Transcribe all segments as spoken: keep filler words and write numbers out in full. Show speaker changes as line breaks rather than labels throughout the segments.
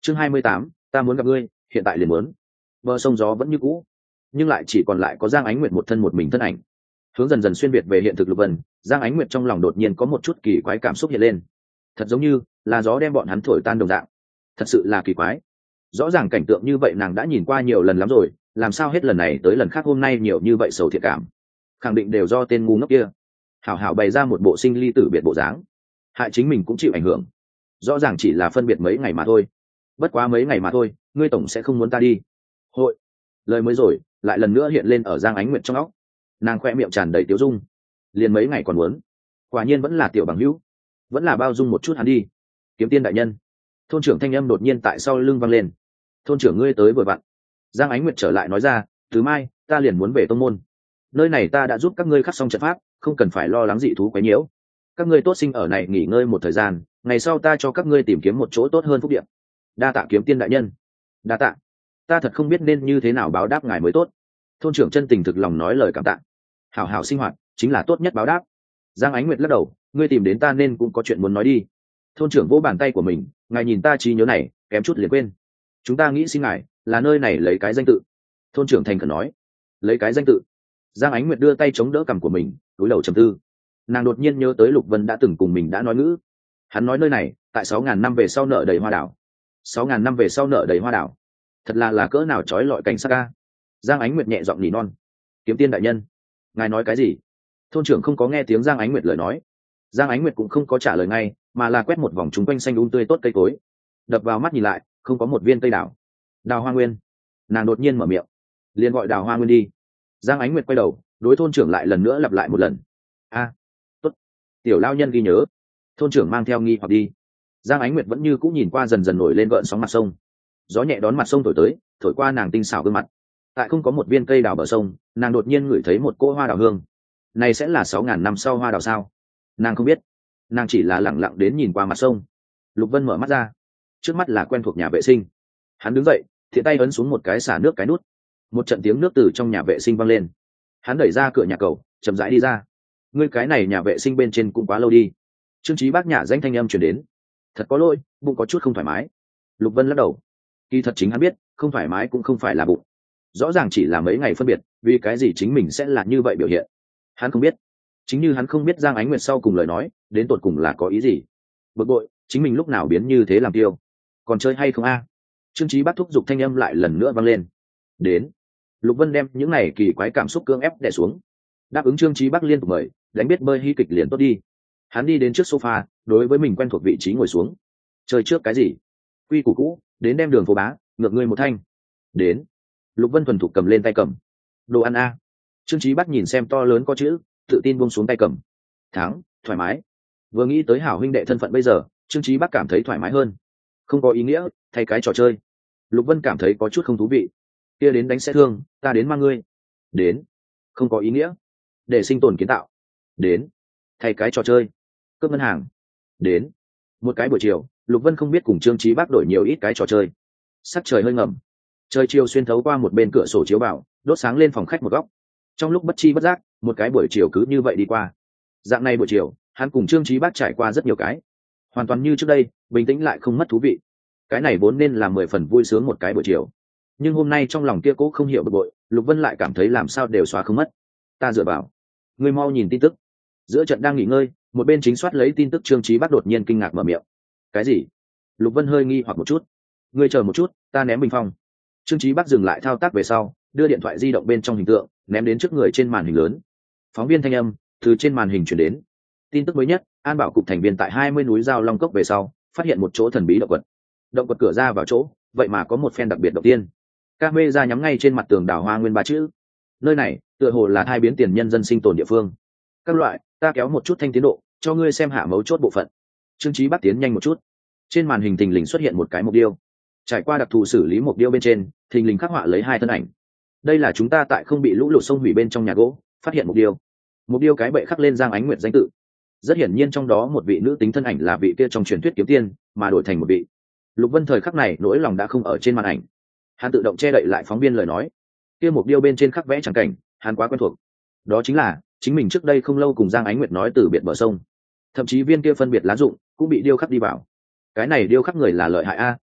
chương hai mươi tám, ta muốn gặp ngươi, hiện tại liền muốn. Bờ sông gió vẫn như cũ, nhưng lại chỉ còn lại có Giang Ánh Nguyệt một thân một mình thân ảnh. Hướng dần dần xuyên việt về hiện thực Lục Vân, Giang Ánh Nguyệt trong lòng đột nhiên có một chút kỳ quái cảm xúc hiện lên. Thật giống như là gió đem bọn hắn thổi tan đồng dạng. Thật sự là kỳ quái. Rõ ràng cảnh tượng như vậy nàng đã nhìn qua nhiều lần lắm rồi, làm sao hết lần này tới lần khác hôm nay nhiều như vậy sầu thiệt cảm. Khẳng định đều do tên ngu ngốc kia. Hảo hảo bày ra một bộ sinh ly tử biệt bộ dáng. Hại chính mình cũng chịu ảnh hưởng. Rõ ràng chỉ là phân biệt mấy ngày mà thôi. Bất quá mấy ngày mà thôi, ngươi tổng sẽ không muốn ta đi. Hội. Lời mới rồi, lại lần nữa hiện lên ở Giang Ánh Nguyệt trong óc. Nàng khoe miệng tràn đầy tiếu dung. Liền mấy ngày còn muốn. Quả nhiên vẫn là tiểu bằng hữu, vẫn là bao dung một chút hắn đi. Kiếm tiên đại nhân. Thôn trưởng thanh âm đột nhiên tại sau lưng vang lên. Thôn trưởng ngươi tới vừa vặn. Giang Ánh Nguyệt trở lại nói ra, thứ mai ta liền muốn về tông môn. Nơi này ta đã giúp các ngươi khắc xong trận pháp, không cần phải lo lắng dị thú quấy nhiễu. Các ngươi tốt sinh ở này nghỉ ngơi một thời gian, ngày sau ta cho các ngươi tìm kiếm một chỗ tốt hơn phúc điện. Đa tạ kiếm tiên đại nhân. Đa tạ. Ta thật không biết nên như thế nào báo đáp ngài mới tốt. Thôn trưởng chân tình thực lòng nói lời cảm tạ. Hảo hảo sinh hoạt chính là tốt nhất báo đáp. Giang Ánh Nguyệt lắc đầu, ngươi tìm đến ta nên cũng có chuyện muốn nói đi. Thôn trưởng vỗ bàn tay của mình, ngài nhìn ta trí nhớ này kém chút liền quên. Chúng ta nghĩ xin ngài là nơi này lấy cái danh tự. Thôn trưởng thành khẩn nói. Lấy cái danh tự. Giang Ánh Nguyệt đưa tay chống đỡ cằm của mình, cúi đầu trầm tư. Nàng đột nhiên nhớ tới Lục Vân đã từng cùng mình đã nói ngữ. Hắn nói nơi này tại sáu ngàn năm về sau nợ đầy hoa đảo. Sáu ngàn năm về sau nợ đầy hoa đảo. Thật là là cỡ nào trói lọi cảnh sắc ca. Giang Ánh Nguyệt nhẹ giọng nỉ non. Kiếm tiên đại nhân, ngài nói cái gì? Thôn trưởng không có nghe tiếng Giang Ánh Nguyệt lời nói. Giang Ánh Nguyệt cũng không có trả lời ngay, mà là quét một vòng chung quanh xanh um tươi tốt cây cối. Đập vào mắt nhìn lại, không có một viên cây đào. Đào Hoa Nguyên. Nàng đột nhiên mở miệng, liền gọi Đào Hoa Nguyên đi. Giang Ánh Nguyệt quay đầu, đối thôn trưởng lại lần nữa lặp lại một lần. A, tốt. Tiểu lao nhân ghi nhớ. Thôn trưởng mang theo nghi hoặc đi. Giang Ánh Nguyệt vẫn như cũng nhìn qua dần dần nổi lên gợn sóng mặt sông. Gió nhẹ đón mặt sông thổi tới, thổi qua nàng tinh xảo gương mặt. Tại không có một viên cây đào bờ sông, nàng đột nhiên ngửi thấy một cỗ hoa đào hương. Này sẽ là sáu ngàn năm sau hoa đào sao? Nàng không biết. Nàng chỉ là lẳng lặng đến nhìn qua mặt sông. Lục Vân mở mắt ra, trước mắt là quen thuộc nhà vệ sinh. Hắn đứng dậy, thiện tay ấn xuống một cái xả nước cái nút. Một trận tiếng nước từ trong nhà vệ sinh vang lên. Hắn đẩy ra cửa nhà cầu, chậm rãi đi ra. Ngươi cái này nhà vệ sinh bên trên cũng quá lâu đi. Trương Chí Bác nhả danh thanh âm truyền đến. Thật có lỗi, bụng có chút không thoải mái. Lục Vân lắc đầu. Kỳ thật chính hắn biết, không thoải mái cũng không phải là bụng. Rõ ràng chỉ là mấy ngày phân biệt, vì cái gì chính mình sẽ là như vậy biểu hiện. Hắn không biết. Chính như hắn không biết Giang Ánh Nguyệt sau cùng lời nói, đến tột cùng là có ý gì. Bực bội, chính mình lúc nào biến như thế làm tiêu. Còn chơi hay không a? Trương Chí Bác thúc giục thanh âm lại lần nữa vang lên. Đến. Lục Vân đem những này kỳ quái cảm xúc cưỡng ép đè xuống. Đáp ứng Trương Chí Bác liên tục mời, đánh biết bơi hy kịch liền tốt đi. Hắn đi đến trước sofa, đối với mình quen thuộc vị trí ngồi xuống. Chơi trước cái gì? Quy củ cũ, đến đem đường phố bá, ngược ngươi một thanh. Đến. Lục Vân thuần thục cầm lên tay cầm. Đồ ăn a. Trương Chí Bác nhìn xem to lớn có chữ, tự tin buông xuống tay cầm. Thắng, thoải mái. Vừa nghĩ tới hảo huynh đệ thân phận bây giờ, Trương Chí Bác cảm thấy thoải mái hơn. Không có ý nghĩa, thay cái trò chơi. Lục Vân cảm thấy có chút không thú vị. Kia đến đánh sẽ thương, ta đến mang ngươi. Đến. Không có ý nghĩa. Để sinh tồn kiến tạo. Đến. Thay cái trò chơi. Cướp ngân hàng. Đến. Một cái buổi chiều, Lục Vân không biết cùng Trương Chí Bác đổi nhiều ít cái trò chơi. Sắc trời hơi ngầm. Trời chiều xuyên thấu qua một bên cửa sổ chiếu vào, đốt sáng lên phòng khách một góc. Trong lúc bất chi bất giác, một cái buổi chiều cứ như vậy đi qua. Dạng này buổi chiều, hắn cùng Trương Chí Bác trải qua rất nhiều cái. Hoàn toàn như trước đây, bình tĩnh lại không mất thú vị. Cái này vốn nên là mười phần vui sướng một cái buổi chiều. Nhưng hôm nay trong lòng kia cố không hiểu bực bội, Lục Vân lại cảm thấy làm sao đều xóa không mất. Ta dựa vào. Ngươi mau nhìn tin tức. Giữa trận đang nghỉ ngơi, một bên chính soát lấy tin tức Trương Chí Bác đột nhiên kinh ngạc mở miệng. Cái gì? Lục Vân hơi nghi hoặc một chút. Ngươi chờ một chút, ta ném bình phong. Trương Chí Bác dừng lại thao tác về sau, đưa điện thoại di động bên trong hình tượng ném đến trước người trên màn hình lớn. Phóng viên thanh âm từ trên màn hình truyền đến. Tin tức mới nhất, An Bảo cục thành viên tại hai mươi núi Giao Long Cốc về sau, phát hiện một chỗ thần bí động quật. Động quật cửa ra vào chỗ, vậy mà có một phen đặc biệt đầu tiên. Camera nhắm ngay trên mặt tường Đào Hoa Nguyên ba chữ. Nơi này, tựa hồ là thai biến tiền nhân dân sinh tồn địa phương. Các loại, ta kéo một chút thanh tiến độ, cho ngươi xem hạ mấu chốt bộ phận. Trương Chí Bác tiến nhanh một chút. Trên màn hình thình lình xuất hiện một cái mục điêu. Trải qua đặc thù xử lý mục điêu bên trên, thình lình khắc họa lấy hai thân ảnh. Đây là chúng ta tại không bị lũ lụt sông hủy bên trong nhà gỗ phát hiện mục điêu. Mục điêu cái bệ khắc lên Giang Ánh Nguyệt danh tự. Rất hiển nhiên trong đó một vị nữ tính thân ảnh là vị kia trong truyền thuyết kiếm tiên, mà đổi thành một vị. Lục Vân thời khắc này nỗi lòng đã không ở trên màn ảnh. Hắn tự động che đậy lại phóng viên lời nói. Kia mục điêu bên trên khắc vẽ chẳng cảnh, hắn quá quen thuộc. Đó chính là chính mình trước đây không lâu cùng Giang Ánh Nguyệt nói từ biệt bờ sông. Thậm chí viên kia phân biệt lá dụng cũng bị điêu khắc đi vào. Cái này điêu khắc người là lợi hại a,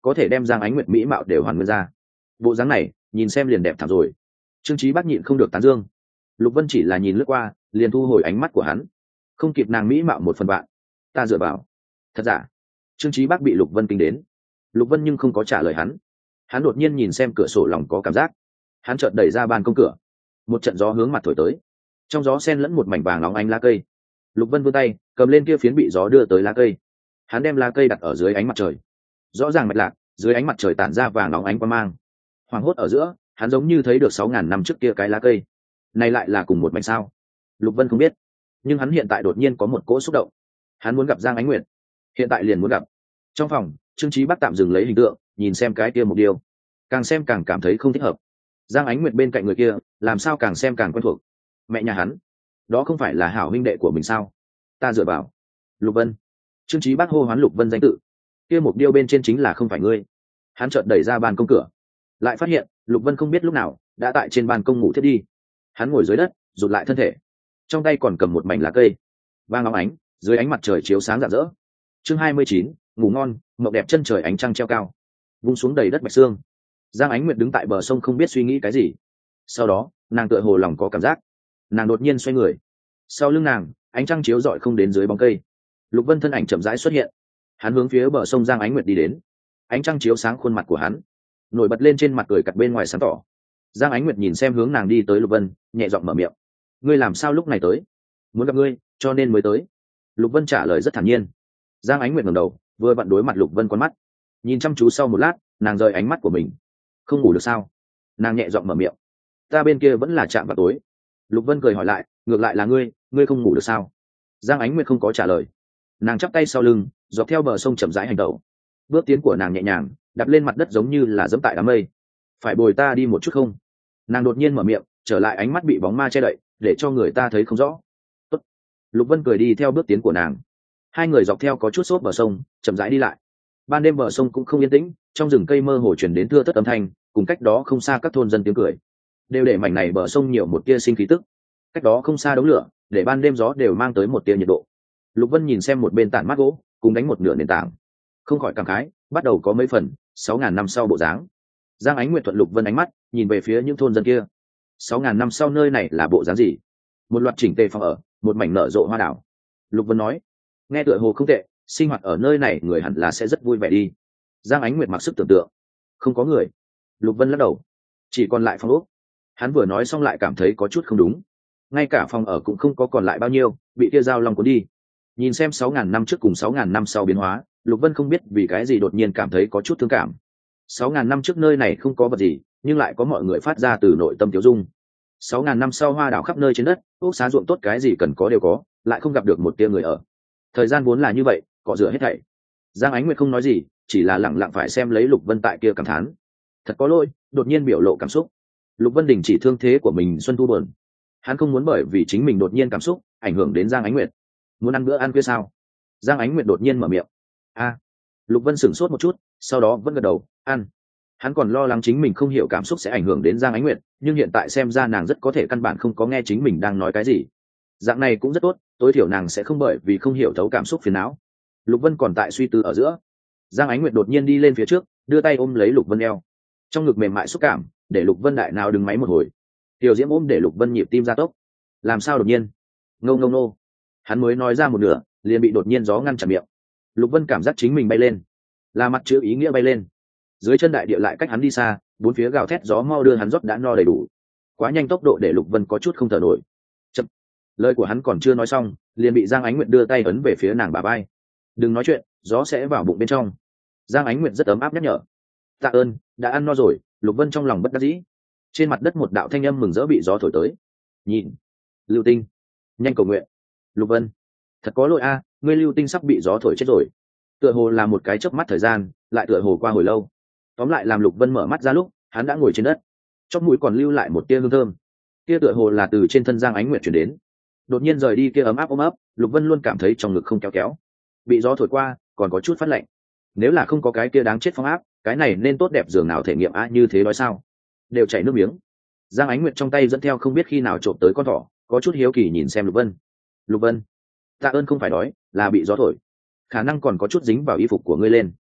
có thể đem Giang Ánh Nguyệt mỹ mạo đều hoàn nguyên ra. Bộ dáng này nhìn xem liền đẹp thảm rồi. Trương Chí Bắc nhịn không được tán dương. Lục Vân chỉ là nhìn lướt qua liền thu hồi ánh mắt của hắn, không kịp nàng mỹ mạo một phần bạn. Ta dựa vào. Thật giả? Trương Chí Bắc bị Lục Vân kinh đến. Lục Vân nhưng không có trả lời hắn. Hắn đột nhiên nhìn xem cửa sổ lòng có cảm giác. Hắn chợt đẩy ra ban công cửa, một trận gió hướng mặt thổi tới, trong gió xen lẫn một mảnh vàng óng ánh lá cây. Lục Vân vươn tay cầm lên kia phiến bị gió đưa tới lá cây, hắn đem lá cây đặt ở dưới ánh mặt trời. Rõ ràng mạch lạc, dưới ánh mặt trời tản ra vàng óng ánh quang mang. Hoàng hốt ở giữa, hắn giống như thấy được sáu ngàn năm trước kia cái lá cây này lại là cùng một mảnh sao. Lục Vân không biết, nhưng hắn hiện tại đột nhiên có một cỗ xúc động. Hắn muốn gặp Giang Ánh Nguyệt, hiện tại liền muốn gặp. Trong phòng, Trương Chí Bắc tạm dừng lấy hình tượng, nhìn xem cái kia mục điêu, càng xem càng cảm thấy không thích hợp. Giang Ánh Nguyệt bên cạnh người kia làm sao càng xem càng quen thuộc. Mẹ nhà hắn, đó không phải là hảo huynh đệ của mình sao? Ta dựa vào. Lục Vân. Trương Chí Bắc hô hoán Lục Vân danh tự. Kia mục điêu bên trên chính là không phải ngươi. Hắn chợt đẩy ra ban công cửa, lại phát hiện Lục Vân không biết lúc nào đã tại trên ban công ngủ thiết đi. Hắn ngồi dưới đất rụt lại thân thể, trong tay còn cầm một mảnh lá cây vàng óng ánh, dưới ánh mặt trời chiếu sáng rạng rỡ. Chương hai mươi chín, ngủ ngon mộng đẹp, chân trời ánh trăng treo cao, vung xuống đầy đất bạch xương. Giang Ánh Nguyệt đứng tại bờ sông không biết suy nghĩ cái gì. Sau đó nàng tựa hồ lòng có cảm giác, nàng đột nhiên xoay người, sau lưng nàng ánh trăng chiếu rọi không đến dưới bóng cây. Lục Vân thân ảnh chậm rãi xuất hiện, hắn hướng phía bờ sông Giang Ánh Nguyệt đi đến. Ánh trăng chiếu sáng khuôn mặt của hắn, nổi bật lên trên mặt cười cặt bên ngoài sáng tỏ. Giang Ánh Nguyệt nhìn xem hướng nàng đi tới Lục Vân, nhẹ giọng mở miệng: ngươi làm sao lúc này tới? Muốn gặp ngươi cho nên mới tới. Lục Vân trả lời rất thản nhiên. Giang Ánh Nguyệt ngẩng đầu, vừa vặn đối mặt Lục Vân con mắt, nhìn chăm chú sau một lát, nàng rời ánh mắt của mình. Không ngủ được sao? Nàng nhẹ giọng mở miệng. Ta bên kia vẫn là chạm vào tối. Lục Vân cười hỏi lại, ngược lại là ngươi, ngươi không ngủ được sao? Giang Ánh Nguyệt không có trả lời. Nàng chắp tay sau lưng, dọc theo bờ sông chậm rãi hành động. Bước tiến của nàng nhẹ nhàng, đạp lên mặt đất giống như là dẫm tại đám mây. Phải bồi ta đi một chút không? Nàng đột nhiên mở miệng, trở lại ánh mắt bị bóng ma che đậy, để cho người ta thấy không rõ. Tốt. Lục Vân cười đi theo bước tiến của nàng. Hai người dọc theo có chút xốp bờ sông chậm rãi đi lại. Ban đêm bờ sông cũng không yên tĩnh, trong rừng cây mơ hồ truyền đến thưa thớt âm thanh, cùng cách đó không xa các thôn dân tiếng cười, đều để mảnh này bờ sông nhiều một tia sinh khí tức. Cách đó không xa đống lửa, để ban đêm gió đều mang tới một tia nhiệt độ. Lục Vân nhìn xem một bên tản mát gỗ, cùng đánh một nửa nền tảng, không khỏi cảm khái, bắt đầu có mấy phần sáu ngàn năm sau bộ dáng. Giang Ánh Nguyệt thuận Lục Vân ánh mắt nhìn về phía những thôn dân kia. Sáu ngàn năm sau nơi này là bộ dáng gì? Một loạt chỉnh tề phòng ở, một mảnh nở rộ hoa đảo. Lục Vân nói, nghe tựa hồ không tệ, sinh hoạt ở nơi này người hẳn là sẽ rất vui vẻ đi. Giang Ánh Nguyệt mặc sức tưởng tượng. Không có người. Lục Vân lắc đầu. Chỉ còn lại phòng ốc. Hắn vừa nói xong lại cảm thấy có chút không đúng. Ngay cả phòng ở cũng không có còn lại bao nhiêu, bị kia dao long cuốn đi. Nhìn xem sáu ngàn năm trước cùng sáu ngàn năm sau biến hóa, Lục Vân không biết vì cái gì đột nhiên cảm thấy có chút thương cảm. Sáu ngàn năm trước nơi này không có vật gì, nhưng lại có mọi người phát ra từ nội tâm tiêu dung. Sáu ngàn năm sau hoa đảo khắp nơi trên đất, ốc xá ruộng tốt cái gì cần có đều có, lại không gặp được một tia người ở. Thời gian vốn là như vậy, cọ rửa hết thảy. Giang Ánh Nguyệt không nói gì, chỉ là lặng lặng phải xem lấy Lục Vân tại kia cảm thán. Thật có lỗi, đột nhiên biểu lộ cảm xúc. Lục Vân đình chỉ thương thế của mình xuân thu buồn. Hắn không muốn bởi vì chính mình đột nhiên cảm xúc ảnh hưởng đến Giang Ánh Nguyệt. Muốn ăn bữa ăn khuya sao? Giang Ánh Nguyệt đột nhiên mở miệng. A. Lục Vân sửng sốt một chút, sau đó vẫn gật đầu, ăn. Hắn còn lo lắng chính mình không hiểu cảm xúc sẽ ảnh hưởng đến Giang Ánh Nguyệt, nhưng hiện tại xem ra nàng rất có thể căn bản không có nghe chính mình đang nói cái gì. Dạng này cũng rất tốt, tối thiểu nàng sẽ không bởi vì không hiểu thấu cảm xúc phiền não. Lục Vân còn tại suy tư ở giữa, Giang Ánh Nguyệt đột nhiên đi lên phía trước, đưa tay ôm lấy Lục Vân eo, trong ngực mềm mại xúc cảm, để Lục Vân đại nào đứng máy một hồi. Tiểu Diễm ôm để Lục Vân nhịp tim gia tốc. Làm sao đột nhiên? Ngô ngô nô. Hắn mới nói ra một nửa, liền bị đột nhiên gió ngăn chặn miệng. Lục Vân cảm giác chính mình bay lên, là mặt chữ ý nghĩa bay lên. Dưới chân đại địa lại cách hắn đi xa, bốn phía gào thét gió mau đưa hắn rót đã no đầy đủ. Quá nhanh tốc độ để Lục Vân có chút không thở nổi. Chậm. Lời của hắn còn chưa nói xong, liền bị Giang Ánh Nguyệt đưa tay ấn về phía nàng bả vai. Đừng nói chuyện, gió sẽ vào bụng bên trong. Giang Ánh Nguyệt rất ấm áp nhắc nhở. Tạ ơn, đã ăn no rồi. Lục Vân trong lòng bất đắc dĩ. Trên mặt đất một đạo thanh âm mừng rỡ bị gió thổi tới. Nhìn, Lưu Tinh, nhanh cầu nguyện. Lục Vân, thật có lỗi a, ngươi Lưu Tinh sắp bị gió thổi chết rồi. Tựa hồ là một cái chớp mắt thời gian, lại tựa hồ qua hồi lâu. Tóm lại làm Lục Vân mở mắt ra lúc, hắn đã ngồi trên đất, trong mũi còn lưu lại một tia hương thơm. Kia tựa hồ là từ trên thân Giang Ánh Nguyệt truyền đến. Đột nhiên rời đi kia ấm áp ôm ấp, Lục Vân luôn cảm thấy trong ngực không kéo kéo, bị gió thổi qua, còn có chút phát lạnh. Nếu là không có cái kia đáng chết phong áp, cái này nên tốt đẹp giường nào thể nghiệm a như thế nói sao? Đều chảy nước miếng. Giang Ánh Nguyệt trong tay dẫn theo không biết khi nào trộm tới con thỏ, có chút hiếu kỳ nhìn xem Lục Vân. Lục Vân, tạ ơn, không phải đói, là bị gió thổi, khả năng còn có chút dính vào y phục của ngươi lên.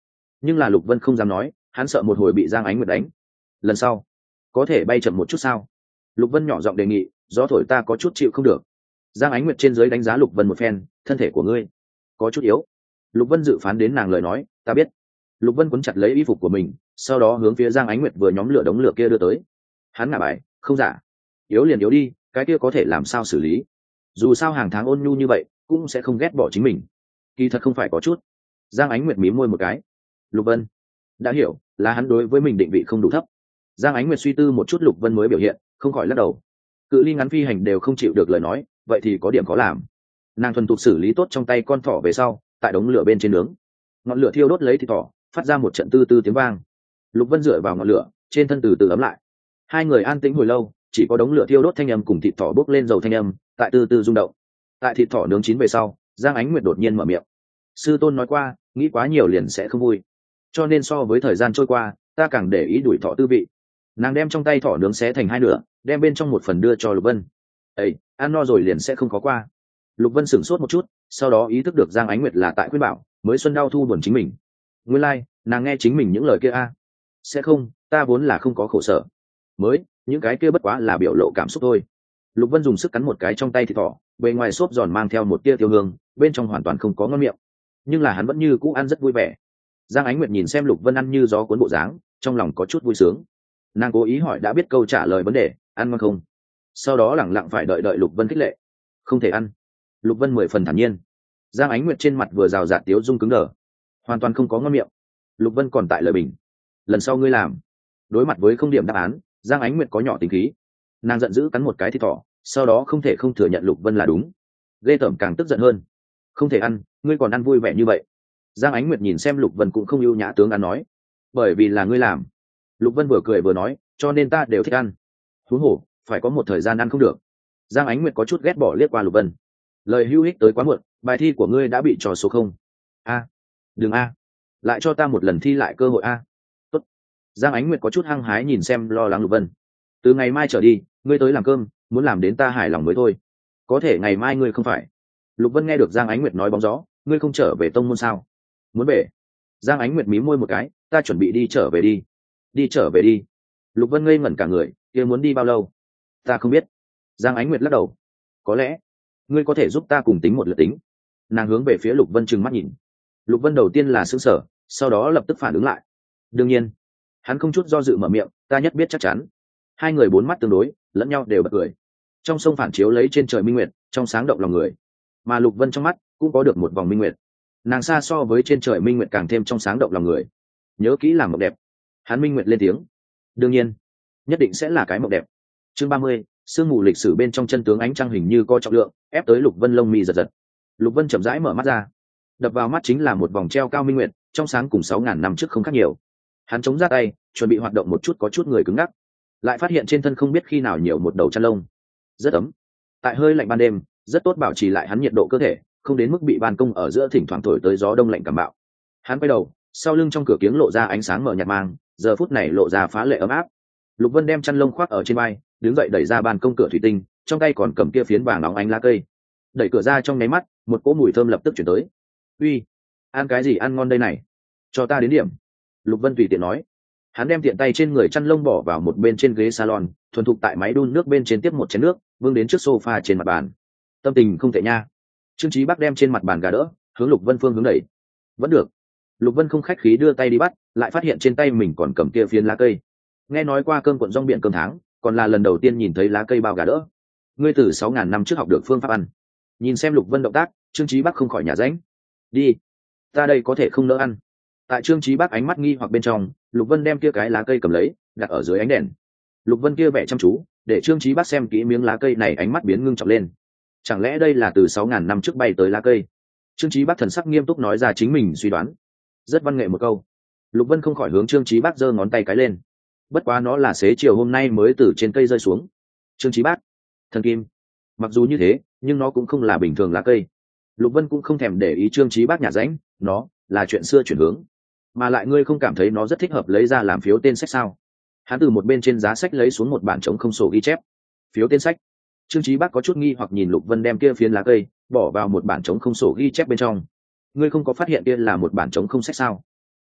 nhưng là Lục Vân không dám nói, hắn sợ một hồi bị Giang Ánh Nguyệt đánh. Lần sau có thể bay chậm một chút sao? Lục Vân nhỏ giọng đề nghị, gió thổi ta có chút chịu không được. Giang Ánh Nguyệt trên dưới đánh giá Lục Vân một phen, thân thể của ngươi có chút yếu. Lục Vân dự phán đến nàng lời nói, ta biết. Lục Vân cuốn chặt lấy y phục của mình, sau đó hướng phía Giang Ánh Nguyệt vừa nhóm lửa đống lửa kia đưa tới. Hắn ngả bài, không giả, yếu liền yếu đi, cái kia có thể làm sao xử lý? Dù sao hàng tháng ôn nhu như vậy, cũng sẽ không ghét bỏ chính mình. Kỳ thật không phải có chút. Giang Ánh Nguyệt mím môi một cái. Lục Vân đã hiểu, là hắn đối với mình định vị không đủ thấp. Giang Ánh Nguyệt suy tư một chút, Lục Vân mới biểu hiện, không khỏi lắc đầu. Cự ly ngắn phi hành đều không chịu được lời nói, vậy thì có điểm có làm. Nàng thuần thục xử lý tốt trong tay con thỏ về sau, tại đống lửa bên trên nướng, ngọn lửa thiêu đốt lấy thịt thỏ, phát ra một trận tư tư tiếng vang. Lục Vân dựa vào ngọn lửa, trên thân từ từ ấm lại. Hai người an tĩnh hồi lâu, chỉ có đống lửa thiêu đốt thanh âm cùng thịt thỏ bốc lên dầu thanh âm, tại từ từ rung động. Tại thịt thỏ nướng chín về sau, Giang Ánh Nguyệt đột nhiên mở miệng. Sư tôn nói qua, nghĩ quá nhiều liền sẽ không vui. Cho nên so với thời gian trôi qua, ta càng để ý đuổi thỏ tư vị. Nàng đem trong tay thỏ nướng xé thành hai nửa, đem bên trong một phần đưa cho Lục Vân. Ê, ăn no rồi liền sẽ không có qua. Lục Vân sửng sốt một chút, sau đó ý thức được Giang Ánh Nguyệt là tại khuyên bảo, mới xuân đau thu buồn chính mình. Nguyên lai, like, nàng nghe chính mình những lời kia a. À. Sẽ không, ta vốn là không có khổ sở. Mới, những cái kia bất quá là biểu lộ cảm xúc thôi. Lục Vân dùng sức cắn một cái trong tay thịt thỏ, bề ngoài xốp giòn mang theo một tia tiêu hương, bên trong hoàn toàn không có ngon miệng. Nhưng là hắn vẫn như cũ ăn rất vui vẻ. Giang Ánh Nguyệt nhìn xem Lục Vân ăn như gió cuốn bộ dáng, trong lòng có chút vui sướng. Nàng cố ý hỏi đã biết câu trả lời vấn đề, ăn ngon không? Sau đó lẳng lặng phải đợi đợi Lục Vân khích lệ. Không thể ăn. Lục Vân mười phần thản nhiên. Giang Ánh Nguyệt trên mặt vừa rào rạt tiếu dung cứng đờ, hoàn toàn không có ngon miệng. Lục Vân còn tại lời bình. Lần sau ngươi làm. Đối mặt với không điểm đáp án, Giang Ánh Nguyệt có nhỏ tính khí. Nàng giận dữ cắn một cái thịt thỏ, sau đó không thể không thừa nhận Lục Vân là đúng. Ghê tởm càng tức giận hơn. Không thể ăn, ngươi còn ăn vui vẻ như vậy. Giang Ánh Nguyệt nhìn xem Lục Vân cũng không ưu nhã tướng ăn nói. Bởi vì là ngươi làm. Lục Vân vừa cười vừa nói, cho nên ta đều thích ăn. Huống hồ, phải có một thời gian ăn không được. Giang Ánh Nguyệt có chút ghét bỏ liếc qua Lục Vân. Lời hữu ích tới quá muộn, bài thi của ngươi đã bị trò số không. A, đừng a, lại cho ta một lần thi lại cơ hội a. Tốt. Giang Ánh Nguyệt có chút hăng hái nhìn xem lo lắng Lục Vân. Từ ngày mai trở đi, ngươi tới làm cơm, muốn làm đến ta hài lòng mới thôi. Có thể ngày mai ngươi không phải. Lục Vân nghe được Giang Ánh Nguyệt nói bóng gió, ngươi không trở về tông môn sao? Muốn về? Giang Ánh Nguyệt mím môi một cái, ta chuẩn bị đi trở về đi. Đi trở về đi. Lục Vân ngây ngẩn cả người, kia muốn đi bao lâu? Ta không biết. Giang Ánh Nguyệt lắc đầu. Có lẽ ngươi có thể giúp ta cùng tính một lượt tính. Nàng hướng về phía Lục Vân trừng mắt nhìn. Lục Vân đầu tiên là sững sờ, sau đó lập tức phản ứng lại. Đương nhiên, hắn không chút do dự mở miệng, ta nhất biết chắc chắn. Hai người bốn mắt tương đối, lẫn nhau đều bật cười. Trong sông phản chiếu lấy trên trời minh nguyệt, trong sáng động lòng người. Mà Lục Vân trong mắt cũng có được một vòng minh nguyệt. Nàng xa so với trên trời minh nguyệt càng thêm trong sáng động lòng người. Nhớ kỹ làm mộng đẹp. Hắn minh nguyệt lên tiếng. Đương nhiên, nhất định sẽ là cái mộng đẹp. Chương ba mươi, sương mù lịch sử bên trong chân tướng ánh trăng hình như có trọng lượng, ép tới Lục Vân lông mi giật giật. Lục Vân chậm rãi mở mắt ra. Đập vào mắt chính là một vòng treo cao minh nguyệt, trong sáng cùng sáu ngàn năm trước không khác nhiều. Hắn chống ra tay, chuẩn bị hoạt động một chút có chút người cứng ngắc, lại phát hiện trên thân không biết khi nào nhiều một đầu chăn lông. Rất ấm. Tại hơi lạnh ban đêm, rất tốt bảo trì lại hắn nhiệt độ cơ thể, không đến mức bị ban công ở giữa thỉnh thoảng thổi tới gió đông lạnh cảm bạo. Hắn quay đầu, sau lưng trong cửa kiếng lộ ra ánh sáng mờ nhạt mang, giờ phút này lộ ra phá lệ ấm áp. Lục Vân đem chăn lông khoác ở trên vai, đứng dậy đẩy ra ban công cửa thủy tinh, trong tay còn cầm kia phiến vàng óng ánh lá cây. Đẩy cửa ra trong nháy mắt, một cỗ mùi thơm lập tức chuyển tới. Uy, ăn cái gì ăn ngon đây này? Cho ta đến điểm. Lục Vân tùy tiện nói. Hắn đem tiện tay trên người chăn lông bỏ vào một bên trên ghế salon, thuần thục tại máy đun nước bên trên tiếp một chén nước, vương đến trước sofa trên mặt bàn. Tâm tình không tệ nha. Trương Chí Bắc đem trên mặt bàn gà đỡ, hướng Lục Vân phương hướng đẩy. Vẫn được. Lục Vân không khách khí đưa tay đi bắt, lại phát hiện trên tay mình còn cầm kia phiến lá cây. Nghe nói qua cơm cuộn rong biển cơm tháng, còn là lần đầu tiên nhìn thấy lá cây bao gà đỡ. Ngươi từ sáu ngàn năm trước học được phương pháp ăn. Nhìn xem Lục Vân động tác, Trương Chí Bắc không khỏi nhả rãnh. Đi, ta đây có thể không nỡ ăn. Tại Trương Chí Bắc ánh mắt nghi hoặc bên trong, Lục Vân đem kia cái lá cây cầm lấy, đặt ở dưới ánh đèn. Lục Vân kia vẻ chăm chú, để Trương Chí Bắc xem kỹ miếng lá cây này, ánh mắt biến ngưng trọng lên. Chẳng lẽ đây là từ sáu ngàn năm trước bay tới lá cây? Trương Chí Bắc thần sắc nghiêm túc nói ra chính mình suy đoán. Rất văn nghệ một câu. Lục Vân không khỏi hướng Trương Chí Bắc giơ ngón tay cái lên. Bất quá nó là xế chiều hôm nay mới từ trên cây rơi xuống. Trương Chí Bắc, thần kim. Mặc dù như thế, nhưng nó cũng không là bình thường lá cây. Lục Vân cũng không thèm để ý Trương Chí Bắc nhả rãnh, nó là chuyện xưa chuyển hướng. Mà lại ngươi không cảm thấy nó rất thích hợp lấy ra làm phiếu tên sách sao? Hắn từ một bên trên giá sách lấy xuống một bản trống không sổ ghi chép. Phiếu tên sách. Trương Chí Bắc có chút nghi hoặc nhìn Lục Vân đem kia phiến lá cây bỏ vào một bản trống không sổ ghi chép bên trong. Ngươi không có phát hiện kia là một bản trống không sách sao?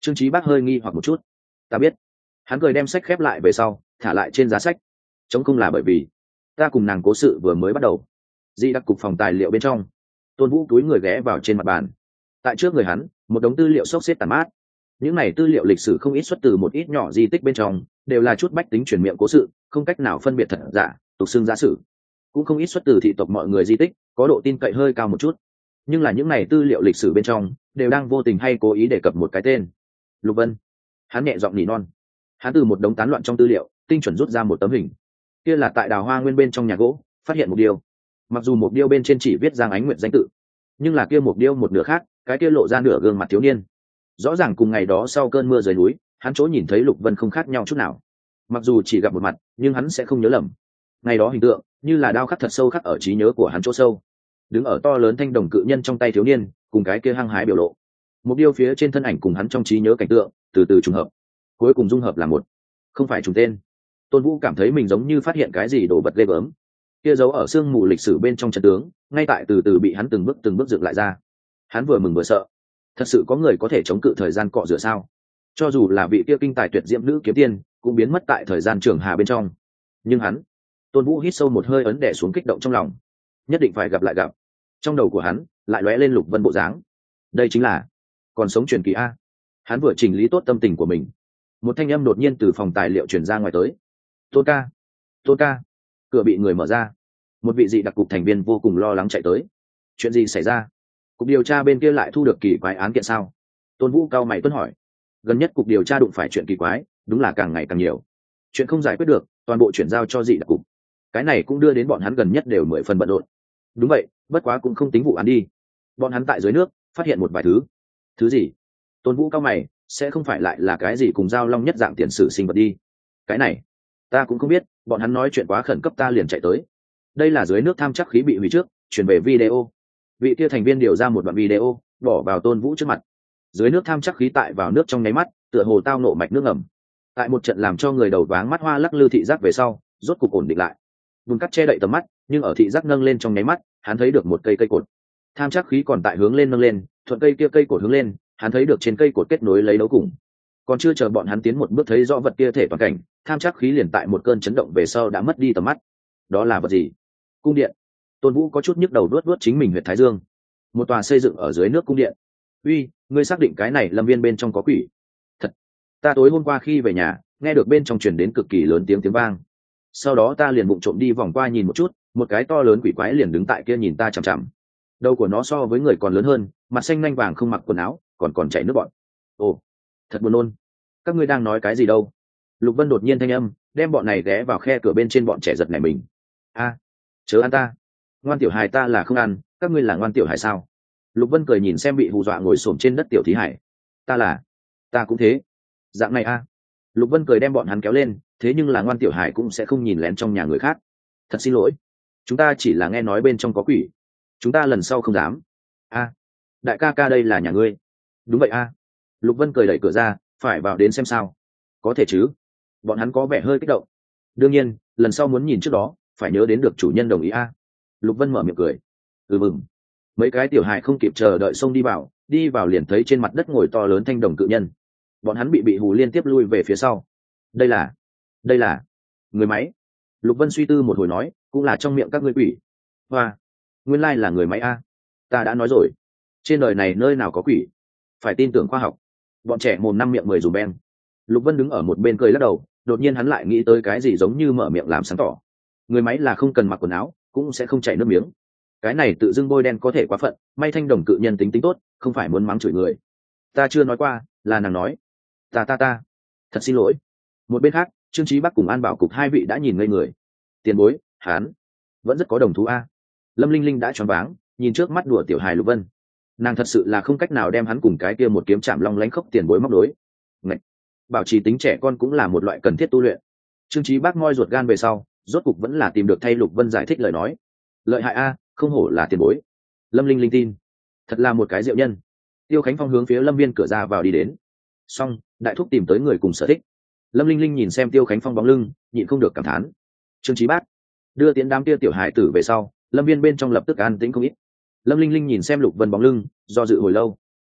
Trương Chí Bác hơi nghi hoặc một chút. Ta biết. Hắn cười đem sách khép lại về sau thả lại trên giá sách. Chống không là bởi vì ta cùng nàng cố sự vừa mới bắt đầu. Di đặc cục phòng tài liệu bên trong, Tôn Vũ túi người ghé vào trên mặt bàn. Tại trước người hắn, một đống tư liệu xốc xếp tàn mát. Những này tư liệu lịch sử không ít xuất từ một ít nhỏ di tích bên trong, đều là chút bách tính truyền miệng cố sự, không cách nào phân biệt thật giả, tục xưng giả sử. Cũng không ít xuất từ thị tộc mọi người di tích, có độ tin cậy hơi cao một chút. Nhưng là những này tư liệu lịch sử bên trong, đều đang vô tình hay cố ý đề cập một cái tên. Lục Vân. Hắn nhẹ giọng nỉ non. Hắn từ một đống tán loạn trong tư liệu, tinh chuẩn rút ra một tấm hình. Kia là tại Đào Hoa Nguyên bên trong nhà gỗ, phát hiện một điều. Mặc dù một điêu bên trên chỉ viết Giang Ánh Nguyệt danh tự, nhưng là kia một điêu một nửa khác, cái kia lộ ra nửa gương mặt thiếu niên. Rõ ràng cùng ngày đó sau cơn mưa dưới núi, hắn chỗ nhìn thấy Lục Vân không khác nhau chút nào. Mặc dù chỉ gặp một mặt, nhưng hắn sẽ không nhớ lầm. Ngày đó hình tượng, như là đao khắc thật sâu khắc ở trí nhớ của hắn chỗ sâu. Đứng ở to lớn thanh đồng cự nhân trong tay thiếu niên, cùng cái kia hăng hái biểu lộ. Một điêu phía trên thân ảnh cùng hắn trong trí nhớ cảnh tượng, từ từ trùng hợp, cuối cùng dung hợp là một. Không phải trùng tên. Tôn Vũ cảm thấy mình giống như phát hiện cái gì đồ vật ghê gớm. Kia giấu ở sương mù lịch sử bên trong trận tướng, ngay tại từ từ bị hắn từng bước từng bước dựng lại ra. Hắn vừa mừng vừa sợ. Thật sự có người có thể chống cự thời gian cọ rửa sao? Cho dù là vị kia kinh tài tuyệt diễm nữ kiếm tiên, cũng biến mất tại thời gian trường hà bên trong. Nhưng hắn, Tôn Vũ hít sâu một hơi ấn đè xuống kích động trong lòng. Nhất định phải gặp lại gặp. Trong đầu của hắn lại lóe lên Lục Vân bộ dáng. Đây chính là còn sống truyền kỳ a. Hắn vừa chỉnh lý tốt tâm tình của mình, một thanh âm đột nhiên từ phòng tài liệu truyền ra ngoài tới. Tôn ca, Tôn ca. Cửa bị người mở ra. Một vị dị đặc cục thành viên vô cùng lo lắng chạy tới. Chuyện gì xảy ra? Cục điều tra bên kia lại thu được kỳ quái án kiện sao? Tôn Vũ cao mày tuân hỏi. Gần nhất cục điều tra đụng phải chuyện kỳ quái, đúng là càng ngày càng nhiều. Chuyện không giải quyết được, toàn bộ chuyển giao cho dị đặc cục. Cái này cũng đưa đến bọn hắn gần nhất đều mười phần bận rộn. Đúng vậy, bất quá cũng không tính vụ án đi. Bọn hắn tại dưới nước phát hiện một vài thứ. Thứ gì? Tôn Vũ cao mày, sẽ không phải lại là cái gì cùng giao long nhất dạng tiền sử sinh vật đi. Cái này, ta cũng không biết, bọn hắn nói chuyện quá khẩn cấp ta liền chạy tới. Đây là dưới nước tham chắc khí bị hủy trước, chuyển về video. Vị kia thành viên điều ra một đoạn video, bỏ vào Tôn Vũ trước mặt. Dưới nước tham chắc khí tại vào nước trong nháy mắt, tựa hồ tao nộ mạch nước ngầm. Tại một trận làm cho người đầu váng mắt hoa lắc lư thị giác về sau, rốt cục ổn định lại. Vùng cắt che đậy tầm mắt, nhưng ở thị giác nâng lên trong nháy mắt, hắn thấy được một cây cây cột. Tham chắc khí còn tại hướng lên nâng lên, thuận cây kia cây cột hướng lên, hắn thấy được trên cây cột kết nối lấy đấu cùng. Còn chưa chờ bọn hắn tiến một bước thấy rõ vật kia thể toàn cảnh, tham chắc khí liền tại một cơn chấn động về sau đã mất đi tầm mắt. Đó là vật gì? Cung điện. Tôn Vũ có chút nhức đầu đuốt đuốt chính mình huyệt thái dương. Một tòa xây dựng ở dưới nước cung điện. Uy, ngươi xác định cái này lâm viên bên trong có quỷ? Thật. Ta tối hôm qua khi về nhà, nghe được bên trong truyền đến cực kỳ lớn tiếng tiếng vang. Sau đó ta liền vụng trộm đi vòng qua nhìn một chút, một cái to lớn quỷ quái liền đứng tại kia nhìn ta chằm chằm. Đầu của nó so với người còn lớn hơn, mặt xanh nhanh vàng không mặc quần áo, còn còn chảy nước bọt. Ồ, thật buồn nôn. Các ngươi đang nói cái gì đâu? Lục Vân đột nhiên thanh âm, đem bọn này ghé vào khe cửa bên trên bọn trẻ giật nảy mình. A, chớ ăn ta. Ngoan tiểu hài ta là không ăn, các ngươi là ngoan tiểu hài sao? Lục Vân cười nhìn xem bị hù dọa ngồi xổm trên đất tiểu thí hải. Ta là, ta cũng thế. Dạng này a. Lục Vân cười đem bọn hắn kéo lên, thế nhưng là ngoan tiểu hải cũng sẽ không nhìn lén trong nhà người khác. Thật xin lỗi, chúng ta chỉ là nghe nói bên trong có quỷ, chúng ta lần sau không dám. A, đại ca ca đây là nhà ngươi? Đúng vậy a. Lục Vân cười đẩy cửa ra, phải vào đến xem sao. Có thể chứ? Bọn hắn có vẻ hơi kích động. Đương nhiên, lần sau muốn nhìn trước đó, phải nhớ đến được chủ nhân đồng ý a. Lục Vân mở miệng cười. Ừ mừng. Mấy cái tiểu hài không kịp chờ đợi xông đi vào, đi vào liền thấy trên mặt đất ngồi to lớn thanh đồng cự nhân. Bọn hắn bị bị hù liên tiếp lui về phía sau. Đây là, đây là người máy. Lục Vân suy tư một hồi nói, cũng là trong miệng các ngươi quỷ. Hoa, nguyên lai là người máy a. Ta đã nói rồi, trên đời này nơi nào có quỷ, phải tin tưởng khoa học. Bọn trẻ mồm năm miệng mười dùm beng. Lục Vân đứng ở một bên cười lắc đầu, đột nhiên hắn lại nghĩ tới cái gì giống như mở miệng làm sáng tỏ. Người máy là không cần mặc quần áo, cũng sẽ không chảy nước miếng. Cái này tự dưng bôi đen có thể quá phận, may thanh đồng cự nhân tính tính tốt, không phải muốn mắng chửi người. Ta chưa nói qua, là nàng nói. Ta ta ta, thật xin lỗi. Một bên khác, Trương Chí Bắc cùng An Bảo cục hai vị đã nhìn ngây người. Tiền bối, hán, vẫn rất có đồng thú a. Lâm Linh Linh đã choáng váng, nhìn trước mắt đùa tiểu hài Lục Vân. Nàng thật sự là không cách nào đem hắn cùng cái kia một kiếm chạm long lánh khốc tiền bối móc đối. Ngậy. Bảo trì tính trẻ con cũng là một loại cần thiết tu luyện. Trương Chí Bắc ngoi ruột gan về sau, rốt cục vẫn là tìm được thay Lục Vân giải thích lời nói. Lợi hại a, không hổ là tiền bối. Lâm Linh Linh tin, thật là một cái diệu nhân. Tiêu Khánh Phong hướng phía Lâm Viên cửa ra vào đi đến. Xong, đại thúc tìm tới người cùng sở thích. Lâm Linh Linh nhìn xem Tiêu Khánh Phong bóng lưng, nhịn không được cảm thán. Trương Chí Bác đưa tiến đám tia tiểu hải tử về sau, Lâm Viên bên trong lập tức an tĩnh không ít. Lâm Linh Linh nhìn xem Lục Vân bóng lưng, do dự hồi lâu.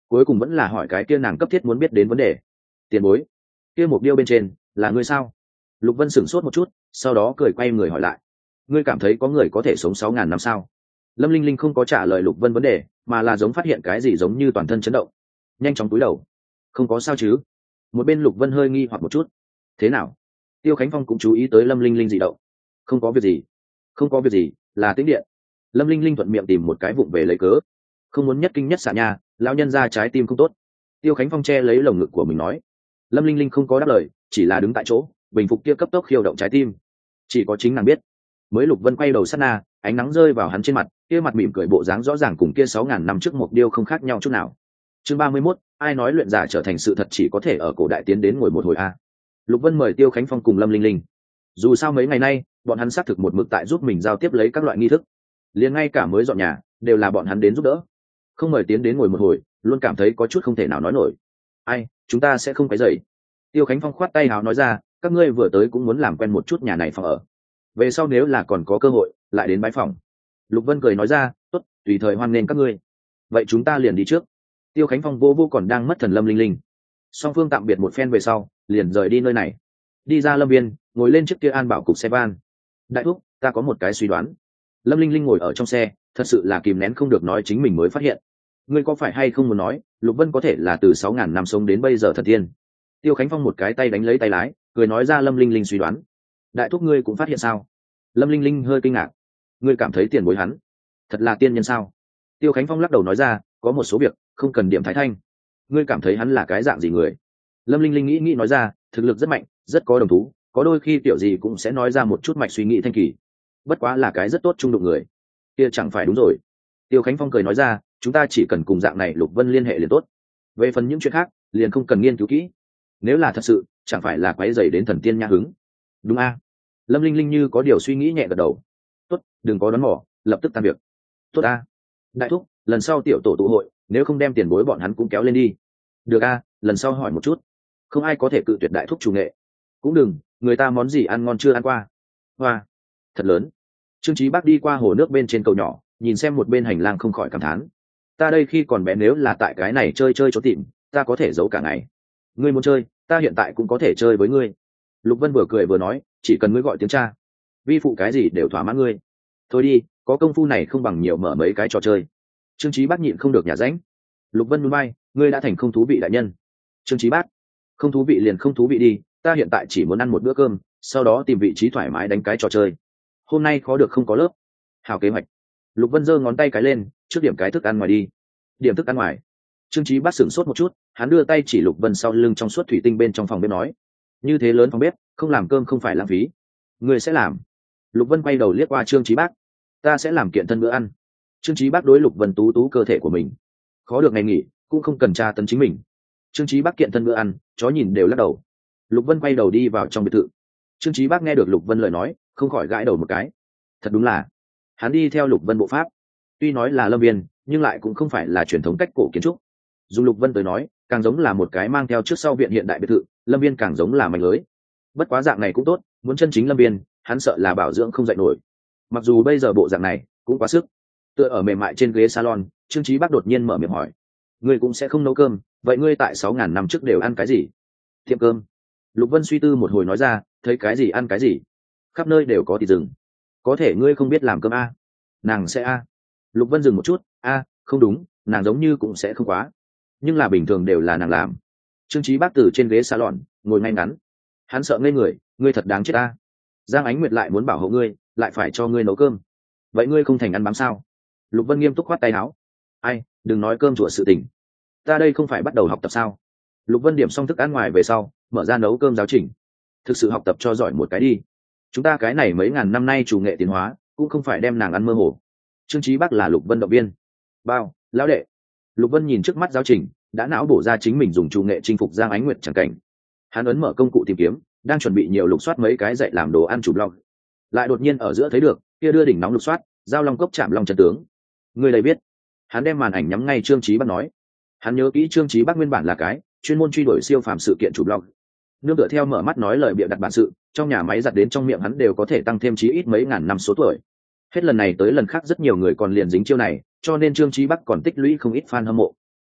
cuối cùng vẫn là hỏi cái kia nàng cấp thiết muốn biết đến vấn đề. Tiền bối, kia mục điêu bên trên là ngươi sao? Lục Vân sửng sốt một chút, sau đó cười quay người hỏi lại, ngươi cảm thấy có người có thể sống sáu ngàn năm sao? Lâm Linh Linh không có trả lời Lục Vân vấn đề, mà là giống phát hiện cái gì giống như toàn thân chấn động, nhanh chóng cúi đầu. Không có sao chứ? Một bên Lục Vân hơi nghi hoặc một chút. Thế nào? Tiêu Khánh Phong cũng chú ý tới Lâm Linh Linh dị động. Không có việc gì, không có việc gì, là tĩnh điện. Lâm Linh Linh thuận miệng tìm một cái vụng về lấy cớ, không muốn nhất kinh nhất xạ nha, lão nhân ra trái tim không tốt. Tiêu Khánh Phong che lấy lồng ngực của mình nói. Lâm Linh Linh không có đáp lời, chỉ là đứng tại chỗ bình phục kia cấp tốc khiêu động trái tim. Chỉ có chính nàng biết. Mới Lục Vân quay đầu sát na, ánh nắng rơi vào hắn trên mặt, kia mặt mỉm cười bộ dáng rõ ràng cùng kia sáu ngàn năm trước một điêu không khác nhau chút nào. Chương ba mươi mốt, ai nói luyện giả trở thành sự thật chỉ có thể ở cổ đại tiến đến ngồi một hồi a. Lục Vân mời Tiêu Khánh Phong cùng Lâm Linh Linh. Dù sao mấy ngày nay, bọn hắn xác thực một mực tại giúp mình giao tiếp lấy các loại nghi thức, liền ngay cả mới dọn nhà đều là bọn hắn đến giúp đỡ. Không mời tiến đến ngồi một hồi, luôn cảm thấy có chút không thể nào nói nổi. Ai, chúng ta sẽ không cái dậy. Tiêu Khánh Phong khoát tay hào nói ra, các ngươi vừa tới cũng muốn làm quen một chút nhà này phòng ở, về sau nếu là còn có cơ hội lại đến bái phòng. Lục Vân cười nói ra, tốt, tùy thời hoan nghênh các ngươi. Vậy chúng ta liền đi trước. Tiêu Khánh Phong vô vô còn đang mất thần Lâm Linh Linh. Song phương tạm biệt một phen về sau, liền rời đi nơi này. Đi ra lâm viên, ngồi lên chiếc kia an bảo cục xe van. Đại thúc, ta có một cái suy đoán. Lâm Linh Linh ngồi ở trong xe, thật sự là kìm nén không được nói chính mình mới phát hiện. Ngươi có phải hay không muốn nói, Lục Vân có thể là từ sáu ngàn năm sống đến bây giờ thần tiên? Tiêu Khánh Phong một cái tay đánh lấy tay lái, cười nói ra Lâm Linh Linh suy đoán. Đại thúc ngươi cũng phát hiện sao? Lâm Linh Linh hơi kinh ngạc. Ngươi cảm thấy tiền bối hắn thật là tiên nhân sao? Tiêu Khánh Phong lắc đầu nói ra, có một số việc không cần điểm thái thanh. Ngươi cảm thấy hắn là cái dạng gì người? Lâm Linh Linh nghĩ nghĩ nói ra, thực lực rất mạnh, rất có đồng thú, có đôi khi kiểu gì cũng sẽ nói ra một chút mạch suy nghĩ thanh kỳ. Bất quá là cái rất tốt trung đụng người. Kia chẳng phải đúng rồi. Tiêu Khánh Phong cười nói ra, chúng ta chỉ cần cùng dạng này Lục Vân liên hệ liền tốt. Về phần những chuyện khác, liền không cần nghiên cứu kỹ. Nếu là thật sự, chẳng phải là quấy rầy đến thần tiên nha hứng. Đúng a? Lâm Linh Linh như có điều suy nghĩ nhẹ gật đầu. Tốt, đừng có đoán mò, lập tức tan việc. Tốt a. Đại thúc, lần sau tiểu tổ tụ hội, nếu không đem tiền bối bọn hắn cũng kéo lên đi. Được a, lần sau hỏi một chút. Không ai có thể cự tuyệt đại thúc chủ nghệ. Cũng đừng, người ta món gì ăn ngon chưa ăn qua. Hoa, thật lớn. Trương Chí Bác đi qua hồ nước bên trên cầu nhỏ, nhìn xem một bên hành lang không khỏi cảm thán. Ta đây khi còn bé nếu là tại cái này chơi chơi trốn tìm, ta có thể giấu cả ngày. Ngươi muốn chơi, ta hiện tại cũng có thể chơi với ngươi. Lục Vân vừa cười vừa nói, chỉ cần ngươi gọi tiếng cha, vi phụ cái gì đều thỏa mãn ngươi. Thôi đi, có công phu này không bằng nhiều mở mấy cái trò chơi. Trương Chí Bác nhịn không được nhả ránh. Lục Vân nhún vai, ngươi đã thành không thú vị đại nhân. Trương Chí Bác, không thú vị liền không thú vị đi, ta hiện tại chỉ muốn ăn một bữa cơm, sau đó tìm vị trí thoải mái đánh cái trò chơi. Hôm nay khó được không có lớp. Hào kế hoạch. Lục Vân giơ ngón tay cái lên, trước điểm cái thức ăn ngoài đi. Điểm thức ăn ngoài. Trương Chí Bác sửng sốt một chút, hắn đưa tay chỉ Lục Vân sau lưng trong suốt thủy tinh bên trong phòng bếp nói, như thế lớn phòng bếp, không làm cơm không phải lãng phí. Người sẽ làm. Lục Vân quay đầu liếc qua Trương Chí Bác, ta sẽ làm kiện thân bữa ăn. Trương Chí Bác đối Lục Vân tú tú cơ thể của mình, khó được ngày nghỉ, cũng không cần tra tấn chính mình. Trương Chí Bác kiện thân bữa ăn, chó nhìn đều lắc đầu. Lục Vân quay đầu đi vào trong biệt thự. Trương Chí Bác nghe được Lục Vân lời nói, không khỏi gãi đầu một cái. Thật đúng là, hắn đi theo Lục Vân bộ pháp, tuy nói là lâm viên, nhưng lại cũng không phải là truyền thống cách cổ kiến trúc. Dùng Lục Vân tới nói, càng giống là một cái mang theo trước sau viện hiện đại biệt thự, lâm viên càng giống là mảnh lưới. Bất quá dạng này cũng tốt, muốn chân chính lâm viên, hắn sợ là bảo dưỡng không dậy nổi. Mặc dù bây giờ bộ dạng này cũng quá sức. Tựa ở mềm mại trên ghế salon, Trương Chí Bác đột nhiên mở miệng hỏi, ngươi cũng sẽ không nấu cơm, vậy ngươi tại sáu ngàn năm trước đều ăn cái gì? Tiệm cơm. Lục Vân suy tư một hồi nói ra, thấy cái gì ăn cái gì, khắp nơi đều có thịt rừng. Có thể ngươi không biết làm cơm a? Nàng sẽ a? Lục Vân dừng một chút, a, không đúng, nàng giống như cũng sẽ không quá, nhưng là bình thường đều là nàng làm. Trương Chí Bác từ trên ghế salon ngồi ngay ngắn, hắn sợ ngây người, ngươi thật đáng chết a. Giang Ánh Nguyệt lại muốn bảo hộ ngươi, lại phải cho ngươi nấu cơm, vậy ngươi không thành ăn bám sao? Lục Vân nghiêm túc khoát tay áo, ai, đừng nói cơm chùa sự tình, ta đây không phải bắt đầu học tập sao? Lục Vân điểm xong thức ăn ngoài về sau, mở ra nấu cơm giáo trình, thực sự học tập cho giỏi một cái đi. Chúng ta cái này mấy ngàn năm nay chủ nghệ tiến hóa, cũng không phải đem nàng ăn mơ hồ. Trương Chí Bác là Lục Vân động viên. Bao, lão đệ. Lục Vân nhìn trước mắt giáo trình, đã não bổ ra chính mình dùng chủ nghệ chinh phục Giang Ánh Nguyệt chẳng cảnh. Hắn ấn mở công cụ tìm kiếm, đang chuẩn bị nhiều lục soát mấy cái dạy làm đồ ăn chủ blog. Lại đột nhiên ở giữa thấy được, kia đưa đỉnh nóng lục soát, giao long cốc chạm long chân tướng. Người đây biết. Hắn đem màn ảnh nhắm ngay Trương Chí Bác nói. Hắn nhớ kỹ Trương Chí Bác nguyên bản là cái chuyên môn truy đuổi siêu phàm sự kiện chủ blog. Nương tựa theo mở mắt nói lời bịa đặt bản sự, trong nhà máy giặt đến trong miệng hắn đều có thể tăng thêm chí ít mấy ngàn năm số tuổi. Hết lần này tới lần khác rất nhiều người còn liền dính chiêu này, cho nên Trương Chí Bắc còn tích lũy không ít fan hâm mộ.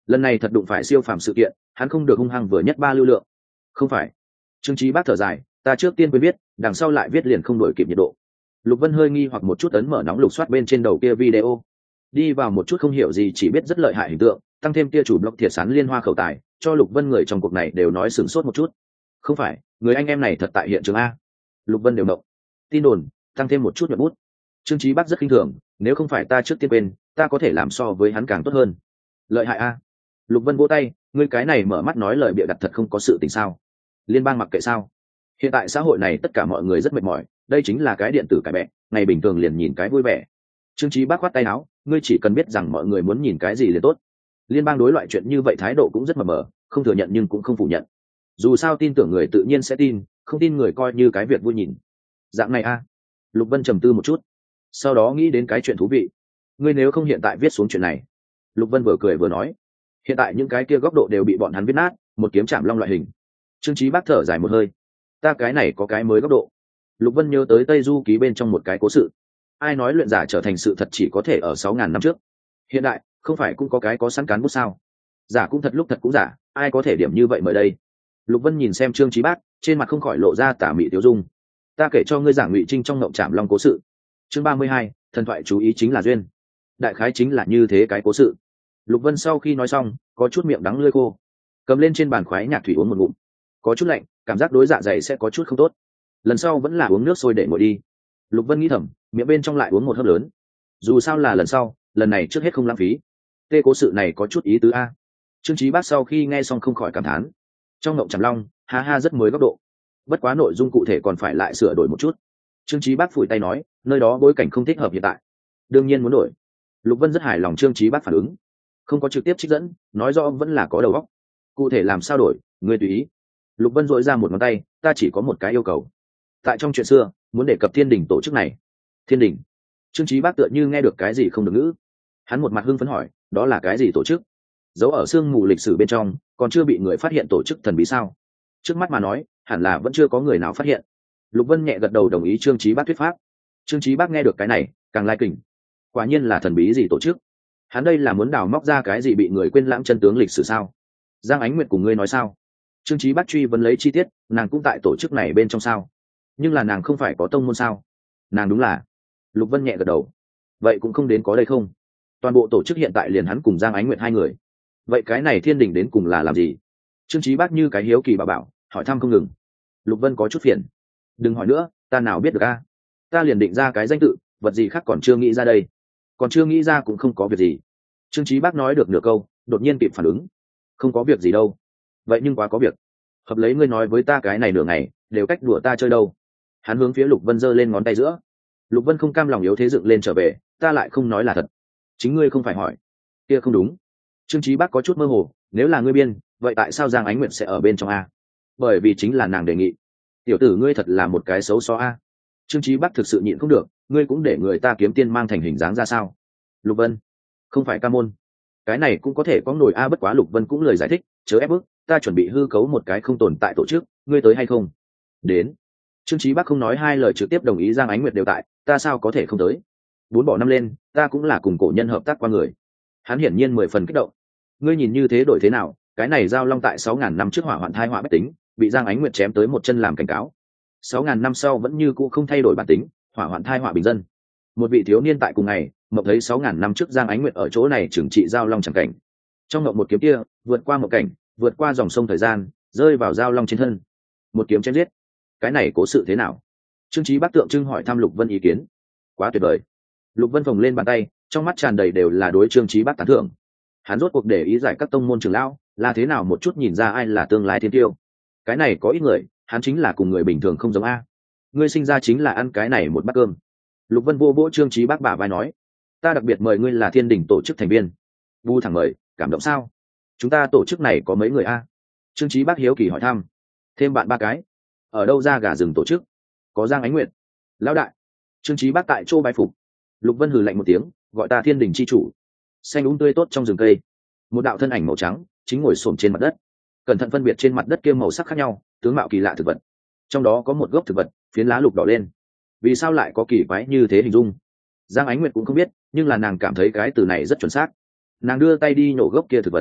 lần này thật đụng phải siêu phàm sự kiện, hắn không được hung hăng vừa nhất ba lưu lượng. Không phải. Trương Chí Bác thở dài, ta trước tiên quên viết, đằng sau lại viết liền không đổi kịp nhiệt độ. Lục Vân hơi nghi hoặc một chút, ấn mở nóng lục soát bên trên đầu kia video, đi vào một chút không hiểu gì, chỉ biết rất lợi hại hình tượng, tăng thêm kia chủ blog thiệt sán liên hoa khẩu tài, cho Lục Vân người trong cuộc này đều nói sửng sốt một chút. Không phải, người anh em này thật tại hiện trường a. Lục Vân đều động. Tin đồn, tăng thêm một chút nhuận bút. Trương Chí Bác rất khinh thường, nếu không phải ta trước tiên quên, ta có thể làm so với hắn càng tốt hơn. Lợi hại a. Lục Vân vỗ tay, ngươi cái này mở mắt nói lời bịa đặt thật không có sự tình sao? Liên bang mặc kệ sao? Hiện tại xã hội này tất cả mọi người rất mệt mỏi, đây chính là cái điện tử cái bẹ, ngày bình thường liền nhìn cái vui vẻ. Trương Chí Bác khoát tay áo, ngươi chỉ cần biết rằng mọi người muốn nhìn cái gì liền tốt. Liên bang đối loại chuyện như vậy thái độ cũng rất mờ mờ, không thừa nhận nhưng cũng không phủ nhận. Dù sao tin tưởng người tự nhiên sẽ tin, không tin người coi như cái việc vui nhìn. Dạng này a. Lục Vân trầm tư một chút, sau đó nghĩ đến cái chuyện thú vị. Ngươi nếu không hiện tại viết xuống chuyện này. Lục Vân vừa cười vừa nói, hiện tại những cái kia góc độ đều bị bọn hắn viết nát, một kiếm chạm long loại hình. Trương Chí Bác thở dài một hơi, ta cái này có cái mới góc độ. Lục Vân nhớ tới Tây Du ký bên trong một cái cố sự, ai nói luyện giả trở thành sự thật chỉ có thể ở sáu ngàn năm trước, hiện đại không phải cũng có cái có sẵn cán bút sao? Giả cũng thật lúc thật cũng giả, ai có thể điểm như vậy mới đây? Lục Vân nhìn xem Trương Chí Bác, trên mặt không khỏi lộ ra tà mị tiêu dung. Ta kể cho ngươi giảng Ngụy Trinh trong ngộng Trảm Long cố sự. Chương ba mươi hai, thần thoại chú ý chính là duyên. Đại khái chính là như thế cái cố sự. Lục Vân sau khi nói xong, có chút miệng đắng lưỡi khô, cầm lên trên bàn khoái nhạc thủy uống một ngụm, có chút lạnh, cảm giác đối dạ dày sẽ có chút không tốt. Lần sau vẫn là uống nước sôi để nguội đi. Lục Vân nghĩ thầm, miệng bên trong lại uống một hớp lớn. Dù sao là lần sau, lần này trước hết không lãng phí. Tê cố sự này có chút ý tứ a. Trương Chí Bác sau khi nghe xong không khỏi cảm thán, trong ngộng Trảm Long, ha ha rất mới góc độ. Bất quá nội dung cụ thể còn phải lại sửa đổi một chút. Trương Chí Bác phủi tay nói, nơi đó bối cảnh không thích hợp hiện tại. Đương nhiên muốn đổi. Lục Vân rất hài lòng Trương Chí Bác phản ứng, không có trực tiếp trích dẫn, nói rõ vẫn là có đầu óc. Cụ thể làm sao đổi, ngươi tùy ý. Lục Vân dội ra một ngón tay, ta chỉ có một cái yêu cầu. Tại trong chuyện xưa, muốn đề cập Thiên Đình tổ chức này. Thiên Đình? Trương Chí Bác tựa như nghe được cái gì không được ngữ. Hắn một mặt hưng phấn hỏi, đó là cái gì tổ chức? Giấu ở xương mù lịch sử bên trong, còn chưa bị người phát hiện tổ chức thần bí sao? Trước mắt mà nói, hẳn là vẫn chưa có người nào phát hiện. Lục Vân nhẹ gật đầu đồng ý Trương Chí Bác thuyết pháp. Trương Chí Bác nghe được cái này, càng lai kình. Quả nhiên là thần bí gì tổ chức? Hắn đây là muốn đào móc ra cái gì bị người quên lãng chân tướng lịch sử sao? Giang Ánh Nguyệt cùng ngươi nói sao? Trương Chí Bác truy vấn lấy chi tiết, nàng cũng tại tổ chức này bên trong sao? Nhưng là nàng không phải có tông môn sao? Nàng đúng là. Lục Vân nhẹ gật đầu. Vậy cũng không đến có đây không? Toàn bộ tổ chức hiện tại liền hắn cùng Giang Ánh Nguyệt hai người. Vậy cái này Thiên Đình đến cùng là làm gì? Trương Chí Bác như cái hiếu kỳ bảo bảo, hỏi thăm không ngừng. Lục Vân có chút phiền. Đừng hỏi nữa, ta nào biết được a? Ta liền định ra cái danh tự, vật gì khác còn chưa nghĩ ra đây. Còn chưa nghĩ ra cũng không có việc gì. Trương Chí Bác nói được nửa câu, đột nhiên kịp phản ứng. Không có việc gì đâu. Vậy nhưng quá có việc. Hợp lấy ngươi nói với ta cái này nửa ngày, đều cách đùa ta chơi đâu. Hắn hướng phía Lục Vân giơ lên ngón tay giữa. Lục Vân không cam lòng yếu thế dựng lên trở về, ta lại không nói là thật. Chính ngươi không phải hỏi. Kia không đúng. Trương Chí Bác có chút mơ hồ, nếu là ngươi biên, vậy tại sao Giang Ánh Nguyệt sẽ ở bên trong a? Bởi vì chính là nàng đề nghị. Tiểu tử ngươi thật là một cái xấu xó a. Trương Chí Bác thực sự nhịn không được, ngươi cũng để người ta kiếm tiên mang thành hình dáng ra sao? Lục Vân, không phải ca môn. Cái này cũng có thể có nổi a, bất quá Lục Vân cũng lời giải thích, chớ ép bức, ta chuẩn bị hư cấu một cái không tồn tại tổ chức, ngươi tới hay không? Đến. Trương Chí Bác không nói hai lời trực tiếp đồng ý Giang Ánh Nguyệt đều tại, ta sao có thể không tới? Bốn bỏ năm lên, ta cũng là cùng cổ nhân hợp tác qua người. Hắn hiển nhiên mười phần kích động. Ngươi nhìn như thế đổi thế nào? Cái này giao long tại sáu ngàn năm trước hỏa hoạn thai họa bách tính, bị Giang Ánh Nguyệt chém tới một chân làm cảnh cáo. Sáu ngàn năm sau vẫn như cũ không thay đổi bản tính, hỏa hoạn thai họa bình dân. Một vị thiếu niên tại cùng ngày, mộng thấy sáu ngàn năm trước Giang Ánh Nguyệt ở chỗ này trừng trị giao long chẳng cảnh. Trong mộng một kiếm kia, vượt qua một cảnh, vượt qua dòng sông thời gian, rơi vào giao long trên thân. Một kiếm chém giết. Cái này cố sự thế nào? Trương Chí Bác tượng trưng hỏi thăm Lục Vân ý kiến. Quá tuyệt vời. Lục Vân phồng lên bàn tay, trong mắt tràn đầy đều là đối Trương Chí Bác tán thưởng. Hắn rốt cuộc để ý giải các tông môn trưởng lão, là thế nào một chút nhìn ra ai là tương lai thiên tiêu. Cái này có ít người, hắn chính là cùng người bình thường không giống a. Ngươi sinh ra chính là ăn cái này một bát cơm. Lục Vân vô vỗ Trương Chí Bác bả vai nói, ta đặc biệt mời ngươi là Thiên Đình tổ chức thành viên. Vu thẳng mời, cảm động sao? Chúng ta tổ chức này có mấy người a? Trương Chí Bác hiếu kỳ hỏi thăm. Thêm bạn ba cái. Ở đâu ra gà rừng tổ chức? Có Giang Ánh Nguyệt. Lão đại. Trương Chí Bác tại chỗ bái phục. Lục Vân hừ lạnh một tiếng, gọi ta Thiên Đình chi chủ. Xanh úng tươi tốt trong rừng cây, một đạo thân ảnh màu trắng chính ngồi xổm trên mặt đất, cẩn thận phân biệt trên mặt đất kia màu sắc khác nhau, tướng mạo kỳ lạ thực vật. Trong đó có một gốc thực vật phiến lá lục đỏ lên. Vì sao lại có kỳ quái như thế hình dung? Giang Ánh Nguyệt cũng không biết, nhưng là nàng cảm thấy cái từ này rất chuẩn xác. Nàng đưa tay đi nhổ gốc kia thực vật.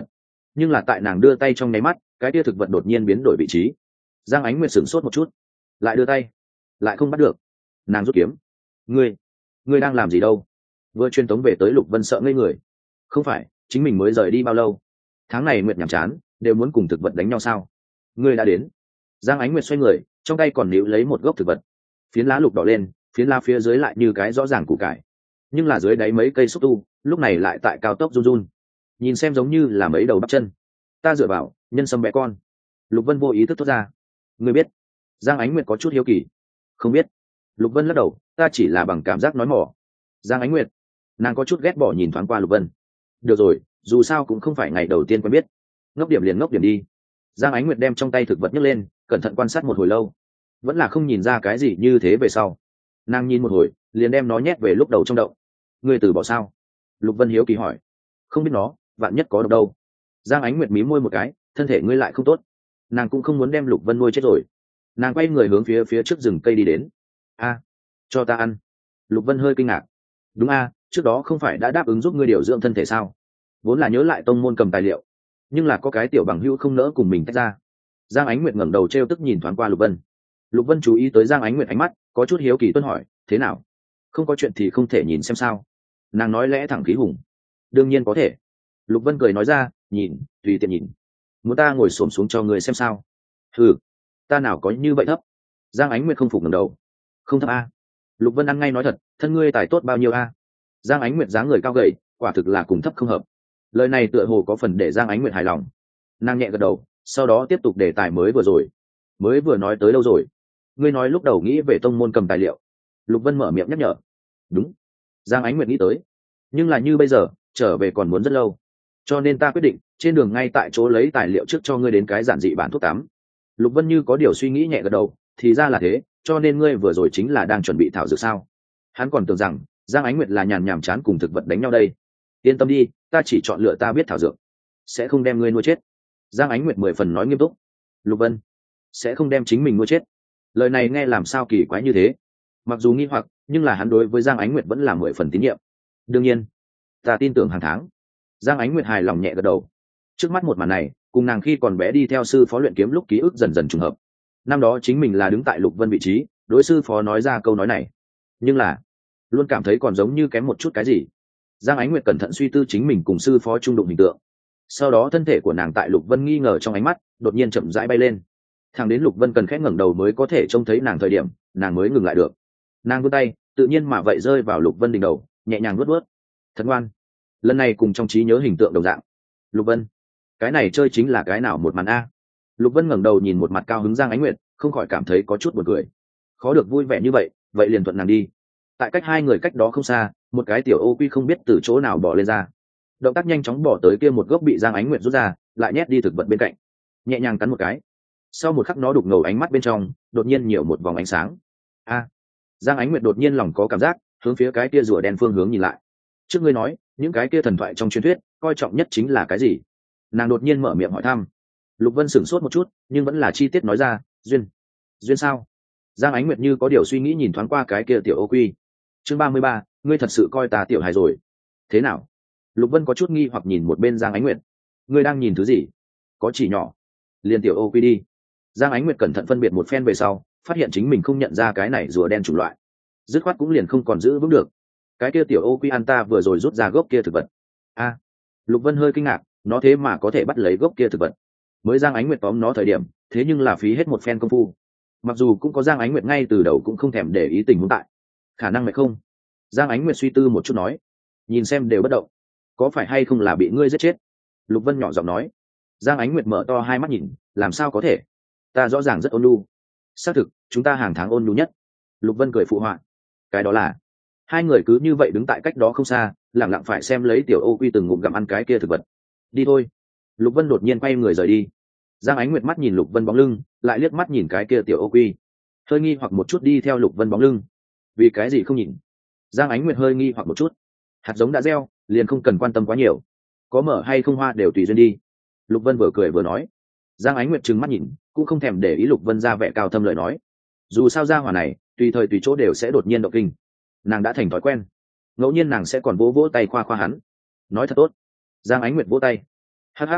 nhưng là tại nàng đưa tay trong nháy mắt, cái tia thực vật đột nhiên biến đổi vị trí. Giang Ánh Nguyệt sửng sốt một chút, lại đưa tay, lại không bắt được. Nàng rút kiếm. Ngươi, ngươi đang làm gì đâu? Vừa truyền tống về tới Lục Vân sợ ngây người. Không phải, chính mình mới rời đi bao lâu? Tháng này Nguyệt nhàm chán, đều muốn cùng thực vật đánh nhau sao? Ngươi đã đến. Giang Ánh Nguyệt xoay người, trong tay còn níu lấy một gốc thực vật. Phiến lá lục đỏ lên, phiến lá phía dưới lại như cái rõ ràng củ cải, nhưng là dưới đáy mấy cây xúc tu lúc này lại tại cao tốc run run, nhìn xem giống như là mấy đầu bắp chân. Ta dựa vào nhân sâm bé con. Lục Vân vô ý thức thốt ra. Ngươi biết? Giang Ánh Nguyệt có chút hiếu kỳ. Không biết. Lục Vân lắc đầu, ta chỉ là bằng cảm giác nói mỏ. Giang Ánh Nguyệt, nàng có chút ghét bỏ nhìn thoáng qua Lục Vân. Được rồi, dù sao cũng không phải ngày đầu tiên quen biết, ngốc điểm liền ngốc điểm đi. Giang Ánh Nguyệt đem trong tay thực vật nhấc lên, cẩn thận quan sát một hồi lâu, vẫn là không nhìn ra cái gì như thế về sau. Nàng nhìn một hồi, liền đem nó nhét về lúc đầu trong đậu. Ngươi từ bỏ sao? Lục Vân hiếu kỳ hỏi. Không biết nó, vạn nhất có độc đâu. Giang Ánh Nguyệt mí môi một cái, thân thể ngươi lại không tốt. Nàng cũng không muốn đem Lục Vân nuôi chết rồi. Nàng quay người hướng phía phía trước rừng cây đi đến. A, cho ta ăn. Lục Vân hơi kinh ngạc. Đúng a, trước đó không phải đã đáp ứng giúp ngươi điều dưỡng thân thể sao? Vốn là nhớ lại tông môn cầm tài liệu, nhưng là có cái tiểu bằng hữu không nỡ cùng mình tách ra. Giang Ánh Nguyệt ngẩng đầu trêu tức nhìn thoáng qua Lục Vân. Lục Vân chú ý tới Giang Ánh Nguyệt ánh mắt, có chút hiếu kỳ tuân hỏi, thế nào? Không có chuyện thì không thể nhìn xem sao? Nàng nói lẽ thẳng khí hùng. Đương nhiên có thể. Lục Vân cười nói ra, nhìn, tùy tiện nhìn. Muốn ta ngồi xổm xuống cho người xem sao? Ừ, ta nào có như vậy thấp. Giang Ánh Nguyệt không phục ngẩng đầu. Không thấp a. Lục Vân ăn ngay nói thật, thân ngươi tài tốt bao nhiêu a? Giang Ánh Nguyệt dáng người cao gầy, quả thực là cùng thấp không hợp. Lời này tựa hồ có phần để Giang Ánh Nguyệt hài lòng. Nàng nhẹ gật đầu, sau đó tiếp tục đề tài mới vừa rồi. Mới vừa nói tới đâu rồi? Ngươi nói lúc đầu nghĩ về tông môn cầm tài liệu. Lục Vân mở miệng nhắc nhở. Đúng. Giang Ánh Nguyệt nghĩ tới. Nhưng là như bây giờ, trở về còn muốn rất lâu. Cho nên ta quyết định, trên đường ngay tại chỗ lấy tài liệu trước cho ngươi đến cái giản dị bản thuốc tắm. Lục Vân như có điều suy nghĩ nhẹ gật đầu, thì ra là thế, cho nên ngươi vừa rồi chính là đang chuẩn bị thảo dược sao? Hắn còn tưởng rằng Giang Ánh Nguyệt là nhàn nhảm chán cùng thực vật đánh nhau đây. Yên tâm đi, ta chỉ chọn lựa ta biết thảo dược, sẽ không đem ngươi nuôi chết. Giang Ánh Nguyệt mười phần nói nghiêm túc. Lục Vân sẽ không đem chính mình nuôi chết. Lời này nghe làm sao kỳ quái như thế. Mặc dù nghi hoặc, nhưng là hắn đối với Giang Ánh Nguyệt vẫn là mười phần tín nhiệm. Đương nhiên, ta tin tưởng hàng tháng. Giang Ánh Nguyệt hài lòng nhẹ gật đầu. Trước mắt một màn này, cùng nàng khi còn bé đi theo sư phó luyện kiếm lúc ký ức dần dần trùng hợp. Năm đó chính mình là đứng tại Lục Vân vị trí, đối sư phó nói ra câu nói này, nhưng là luôn cảm thấy còn giống như kém một chút cái gì. Giang Ánh Nguyệt cẩn thận suy tư chính mình cùng sư phó trung đụng hình tượng. Sau đó thân thể của nàng tại Lục Vân nghi ngờ trong ánh mắt đột nhiên chậm rãi bay lên, thẳng đến Lục Vân cần khẽ ngẩng đầu mới có thể trông thấy nàng thời điểm, nàng mới ngừng lại được. Nàng vươn tay, tự nhiên mà vậy rơi vào Lục Vân đỉnh đầu, nhẹ nhàng vuốt vuốt. Thật ngoan. Lần này cùng trong trí nhớ hình tượng đồng dạng. Lục Vân, cái này chơi chính là cái nào một màn a? Lục Vân ngẩng đầu nhìn một mặt cao hứng Giang Ánh Nguyệt, không khỏi cảm thấy có chút buồn cười. Khó được vui vẻ như vậy, vậy liền thuận nàng đi. Tại cách hai người cách đó không xa, một cái tiểu ô quy không biết từ chỗ nào bỏ lên ra, động tác nhanh chóng bỏ tới kia một gốc bị Giang Ánh Nguyệt rút ra, lại nhét đi thực vật bên cạnh, nhẹ nhàng cắn một cái. Sau một khắc nó đục ngầu ánh mắt bên trong đột nhiên nhiều một vòng ánh sáng. A! Giang Ánh Nguyệt đột nhiên lòng có cảm giác, hướng phía cái kia rùa đen phương hướng nhìn lại. Trước ngươi nói, những cái kia thần thoại trong truyền thuyết, coi trọng nhất chính là cái gì? Nàng đột nhiên mở miệng hỏi thăm. Lục Vân sửng sốt một chút, nhưng vẫn là chi tiết nói ra, duyên. Duyên sao? Giang Ánh Nguyệt như có điều suy nghĩ nhìn thoáng qua cái kia tiểu ô quy. Chương ba mươi ba, ngươi thật sự coi ta tiểu hài rồi. Thế nào? Lục Vân có chút nghi hoặc nhìn một bên Giang Ánh Nguyệt. Ngươi đang nhìn thứ gì? Có chỉ nhỏ. Liền tiểu ô quy đi. Giang Ánh Nguyệt cẩn thận phân biệt một phen về sau, phát hiện chính mình không nhận ra cái này rùa đen chủng loại, dứt khoát cũng liền không còn giữ vững được. Cái kia tiểu ô quy an ta vừa rồi rút ra gốc kia thực vật. A! Lục Vân hơi kinh ngạc, nó thế mà có thể bắt lấy gốc kia thực vật. Mới Giang Ánh Nguyệt tóm nó thời điểm, thế nhưng là phí hết một phen công phu. Mặc dù cũng có Giang Ánh Nguyệt ngay từ đầu cũng không thèm để ý tình huống tại, khả năng mày không. Giang Ánh Nguyệt suy tư một chút nói, nhìn xem đều bất động, có phải hay không là bị ngươi giết chết? Lục Vân nhỏ giọng nói. Giang Ánh Nguyệt mở to hai mắt nhìn, làm sao có thể? Ta rõ ràng rất ôn nhu. Xác thực, chúng ta hàng tháng ôn nhu nhất. Lục Vân cười phụ họa. Cái đó là, hai người cứ như vậy đứng tại cách đó không xa, lẳng lặng phải xem lấy tiểu ô quy từng ngụm gặm ăn cái kia thực vật. Đi thôi. Lục Vân đột nhiên quay người rời đi. Giang Ánh Nguyệt mắt nhìn Lục Vân bóng lưng, lại liếc mắt nhìn cái kia tiểu ô quy, hơi nghi hoặc một chút đi theo Lục Vân bóng lưng. Vì cái gì không nhìn? Giang Ánh Nguyệt hơi nghi hoặc một chút. Hạt giống đã gieo, liền không cần quan tâm quá nhiều, có mở hay không hoa đều tùy duyên đi. Lục Vân vừa cười vừa nói. Giang Ánh Nguyệt trừng mắt nhìn, cũng không thèm để ý Lục Vân ra vẻ cao thâm lời nói. Dù sao gia hỏa này, tùy thời tùy chỗ đều sẽ đột nhiên động kinh, nàng đã thành thói quen. Ngẫu nhiên nàng sẽ còn vỗ vỗ tay khoa khoa hắn. Nói thật tốt. Giang Ánh Nguyệt vỗ tay. Hắc hắc.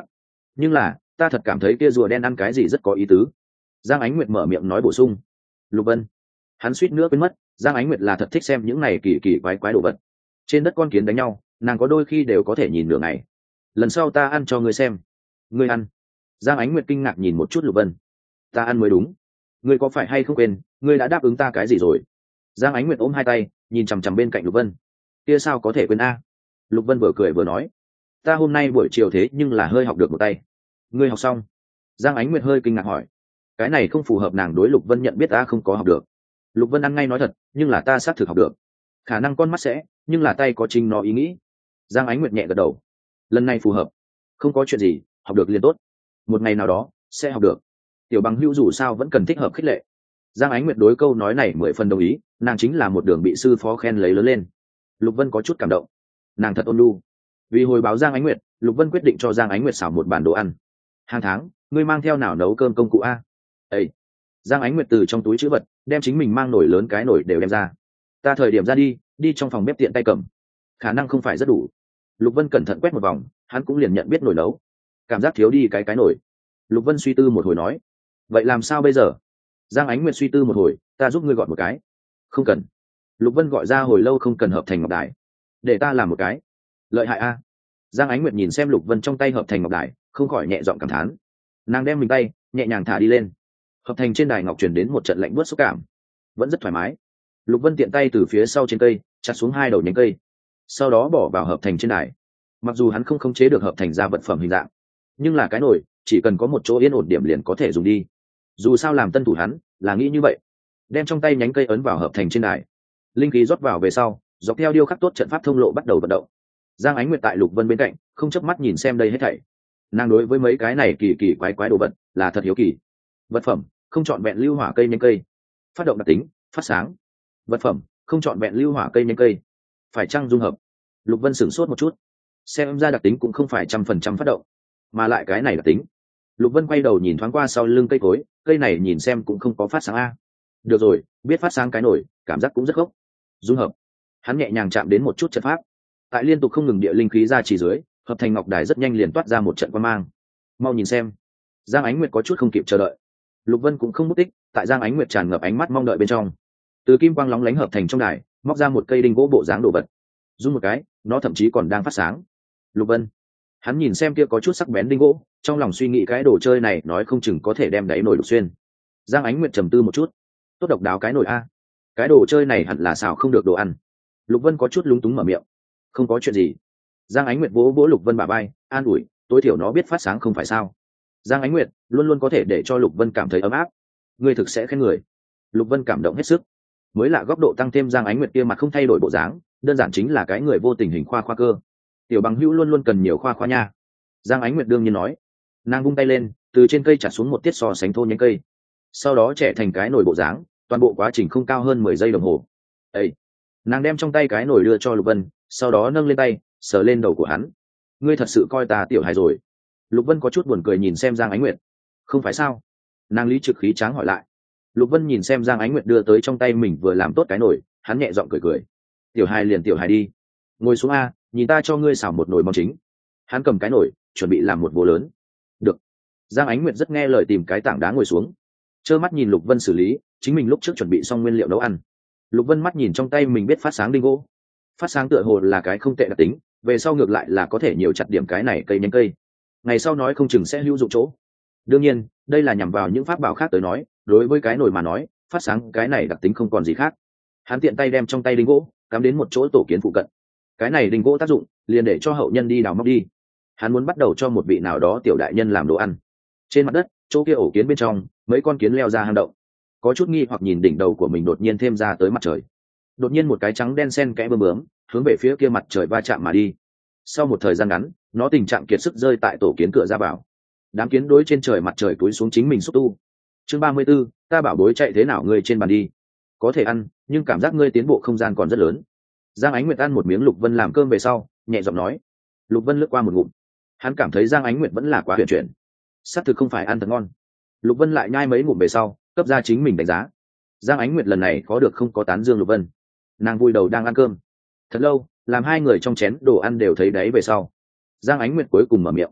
nhưng là ta thật cảm thấy kia rùa đen ăn cái gì rất có ý tứ. Giang Ánh Nguyệt mở miệng nói bổ sung. Lục Vân, hắn suýt nữa quên mất, Giang Ánh Nguyệt là thật thích xem những này kỳ kỳ quái quái đồ vật. Trên đất con kiến đánh nhau, nàng có đôi khi đều có thể nhìn nửa ngày. Lần sau ta ăn cho ngươi xem. Ngươi ăn? Giang Ánh Nguyệt kinh ngạc nhìn một chút Lục Vân. Ta ăn mới đúng. Ngươi có phải hay không quên, ngươi đã đáp ứng ta cái gì rồi? Giang Ánh Nguyệt ôm hai tay, nhìn chằm chằm bên cạnh Lục Vân. Kia sao có thể quên a? Lục Vân vừa cười vừa nói. Ta hôm nay buổi chiều thế nhưng là hơi học được một tay. Ngươi học xong? Giang Ánh Nguyệt hơi kinh ngạc hỏi. Cái này không phù hợp nàng đối Lục Vân nhận biết ta không có học được. Lục Vân ăn ngay nói thật, nhưng là ta xác thực học được. Khả năng con mắt sẽ, nhưng là tay có chính nó ý nghĩ. Giang Ánh Nguyệt nhẹ gật đầu. Lần này phù hợp. Không có chuyện gì, học được liền tốt. Một ngày nào đó sẽ học được. Tiểu Bằng Hữu dù sao vẫn cần thích hợp khích lệ. Giang Ánh Nguyệt đối câu nói này mười phần đồng ý, nàng chính là một đường bị sư phó khen lấy lớn lên. Lục Vân có chút cảm động. Nàng thật ôn nhu. Vì hồi báo Giang Ánh Nguyệt, Lục Vân quyết định cho Giang Ánh Nguyệt xào một bàn đồ ăn. Hàng tháng, ngươi mang theo nào nấu cơm công cụ a? Ê! Giang Ánh Nguyệt từ trong túi trữ vật đem chính mình mang nổi lớn cái nổi đều đem ra. Ta thời điểm ra đi, đi trong phòng bếp tiện tay cầm. Khả năng không phải rất đủ. Lục Vân cẩn thận quét một vòng, hắn cũng liền nhận biết nổi nấu. Cảm giác thiếu đi cái cái nổi. Lục Vân suy tư một hồi nói. Vậy làm sao bây giờ? Giang Ánh Nguyệt suy tư một hồi, ta giúp ngươi gọt một cái. Không cần. Lục Vân gọi ra hồi lâu không cần hợp thành ngọc đài. Để ta làm một cái. Lợi hại a. Giang Ánh Nguyệt nhìn xem Lục Vân trong tay hợp thành ngọc đài, không khỏi nhẹ giọng cảm thán. Nàng đem mình tay nhẹ nhàng thả đi lên. Hợp thành trên đài ngọc truyền đến một trận lạnh buốt xúc cảm, vẫn rất thoải mái. Lục Vân tiện tay từ phía sau trên cây chặt xuống hai đầu nhánh cây, sau đó bỏ vào hợp thành trên đài. Mặc dù hắn không khống chế được hợp thành ra vật phẩm hình dạng, nhưng là cái nồi chỉ cần có một chỗ yên ổn điểm liền có thể dùng đi. Dù sao làm tân thủ hắn là nghĩ như vậy. Đem trong tay nhánh cây ấn vào hợp thành trên đài, linh khí rót vào về sau, dọc theo điêu khắc tốt trận pháp thông lộ bắt đầu vận động. Giang Ánh Nguyệt tại Lục Vân bên cạnh không chớp mắt nhìn xem đây hết thảy. Nàng đối với mấy cái này kỳ kỳ quái quái đồ vật là thật hiếu kỳ. Vật phẩm không chọn vẹn lưu hỏa cây nhánh cây, phát động đặc tính phát sáng. Vật phẩm không chọn vẹn lưu hỏa cây nhánh cây, phải chăng dung hợp? Lục Vân sửng sốt một chút, xem ra đặc tính cũng không phải trăm phần trăm phát động, mà lại cái này đặc tính. Lục Vân quay đầu nhìn thoáng qua sau lưng cây cối, cây này nhìn xem cũng không có phát sáng a. Được rồi, biết phát sáng cái nổi, cảm giác cũng rất gốc. Dung hợp. Hắn nhẹ nhàng chạm đến một chút trận pháp, tại liên tục không ngừng địa linh khí ra chỉ dưới, hợp thành ngọc đài rất nhanh liền toát ra một trận quang mang. Mau nhìn xem. Giang Ánh Nguyệt có chút không kịp chờ đợi. Lục Vân cũng không mất tích, tại Giang Ánh Nguyệt tràn ngập ánh mắt mong đợi bên trong, từ kim quang lóng lánh hợp thành trong đài móc ra một cây đinh gỗ bộ dáng đồ vật. Rung một cái, nó thậm chí còn đang phát sáng. Lục Vân, hắn nhìn xem kia có chút sắc bén đinh gỗ, trong lòng suy nghĩ cái đồ chơi này nói không chừng có thể đem đáy nồi đục xuyên. Giang Ánh Nguyệt trầm tư một chút, tốt độc đáo cái nồi a, cái đồ chơi này hẳn là xào không được đồ ăn. Lục Vân có chút lúng túng mở miệng. Không có chuyện gì. Giang Ánh Nguyệt vỗ vỗ Lục Vân bả vai, an ủi, tối thiểu nó biết phát sáng không phải sao? Giang Ánh Nguyệt luôn luôn có thể để cho Lục Vân cảm thấy ấm áp. Ngươi thực sẽ khen người. Lục Vân cảm động hết sức. Mới lạ góc độ tăng thêm Giang Ánh Nguyệt kia mặt không thay đổi bộ dáng, đơn giản chính là cái người vô tình hình khoa khoa cơ. Tiểu Bằng Hữu luôn luôn cần nhiều khoa khoa nha. Giang Ánh Nguyệt đương nhiên nói. Nàng vung tay lên, từ trên cây chặt xuống một tiết so sánh thô nhánh cây, sau đó trẻ thành cái nồi bộ dáng, toàn bộ quá trình không cao hơn mười giây đồng hồ. Ê! Nàng đem trong tay cái nồi đưa cho Lục Vân, sau đó nâng lên tay, sờ lên đầu của hắn. Ngươi thật sự coi ta tiểu hài rồi. Lục Vân có chút buồn cười nhìn xem Giang Ánh Nguyệt. Không phải sao? Nàng lý trực khí tráng hỏi lại. Lục Vân nhìn xem Giang Ánh Nguyệt đưa tới trong tay mình vừa làm tốt cái nồi, hắn nhẹ giọng cười cười. Tiểu hài liền tiểu hài đi. Ngồi xuống a, nhìn ta cho ngươi xào một nồi món chính. Hắn cầm cái nồi, chuẩn bị làm một bố lớn. Được. Giang Ánh Nguyệt rất nghe lời tìm cái tảng đá ngồi xuống. Trơ mắt nhìn Lục Vân xử lý, chính mình lúc trước chuẩn bị xong nguyên liệu nấu ăn. Lục Vân mắt nhìn trong tay mình biết phát sáng đinh gỗ. Phát sáng tựa hồ là cái không tệ đặc tính, về sau ngược lại là có thể nhiều chặt điểm cái này cây nhánh cây. Ngày sau nói không chừng sẽ hữu dụng chỗ. Đương nhiên, đây là nhằm vào những pháp bảo khác tới nói, đối với cái nồi mà nói, phát sáng cái này đặc tính không còn gì khác. Hắn tiện tay đem trong tay đinh gỗ cắm đến một chỗ tổ kiến phụ cận. Cái này đinh gỗ tác dụng, liền để cho hậu nhân đi đào móc đi. Hắn muốn bắt đầu cho một vị nào đó tiểu đại nhân làm đồ ăn. Trên mặt đất, chỗ kia ổ kiến bên trong, mấy con kiến leo ra hang động. Có chút nghi hoặc nhìn đỉnh đầu của mình đột nhiên thêm ra tới mặt trời. Đột nhiên một cái trắng đen xen kẽ bướm bướm, hướng về phía kia mặt trời va chạm mà đi. Sau một thời gian ngắn, nó tình trạng kiệt sức rơi tại tổ kiến cửa ra vào. Đám kiến đối trên trời mặt trời cúi xuống chính mình xúc tu. Chương ba mươi 34, ta bảo bối chạy thế nào ngươi trên bàn đi. Có thể ăn, nhưng cảm giác ngươi tiến bộ không gian còn rất lớn. Giang Ánh Nguyệt ăn một miếng Lục Vân làm cơm về sau, nhẹ giọng nói. Lục Vân lướt qua một ngụm. Hắn cảm thấy Giang Ánh Nguyệt vẫn là quá huyền chuyển. Xác thực không phải ăn thật ngon. Lục Vân lại nhai mấy ngụm về sau, cấp ra chính mình đánh giá. Giang Ánh Nguyệt lần này khó được không có tán dương Lục Vân. Nàng vui đầu đang ăn cơm. Thật lâu, làm hai người trong chén đồ ăn đều thấy đáy về sau. Giang Ánh Nguyệt cuối cùng mở miệng.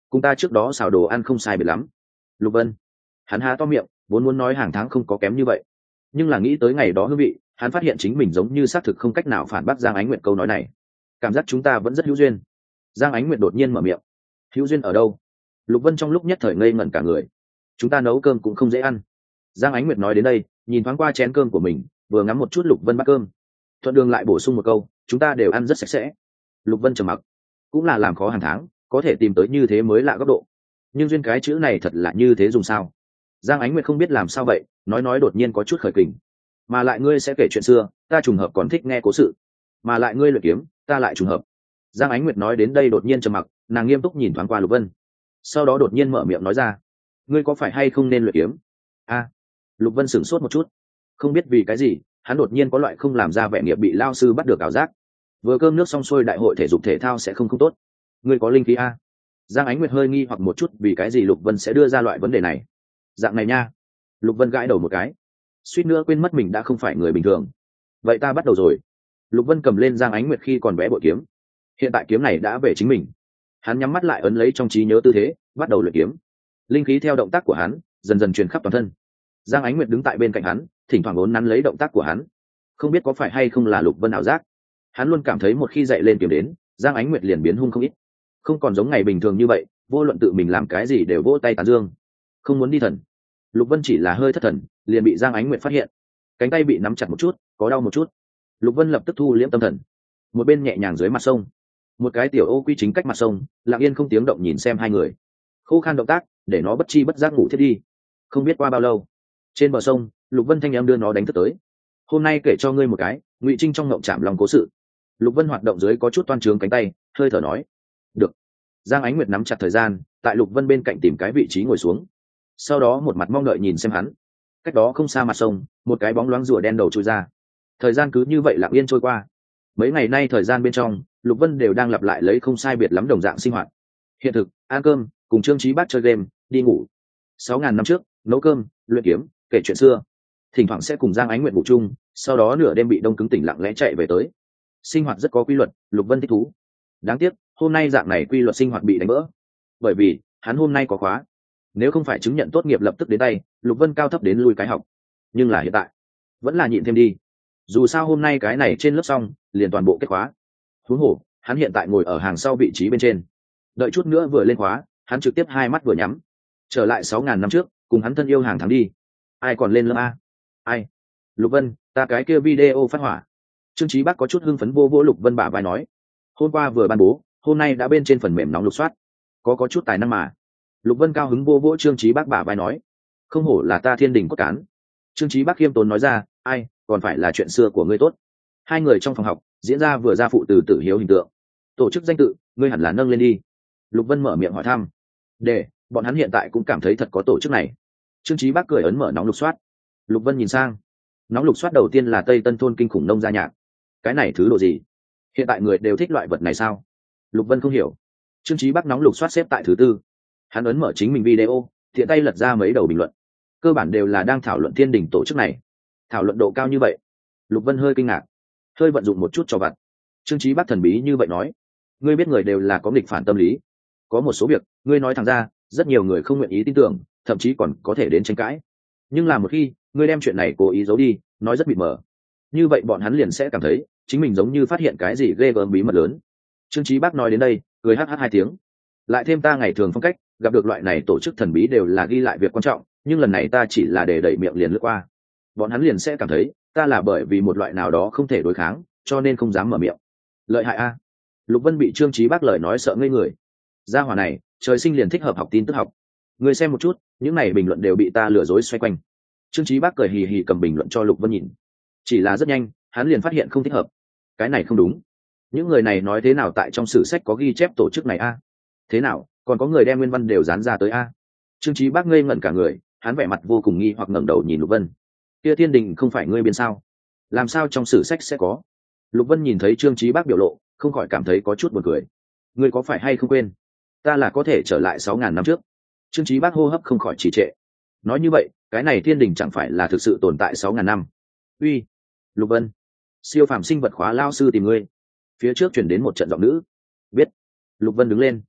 cùng ta trước đó xào đồ ăn không sai biệt lắm. Lục Vân, hắn há to miệng vốn muốn nói hàng tháng không có kém như vậy, nhưng là nghĩ tới ngày đó hương vị, hắn phát hiện chính mình giống như xác thực không cách nào phản bác Giang Ánh Nguyệt câu nói này. Cảm giác chúng ta vẫn rất hữu duyên. Giang Ánh Nguyệt đột nhiên mở miệng. Hữu duyên ở đâu? Lục Vân trong lúc nhất thời ngây ngẩn cả người. Chúng ta nấu cơm cũng không dễ ăn. Giang Ánh Nguyệt nói đến đây, nhìn thoáng qua chén cơm của mình, vừa ngắm một chút Lục Vân bát cơm, thuận đường lại bổ sung một câu, chúng ta đều ăn rất sạch sẽ. Lục Vân trầm mặc, cũng là làm khó hàng tháng, có thể tìm tới như thế mới lạ góc độ. Nhưng duyên cái chữ này thật là như thế dùng sao? Giang Ánh Nguyệt không biết làm sao vậy, nói nói đột nhiên có chút khởi kình. Mà lại ngươi sẽ kể chuyện xưa, ta trùng hợp còn thích nghe cố sự. Mà lại ngươi luyện kiếm, ta lại trùng hợp. Giang Ánh Nguyệt nói đến đây đột nhiên trầm mặc, nàng nghiêm túc nhìn thoáng qua Lục Vân, sau đó đột nhiên mở miệng nói ra, ngươi có phải hay không nên luyện kiếm? A. Lục Vân sửng sốt một chút, không biết vì cái gì, hắn đột nhiên có loại không làm ra vẻ nghiệp bị lao sư bắt được ảo giác. Vừa cơm nước xong xuôi đại hội thể dục thể thao sẽ không không tốt. Ngươi có linh khí a? Giang Ánh Nguyệt hơi nghi hoặc một chút vì cái gì Lục Vân sẽ đưa ra loại vấn đề này. Dạng này nha. Lục Vân gãi đầu một cái, suýt nữa quên mất mình đã không phải người bình thường. Vậy ta bắt đầu rồi. Lục Vân cầm lên Giang Ánh Nguyệt khi còn bé bội kiếm, hiện tại kiếm này đã về chính mình. Hắn nhắm mắt lại ấn lấy trong trí nhớ tư thế, bắt đầu luyện kiếm. Linh khí theo động tác của hắn dần dần truyền khắp toàn thân. Giang Ánh Nguyệt đứng tại bên cạnh hắn, thỉnh thoảng ốn nắn lấy động tác của hắn. Không biết có phải hay không là Lục Vân ảo giác, hắn luôn cảm thấy một khi dậy lên kiếm đến, Giang Ánh Nguyệt liền biến hung không ít, không còn giống ngày bình thường như vậy, vô luận tự mình làm cái gì đều vỗ tay tán dương, không muốn đi thần. Lục Vân chỉ là hơi thất thần, liền bị Giang Ánh Nguyệt phát hiện, cánh tay bị nắm chặt một chút, có đau một chút. Lục Vân lập tức thu liễm tâm thần, một bên nhẹ nhàng dưới mặt sông, một cái tiểu ô quy chính cách mặt sông, lặng yên không tiếng động nhìn xem hai người. Khô khan động tác để nó bất chi bất giác ngủ thiết đi. Không biết qua bao lâu, trên bờ sông, Lục Vân thanh em đưa nó đánh thức tới. Hôm nay kể cho ngươi một cái Ngụy Trinh trong ngộng chạm lòng cố sự. Lục Vân hoạt động dưới có chút toan trướng cánh tay, hơi thở nói, được. Giang Ánh Nguyệt nắm chặt thời gian, tại Lục Vân bên cạnh tìm cái vị trí ngồi xuống, sau đó một mặt mong đợi nhìn xem hắn. Cách đó không xa mặt sông, một cái bóng loáng rùa đen đầu trôi ra. Thời gian cứ như vậy lặng yên trôi qua. Mấy ngày nay thời gian bên trong, Lục Vân đều đang lặp lại lấy không sai biệt lắm đồng dạng sinh hoạt. Hiện thực, ăn cơm, cùng Trương Chí Bác chơi game, đi ngủ. Sáu ngàn năm trước, nấu cơm, luyện kiếm, kể chuyện xưa. Thỉnh thoảng sẽ cùng Giang Ánh Nguyệt ngủ chung, sau đó nửa đêm bị đông cứng tỉnh lặng lẽ chạy về tới. Sinh hoạt rất có quy luật, Lục Vân thích thú. Đáng tiếc, hôm nay dạng này quy luật sinh hoạt bị đánh vỡ. Bởi vì, hắn hôm nay có khóa. Nếu không phải chứng nhận tốt nghiệp lập tức đến tay, Lục Vân cao thấp đến lui cái học. Nhưng là hiện tại, vẫn là nhịn thêm đi. Dù sao hôm nay cái này trên lớp xong, liền toàn bộ kết khóa. Huống hồ, hắn hiện tại ngồi ở hàng sau vị trí bên trên. Đợi chút nữa vừa lên khóa, hắn trực tiếp hai mắt vừa nhắm. Trở lại sáu ngàn năm trước, cùng hắn thân yêu hàng tháng đi. Ai còn lên lớp a? Ai? Lục Vân, ta cái kia video phát hỏa. Trương Chí Bác có chút hưng phấn vô vỗ Lục Vân bả vai nói, hôm qua vừa ban bố, hôm nay đã bên trên phần mềm nóng lục soát, có có chút tài năng mà. Lục Vân cao hứng vô vỗ Trương Chí Bác bả vai nói, không hổ là ta thiên đình cốt cán. Trương Chí Bác khiêm tốn nói ra, ai, còn phải là chuyện xưa của ngươi tốt. Hai người trong phòng học diễn ra vừa ra phụ từ tử hiếu hình tượng. Tổ chức danh tự, ngươi hẳn là nâng lên đi. Lục Vân mở miệng hỏi thăm. Để, bọn hắn hiện tại cũng cảm thấy thật có tổ chức này. Trương Chí Bác cười ấn mở nóng lục soát. Lục Vân nhìn sang, nóng lục soát đầu tiên là Tây Tân thôn kinh khủng nông gia nhạc. Cái này thứ độ gì? Hiện tại người đều thích loại vật này sao? Lục Vân không hiểu. Trương Chí Bác nóng lục soát xếp tại thứ tư. Hắn ấn mở chính mình video, thiện tay lật ra mấy đầu bình luận, cơ bản đều là đang thảo luận thiên đình tổ chức này. Thảo luận độ cao như vậy, Lục Vân hơi kinh ngạc, hơi vận dụng một chút cho vặt. Trương Chí Bác thần bí như vậy nói, ngươi biết người đều là có nghịch phản tâm lý, có một số việc ngươi nói thẳng ra, rất nhiều người không nguyện ý tin tưởng, thậm chí còn có thể đến tranh cãi. Nhưng là một khi ngươi đem chuyện này cố ý giấu đi, nói rất mịt mờ, như vậy bọn hắn liền sẽ cảm thấy chính mình giống như phát hiện cái gì ghê gớm bí mật lớn. Trương Chí Bác nói đến đây, cười hắc hắc hai tiếng. Lại thêm ta ngày thường phong cách, gặp được loại này tổ chức thần bí đều là ghi lại việc quan trọng, nhưng lần này ta chỉ là để đẩy miệng liền lướt qua, bọn hắn liền sẽ cảm thấy ta là bởi vì một loại nào đó không thể đối kháng, cho nên không dám mở miệng. Lợi hại a. Lục Vân bị Trương Chí Bác lời nói sợ ngây người. Gia hỏa này, trời sinh liền thích hợp học tin tức học. Người xem một chút, những này bình luận đều bị ta lừa dối xoay quanh. Trương Chí Bác cười hì hì cầm bình luận cho Lục Vân nhìn. Chỉ là rất nhanh, hắn liền phát hiện không thích hợp. Cái này không đúng. Những người này nói thế nào tại trong sử sách có ghi chép tổ chức này a? Thế nào, còn có người đem nguyên văn đều dán ra tới a? Trương Chí Bác ngây ngẩn cả người, hắn vẻ mặt vô cùng nghi hoặc ngẩng đầu nhìn Lục Vân. Kia thiên đình không phải ngươi biên sao? Làm sao trong sử sách sẽ có? Lục Vân nhìn thấy Trương Chí Bác biểu lộ, không khỏi cảm thấy có chút buồn cười. Ngươi có phải hay không quên? Ta là có thể trở lại sáu ngàn năm trước. Trương Chí Bác hô hấp không khỏi trì trệ. Nói như vậy, cái này thiên đình chẳng phải là thực sự tồn tại sáu ngàn năm? Uy, Lục Vân, siêu phàm sinh vật khóa lao sư tìm ngươi. Phía trước truyền đến một trận giọng nữ. Biết. Lục Vân đứng lên.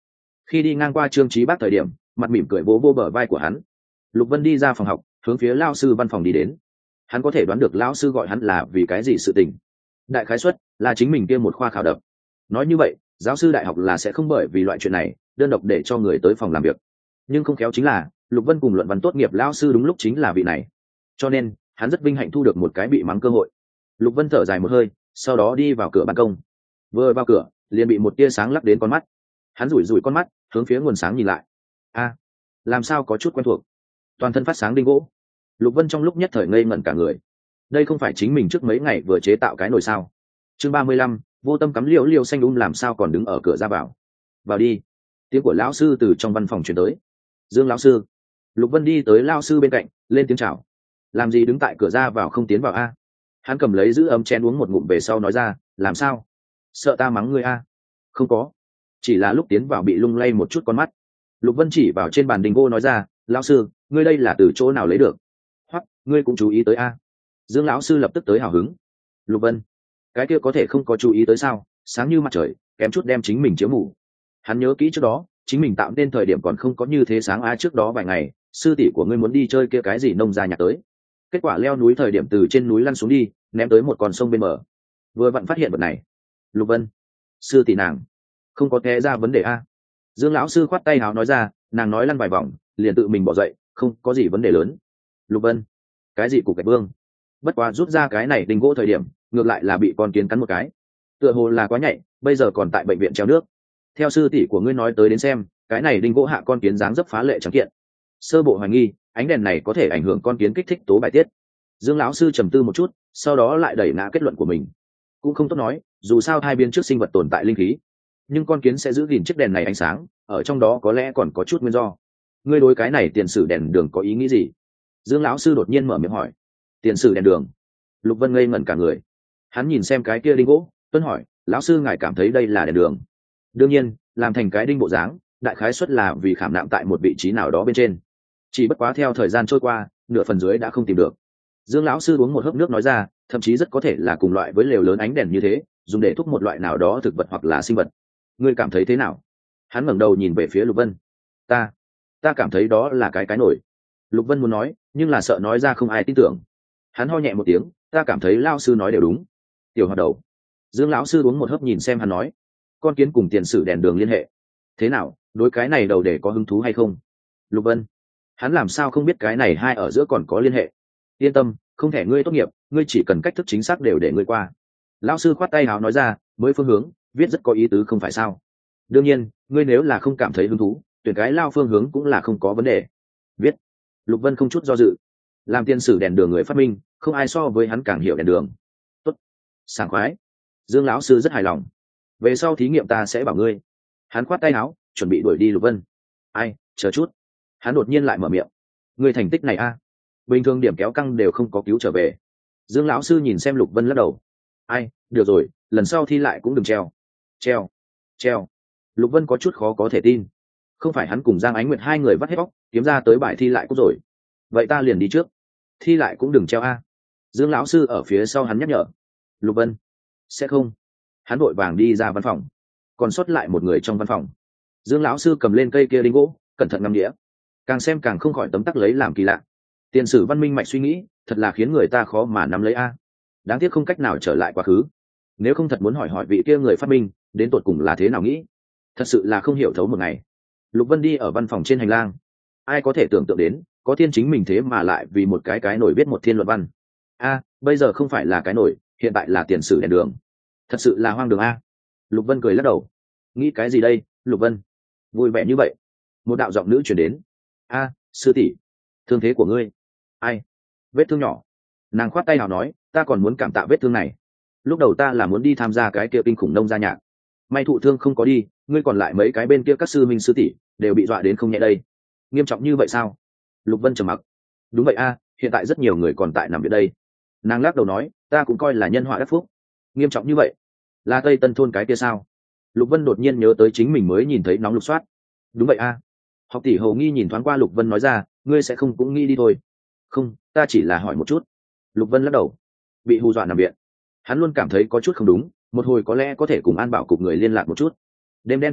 Khi đi ngang qua Trương Chí Bác thời điểm, mặt mỉm cười vỗ vỗ bờ vai của hắn. Lục Vân đi ra phòng học, hướng phía lão sư văn phòng đi đến. Hắn có thể đoán được lão sư gọi hắn là vì cái gì sự tình. Đại khái suất là chính mình kia một khoa khảo đập. Nói như vậy, giáo sư đại học là sẽ không bởi vì loại chuyện này đơn độc để cho người tới phòng làm việc. Nhưng không khéo chính là Lục Vân cùng luận văn tốt nghiệp lão sư đúng lúc chính là vị này. Cho nên, hắn rất vinh hạnh thu được một cái bị mắng cơ hội. Lục Vân thở dài một hơi, sau đó đi vào cửa ban công. Vừa vào cửa, liền bị một tia sáng lắc đến con mắt. Hắn rủi rủi con mắt, hướng phía nguồn sáng nhìn lại. A, làm sao có chút quen thuộc. Toàn thân phát sáng đinh gỗ. Lục Vân trong lúc nhất thời ngây ngẩn cả người. Đây không phải chính mình trước mấy ngày vừa chế tạo cái nồi sao? Chương ba mươi lăm, vô tâm cắm liễu liễu xanh um làm sao còn đứng ở cửa ra vào. Vào đi. Tiếng của lão sư từ trong văn phòng truyền tới. Dương lão sư. Lục Vân đi tới lão sư bên cạnh, lên tiếng chào. Làm gì đứng tại cửa ra vào không tiến vào a? Hắn cầm lấy giữ ấm chén uống một ngụm về sau nói ra, làm sao? Sợ ta mắng ngươi a? Không có, chỉ là lúc tiến vào bị lung lay một chút con mắt. Lục Vân chỉ vào trên bàn đình vô nói ra, lão sư, ngươi đây là từ chỗ nào lấy được? Hoặc ngươi cũng chú ý tới a? Dương lão sư lập tức tới hào hứng. Lục Vân, cái kia có thể không có chú ý tới sao? Sáng như mặt trời, kém chút đem chính mình chiếu mù. Hắn nhớ kỹ trước đó, chính mình tạo nên thời điểm còn không có như thế sáng a. Trước đó vài ngày, sư tỷ của ngươi muốn đi chơi kia cái gì nông gia nhạc tới. Kết quả leo núi thời điểm từ trên núi lăn xuống đi, ném tới một con sông bên bờ. Vừa vặn phát hiện vật này. Lục Vân, sư tỷ nàng không có té ra vấn đề a? Dương lão sư khoát tay hào nói ra, nàng nói lăn vài vòng liền tự mình bỏ dậy, không có gì vấn đề lớn. Lục Vân, cái gì cục gạch vương? Bất quá rút ra cái này đinh gỗ thời điểm ngược lại là bị con kiến cắn một cái, tựa hồ là quá nhạy, bây giờ còn tại bệnh viện treo nước. Theo sư tỷ của ngươi nói tới đến xem, cái này đinh gỗ hạ con kiến dáng dấp phá lệ trắng kiện. Sơ bộ hoài nghi ánh đèn này có thể ảnh hưởng con kiến kích thích tố bài tiết. Dương lão sư trầm tư một chút, sau đó lại đẩy ngã kết luận của mình. Cũng không tốt nói, dù sao hai biến trước sinh vật tồn tại linh khí, nhưng con kiến sẽ giữ gìn chiếc đèn này ánh sáng, ở trong đó có lẽ còn có chút nguyên do. Ngươi đối cái này tiền sử đèn đường có ý nghĩ gì? Dương lão sư đột nhiên mở miệng hỏi. Tiền sử đèn đường? Lục Vân ngây ngẩn cả người. Hắn nhìn xem cái kia đinh gỗ, tuân hỏi, lão sư ngài cảm thấy đây là đèn đường? Đương nhiên, làm thành cái đinh bộ dáng, đại khái xuất là vì khảm nạm tại một vị trí nào đó bên trên. Chỉ bất quá theo thời gian trôi qua, nửa phần dưới đã không tìm được. Dương lão sư uống một hớp nước nói ra, thậm chí rất có thể là cùng loại với lều lớn ánh đèn như thế, dùng để thúc một loại nào đó thực vật hoặc là sinh vật. Ngươi cảm thấy thế nào? Hắn ngẩng đầu nhìn về phía Lục Vân. Ta, ta cảm thấy đó là cái cái nổi. Lục Vân muốn nói, nhưng là sợ nói ra không ai tin tưởng. Hắn ho nhẹ một tiếng, ta cảm thấy lão sư nói đều đúng. Tiểu hoạt đầu. Dương lão sư uống một hớp nhìn xem hắn nói, con kiến cùng tiền sử đèn đường liên hệ. Thế nào, đối cái này đầu để có hứng thú hay không? Lục Vân, hắn làm sao không biết cái này hai ở giữa còn có liên hệ? Yên tâm, không thể ngươi tốt nghiệp, ngươi chỉ cần cách thức chính xác đều để ngươi qua. Lão sư khoát tay áo nói ra, mới phương hướng viết rất có ý tứ không phải sao? Đương nhiên, ngươi nếu là không cảm thấy hứng thú, tuyển cái lao phương hướng cũng là không có vấn đề. Viết. Lục Vân không chút do dự. Làm tiên sử đèn đường người phát minh, không ai so với hắn càng hiểu đèn đường. Tốt, sảng khoái. Dương lão sư rất hài lòng. Về sau thí nghiệm ta sẽ bảo ngươi. Hắn khoát tay áo, chuẩn bị đuổi đi Lục Vân. Ai, chờ chút. Hắn đột nhiên lại mở miệng. Ngươi thành tích này a, bình thường điểm kéo căng đều không có cứu trở về. Dương lão sư nhìn xem Lục Vân lắc đầu. Ai, được rồi, lần sau thi lại cũng đừng treo. Treo, treo. Lục Vân có chút khó có thể tin. Không phải hắn cùng Giang Ánh Nguyệt hai người vắt hết bóc kiếm ra tới bài thi lại cũng rồi. Vậy ta liền đi trước. Thi lại cũng đừng treo a. Dương lão sư ở phía sau hắn nhắc nhở. Lục Vân, sẽ không. Hắn vội vàng đi ra văn phòng. Còn sót lại một người trong văn phòng. Dương lão sư cầm lên cây kia đinh gỗ, cẩn thận ngắm đĩa. Càng xem càng không khỏi tấm tắc lấy làm kỳ lạ. Tiền sử văn minh mạch suy nghĩ, thật là khiến người ta khó mà nắm lấy a. Đáng tiếc không cách nào trở lại quá khứ. Nếu không thật muốn hỏi hỏi vị kia người phát minh, đến tột cùng là thế nào nghĩ, thật sự là không hiểu thấu một ngày. Lục Vân đi ở văn phòng trên hành lang. Ai có thể tưởng tượng đến, có thiên chính mình thế mà lại vì một cái cái nổi viết một thiên luận văn. A, bây giờ không phải là cái nổi, hiện tại là tiền sử đèn đường. Thật sự là hoang đường a. Lục Vân cười lắc đầu. Nghĩ cái gì đây, Lục Vân? Vui vẻ như vậy. Một đạo giọng nữ chuyển đến. A, sư tỷ, thương thế của ngươi? Ai? Vết thương nhỏ. Nàng khoát tay nào nói, ta còn muốn cảm tạ vết thương này. Lúc đầu ta là muốn đi tham gia cái kia kinh khủng nông gia nhạc, may thụ thương không có đi, ngươi còn lại mấy cái bên kia các sư minh sư tỷ đều bị dọa đến không nhẹ đây. Nghiêm trọng như vậy sao? Lục Vân trầm mặc. Đúng vậy a, hiện tại rất nhiều người còn tại nằm ở đây. Nàng lắc đầu nói, ta cũng coi là nhân họa đắc phúc. Nghiêm trọng như vậy? Là Tây Tân thôn cái kia sao? Lục Vân đột nhiên nhớ tới chính mình mới nhìn thấy nóng lục soát. Đúng vậy a. Học tỷ hầu nghi nhìn thoáng qua Lục Vân nói ra, ngươi sẽ không cũng nghi đi thôi? Không, ta chỉ là hỏi một chút. Lục Vân lắc đầu. Bị hù dọa nằm viện. Hắn luôn cảm thấy có chút không đúng, một hồi có lẽ có thể cùng An Bảo cục người liên lạc một chút. Đêm đen như mực,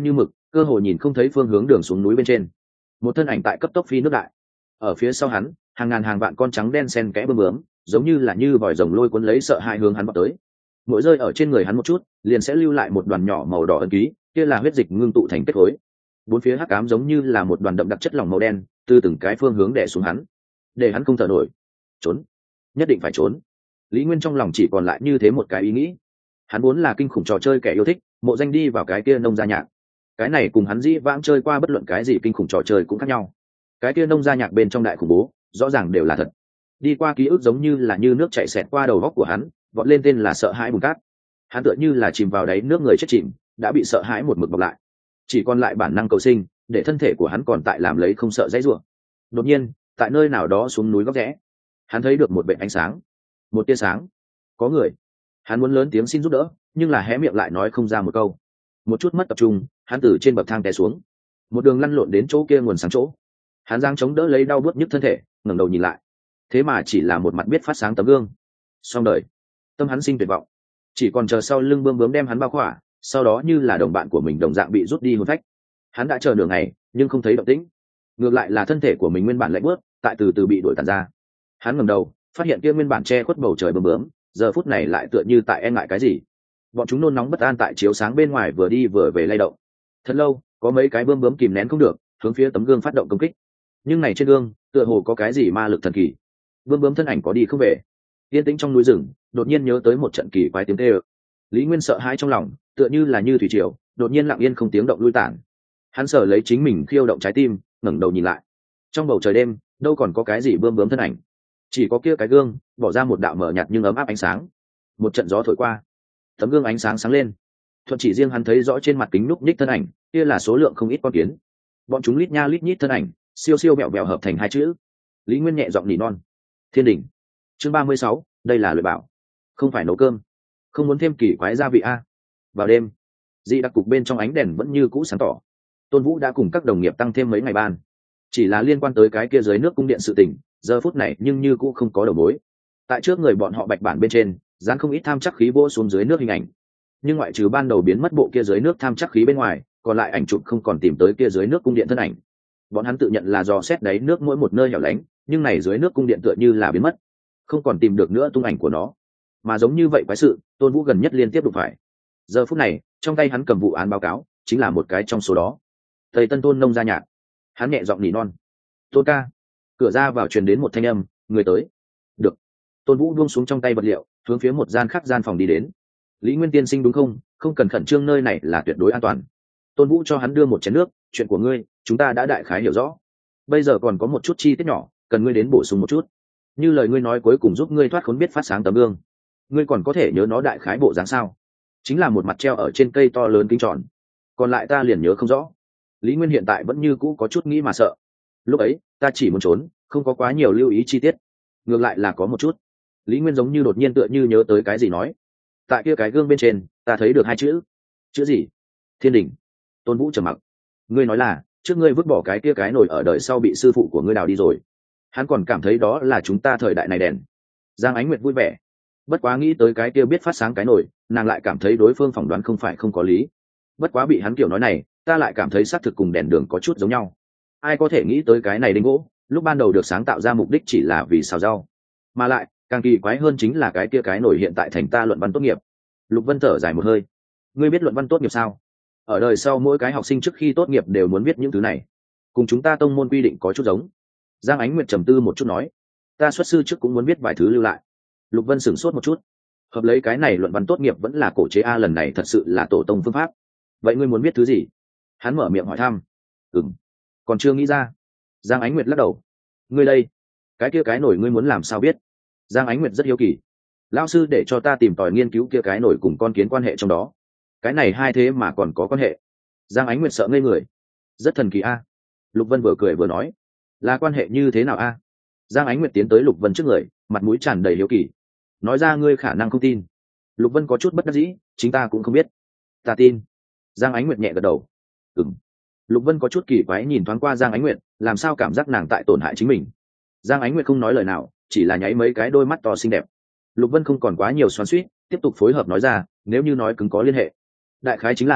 cơ hồ nhìn không thấy phương hướng đường xuống núi bên trên. Một thân ảnh tại cấp tốc phi nước đại, ở phía sau hắn hàng ngàn hàng vạn con trắng đen sen kẽ bướm bướm giống như là như vòi rồng lôi cuốn lấy sợ hãi hướng hắn vào tới. Mỗi rơi ở trên người hắn một chút liền sẽ lưu lại một đoàn nhỏ màu đỏ ấn ký, kia là huyết dịch ngưng tụ thành kết khối. Bốn phía hắc ám giống như là một đoàn đậm đặc chất lỏng màu đen từ từng cái phương hướng đè xuống hắn, để hắn không thở nổi. Trốn, nhất định phải trốn. Lý Nguyên trong lòng chỉ còn lại như thế một cái ý nghĩ. Hắn vốn là kinh khủng trò chơi kẻ yêu thích, mộ danh đi vào cái kia nông gia nhạc, cái này cùng hắn dĩ vãng chơi qua bất luận cái gì kinh khủng trò chơi cũng khác nhau. Cái kia nông gia nhạc bên trong đại khủng bố rõ ràng đều là thật. Đi qua ký ức giống như là như nước chảy xẹt qua đầu góc của hắn, vọt lên tên là sợ hãi bùn cát. Hắn tựa như là chìm vào đáy nước người chết chìm, đã bị sợ hãi một mực bọc lại, chỉ còn lại bản năng cầu sinh, để thân thể của hắn còn tại làm lấy không sợ dãy rủa. Đột nhiên, tại nơi nào đó xuống núi góc rẽ, hắn thấy được một vệt ánh sáng, một tia sáng. Có người. Hắn muốn lớn tiếng xin giúp đỡ, nhưng là hé miệng lại nói không ra một câu. Một chút mất tập trung, hắn từ trên bậc thang té xuống, một đường lăn lộn đến chỗ kia nguồn sáng chỗ. Hắn giang chống đỡ lấy đau buốt nhức thân thể, ngẩng đầu nhìn lại, thế mà chỉ là một mặt biết phát sáng tấm gương. Xong đời. Tâm hắn sinh tuyệt vọng, chỉ còn chờ sau lưng bướm bướm đem hắn bao khỏa, sau đó như là đồng bạn của mình đồng dạng bị rút đi hồn phách. Hắn đã chờ nửa ngày nhưng không thấy động tĩnh, ngược lại là thân thể của mình nguyên bản lạnh bớt, tại từ từ bị đuổi tàn ra. Hắn ngẩng đầu phát hiện kia nguyên bản che khuất bầu trời bướm bướm giờ phút này lại tựa như tại e ngại cái gì. Bọn chúng nôn nóng bất an tại chiếu sáng bên ngoài vừa đi vừa về lay động. Thật lâu có mấy cái bướm bướm kìm nén không được, hướng phía tấm gương phát động công kích. Nhưng này trên gương tựa hồ có cái gì ma lực thần kỳ, bướm bướm thân ảnh có đi không về. Yên tĩnh trong núi rừng đột nhiên nhớ tới một trận kỳ quái tiếng kêu. Lý Nguyên sợ hãi trong lòng, tựa như là như thủy triều đột nhiên lặng yên không tiếng động lui tản. Hắn sợ lấy chính mình khiêu động trái tim, ngẩng đầu nhìn lại. Trong bầu trời đêm đâu còn có cái gì bướm bướm thân ảnh, chỉ có kia cái gương bỏ ra một đạo mờ nhạt nhưng ấm áp ánh sáng. Một trận gió thổi qua, tấm gương ánh sáng sáng lên, thuận chỉ riêng hắn thấy rõ trên mặt kính núp ních thân ảnh kia là số lượng không ít con kiến. Bọn chúng lít nha lít nhít thân ảnh siêu siêu vẹo vẹo hợp thành hai chữ. Lý Nguyên nhẹ giọng nỉ non. Thiên đỉnh. Chương ba mươi sáu, đây là lời bảo, không phải nấu cơm, không muốn thêm kỳ quái gia vị a. Vào đêm, dị đặc cục bên trong ánh đèn vẫn như cũ sáng tỏ. Tôn Vũ đã cùng các đồng nghiệp tăng thêm mấy ngày ban, chỉ là liên quan tới cái kia dưới nước cung điện sự tình, giờ phút này nhưng như cũ không có đầu mối. Tại trước người bọn họ bạch bản bên trên dán không ít tham chắc khí vỗ xuống dưới nước hình ảnh, nhưng ngoại trừ ban đầu biến mất bộ kia dưới nước tham chắc khí bên ngoài, còn lại ảnh chụp không còn tìm tới kia dưới nước cung điện thân ảnh. Bọn hắn tự nhận là dò xét đáy nước mỗi một nơi hẻo lánh, nhưng này dưới nước cung điện tựa như là biến mất, không còn tìm được nữa tung ảnh của nó. Mà giống như vậy quái sự, Tôn Vũ gần nhất liên tiếp đụng phải. Giờ phút này trong tay hắn cầm vụ án báo cáo, chính là một cái trong số đó. Tây Tân Tôn nông gia nhạc. Hắn nhẹ giọng nỉ non. Tôn ca. Cửa ra vào truyền đến một thanh âm, người tới. Được. Tôn Vũ buông xuống trong tay vật liệu, hướng phía một gian khác gian phòng đi đến. Lý Nguyên tiên sinh đúng không? Không cần khẩn trương, nơi này là tuyệt đối an toàn. Tôn Vũ cho hắn đưa một chén nước. Chuyện của ngươi chúng ta đã đại khái hiểu rõ, bây giờ còn có một chút chi tiết nhỏ cần ngươi đến bổ sung một chút. Như lời ngươi nói cuối cùng giúp ngươi thoát khốn biết phát sáng tấm gương, ngươi còn có thể nhớ nó đại khái bộ dáng sao? Chính là một mặt treo ở trên cây to lớn kính tròn, còn lại ta liền nhớ không rõ. Lý Nguyên hiện tại vẫn như cũ có chút nghĩ mà sợ. Lúc ấy ta chỉ muốn trốn, không có quá nhiều lưu ý chi tiết. Ngược lại là có một chút. Lý Nguyên giống như đột nhiên tựa như nhớ tới cái gì nói. Tại kia cái gương bên trên ta thấy được hai chữ. Chữ gì? Thiên đình. Tôn Vũ trầm mặc. Ngươi nói là trước ngươi vứt bỏ cái kia cái nồi ở đời sau bị sư phụ của ngươi đào đi rồi. Hắn còn cảm thấy đó là chúng ta thời đại này đèn. Giang Ánh Nguyệt vui vẻ. Bất quá nghĩ tới cái kia biết phát sáng cái nồi, nàng lại cảm thấy đối phương phỏng đoán không phải không có lý. Bất quá bị hắn kiểu nói này, ta lại cảm thấy xác thực cùng đèn đường có chút giống nhau. Ai có thể nghĩ tới cái này đinh gỗ lúc ban đầu được sáng tạo ra mục đích chỉ là vì xào rau, mà lại càng kỳ quái hơn chính là cái kia cái nồi hiện tại thành ta luận văn tốt nghiệp. Lục Vân thở dài một hơi. Ngươi biết luận văn tốt nghiệp sao? Ở đời sau mỗi cái học sinh trước khi tốt nghiệp đều muốn biết những thứ này, cùng chúng ta tông môn quy định có chút giống. Giang Ánh Nguyệt trầm tư một chút nói. Ta xuất sư trước cũng muốn biết vài thứ lưu lại. Lục Vân sửng sốt một chút. Hợp lấy cái này luận văn tốt nghiệp vẫn là cổ chế a, lần này thật sự là tổ tông phương pháp. Vậy ngươi muốn biết thứ gì? Hắn mở miệng hỏi thăm. Ừm, còn chưa nghĩ ra. Giang Ánh Nguyệt lắc đầu. Ngươi đây, cái kia cái nổi ngươi muốn làm sao biết? Giang Ánh Nguyệt rất hiếu kỳ. Lão sư để cho ta tìm tòi nghiên cứu kia cái nổi cùng con kiến quan hệ trong đó. Cái này hai thế mà còn có quan hệ. Giang Ánh Nguyệt sợ ngây người. Rất thần kỳ a. Lục Vân vừa cười vừa nói. Là quan hệ như thế nào a? Giang Ánh Nguyệt tiến tới Lục Vân trước người, mặt mũi tràn đầy hiếu kỳ. Nói ra ngươi khả năng không tin. Lục Vân có chút bất đắc dĩ, chính ta cũng không biết. Ta tin. Giang Ánh Nguyệt nhẹ gật đầu. Ừm. Lục Vân có chút kỳ quái nhìn thoáng qua Giang Ánh Nguyệt, làm sao cảm giác nàng tại tổn hại chính mình. Giang Ánh Nguyệt không nói lời nào, chỉ là nháy mấy cái đôi mắt to xinh đẹp. Lục Vân không còn quá nhiều xoắn xuýt, tiếp tục phối hợp nói ra, nếu như nói cứng có liên hệ, đại khái chính là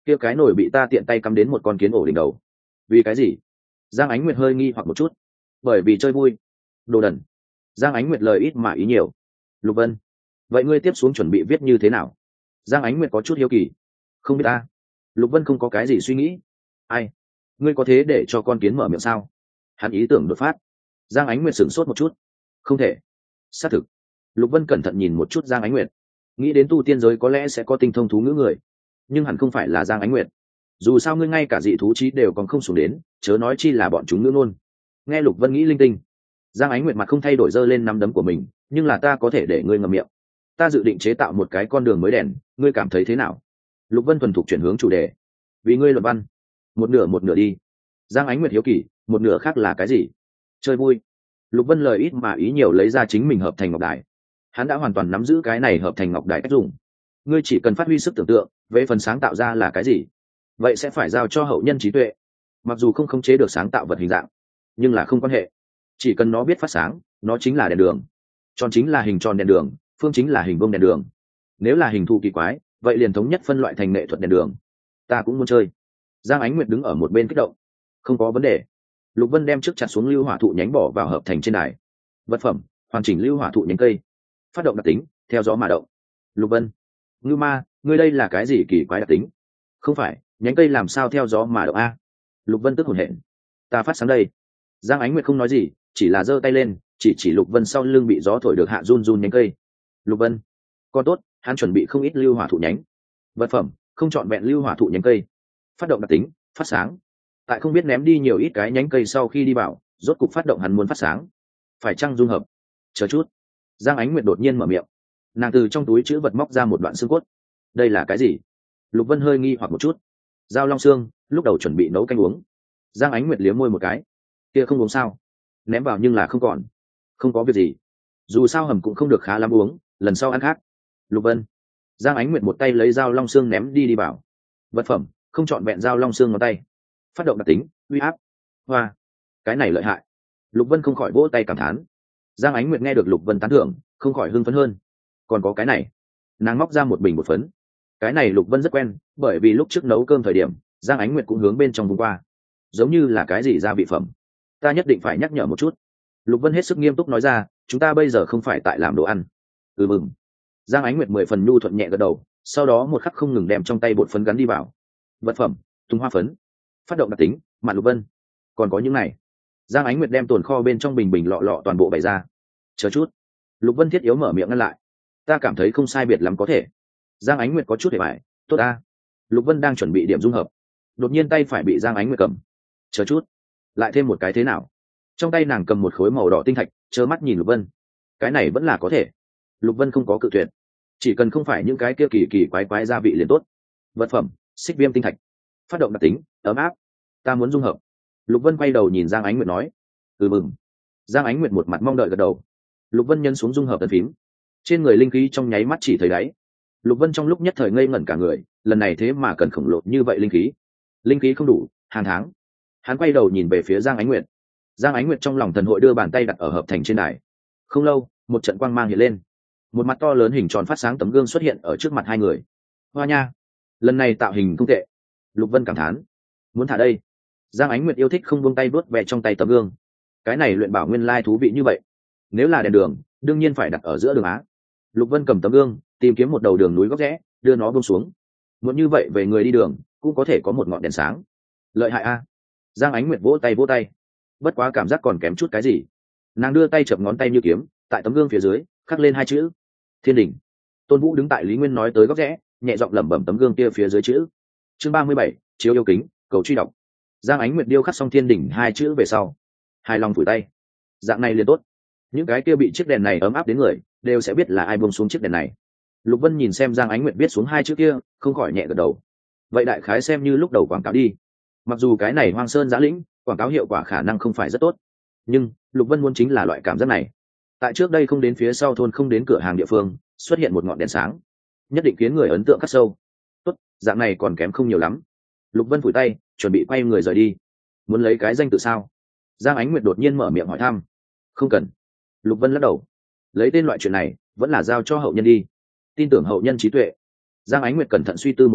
kia cái nồi bị ta tiện tay cắm đến một con kiến ổ đỉnh đầu. Vì cái gì? Giang Ánh Nguyệt hơi nghi hoặc một chút. Bởi vì chơi vui. Đồ đần. Giang Ánh Nguyệt lời ít mà ý nhiều. Lục Vân, vậy ngươi tiếp xuống chuẩn bị viết như thế nào? Giang Ánh Nguyệt có chút hiếu kỳ. Không biết ta. Lục Vân không có cái gì suy nghĩ. Ai? Ngươi có thế để cho con kiến mở miệng sao? Hắn ý tưởng đột phát. Giang Ánh Nguyệt sửng sốt một chút. Không thể. Xác thực. Lục Vân cẩn thận nhìn một chút Giang Ánh Nguyệt, nghĩ đến tu tiên giới có lẽ sẽ có tinh thông thú ngữ người, nhưng hẳn không phải là Giang Ánh Nguyệt. Dù sao ngươi ngay cả dị thú trí đều còn không xuống đến, chớ nói chi là bọn chúng ngữ ngôn. Nghe Lục Vân nghĩ linh tinh. Giang Ánh Nguyệt mặt không thay đổi giơ lên nắm đấm của mình, nhưng là ta có thể để ngươi ngậm miệng. Ta dự định chế tạo một cái con đường mới đèn, ngươi cảm thấy thế nào? Lục Vân thuần thục chuyển hướng chủ đề. Vì ngươi luận văn. Một nửa một nửa đi. Giang Ánh Nguyệt hiếu kỳ, một nửa khác là cái gì? Chơi vui. Lục Vân lời ít mà ý nhiều lấy ra chính mình hợp thành ngọc đài. Hắn đã hoàn toàn nắm giữ cái này hợp thành ngọc đài cách dùng. Ngươi chỉ cần phát huy sức tưởng tượng, về phần sáng tạo ra là cái gì, vậy sẽ phải giao cho hậu nhân trí tuệ. Mặc dù không khống chế được sáng tạo vật hình dạng, nhưng là không quan hệ. Chỉ cần nó biết phát sáng, nó chính là đèn đường. Tròn chính là hình tròn đèn đường, phương chính là hình vuông đèn đường. Nếu là hình thù kỳ quái, vậy liền thống nhất phân loại thành nghệ thuật đèn đường. Ta cũng muốn chơi. Giang Ánh Nguyệt đứng ở một bên kích động. Không có vấn đề. Lục Vân đem trước chặt xuống lưu hỏa thụ nhánh bỏ vào hợp thành trên đài. Vật phẩm, hoàn chỉnh lưu hỏa thụ nhánh cây. Phát động đặc tính, theo gió mà động. Lục Vân, ngưu ma, ngươi đây là cái gì kỳ quái đặc tính? Không phải, nhánh cây làm sao theo gió mà động a? Lục Vân tức hổn hển. Ta phát sáng đây. Giang Ánh Nguyệt không nói gì, chỉ là giơ tay lên, chỉ chỉ Lục Vân sau lưng bị gió thổi được hạ run run nhánh cây. Lục Vân, con tốt, hắn chuẩn bị không ít lưu hỏa thụ nhánh. Vật phẩm, không chọn vẹn lưu hỏa thụ nhánh cây. Phát động đặc tính, phát sáng. Tại không biết ném đi nhiều ít cái nhánh cây sau khi đi vào, rốt cục phát động hắn muốn phát sáng. Phải chăng dung hợp? Chờ chút. Giang Ánh Nguyệt đột nhiên mở miệng. Nàng từ trong túi chữ vật móc ra một đoạn xương cốt. Đây là cái gì? Lục Vân hơi nghi hoặc một chút. Dao long xương, lúc đầu chuẩn bị nấu canh uống. Giang Ánh Nguyệt liếm môi một cái. Kia không uống sao? Ném vào nhưng là không còn. Không có việc gì. Dù sao hầm cũng không được khá lắm uống, lần sau ăn khác. Lục Vân. Giang Ánh Nguyệt một tay lấy dao long xương ném đi đi vào. Vật phẩm, không chọn vẹn dao long xương ngón tay. Phát động đặc tính, uy áp. Hoa, cái này lợi hại. Lục Vân không khỏi vỗ tay cảm thán. Giang Ánh Nguyệt nghe được Lục Vân tán thưởng, không khỏi hưng phấn hơn. Còn có cái này. Nàng móc ra một bình bột phấn. Cái này Lục Vân rất quen, bởi vì lúc trước nấu cơm thời điểm, Giang Ánh Nguyệt cũng hướng bên trong vùng qua. Giống như là cái gì gia vị phẩm. Ta nhất định phải nhắc nhở một chút. Lục Vân hết sức nghiêm túc nói ra, chúng ta bây giờ không phải tại làm đồ ăn. Ừ mừng. Giang Ánh Nguyệt mười phần nhu thuận nhẹ gật đầu, sau đó một khắc không ngừng đem trong tay bột phấn gắn đi vào. Vật phẩm, tung hoa phấn. Phát động đặc tính, mạn Lục Vân. Còn có những này. Giang Ánh Nguyệt đem tồn kho bên trong bình bình lọ lọ toàn bộ bày ra. Chờ chút. Lục Vân thiết yếu mở miệng ngăn lại. Ta cảm thấy không sai biệt lắm có thể. Giang Ánh Nguyệt có chút để bài. Tốt ta. Lục Vân đang chuẩn bị điểm dung hợp. Đột nhiên tay phải bị Giang Ánh Nguyệt cầm. Chờ chút. Lại thêm một cái thế nào? Trong tay nàng cầm một khối màu đỏ tinh thạch, trơ mắt nhìn Lục Vân. Cái này vẫn là có thể. Lục Vân không có cự tuyệt. Chỉ cần không phải những cái kia kỳ kỳ quái quái gia vị liền tốt. Vật phẩm, xích viêm tinh thạch. Phát động đặc tính, ấm áp. Ta muốn dung hợp. Lục Vân quay đầu nhìn Giang Ánh Nguyệt nói. Ừ mừng. Giang Ánh Nguyệt một mặt mong đợi gật đầu. Lục Vân nhân xuống dung hợp tần phím. Trên người linh khí trong nháy mắt chỉ thấy đáy. Lục Vân trong lúc nhất thời ngây ngẩn cả người, lần này thế mà cần khổng lồ như vậy linh khí. Linh khí không đủ, hàng tháng. Hắn quay đầu nhìn về phía Giang Ánh Nguyệt. Giang Ánh Nguyệt trong lòng thần hội đưa bàn tay đặt ở hợp thành trên đài. Không lâu, một trận quang mang hiện lên. Một mặt to lớn hình tròn phát sáng tấm gương xuất hiện ở trước mặt hai người. Hoa nha, lần này tạo hình không tệ. Lục Vân cảm thán. Muốn thả đây. Giang Ánh Nguyệt yêu thích không buông tay vuốt ve trong tay tấm gương. Cái này luyện bảo nguyên lai thú vị như vậy. Nếu là đèn đường, đương nhiên phải đặt ở giữa đường á. Lục Vân cầm tấm gương, tìm kiếm một đầu đường núi góc rẽ, đưa nó buông xuống. Muốn như vậy về người đi đường, cũng có thể có một ngọn đèn sáng. Lợi hại a. Giang Ánh Nguyệt vỗ tay vỗ tay. Bất quá cảm giác còn kém chút cái gì. Nàng đưa tay chập ngón tay như kiếm, tại tấm gương phía dưới khắc lên hai chữ: Thiên Đình. Tôn Vũ đứng tại Lý Nguyên nói tới góc rẽ, nhẹ giọng lẩm bẩm tấm gương kia phía dưới chữ. Chương ba mươi bảy, chiếu yêu kính, cầu truy đọc. Giang Ánh Nguyệt điêu khắc xong Thiên Đình hai chữ về sau, hài lòng phủi tay. Dạng này liền tốt. Những cái kia bị chiếc đèn này ấm áp đến người, đều sẽ biết là ai buông xuống chiếc đèn này. Lục Vân nhìn xem Giang Ánh Nguyệt viết xuống hai chữ kia, không khỏi nhẹ gật đầu. Vậy đại khái xem như lúc đầu quảng cáo đi. Mặc dù cái này Hoang Sơn Giã Lĩnh, quảng cáo hiệu quả khả năng không phải rất tốt, nhưng Lục Vân muốn chính là loại cảm giác này. Tại trước đây không đến phía sau thôn không đến cửa hàng địa phương, xuất hiện một ngọn đèn sáng, nhất định khiến người ấn tượng khắc sâu. Tốt, dạng này còn kém không nhiều lắm. Lục Vân phủi tay, chuẩn bị quay người rời đi. Muốn lấy cái danh tự sao? Giang Ánh Nguyệt đột nhiên mở miệng hỏi thăm. Không cần. Lục Vân lắc đầu. Lấy tên loại chuyện này, vẫn là giao cho hậu nhân đi. Tin tưởng hậu nhân trí tuệ. Giang Ánh Nguyệt cẩn thận suy tư một chút,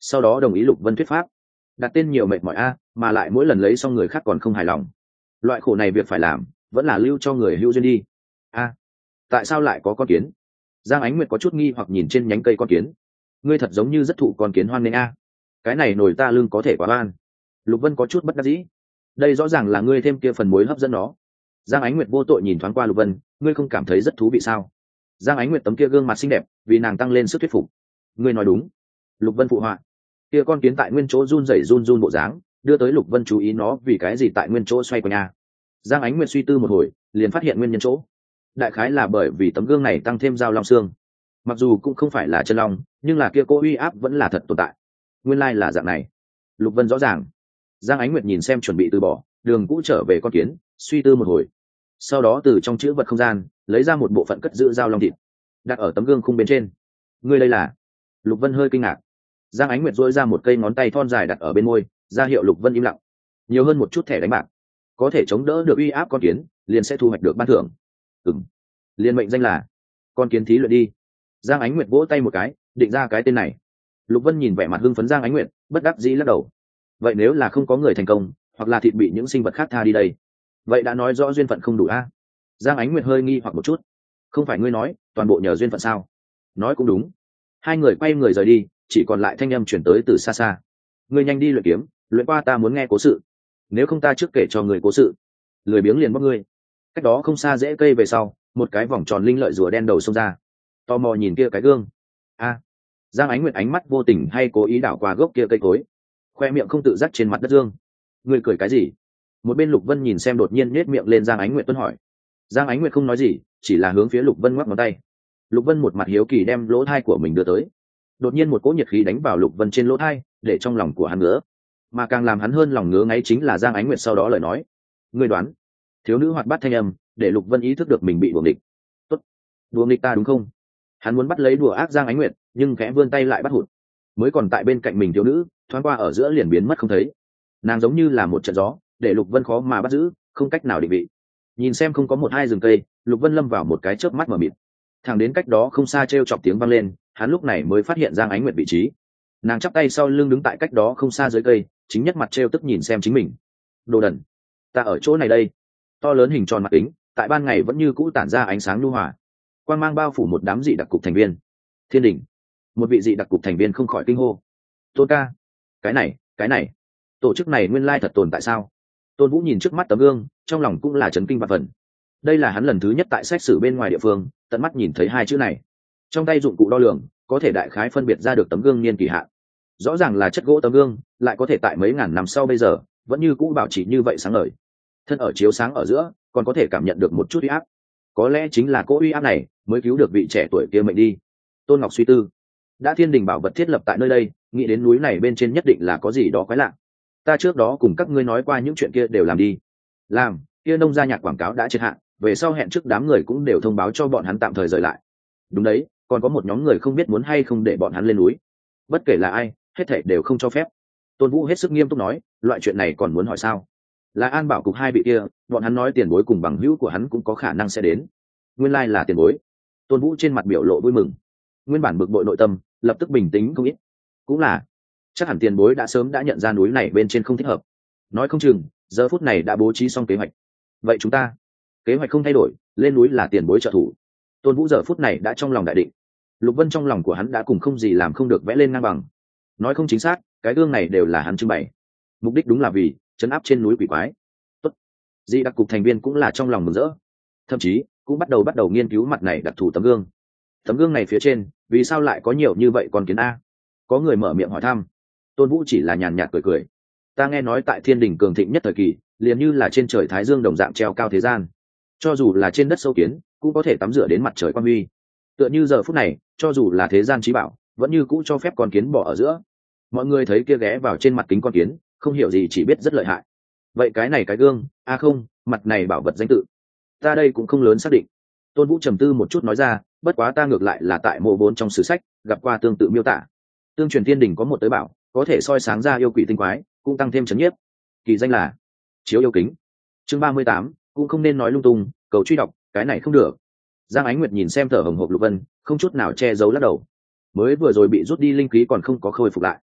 sau đó đồng ý Lục Vân thuyết pháp. Đặt tên nhiều mệt mỏi a, mà lại mỗi lần lấy xong người khác còn không hài lòng. Loại khổ này việc phải làm, vẫn là lưu cho người hữu duyên đi. A, tại sao lại có con kiến? Giang Ánh Nguyệt có chút nghi hoặc nhìn trên nhánh cây con kiến. Ngươi thật giống như rất thụ con kiến hoan nghênh a. Cái này nổi ta lưng có thể quá oan. Lục Vân có chút bất đắc dĩ. Đây rõ ràng là ngươi thêm kia phần mối hấp dẫn nó. Giang Ánh Nguyệt vô tội nhìn thoáng qua Lục Vân, ngươi không cảm thấy rất thú vị sao? Giang Ánh Nguyệt tấm kia gương mặt xinh đẹp, vì nàng tăng lên sức thuyết phục. Ngươi nói đúng. Lục Vân phụ họa. Kia con kiến tại nguyên chỗ run rẩy run run bộ dáng, đưa tới Lục Vân chú ý nó vì cái gì tại nguyên chỗ xoay quanh a. Giang Ánh Nguyệt suy tư một hồi, liền phát hiện nguyên nhân chỗ. Đại khái là bởi vì tấm gương này tăng thêm dao long xương. Mặc dù cũng không phải là chân long, nhưng là kia cô uy áp vẫn là thật tồn tại. Nguyên lai là dạng này. Lục Vân rõ ràng. Giang Ánh Nguyệt nhìn xem chuẩn bị từ bỏ, đường cũ trở về con kiến, suy tư một hồi. Sau đó từ trong chữ vật không gian lấy ra một bộ phận cất giữ dao long thịt, đặt ở tấm gương khung bên trên. Ngươi đây là? Lục Vân hơi kinh ngạc. Giang Ánh Nguyệt dỗi ra một cây ngón tay thon dài đặt ở bên môi, ra hiệu Lục Vân im lặng. Nhiều hơn một chút thẻ đánh bạc, có thể chống đỡ được uy áp con kiến, liền sẽ thu hoạch được ban thưởng. Ừm, liên mệnh danh là con kiến thí luyện đi. Giang Ánh Nguyệt vỗ tay một cái, định ra cái tên này. Lục Vân nhìn vẻ mặt hưng phấn Giang Ánh Nguyệt, bất đắc dĩ lắc đầu. Vậy nếu là không có người thành công, hoặc là thịt bị những sinh vật khác tha đi đây, vậy đã nói rõ duyên phận không đủ a. Giang Ánh Nguyệt hơi nghi hoặc một chút. Không phải ngươi nói toàn bộ nhờ duyên phận sao? Nói cũng đúng. Hai người quay người rời đi, chỉ còn lại thanh âm chuyển tới từ xa xa. Ngươi nhanh đi luyện kiếm, luyện qua ta muốn nghe cố sự. Nếu không ta trước kể cho người cố sự. Lười biếng liền bóc ngươi. Cách đó không xa rễ cây về sau, một cái vòng tròn linh lợi rùa đen đầu xông ra. Tò mò nhìn kia cái gương. A. Giang Ánh Nguyệt ánh mắt vô tình hay cố ý đảo qua gốc kia cây cối, khoe miệng không tự giác trên mặt đất dương. Ngươi cười cái gì? Một bên Lục Vân nhìn xem đột nhiên nhếch miệng lên Giang Ánh Nguyệt tuân hỏi. Giang Ánh Nguyệt không nói gì, chỉ là hướng phía Lục Vân ngoắc ngón tay. Lục Vân một mặt hiếu kỳ đem lỗ thai của mình đưa tới. Đột nhiên một cỗ nhiệt khí đánh vào Lục Vân trên lỗ thai, để trong lòng của hắn ngứa. Mà càng làm hắn hơn lòng ngứa ngáy chính là Giang Ánh Nguyệt sau đó lời nói. Ngươi đoán? Thiếu nữ hoạt bát thanh âm, để Lục Vân ý thức được mình bị đùa nghịch. Tốt, đùa nghịch ta đúng không? Hắn muốn bắt lấy đùa ác Giang Ánh Nguyệt, nhưng khẽ vươn tay lại bắt hụt. Mới còn tại bên cạnh mình thiếu nữ, thoáng qua ở giữa liền biến mất không thấy. Nàng giống như là một trận gió, để Lục Vân khó mà bắt giữ, không cách nào định vị. Nhìn xem không có một hai rừng cây, Lục Vân lâm vào một cái chớp mắt mờ mịt. Thẳng đến cách đó không xa trêu chọc tiếng vang lên, hắn lúc này mới phát hiện Giang Ánh Nguyệt vị trí. Nàng chắp tay sau lưng đứng tại cách đó không xa dưới cây, chính nhất mặt trêu tức nhìn xem chính mình. Đồ đần, ta ở chỗ này đây. To lớn hình tròn mặt kính, tại ban ngày vẫn như cũ tản ra ánh sáng nhu hòa. Quang mang bao phủ một đám dị đặc cục thành viên. Thiên Đình, một vị dị đặc cục thành viên không khỏi kinh hô. Tôn ca, cái này, cái này, tổ chức này nguyên lai thật tồn tại sao? Tôn Vũ nhìn trước mắt tấm gương, trong lòng cũng là chấn kinh vạn phần. Đây là hắn lần thứ nhất tại xét xử bên ngoài địa phương, tận mắt nhìn thấy hai chữ này. Trong tay dụng cụ đo lường, có thể đại khái phân biệt ra được tấm gương niên kỳ hạn. Rõ ràng là chất gỗ tấm gương, lại có thể tại mấy ngàn năm sau bây giờ, vẫn như cũ bảo trì như vậy sáng ngời. Thân ở chiếu sáng ở giữa, còn có thể cảm nhận được một chút uy áp. Có lẽ chính là cỗ uy áp này mới cứu được vị trẻ tuổi kia mệnh đi. Tôn Ngọc suy tư, đã thiên đình bảo vật thiết lập tại nơi đây, nghĩ đến núi này bên trên nhất định là có gì đó quái lạ. Ta trước đó cùng các ngươi nói qua những chuyện kia đều làm đi. Làm, kia nông gia nhạc quảng cáo đã triệt hạn, về sau hẹn trước đám người cũng đều thông báo cho bọn hắn tạm thời rời lại. Đúng đấy, còn có một nhóm người không biết muốn hay không để bọn hắn lên núi. Bất kể là ai, hết thảy đều không cho phép. Tôn Vũ hết sức nghiêm túc nói, loại chuyện này còn muốn hỏi sao? Là An Bảo cục hai vị kia, bọn hắn nói tiền bối cùng bằng hữu của hắn cũng có khả năng sẽ đến. Nguyên lai là tiền bối. Tôn Vũ trên mặt biểu lộ vui mừng. Nguyên bản bực bội nội tâm, lập tức bình tĩnh không ít. Cũng là, chắc hẳn tiền bối đã sớm đã nhận ra núi này bên trên không thích hợp. Nói không chừng, giờ phút này đã bố trí xong kế hoạch. Vậy chúng ta, kế hoạch không thay đổi, lên núi là tiền bối trợ thủ. Tôn Vũ giờ phút này đã trong lòng đại định. Lục Vân trong lòng của hắn đã cùng không gì làm không được vẽ lên ngang bằng. Nói không chính xác, cái gương này đều là hắn trưng bày. Mục đích đúng là vì trấn áp trên núi quỷ quái. Tốt. Dị đặc cục thành viên cũng là trong lòng mừng rỡ. Thậm chí, cũng bắt đầu bắt đầu nghiên cứu mặt này đặc thù tấm gương. Tấm gương này phía trên, vì sao lại có nhiều như vậy con kiến a? Có người mở miệng hỏi thăm. Tôn Vũ chỉ là nhàn nhạt cười cười. Ta nghe nói tại Thiên Đình cường thịnh nhất thời kỳ, liền như là trên trời thái dương đồng dạng treo cao thế gian. Cho dù là trên đất sâu kiến, cũng có thể tắm rửa đến mặt trời quang huy. Tựa như giờ phút này, cho dù là thế gian trí bảo, vẫn như cũ cho phép con kiến bỏ ở giữa. Mọi người thấy kia ghé vào trên mặt kính con kiến, không hiểu gì chỉ biết rất lợi hại. Vậy cái này cái gương, a à không, mặt này bảo vật danh tự. Ta đây cũng không lớn xác định. Tôn Vũ trầm tư một chút nói ra, bất quá ta ngược lại là tại mộ vốn trong sử sách, gặp qua tương tự miêu tả. Tương truyền Thiên Đình có một tới bảo, có thể soi sáng ra yêu quỷ tinh quái, cũng tăng thêm chấn nhiếp. Kỳ danh là Chiếu Yêu Kính. Chương ba mươi tám, cũng không nên nói lung tung, cầu truy đọc, cái này không được. Giang Ánh Nguyệt nhìn xem thở hồng hộc Lục Vân, không chút nào che giấu lắc đầu. Mới vừa rồi bị rút đi linh khí còn không có khôi phục lại.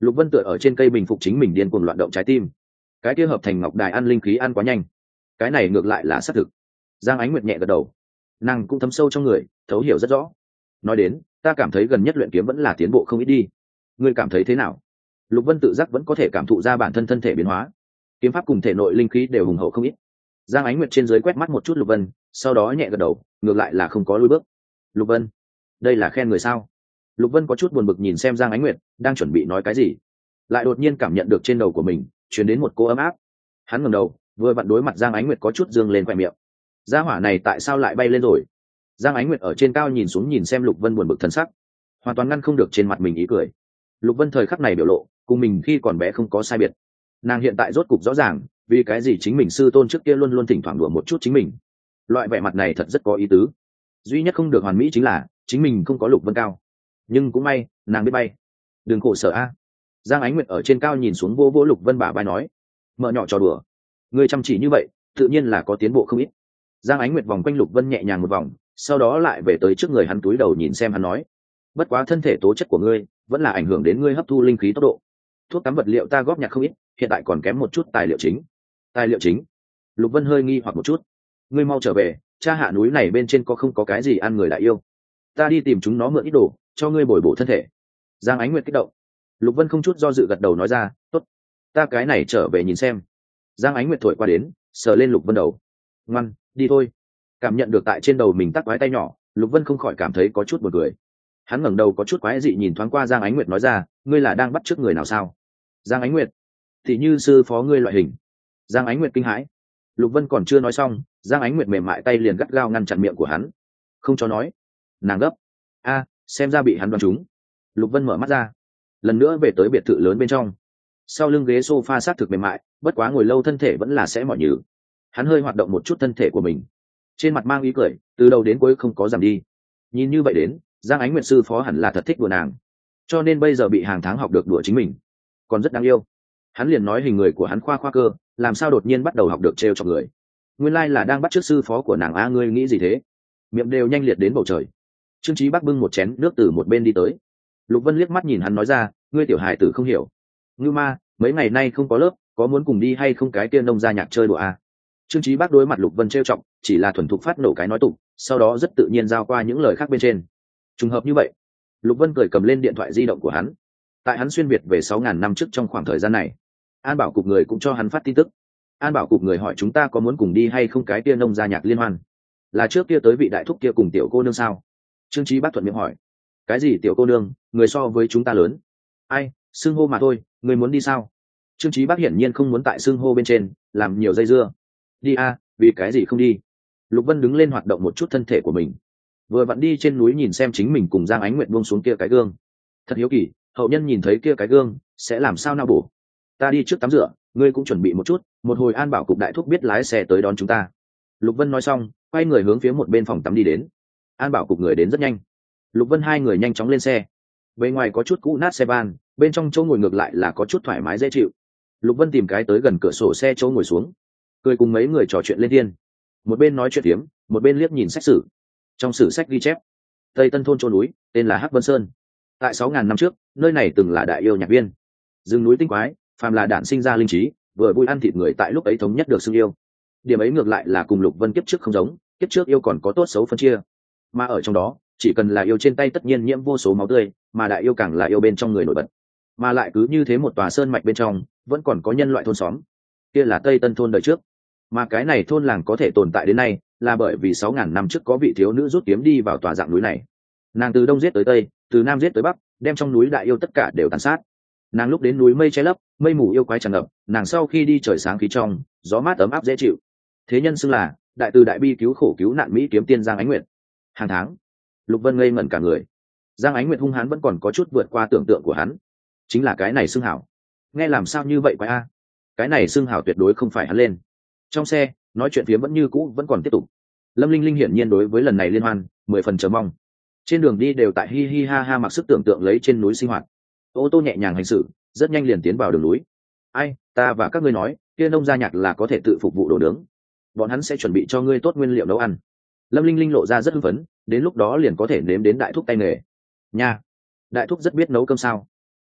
Lục Vân tựa ở trên cây bình phục chính mình điên cuồng loạn động trái tim. Cái kia hợp thành ngọc đài ăn linh khí ăn quá nhanh, cái này ngược lại là xác thực. Giang Ánh Nguyệt nhẹ gật đầu, nàng cũng thấm sâu trong người, thấu hiểu rất rõ. Nói đến, ta cảm thấy gần nhất luyện kiếm vẫn là tiến bộ không ít đi. Ngươi cảm thấy thế nào? Lục Vân tự giác vẫn có thể cảm thụ ra bản thân thân thể biến hóa, kiếm pháp cùng thể nội linh khí đều hùng hậu không ít. Giang Ánh Nguyệt trên dưới quét mắt một chút Lục Vân, sau đó nhẹ gật đầu, ngược lại là không có lùi bước. Lục Vân, đây là khen người sao? Lục Vân có chút buồn bực nhìn xem Giang Ánh Nguyệt đang chuẩn bị nói cái gì, lại đột nhiên cảm nhận được trên đầu của mình truyền đến một cô ấm áp. Hắn ngẩng đầu, vừa vặn đối mặt Giang Ánh Nguyệt có chút dương lên khóe miệng. Gia hỏa này tại sao lại bay lên rồi? Giang Ánh Nguyệt ở trên cao nhìn xuống nhìn xem Lục Vân buồn bực thần sắc, hoàn toàn ngăn không được trên mặt mình ý cười. Lục Vân thời khắc này biểu lộ cùng mình khi còn bé không có sai biệt. Nàng hiện tại rốt cục rõ ràng vì cái gì chính mình sư tôn trước kia luôn luôn thỉnh thoảng đùa một chút chính mình. Loại vẻ mặt này thật rất có ý tứ. Duy nhất không được hoàn mỹ chính là chính mình không có Lục Vân cao, nhưng cũng may nàng biết bay. Đừng khổ sở a. Giang Ánh Nguyệt ở trên cao nhìn xuống vô vô Lục Vân bả vai nói, mợ nhỏ trò đùa, người chăm chỉ như vậy tự nhiên là có tiến bộ không ít. Giang Ánh Nguyệt vòng quanh Lục Vân nhẹ nhàng một vòng, sau đó lại về tới trước người hắn túi đầu nhìn xem hắn nói, bất quá thân thể tố chất của ngươi vẫn là ảnh hưởng đến ngươi hấp thu linh khí tốc độ. Thuốc cắm vật liệu ta góp nhặt không ít, hiện tại còn kém một chút tài liệu chính. Tài liệu chính? Lục Vân hơi nghi hoặc một chút. Ngươi mau trở về, cha hạ núi này bên trên có không có cái gì ăn người đại yêu, ta đi tìm chúng nó mượn ít đồ cho ngươi bồi bổ thân thể. Giang Ánh Nguyệt kích động. Lục Vân không chút do dự gật đầu nói ra, tốt, ta cái này trở về nhìn xem. Giang Ánh Nguyệt thổi qua đến, sờ lên Lục Vân đầu. Ngoan, đi thôi. Cảm nhận được tại trên đầu mình tắc quái tay nhỏ, Lục Vân không khỏi cảm thấy có chút buồn cười. Hắn ngẩng đầu có chút quái dị nhìn thoáng qua Giang Ánh Nguyệt nói ra, ngươi là đang bắt chước người nào sao? Giang Ánh Nguyệt, thì như sư phó ngươi loại hình. Giang Ánh Nguyệt kinh hãi. Lục Vân còn chưa nói xong, Giang Ánh Nguyệt mềm mại tay liền gắt gao ngăn chặn miệng của hắn, không cho nói. Nàng gấp. A, xem ra bị hắn đoán trúng. Lục Vân mở mắt ra, lần nữa về tới biệt thự lớn bên trong. Sau lưng ghế sofa sát thực mềm mại, bất quá ngồi lâu thân thể vẫn là sẽ mỏi nhừ. Hắn hơi hoạt động một chút thân thể của mình, trên mặt mang ý cười, từ đầu đến cuối không có giảm đi. Nhìn như vậy đến, Giang Ánh Nguyệt sư phó hẳn là thật thích đùa nàng, cho nên bây giờ bị hàng tháng học được đùa chính mình, còn rất đáng yêu. Hắn liền nói hình người của hắn khoa khoa cơ, làm sao đột nhiên bắt đầu học được trêu chọc người. Nguyên lai là đang bắt chước sư phó của nàng a, ngươi nghĩ gì thế? Miệng đều nhanh liệt đến bầu trời. Trương Chí Bắc bưng một chén nước từ một bên đi tới. Lục Vân liếc mắt nhìn hắn nói ra, ngươi tiểu hài tử không hiểu. Ngưu ma, mấy ngày nay không có lớp, có muốn cùng đi hay không cái kia nông gia nhạc chơi đùa a? Trương Chí Bắc đối mặt Lục Vân trêu chọc, chỉ là thuần thục phát nổ cái nói tục, sau đó rất tự nhiên giao qua những lời khác bên trên. Trùng hợp như vậy, Lục Vân cười cầm lên điện thoại di động của hắn. Tại hắn xuyên việt về sáu ngàn năm trước trong khoảng thời gian này, An Bảo cục người cũng cho hắn phát tin tức. An Bảo cục người hỏi chúng ta có muốn cùng đi hay không cái kia nông gia nhạc liên hoan. Là trước kia tới vị đại thúc kia cùng tiểu cô nương sao? Trương Chí Bắc thuận miệng hỏi. Cái gì tiểu cô nương, người so với chúng ta lớn. Ai, xưng hô mà thôi, người muốn đi sao? Trương Chí Bắc hiển nhiên không muốn tại xưng hô bên trên làm nhiều dây dưa. Đi a, vì cái gì không đi? Lục Vân đứng lên hoạt động một chút thân thể của mình, vừa vặn đi trên núi nhìn xem chính mình cùng Giang Ánh Nguyệt buông xuống kia cái gương. Thật hiếu kỳ, hậu nhân nhìn thấy kia cái gương sẽ làm sao nào bổ. Ta đi trước tắm rửa, ngươi cũng chuẩn bị một chút, một hồi An Bảo cục đại thúc biết lái xe tới đón chúng ta. Lục Vân nói xong, quay người hướng phía một bên phòng tắm đi đến. An Bảo cục người đến rất nhanh. Lục Vân hai người nhanh chóng lên xe. Bên ngoài có chút cũ nát xe van, bên trong chỗ ngồi ngược lại là có chút thoải mái dễ chịu. Lục Vân tìm cái tới gần cửa sổ xe chỗ ngồi xuống, cười cùng mấy người trò chuyện lên thiên. Một bên nói chuyện tiếm, một bên liếc nhìn sách sử. Trong sử sách ghi chép, Tây Tân thôn chỗ núi tên là Hắc Vân Sơn. Tại sáu ngàn năm trước, nơi này từng là đại yêu nhạc viên. Rừng núi tinh quái, phàm là đản sinh ra linh trí, vừa vui ăn thịt người tại lúc ấy thống nhất được xưng yêu. Điểm ấy ngược lại là cùng Lục Vân kiếp trước không giống, kiếp trước yêu còn có tốt xấu phân chia. Mà ở trong đó, chỉ cần là yêu trên tay tất nhiên nhiễm vô số máu tươi, mà đại yêu càng là yêu bên trong người nổi bật. Mà lại cứ như thế một tòa sơn mạch bên trong, vẫn còn có nhân loại thôn xóm. Kia là Tây Tân thôn đời trước. Mà cái này thôn làng có thể tồn tại đến nay, là bởi vì sáu ngàn năm trước có vị thiếu nữ rút kiếm đi vào tòa dạng núi này. Nàng từ đông giết tới tây, từ nam giết tới bắc, đem trong núi đại yêu tất cả đều tàn sát. Nàng lúc đến núi mây che lấp, mây mù yêu quái tràn ngập, nàng sau khi đi trời sáng khí trong, gió mát ấm áp dễ chịu. Thế nhân xưng là đại từ đại bi cứu khổ cứu nạn mỹ kiếm tiên Giang Ánh Nguyệt. Hàng tháng, Lục Vân ngây ngẩn cả người. Giang Ánh Nguyệt hung hãn vẫn còn có chút vượt qua tưởng tượng của hắn. Chính là cái này xưng hảo. Nghe làm sao như vậy quái a? Cái này xưng hảo tuyệt đối không phải hắn lên. Trong xe, nói chuyện phía vẫn như cũ vẫn còn tiếp tục. Lâm Linh Linh hiển nhiên đối với lần này liên hoan mười phần chờ mong. Trên đường đi đều tại hi hi ha ha mặc sức tưởng tượng lấy trên núi sinh hoạt. Ô tô nhẹ nhàng hành xử, rất nhanh liền tiến vào đường núi. Ai, ta và các ngươi nói, kia nông gia nhạc là có thể tự phục vụ đồ nướng. Bọn hắn sẽ chuẩn bị cho ngươi tốt nguyên liệu nấu ăn. Lâm Linh Linh lộ ra rất hưng phấn, đến lúc đó liền có thể nếm đến đại thúc tay nghề. Nha, đại thúc rất biết nấu cơm sao?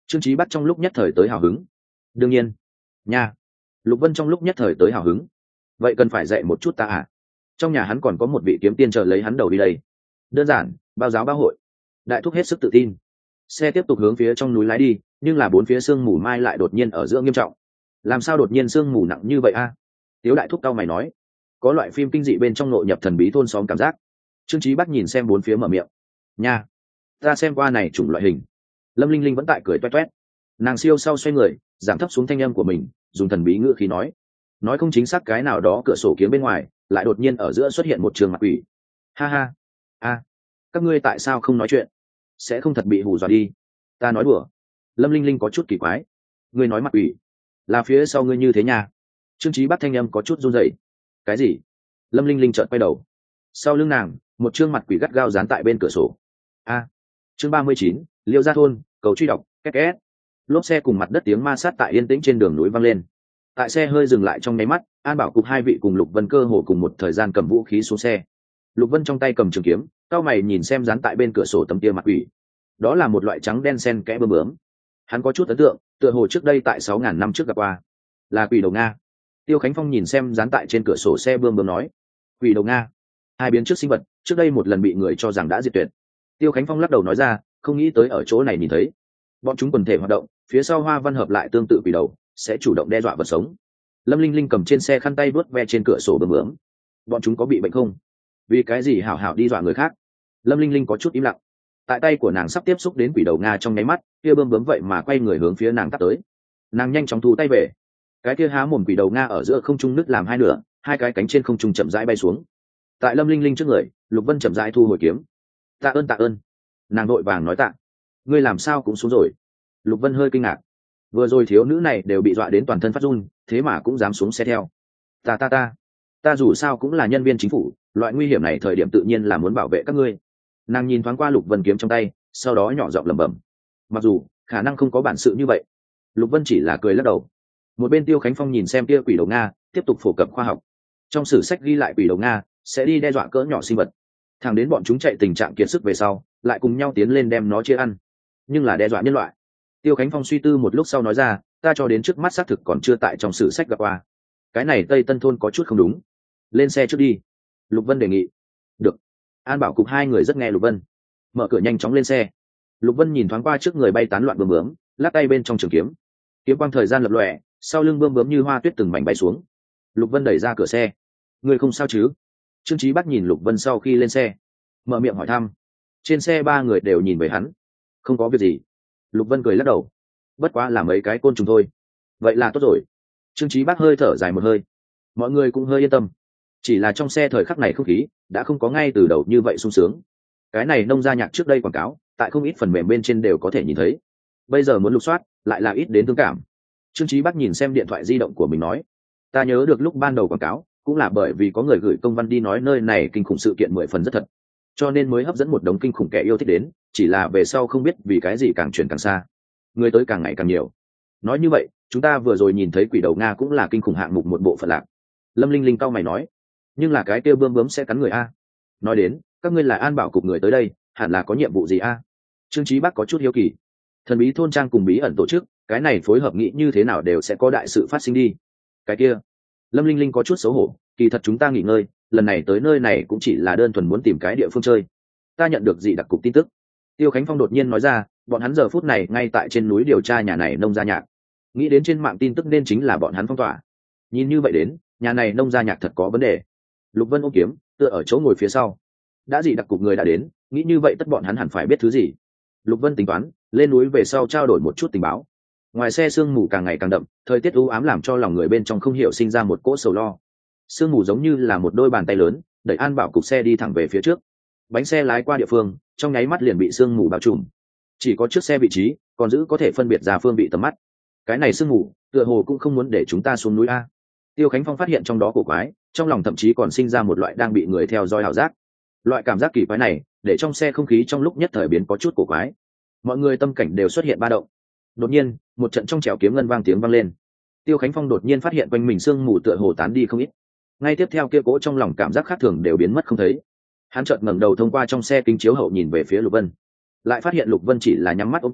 Trương Chí Bắc trong lúc nhất thời tới hào hứng. Đương nhiên, nha. Lục Vân trong lúc nhất thời tới hào hứng. Vậy cần phải dạy một chút ta à? Trong nhà hắn còn có một vị kiếm tiên chờ lấy hắn đầu đi đây. Đơn giản, bao giáo bao hội. Đại thúc hết sức tự tin. Xe tiếp tục hướng phía trong núi lái đi, nhưng là bốn phía sương mù mai lại đột nhiên ở giữa nghiêm trọng. Làm sao đột nhiên sương mù nặng như vậy a? Tiếu đại thúc cao mày nói. Có loại phim kinh dị bên trong nội nhập thần bí thôn xóm cảm giác. Trương Chí Bắc nhìn xem bốn phía mở miệng. Nha, ta xem qua này chủng loại hình. Lâm Linh Linh vẫn tại cười toét toét. Nàng siêu sau xoay người, giảm thấp xuống thanh âm của mình, dùng thần bí ngữ khí nói. Nói không chính xác cái nào đó cửa sổ kiếm bên ngoài, lại đột nhiên ở giữa xuất hiện một trường mặt quỷ. Ha ha, a, các ngươi tại sao không nói chuyện? Sẽ không thật bị hù dọa đi? Ta nói đùa. Lâm Linh Linh có chút kỳ quái. Ngươi nói mặt quỷ, là phía sau ngươi như thế nha? Trương Chí Bắc thanh âm có chút run rẩy. Cái gì? Lâm Linh Linh chợt quay đầu. Sau lưng nàng, một trương mặt quỷ gắt gao dán tại bên cửa sổ. A. Chương ba mươi chín, Liêu Gia thôn, cầu truy đọc, két két. Lốp xe cùng mặt đất tiếng ma sát tại yên tĩnh trên đường núi vang lên. Tại xe hơi dừng lại trong nháy mắt, An Bảo Cục hai vị cùng Lục Vân cơ hồ cùng một thời gian cầm vũ khí xuống xe. Lục Vân trong tay cầm trường kiếm, cao mày nhìn xem dán tại bên cửa sổ tấm kia mặt quỷ. Đó là một loại trắng đen xen kẽ bướm bướm. Hắn có chút ấn tượng, tựa hồ trước đây tại sáu ngàn năm trước gặp qua. Là quỷ đầu Nga. Tiêu Khánh Phong nhìn xem dán tại trên cửa sổ xe bướm bướm nói, quỷ đầu Nga. Hai biến trước sinh vật, trước đây một lần bị người cho rằng đã diệt tuyệt. Tiêu Khánh Phong lắc đầu nói ra, không nghĩ tới ở chỗ này nhìn thấy. Bọn chúng quần thể hoạt động, phía sau hoa văn hợp lại tương tự quỷ đầu, sẽ chủ động đe dọa vật sống. Lâm Linh Linh cầm trên xe khăn tay vuốt ve trên cửa sổ bướm bướm. Bọn chúng có bị bệnh không? Vì cái gì hảo hảo đi dọa người khác? Lâm Linh Linh có chút im lặng. Tại tay của nàng sắp tiếp xúc đến quỷ đầu Nga trong nháy mắt, kia bướm bướm vậy mà quay người hướng phía nàng tắt tới. Nàng nhanh chóng thu tay về. Cái kia há mồm quỷ đầu Nga ở giữa không trung nứt làm hai nửa, hai cái cánh trên không trung chậm rãi bay xuống. Tại Lâm Linh Linh trước người, Lục Vân chậm rãi thu hồi kiếm. Tạ ơn tạ ơn. Nàng vội vàng nói tạ. Ngươi làm sao cũng xuống rồi? Lục Vân hơi kinh ngạc. Vừa rồi thiếu nữ này đều bị dọa đến toàn thân phát run, thế mà cũng dám xuống xe theo. Ta ta ta, ta dù sao cũng là nhân viên chính phủ, loại nguy hiểm này thời điểm tự nhiên là muốn bảo vệ các ngươi. Nàng nhìn thoáng qua Lục Vân kiếm trong tay, sau đó nhỏ giọng lẩm bẩm. Mặc dù khả năng không có bản sự như vậy. Lục Vân chỉ là cười lắc đầu. Một bên Tiêu Khánh Phong nhìn xem kia quỷ đầu Nga, tiếp tục phổ cập khoa học. Trong sử sách ghi lại quỷ đầu Nga sẽ đi đe dọa cỡ nhỏ sinh vật, thẳng đến bọn chúng chạy tình trạng kiệt sức về sau, lại cùng nhau tiến lên đem nó chia ăn. Nhưng là đe dọa nhân loại. Tiêu Khánh Phong suy tư một lúc sau nói ra, ta cho đến trước mắt xác thực còn chưa tại trong sử sách gặp qua. Cái này Tây Tân thôn có chút không đúng. Lên xe trước đi. Lục Vân đề nghị. Được. An Bảo Cục hai người rất nghe Lục Vân. Mở cửa nhanh chóng lên xe. Lục Vân nhìn thoáng qua trước người bay tán loạn bướm bướm, lắc tay bên trong trường kiếm. Kiếm quang thời gian lập lòe, sau lưng bướm bướm như hoa tuyết từng mảnh bay xuống. Lục Vân đẩy ra cửa xe. Người không sao chứ? Trương Chí Bắc nhìn Lục Vân sau khi lên xe, mở miệng hỏi thăm. Trên xe ba người đều nhìn về hắn. Không có việc gì. Lục Vân cười lắc đầu. Bất quá là mấy cái côn trùng thôi. Vậy là tốt rồi. Trương Chí Bắc hơi thở dài một hơi. Mọi người cũng hơi yên tâm. Chỉ là trong xe thời khắc này không khí đã không có ngay từ đầu như vậy sung sướng. Cái này nông gia nhạc trước đây quảng cáo, tại không ít phần mềm bên trên đều có thể nhìn thấy. Bây giờ muốn lục soát, lại là ít đến thương cảm. Trương Chí Bắc nhìn xem điện thoại di động của mình nói, ta nhớ được lúc ban đầu quảng cáo, cũng là bởi vì có người gửi công văn đi nói nơi này kinh khủng sự kiện mười phần rất thật, cho nên mới hấp dẫn một đống kinh khủng kẻ yêu thích đến, chỉ là về sau không biết vì cái gì càng truyền càng xa, người tới càng ngày càng nhiều. Nói như vậy, chúng ta vừa rồi nhìn thấy quỷ đầu Nga cũng là kinh khủng hạng mục một bộ phận lạc. Lâm Linh Linh cau mày nói, nhưng là cái kia bướm bướm sẽ cắn người a. Nói đến, các ngươi là An Bảo Cục người tới đây, hẳn là có nhiệm vụ gì a? Trương Chí Bắc có chút hiếu kỳ. Thần bí thôn trang cùng bí ẩn tổ chức, cái này phối hợp nghĩ như thế nào đều sẽ có đại sự phát sinh đi. Cái kia, Lâm Linh Linh có chút xấu hổ, kỳ thật chúng ta nghỉ ngơi, lần này tới nơi này cũng chỉ là đơn thuần muốn tìm cái địa phương chơi. Ta nhận được dị đặc cục tin tức. Tiêu Khánh Phong đột nhiên nói ra, bọn hắn giờ phút này ngay tại trên núi điều tra nhà này nông gia nhạc. Nghĩ đến trên mạng tin tức nên chính là bọn hắn phong tỏa. Nhìn như vậy đến, nhà này nông gia nhạc thật có vấn đề. Lục Vân ôm kiếm, tựa ở chỗ ngồi phía sau. Đã dị đặc cục người đã đến, nghĩ như vậy tất bọn hắn hẳn phải biết thứ gì. Lục Vân tính toán, lên núi về sau trao đổi một chút tình báo. Ngoài xe sương mù càng ngày càng đậm, thời tiết u ám làm cho lòng người bên trong không hiểu sinh ra một cỗ sầu lo. Sương mù giống như là một đôi bàn tay lớn, đẩy An Bảo Cục xe đi thẳng về phía trước. Bánh xe lái qua địa phương, trong nháy mắt liền bị sương mù bao trùm. Chỉ có chiếc xe vị trí, còn giữ có thể phân biệt ra phương vị tầm mắt. Cái này sương mù, tựa hồ cũng không muốn để chúng ta xuống núi a. Tiêu Khánh Phong phát hiện trong đó cổ quái, trong lòng thậm chí còn sinh ra một loại đang bị người theo dõi ảo giác. Loại cảm giác kỳ quái này, để trong xe không khí trong lúc nhất thời biến có chút cổ quái. Mọi người tâm cảnh đều xuất hiện ba động. Đột nhiên, một trận trong trẻo kiếm ngân vang tiếng vang lên. Tiêu Khánh Phong đột nhiên phát hiện quanh mình sương mù tựa hồ tán đi không ít. Ngay tiếp theo kia cố trong lòng cảm giác khác thường đều biến mất không thấy. Hắn chợt ngẩng đầu thông qua trong xe kính chiếu hậu nhìn về phía Lục Vân, lại phát hiện Lục Vân chỉ là nhắm mắt ôm kiếm,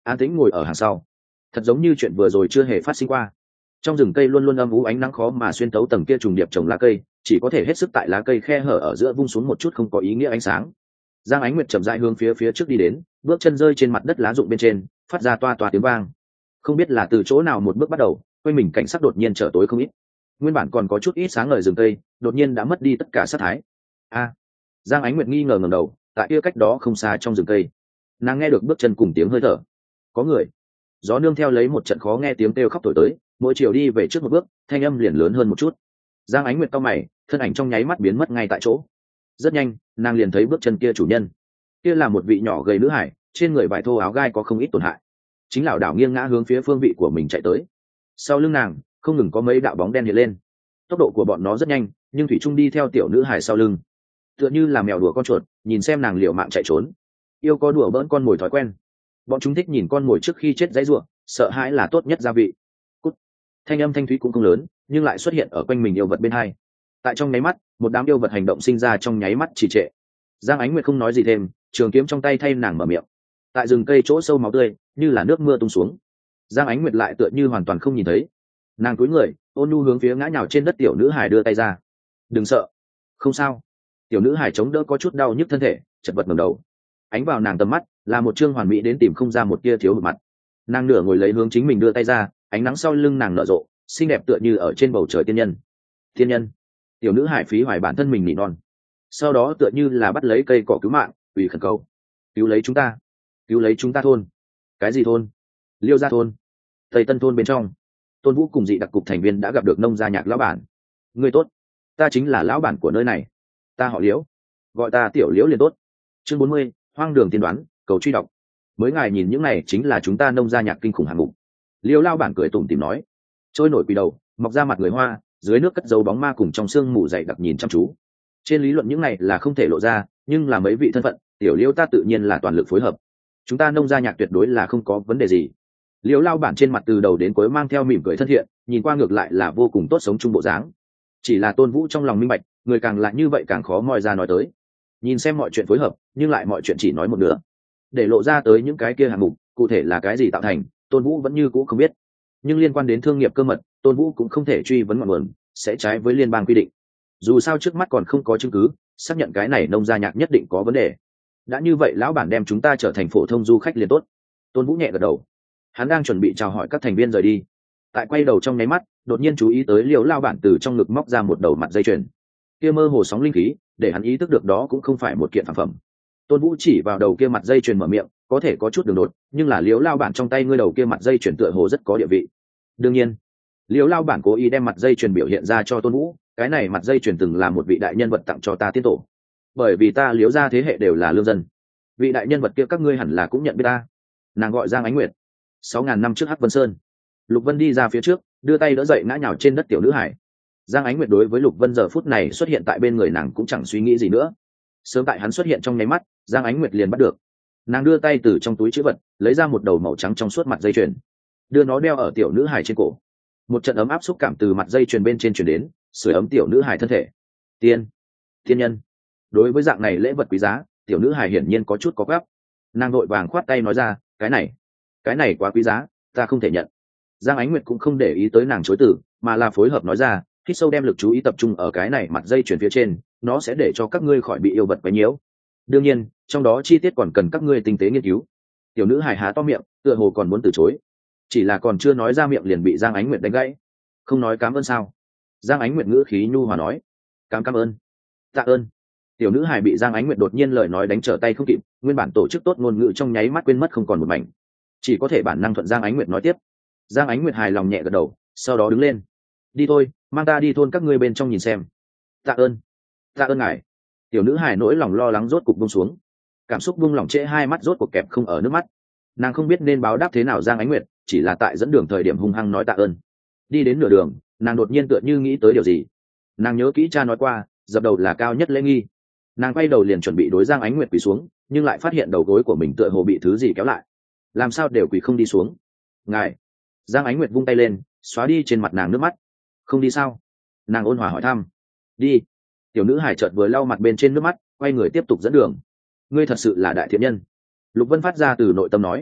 an tĩnh ngồi ở hàng sau, thật giống như chuyện vừa rồi chưa hề phát sinh qua. Trong rừng cây luôn luôn âm u, ánh nắng khó mà xuyên tấu tầng kia trùng điệp trồng lá cây, chỉ có thể hết sức tại lá cây khe hở ở giữa vung xuống một chút không có ý nghĩa ánh sáng. Giang Ánh Nguyệt chậm rãi hướng phía phía trước đi đến, bước chân rơi trên mặt đất lá rụng bên trên, phát ra toa toa tiếng vang. Không biết là từ chỗ nào một bước bắt đầu, quanh mình cảnh sắc đột nhiên trở tối không ít. Nguyên bản còn có chút ít sáng ngời rừng cây, đột nhiên đã mất đi tất cả sát thái. A! Giang Ánh Nguyệt nghi ngờ ngẩng đầu, tại kia cách đó không xa trong rừng cây, nàng nghe được bước chân cùng tiếng hơi thở. Có người. Gió nương theo lấy một trận khó nghe tiếng kêu khóc thổi tới, mỗi chiều đi về trước một bước, thanh âm liền lớn hơn một chút. Giang Ánh Nguyệt cau mày, thân ảnh trong nháy mắt biến mất ngay tại chỗ. Rất nhanh, nàng liền thấy bước chân kia chủ nhân. Kia là một vị nhỏ gầy nữ hải, trên người vải thô áo gai có không ít tổn hại, chính lảo đảo nghiêng ngã hướng phía phương vị của mình chạy tới. Sau lưng nàng không ngừng có mấy đạo bóng đen hiện lên, tốc độ của bọn nó rất nhanh, nhưng thủy trung đi theo tiểu nữ hải sau lưng, tựa như là mèo đùa con chuột, nhìn xem nàng liều mạng chạy trốn. Yêu có đùa bỡn con mồi thói quen, bọn chúng thích nhìn con mồi trước khi chết dãy ruộng, sợ hãi là tốt nhất gia vị. Cút. Thanh âm thanh thúy cũng không lớn, nhưng lại xuất hiện ở quanh mình yêu vật bên hai. Tại trong nháy mắt, một đám yêu vật hành động sinh ra trong nháy mắt trì trệ. Giang Ánh Nguyệt không nói gì thêm, trường kiếm trong tay thay nàng mở miệng. Tại rừng cây chỗ sâu máu tươi như là nước mưa tung xuống. Giang Ánh Nguyệt lại tựa như hoàn toàn không nhìn thấy. Nàng cúi người, ôn nhu hướng phía ngã nhào trên đất tiểu nữ hải đưa tay ra. Đừng sợ, không sao. Tiểu nữ hải chống đỡ có chút đau nhức thân thể, chật vật ngẩng đầu. Ánh vào nàng tầm mắt là một trương hoàn mỹ đến tìm không ra một tia thiếu hụt mặt. Nàng nửa ngồi lấy hướng chính mình đưa tay ra, ánh nắng sau lưng nàng nở rộ, xinh đẹp tựa như ở trên bầu trời tiên nhân. Tiên nhân. Tiểu nữ hải phí hoài bản thân mình nỉ non, sau đó tựa như là bắt lấy cây cỏ cứu mạng, ủy khẩn cầu: cứu lấy chúng ta, cứu lấy chúng ta thôn. Cái gì thôn? Liêu gia thôn. Tây Tân thôn bên trong, Tôn Vũ cùng dị đặc cục thành viên đã gặp được nông gia Nhạc lão bản. Người tốt, ta chính là lão bản của nơi này, ta họ Liễu, gọi ta tiểu Liễu liền tốt. Chương bốn mươi, hoang đường tiên đoán, cầu truy đọc. Mới ngài nhìn những này chính là chúng ta nông gia Nhạc kinh khủng hạng mục. Liêu lão bản cười tủm tỉm nói. Trôi nổi quỳ đầu, mọc ra mặt người hoa, dưới nước cất dấu bóng ma cùng trong sương mù dày đặc nhìn chăm chú. Trên lý luận những này là không thể lộ ra, nhưng là mấy vị thân phận, tiểu Liêu ta tự nhiên là toàn lực phối hợp. Chúng ta nông gia Nhạc tuyệt đối là không có vấn đề gì. Liêu lão bản trên mặt từ đầu đến cuối mang theo mỉm cười thân thiện, nhìn qua ngược lại là vô cùng tốt sống chung bộ dáng. Chỉ là Tôn Vũ trong lòng minh bạch, người càng là như vậy càng khó moi ra nói tới. Nhìn xem mọi chuyện phối hợp, nhưng lại mọi chuyện chỉ nói một nửa. Để lộ ra tới những cái kia hạng mục, cụ thể là cái gì tạo thành, Tôn Vũ vẫn như cũ không biết. Nhưng liên quan đến thương nghiệp cơ mật, Tôn Vũ cũng không thể truy vấn ngọn nguồn, sẽ trái với liên bang quy định. Dù sao trước mắt còn không có chứng cứ xác nhận cái này nông gia Nhạc nhất định có vấn đề. Đã như vậy lão bản đem chúng ta trở thành phổ thông du khách liền tốt. Tôn Vũ nhẹ gật đầu, hắn đang chuẩn bị chào hỏi các thành viên rời đi. Tại quay đầu trong nháy mắt, đột nhiên chú ý tới Liễu lão bản từ trong ngực móc ra một đầu mặt dây chuyền. Kia mơ hồ sóng linh khí, để hắn ý thức được đó cũng không phải một kiện phàm phẩm. Tôn Vũ chỉ vào đầu kia mặt dây chuyền mở miệng, có thể có chút đường đột, nhưng là Liễu lão bản trong tay ngươi đầu kia mặt dây chuyền tựa hồ rất có địa vị. Đương nhiên, Liễu lão bản cố ý đem mặt dây chuyền biểu hiện ra cho Tôn Vũ, cái này mặt dây chuyền từng là một vị đại nhân vật tặng cho ta tiên tổ. Bởi vì ta Liễu gia thế hệ đều là lương dân, vị đại nhân vật kia các ngươi hẳn là cũng nhận biết ta. Nàng gọi Giang Ánh Nguyệt. Sáu ngàn năm trước Hắc Vân Sơn, Lục Vân đi ra phía trước, đưa tay đỡ dậy ngã nhào trên đất tiểu nữ hải. Giang Ánh Nguyệt đối với Lục Vân giờ phút này xuất hiện tại bên người nàng cũng chẳng suy nghĩ gì nữa. Sớm tại hắn xuất hiện trong nháy mắt, Giang Ánh Nguyệt liền bắt được. Nàng đưa tay từ trong túi trữ vật, lấy ra một đầu màu trắng trong suốt mặt dây chuyền, đưa nó đeo ở tiểu nữ hải trên cổ. Một trận ấm áp xúc cảm từ mặt dây chuyền bên trên truyền đến, sưởi ấm tiểu nữ hải thân thể. Tiên, tiên nhân. Đối với dạng này lễ vật quý giá, tiểu nữ hải hiển nhiên có chút có gấp. Nàng vội vàng khoát tay nói ra, cái này, cái này quá quý giá, ta không thể nhận. Giang Ánh Nguyệt cũng không để ý tới nàng chối từ, mà là phối hợp nói ra, hít sâu đem lực chú ý tập trung ở cái này mặt dây chuyền phía trên, nó sẽ để cho các ngươi khỏi bị yêu vật quấy nhiễu. Đương nhiên, trong đó chi tiết còn cần các ngươi tinh tế nghiên cứu. Tiểu nữ hài há to miệng, tựa hồ còn muốn từ chối, chỉ là còn chưa nói ra miệng liền bị Giang Ánh Nguyệt đánh gãy. Không nói cảm ơn sao? Giang Ánh Nguyệt ngữ khí nhu hòa nói. Cảm cảm ơn, tạ ơn. Tiểu nữ hài bị Giang Ánh Nguyệt đột nhiên lời nói đánh trở tay không kịp, nguyên bản tổ chức tốt ngôn ngữ trong nháy mắt quên mất không còn một mảnh, chỉ có thể bản năng thuận Giang Ánh Nguyệt nói tiếp. Giang Ánh Nguyệt hài lòng nhẹ gật đầu, sau đó đứng lên. Đi thôi, mang ta đi thôn các ngươi bên trong nhìn xem. Tạ ơn, tạ ơn ngài. Tiểu nữ hài nỗi lòng lo lắng rốt cục buông xuống, cảm xúc buông lỏng trễ, hai mắt rốt cuộc kẹp không ở nước mắt. Nàng không biết nên báo đáp thế nào Giang Ánh Nguyệt, chỉ là tại dẫn đường thời điểm hung hăng nói tạ ơn. Đi đến nửa đường, nàng đột nhiên tựa như nghĩ tới điều gì. Nàng nhớ kỹ cha nói qua, dập đầu là cao nhất lễ nghi. Nàng quay đầu liền chuẩn bị đối Giang Ánh Nguyệt quỳ xuống, nhưng lại phát hiện đầu gối của mình tựa hồ bị thứ gì kéo lại, làm sao đều quỳ không đi xuống. Ngài. Giang Ánh Nguyệt vung tay lên, xóa đi trên mặt nàng nước mắt. Không đi sao? Nàng ôn hòa hỏi thăm. Đi. Tiểu nữ hải chợt vừa lau mặt bên trên nước mắt, quay người tiếp tục dẫn đường. Ngươi thật sự là đại thiện nhân. Lục Vân phát ra từ nội tâm nói.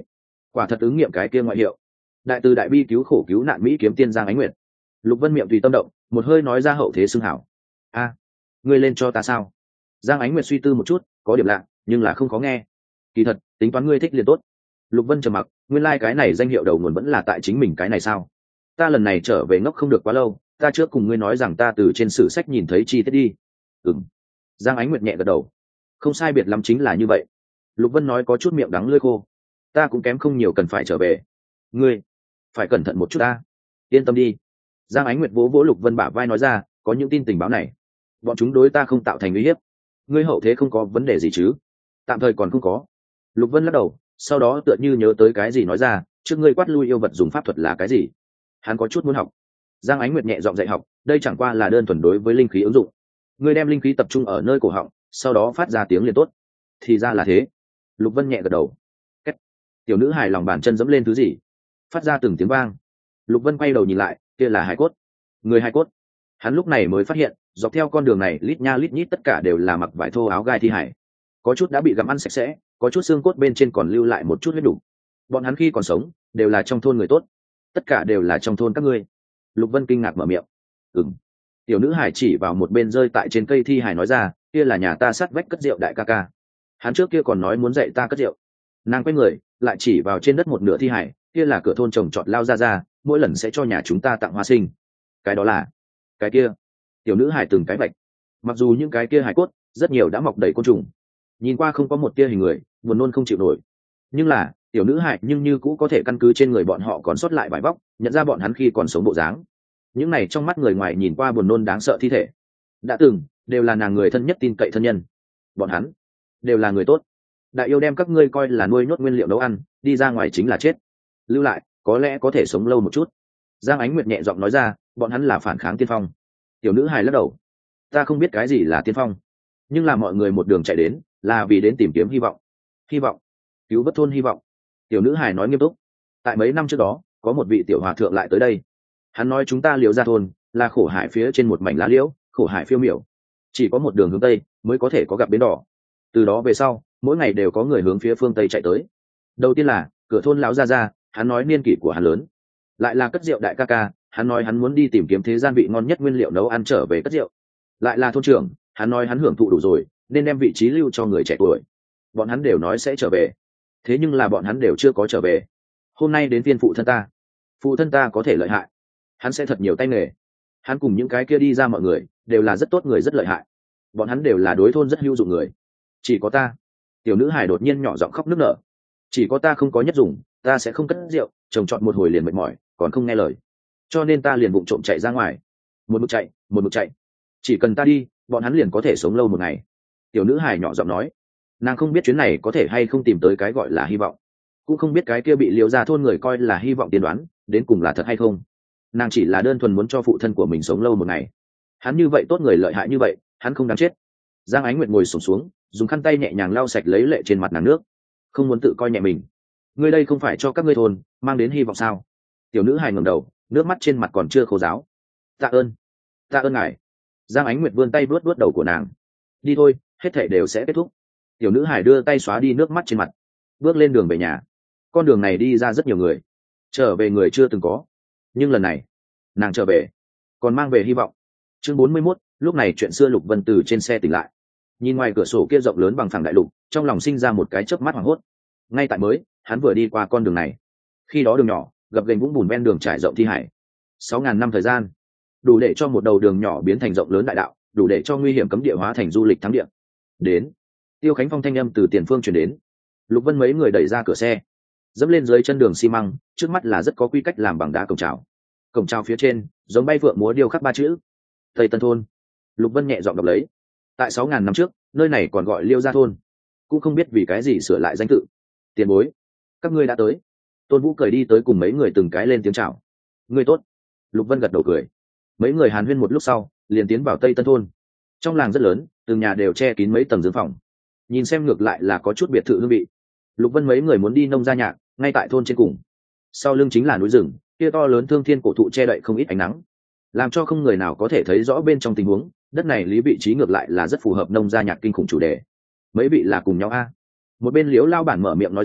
quả thật ứng nghiệm cái kia ngoại hiệu. Đại từ đại bi cứu khổ cứu nạn Mỹ kiếm tiên Giang Ánh Nguyệt. Lục Vân miệng tùy tâm động, một hơi nói ra hậu thế xưng hảo. A, ngươi lên cho ta sao? Giang Ánh Nguyệt suy tư một chút, có điểm lạ, nhưng là không có nghe. Kỳ thật, tính toán ngươi thích liền tốt. Lục Vân trầm mặc, nguyên lai like cái này danh hiệu đầu nguồn vẫn là tại chính mình cái này sao? Ta lần này trở về ngốc không được quá lâu, ta trước cùng ngươi nói rằng ta từ trên sử sách nhìn thấy chi tiết đi. Ừm. Giang Ánh Nguyệt nhẹ gật đầu. Không sai biệt lắm chính là như vậy. Lục Vân nói có chút miệng đắng lưỡi khô. Ta cũng kém không nhiều cần phải trở về. Ngươi phải cẩn thận một chút ta. Yên tâm đi. Giang Ánh Nguyệt vỗ vỗ Lục Vân bả vai nói ra, có những tin tình báo này, bọn chúng đối ta không tạo thành uy hiếp. Ngươi hậu thế không có vấn đề gì chứ? Tạm thời còn không có. Lục Vân lắc đầu, sau đó tựa như nhớ tới cái gì nói ra, trước ngươi quát lui yêu vật dùng pháp thuật là cái gì? Hắn có chút muốn học. Giang Ánh Nguyệt nhẹ giọng dạy học, đây chẳng qua là đơn thuần đối với linh khí ứng dụng. Ngươi đem linh khí tập trung ở nơi cổ họng, sau đó phát ra tiếng liền tốt. Thì ra là thế. Lục Vân nhẹ gật đầu. Kết. Tiểu nữ hài lòng bàn chân dẫm lên thứ gì, phát ra từng tiếng vang. Lục Vân quay đầu nhìn lại, kia là hài cốt. Người hài cốt. Hắn lúc này mới phát hiện, dọc theo con đường này lít nha lít nhít tất cả đều là mặc vải thô áo gai thi hải. Có chút đã bị gặm ăn sạch sẽ, có chút xương cốt bên trên còn lưu lại một chút huyết đủ. Bọn hắn khi còn sống đều là trong thôn người tốt, tất cả đều là trong thôn các ngươi. Lục Vân kinh ngạc mở miệng. Ừm. Tiểu nữ hải chỉ vào một bên rơi tại trên cây thi hải nói ra, kia là nhà ta sát vách cất rượu đại ca ca. Hắn trước kia còn nói muốn dạy ta cất rượu. Nàng quay người lại chỉ vào trên đất một nửa thi hải, kia là cửa thôn trồng trọt lao ra ra, mỗi lần sẽ cho nhà chúng ta tặng hoa sinh. Cái đó là cái kia. Tiểu nữ hải từng cái vạch. Mặc dù những cái kia hải cốt rất nhiều đã mọc đầy côn trùng, nhìn qua không có một tia hình người, buồn nôn không chịu nổi, nhưng là tiểu nữ hải nhưng như cũ có thể căn cứ trên người bọn họ còn sót lại vải vóc nhận ra bọn hắn khi còn sống bộ dáng. Những này trong mắt người ngoài nhìn qua buồn nôn đáng sợ thi thể, đã từng đều là nàng người thân nhất tin cậy thân nhân. Bọn hắn đều là người tốt. Đại yêu đem các ngươi coi là nuôi nhốt nguyên liệu nấu ăn, đi ra ngoài chính là chết. Lưu lại có lẽ có thể sống lâu một chút. Giang Ánh Nguyệt nhẹ giọng nói ra, bọn hắn là phản kháng tiên phong. Tiểu nữ hài lắc đầu. Ta không biết cái gì là tiên phong, nhưng là mọi người một đường chạy đến là vì đến tìm kiếm hy vọng. Hy vọng, cứu vớt thôn hy vọng. Tiểu nữ hài nói nghiêm túc. Tại mấy năm trước đó có một vị tiểu hòa thượng lại tới đây. Hắn nói chúng ta Liễu Gia thôn là khổ hải phía trên một mảnh lá liễu, khổ hải phiêu miểu, chỉ có một đường hướng tây mới có thể có gặp bến đỏ. Từ đó về sau mỗi ngày đều có người hướng phía phương tây chạy tới. Đầu tiên là cửa thôn lão gia gia, hắn nói niên kỷ của hắn lớn, lại là cất rượu đại ca ca, hắn nói hắn muốn đi tìm kiếm thế gian vị ngon nhất nguyên liệu nấu ăn trở về cất rượu. Lại là thôn trưởng, hắn nói hắn hưởng thụ đủ rồi nên đem vị trí lưu cho người trẻ tuổi. Bọn hắn đều nói sẽ trở về, thế nhưng là bọn hắn đều chưa có trở về. Hôm nay đến phiên phụ thân ta. Phụ thân ta có thể lợi hại, hắn sẽ thật nhiều tay nghề. Hắn cùng những cái kia đi ra mọi người đều là rất tốt người, rất lợi hại. Bọn hắn đều là đối thôn rất hữu dụng người. Chỉ có ta. Tiểu nữ hài đột nhiên nhỏ giọng khóc nức nở. Chỉ có ta không có nhất dùng, ta sẽ không cất rượu, trồng trọt một hồi liền mệt mỏi, còn không nghe lời. Cho nên ta liền vụng trộm chạy ra ngoài. Một mực chạy, một mực chạy. Chỉ cần ta đi, bọn hắn liền có thể sống lâu một ngày. Tiểu nữ hài nhỏ giọng nói. Nàng không biết chuyến này có thể hay không tìm tới cái gọi là hy vọng, cũng không biết cái kia bị Liễu Gia thôn người coi là hy vọng tiên đoán đến cùng là thật hay không. Nàng chỉ là đơn thuần muốn cho phụ thân của mình sống lâu một ngày. Hắn như vậy tốt người lợi hại như vậy, hắn không đáng chết. Giang Ánh Nguyệt ngồi xổm xuống, dùng khăn tay nhẹ nhàng lau sạch lấy lệ trên mặt nàng nước. Không muốn tự coi nhẹ mình. Ngươi đây không phải cho các ngươi thôn mang đến hy vọng sao? Tiểu nữ hài ngẩng đầu, nước mắt trên mặt còn chưa khô ráo. Tạ ơn, tạ ơn ngài. Giang Ánh Nguyệt vươn tay vuốt vuốt đầu của nàng. Đi thôi, hết thảy đều sẽ kết thúc. Tiểu nữ hài đưa tay xóa đi nước mắt trên mặt, bước lên đường về nhà. Con đường này đi ra rất nhiều người, trở về người chưa từng có, nhưng lần này nàng trở về còn mang về hy vọng. Chương bốn mươi mốt, lúc này chuyện xưa. Lục Vân từ trên xe tỉnh lại, nhìn ngoài cửa sổ kia rộng lớn bằng phẳng đại lục, trong lòng sinh ra một cái chớp mắt hoảng hốt. Ngay tại mới hắn vừa đi qua con đường này, khi đó đường nhỏ gập ghềnh vũng bùn ven đường trải rộng thi hải. Sáu ngàn năm thời gian đủ để cho một đầu đường nhỏ biến thành rộng lớn đại đạo, đủ để cho nguy hiểm cấm địa hóa thành du lịch thắng địa. Đến. Tiêu Khánh Phong thanh âm từ tiền phương truyền đến. Lục Vân mấy người đẩy ra cửa xe, dẫm lên dưới chân đường xi măng, trước mắt là rất có quy cách làm bằng đá cổng chào. Cổng chào phía trên giống bay phượng múa điêu khắc ba chữ Tây Tân thôn. Lục Vân nhẹ giọng đọc lấy. Tại sáu ngàn năm trước nơi này còn gọi Liêu Gia thôn, cũng không biết vì cái gì sửa lại danh tự. Tiền bối, các ngươi đã tới. Tôn Vũ cười đi tới cùng mấy người từng cái lên tiếng chào. Ngươi tốt. Lục Vân gật đầu cười. Mấy người hàn huyên một lúc sau liền tiến vào Tây Tân thôn. Trong làng rất lớn, từng nhà đều che kín mấy tầng giường phòng, nhìn xem ngược lại là có chút biệt thự hương vị. Lục Vân mấy người muốn đi nông gia nhạc, ngay tại thôn trên cùng. Sau lưng chính là núi rừng, kia to lớn thương thiên cổ thụ che đậy không ít ánh nắng, làm cho không người nào có thể thấy rõ bên trong tình huống. Đất này lý vị trí ngược lại là rất phù hợp nông gia nhạc kinh khủng chủ đề. Mấy vị là cùng nhau a? Một bên Liễu lao bản mở miệng nói ra,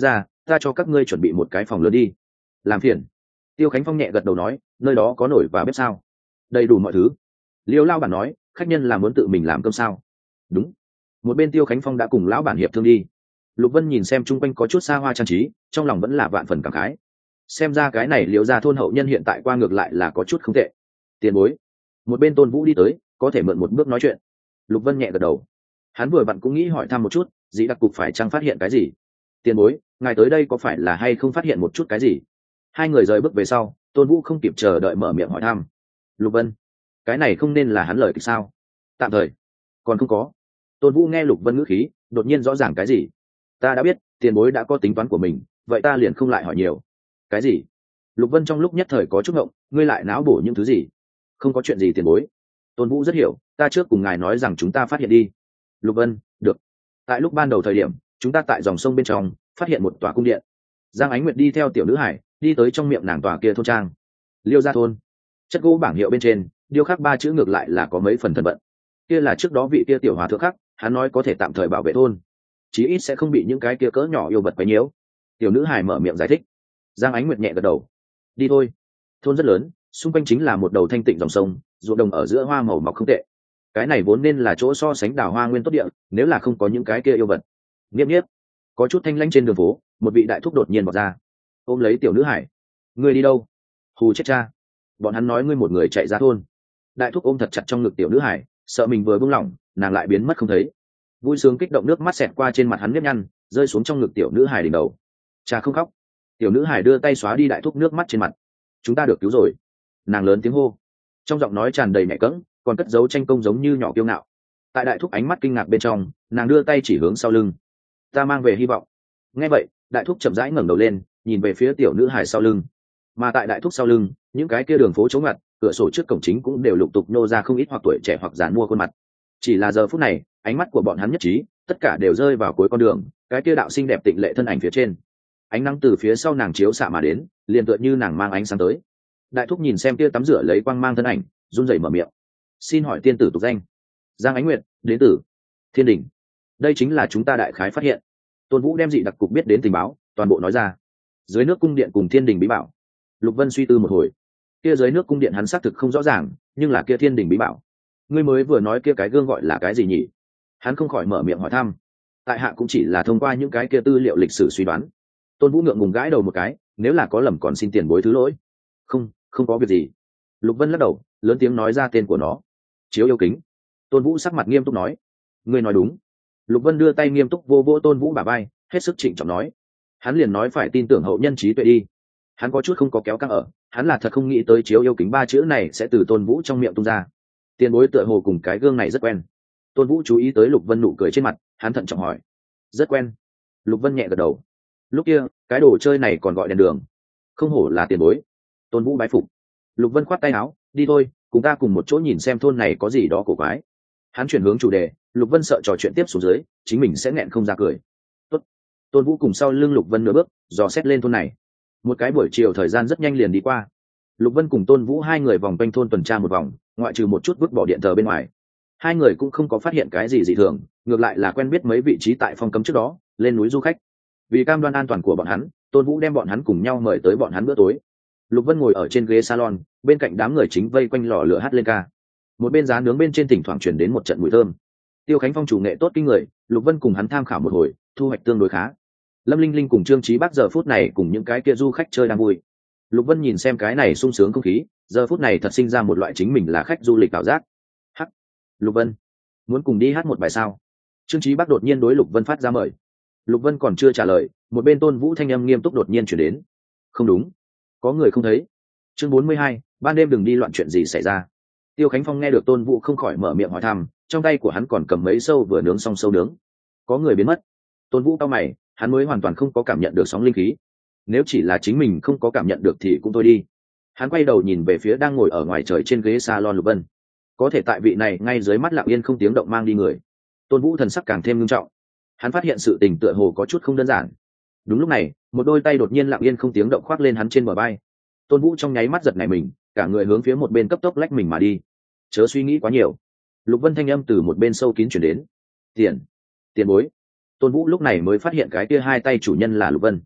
ta cho các ngươi chuẩn bị một cái phòng lớn đi. Làm phiền. Tiêu Khánh Phong nhẹ gật đầu nói, nơi đó có nồi và bếp sao? Đầy đủ mọi thứ. Liêu lao bản nói, khách nhân là muốn tự mình làm cơm sao? Đúng. Một bên Tiêu Khánh Phong đã cùng lão bản hiệp thương đi. Lục Vân nhìn xem chung quanh có chút xa hoa trang trí, trong lòng vẫn là vạn phần cảm khái. Xem ra cái này Liêu gia thôn hậu nhân hiện tại qua ngược lại là có chút không tệ. Tiền bối. Một bên Tôn Vũ đi tới, có thể mượn một bước nói chuyện. Lục Vân nhẹ gật đầu. Hắn vừa vặn cũng nghĩ hỏi thăm một chút, dĩ đặc cục phải chăng phát hiện cái gì? Tiền bối, ngài tới đây có phải là hay không phát hiện một chút cái gì? Hai người rời bước về sau, Tôn Vũ không kịp chờ đợi mở miệng hỏi thăm. Lục Vân, cái này không nên là hắn lời kịch sao? Tạm thời còn không có. Tôn Vũ nghe Lục Vân ngữ khí, đột nhiên rõ ràng cái gì. Ta đã biết, tiền bối đã có tính toán của mình, vậy ta liền không lại hỏi nhiều. Cái gì? Lục Vân trong lúc nhất thời có chút ngộng, ngươi lại náo bổ những thứ gì? Không có chuyện gì tiền bối. Tôn Vũ rất hiểu, ta trước cùng ngài nói rằng chúng ta phát hiện đi. Lục Vân, được. Tại lúc ban đầu thời điểm, chúng ta tại dòng sông bên trong phát hiện một tòa cung điện. Giang Ánh Nguyệt đi theo tiểu nữ hải, đi tới trong miệng nàng tòa kia thôn trang. Liêu gia thôn. Chất gỗ bảng hiệu bên trên, điêu khắc ba chữ ngược lại là có mấy phần thần vận. Kia là trước đó vị kia tiểu hòa thượng khắc, hắn nói có thể tạm thời bảo vệ thôn, chí ít sẽ không bị những cái kia cỡ nhỏ yêu vật quấy nhiễu. Tiểu nữ hải mở miệng giải thích. Giang Ánh Nguyệt nhẹ gật đầu. Đi thôi. Thôn rất lớn, xung quanh chính là một đầu thanh tịnh dòng sông, ruộng đồng ở giữa hoa màu mọc không tệ. Cái này vốn nên là chỗ so sánh đào hoa nguyên tốt địa, nếu là không có những cái kia yêu vật. Nghiếp nghiếp. Có chút thanh lãnh trên đường phố, một vị đại thúc đột nhiên bỏ ra, ôm lấy tiểu nữ hải. Ngươi đi đâu? Hù chết cha. Bọn hắn nói ngươi một người chạy ra thôn. Đại thúc ôm thật chặt trong ngực tiểu nữ hải, sợ mình vừa buông lỏng, nàng lại biến mất không thấy. Vui sướng kích động nước mắt xẹt qua trên mặt hắn nếp nhăn, rơi xuống trong ngực tiểu nữ hải đỉnh đầu. Cha không khóc. Tiểu nữ hải đưa tay xóa đi đại thúc nước mắt trên mặt. Chúng ta được cứu rồi. Nàng lớn tiếng hô, trong giọng nói tràn đầy nhẹ cẫng, còn cất giấu tranh công giống như nhỏ kiêu ngạo. Tại đại thúc ánh mắt kinh ngạc bên trong, nàng đưa tay chỉ hướng sau lưng. Ta mang về hy vọng. Nghe vậy, đại thúc chậm rãi ngẩng đầu lên, nhìn về phía tiểu nữ hải sau lưng. Mà tại đại thúc sau lưng, những cái kia đường phố chống ngặt, cửa sổ trước cổng chính cũng đều lục tục nô ra không ít hoặc tuổi trẻ hoặc giàn mua khuôn mặt. Chỉ là giờ phút này, ánh mắt của bọn hắn nhất trí, tất cả đều rơi vào cuối con đường, cái kia đạo xinh đẹp tịnh lệ thân ảnh phía trên. Ánh nắng từ phía sau nàng chiếu xạ mà đến, liền tựa như nàng mang ánh sáng tới. Đại thúc nhìn xem kia tắm rửa lấy quang mang thân ảnh, run rẩy mở miệng. Xin hỏi tiên tử tục danh? Giang Ánh Nguyệt, đến từ Thiên Đình. Đây chính là chúng ta đại khái phát hiện. Tôn Vũ đem dị đặc cục biết đến tình báo, toàn bộ nói ra. Dưới nước cung điện cùng Thiên Đình bí bảo. Lục Vân suy tư một hồi. Kia dưới nước cung điện hắn xác thực không rõ ràng, nhưng là kia Thiên Đình bí bảo. Ngươi mới vừa nói kia cái gương gọi là cái gì nhỉ? Hắn không khỏi mở miệng hỏi thăm. Tại hạ cũng chỉ là thông qua những cái kia tư liệu lịch sử suy đoán. Tôn Vũ ngượng ngùng gãi đầu một cái, nếu là có lầm còn xin tiền bối thứ lỗi. Không, không có việc gì. Lục Vân lắc đầu, lớn tiếng nói ra tên của nó. Chiếu yêu kính. Tôn Vũ sắc mặt nghiêm túc nói. Ngươi nói đúng. Lục Vân đưa tay nghiêm túc vô vô Tôn Vũ bả vai, hết sức trịnh trọng nói. Hắn liền nói phải tin tưởng hậu nhân trí tuệ đi. Hắn có chút không có kéo căng ở, hắn là thật không nghĩ tới chiếu yêu kính ba chữ này sẽ từ Tôn Vũ trong miệng tung ra. Tiền bối tựa hồ cùng cái gương này rất quen. Tôn Vũ chú ý tới Lục Vân nụ cười trên mặt, hắn thận trọng hỏi. Rất quen. Lục Vân nhẹ gật đầu. Lúc kia, cái đồ chơi này còn gọi đèn đường. Không hổ là tiền bối. Tôn Vũ bái phục. Lục Vân khoát tay áo, đi thôi, cùng ta cùng một chỗ nhìn xem thôn này có gì đó cổ quái. Hắn chuyển hướng chủ đề, Lục Vân sợ trò chuyện tiếp xuống dưới, chính mình sẽ nghẹn không ra cười. Tốt. Tôn Vũ cùng sau lưng Lục Vân nửa bước, dò xét lên thôn này. Một cái buổi chiều thời gian rất nhanh liền đi qua. Lục Vân cùng Tôn Vũ hai người vòng quanh thôn tuần tra một vòng, ngoại trừ một chút vứt bỏ điện thờ bên ngoài, hai người cũng không có phát hiện cái gì dị thường, ngược lại là quen biết mấy vị trí tại phong cấm trước đó lên núi du khách. Vì cam đoan an toàn của bọn hắn, Tôn Vũ đem bọn hắn cùng nhau mời tới bọn hắn bữa tối. Lục Vân ngồi ở trên ghế salon, bên cạnh đám người chính vây quanh lò lửa hát lên ca. Một bên giá nướng bên trên thỉnh thoảng truyền đến một trận mùi thơm. Tiêu Khánh Phong chủ nghệ tốt kinh người, Lục Vân cùng hắn tham khảo một hồi, thu hoạch tương đối khá. Lâm Linh Linh cùng Trương Chí Bắc giờ phút này cùng những cái kia du khách chơi đang vui. Lục Vân nhìn xem cái này sung sướng không khí, giờ phút này thật sinh ra một loại chính mình là khách du lịch ảo giác. Hắc, Lục Vân, muốn cùng đi hát một bài sao? Trương Chí Bắc đột nhiên đối Lục Vân phát ra mời. Lục Vân còn chưa trả lời, một bên Tôn Vũ thanh âm nghiêm túc đột nhiên chuyển đến. Không đúng, có người không thấy. Chương bốn mươi hai, ban đêm đừng đi loạn, chuyện gì xảy ra? Tiêu Khánh Phong nghe được Tôn Vũ không khỏi mở miệng hỏi thăm, trong tay của hắn còn cầm mấy sâu vừa nướng xong sâu nướng. Có người biến mất. Tôn Vũ cau mày, hắn mới hoàn toàn không có cảm nhận được sóng linh khí. Nếu chỉ là chính mình không có cảm nhận được thì cũng thôi đi. Hắn quay đầu nhìn về phía đang ngồi ở ngoài trời trên ghế salon Lục Vân. Có thể tại vị này ngay dưới mắt lặng yên không tiếng động mang đi người. Tôn Vũ thần sắc càng thêm nghiêm trọng. Hắn phát hiện sự tình tựa hồ có chút không đơn giản. Đúng lúc này, một đôi tay đột nhiên lặng yên không tiếng động khoác lên hắn trên bờ vai. Tôn Vũ trong nháy mắt giật nảy mình, cả người hướng phía một bên cấp tốc lách mình mà đi. Chớ suy nghĩ quá nhiều. Lục Vân thanh âm từ một bên sâu kín chuyển đến. Tiền, tiền bối. Tôn Vũ lúc này mới phát hiện cái kia hai tay chủ nhân là Lục Vân.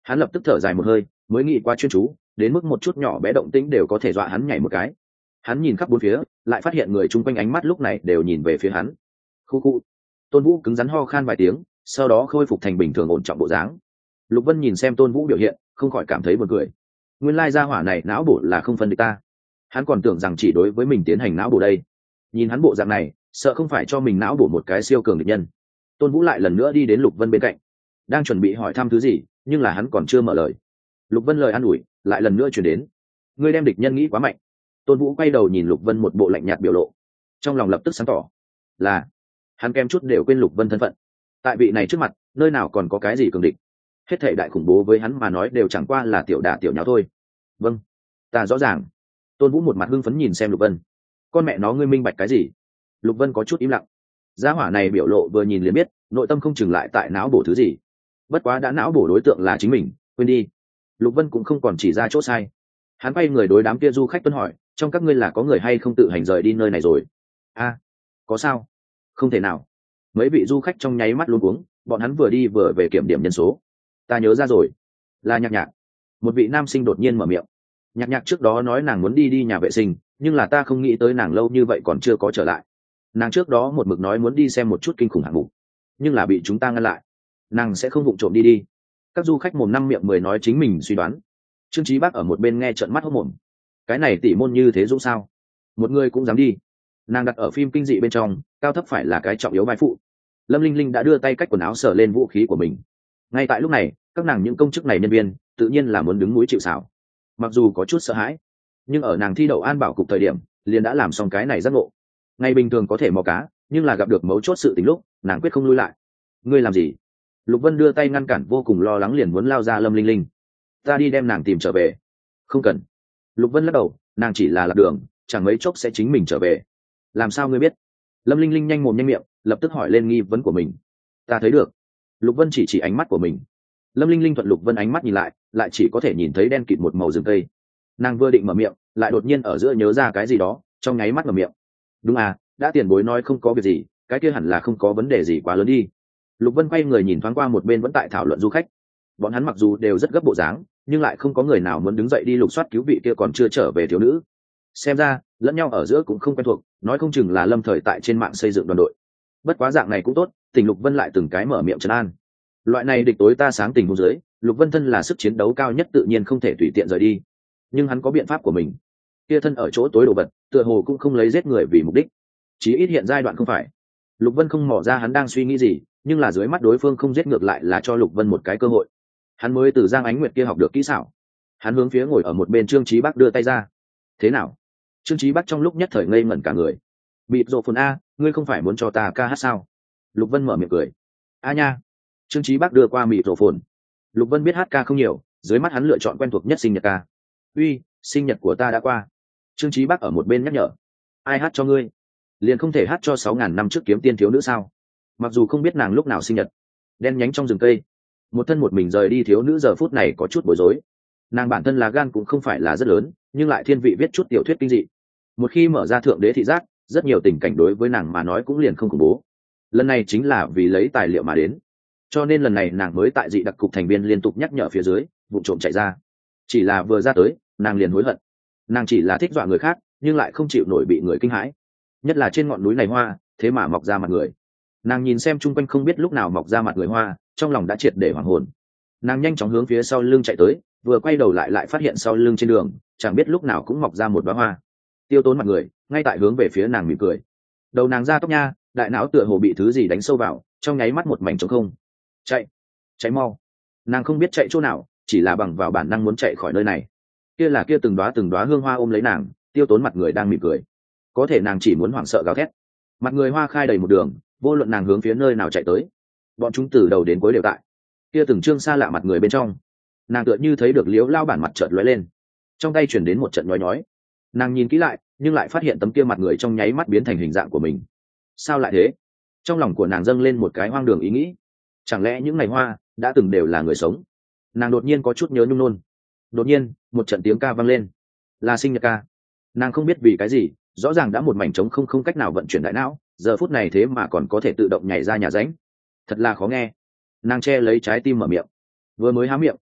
Hắn lập tức thở dài một hơi, mới nghĩ qua chuyên chú, đến mức một chút nhỏ bé động tĩnh đều có thể dọa hắn nhảy một cái. Hắn nhìn khắp bốn phía, lại phát hiện người chung quanh ánh mắt lúc này đều nhìn về phía hắn. Khu khu. Tôn Vũ cứng rắn ho khan vài tiếng, sau đó khôi phục thành bình thường ổn trọng bộ dáng. Lục Vân nhìn xem Tôn Vũ biểu hiện, không khỏi cảm thấy buồn cười. Nguyên lai gia hỏa này não bổ là không phân địch ta. Hắn còn tưởng rằng chỉ đối với mình tiến hành não bổ đây. Nhìn hắn bộ dạng này, sợ không phải cho mình não bổ một cái siêu cường địch nhân. Tôn Vũ lại lần nữa đi đến Lục Vân bên cạnh, đang chuẩn bị hỏi thăm thứ gì, nhưng là hắn còn chưa mở lời. Lục Vân lời an ủi lại lần nữa truyền đến. Ngươi đem địch nhân nghĩ quá mạnh. Tôn Vũ quay đầu nhìn Lục Vân một bộ lạnh nhạt biểu lộ, trong lòng lập tức sáng tỏ, là hắn kem chút đều quên Lục Vân thân phận. Tại vị này trước mặt, nơi nào còn có cái gì cường địch? Hết thảy đại khủng bố với hắn mà nói đều chẳng qua là tiểu đả tiểu nháo thôi. Vâng, ta rõ ràng. Tôn Vũ một mặt hưng phấn nhìn xem Lục Vân. Con mẹ nó, ngươi minh bạch cái gì? Lục Vân có chút im lặng. Gia hỏa này biểu lộ vừa nhìn liền biết, nội tâm không chừng lại tại não bổ thứ gì. Bất quá đã não bổ đối tượng là chính mình, quên đi. Lục Vân cũng không còn chỉ ra chỗ sai. Hắn quay người đối đám kia du khách tuân hỏi, trong các ngươi là có người hay không tự hành rời đi nơi này rồi? A, có sao? Không thể nào. Mấy vị du khách trong nháy mắt luống cuống, bọn hắn vừa đi vừa về kiểm điểm nhân số. Ta nhớ ra rồi, là Nhạc Nhạc. Một vị nam sinh đột nhiên mở miệng. Nhạc Nhạc trước đó nói nàng muốn đi đi nhà vệ sinh, nhưng là ta không nghĩ tới nàng lâu như vậy còn chưa có trở lại. Nàng trước đó một mực nói muốn đi xem một chút kinh khủng hạng mục, nhưng là bị chúng ta ngăn lại. Nàng sẽ không vụng trộm đi đi. Các du khách mồm năm miệng mười nói chính mình suy đoán. Trương Chí Bác ở một bên nghe trợn mắt hốt mồm. Cái này tỷ môn như thế dũng sao? Một người cũng dám đi. Nàng đặt ở phim kinh dị bên trong, cao thấp phải là cái trọng yếu vai phụ. Lâm Linh Linh đã đưa tay cách quần áo sờ lên vũ khí của mình. Ngay tại lúc này, các nàng những công chức này nhân viên, tự nhiên là muốn đứng núi chịu sào. Mặc dù có chút sợ hãi, nhưng ở nàng thi đậu an bảo cục thời điểm, liền đã làm xong cái này giác ngộ. Ngày bình thường có thể mò cá, nhưng là gặp được mấu chốt sự tình lúc, nàng quyết không lui lại. Ngươi làm gì? Lục Vân đưa tay ngăn cản, vô cùng lo lắng liền muốn lao ra Lâm Linh Linh. Ta đi đem nàng tìm trở về. Không cần. Lục Vân lắc đầu, nàng chỉ là lạc đường, chẳng mấy chốc sẽ chính mình trở về. Làm sao ngươi biết? Lâm Linh Linh nhanh mồm nhanh miệng, lập tức hỏi lên nghi vấn của mình. Ta thấy được. Lục Vân chỉ chỉ ánh mắt của mình. Lâm Linh Linh thuận Lục Vân ánh mắt nhìn lại, lại chỉ có thể nhìn thấy đen kịt một màu rừng cây. Nàng vừa định mở miệng, lại đột nhiên ở giữa nhớ ra cái gì đó, trong nháy mắt mở miệng. Đúng à, đã tiền bối nói không có việc gì, cái kia hẳn là không có vấn đề gì quá lớn đi. Lục Vân quay người nhìn thoáng qua một bên vẫn tại thảo luận du khách. Bọn hắn mặc dù đều rất gấp bộ dáng, nhưng lại không có người nào muốn đứng dậy đi lục soát cứu vị kia còn chưa trở về thiếu nữ. Xem ra lẫn nhau ở giữa cũng không quen thuộc, nói không chừng là Lâm Thời tại trên mạng xây dựng đoàn đội. Bất quá dạng này cũng tốt, Tỉnh Lục Vân lại từng cái mở miệng trấn an. Loại này địch tối ta sáng tình huống dưới, Lục Vân thân là sức chiến đấu cao nhất tự nhiên không thể tùy tiện rời đi, nhưng hắn có biện pháp của mình. Kia thân ở chỗ tối đồ vật, tựa hồ cũng không lấy giết người vì mục đích, chí ít hiện giai đoạn không phải. Lục Vân không mò ra hắn đang suy nghĩ gì, nhưng là dưới mắt đối phương không giết ngược lại là cho Lục Vân một cái cơ hội. Hắn mới từ Giang Ánh Nguyệt kia học được kỹ xảo. Hắn hướng phía ngồi ở một bên Trương Chí Bắc đưa tay ra. Thế nào? Trương Chí Bắc trong lúc nhất thời ngây ngẩn cả người. Bịt rộ phồn a, ngươi không phải muốn cho ta ca hát sao? Lục Vân mở miệng cười. A nha. Trương Chí Bắc đưa qua mịt rộ phồn. Lục Vân biết hát ca không nhiều, dưới mắt hắn lựa chọn quen thuộc nhất sinh nhật ca. Uy, sinh nhật của ta đã qua. Trương Chí Bắc ở một bên nhắc nhở. Ai hát cho ngươi? Liền không thể hát cho sáu ngàn năm trước kiếm tiên thiếu nữ sao? Mặc dù không biết nàng lúc nào sinh nhật. Đen nhánh trong rừng cây, một thân một mình rời đi thiếu nữ giờ phút này có chút bối rối. Nàng bản thân là gan cũng không phải là rất lớn, nhưng lại thiên vị viết chút tiểu thuyết kinh dị. Một khi mở ra thượng đế thị giác, rất nhiều tình cảnh đối với nàng mà nói cũng liền không khủng bố. Lần này chính là vì lấy tài liệu mà đến, cho nên lần này nàng mới tại dị đặc cục thành viên liên tục nhắc nhở phía dưới, vụ trộm chạy ra. Chỉ là vừa ra tới, nàng liền hối hận. Nàng chỉ là thích dọa người khác, nhưng lại không chịu nổi bị người kinh hãi. Nhất là trên ngọn núi này hoa, thế mà mọc ra mặt người. Nàng nhìn xem chung quanh không biết lúc nào mọc ra mặt người hoa, trong lòng đã triệt để hoảng hồn. Nàng nhanh chóng hướng phía sau lưng chạy tới, vừa quay đầu lại lại phát hiện sau lưng trên đường chẳng biết lúc nào cũng mọc ra một bá hoa. Tiêu Tốn mặt người ngay tại hướng về phía nàng mỉm cười. Đầu nàng ra tóc nha, đại não tựa hồ bị thứ gì đánh sâu vào, trong nháy mắt một mảnh trống không. Chạy, chạy mau! Nàng không biết chạy chỗ nào, chỉ là bằng vào bản năng muốn chạy khỏi nơi này. Kia là kia từng đóa từng đóa hương hoa ôm lấy nàng, Tiêu Tốn mặt người đang mỉm cười. Có thể nàng chỉ muốn hoảng sợ gào thét. Mặt người hoa khai đầy một đường, vô luận nàng hướng phía nơi nào chạy tới, bọn chúng từ đầu đến cuối đều tại. Kia từng trương xa lạ mặt người bên trong, nàng tựa như thấy được Liễu Lao bản mặt chợt lóe lên, trong tay chuyển đến một trận nhói nhói. Nàng nhìn kỹ lại, nhưng lại phát hiện tấm kia mặt người trong nháy mắt biến thành hình dạng của mình. Sao lại thế? Trong lòng của nàng dâng lên một cái hoang đường ý nghĩ, chẳng lẽ những ngày hoa đã từng đều là người sống? Nàng đột nhiên có chút nhớ nhung nôn. Đột nhiên một trận tiếng ca vang lên, là sinh nhật ca. Nàng không biết vì cái gì, rõ ràng đã một mảnh trống không không cách nào vận chuyển đại não, giờ phút này thế mà còn có thể tự động nhảy ra nhà ránh, thật là khó nghe. Nàng che lấy trái tim mở miệng, vừa mới há miệng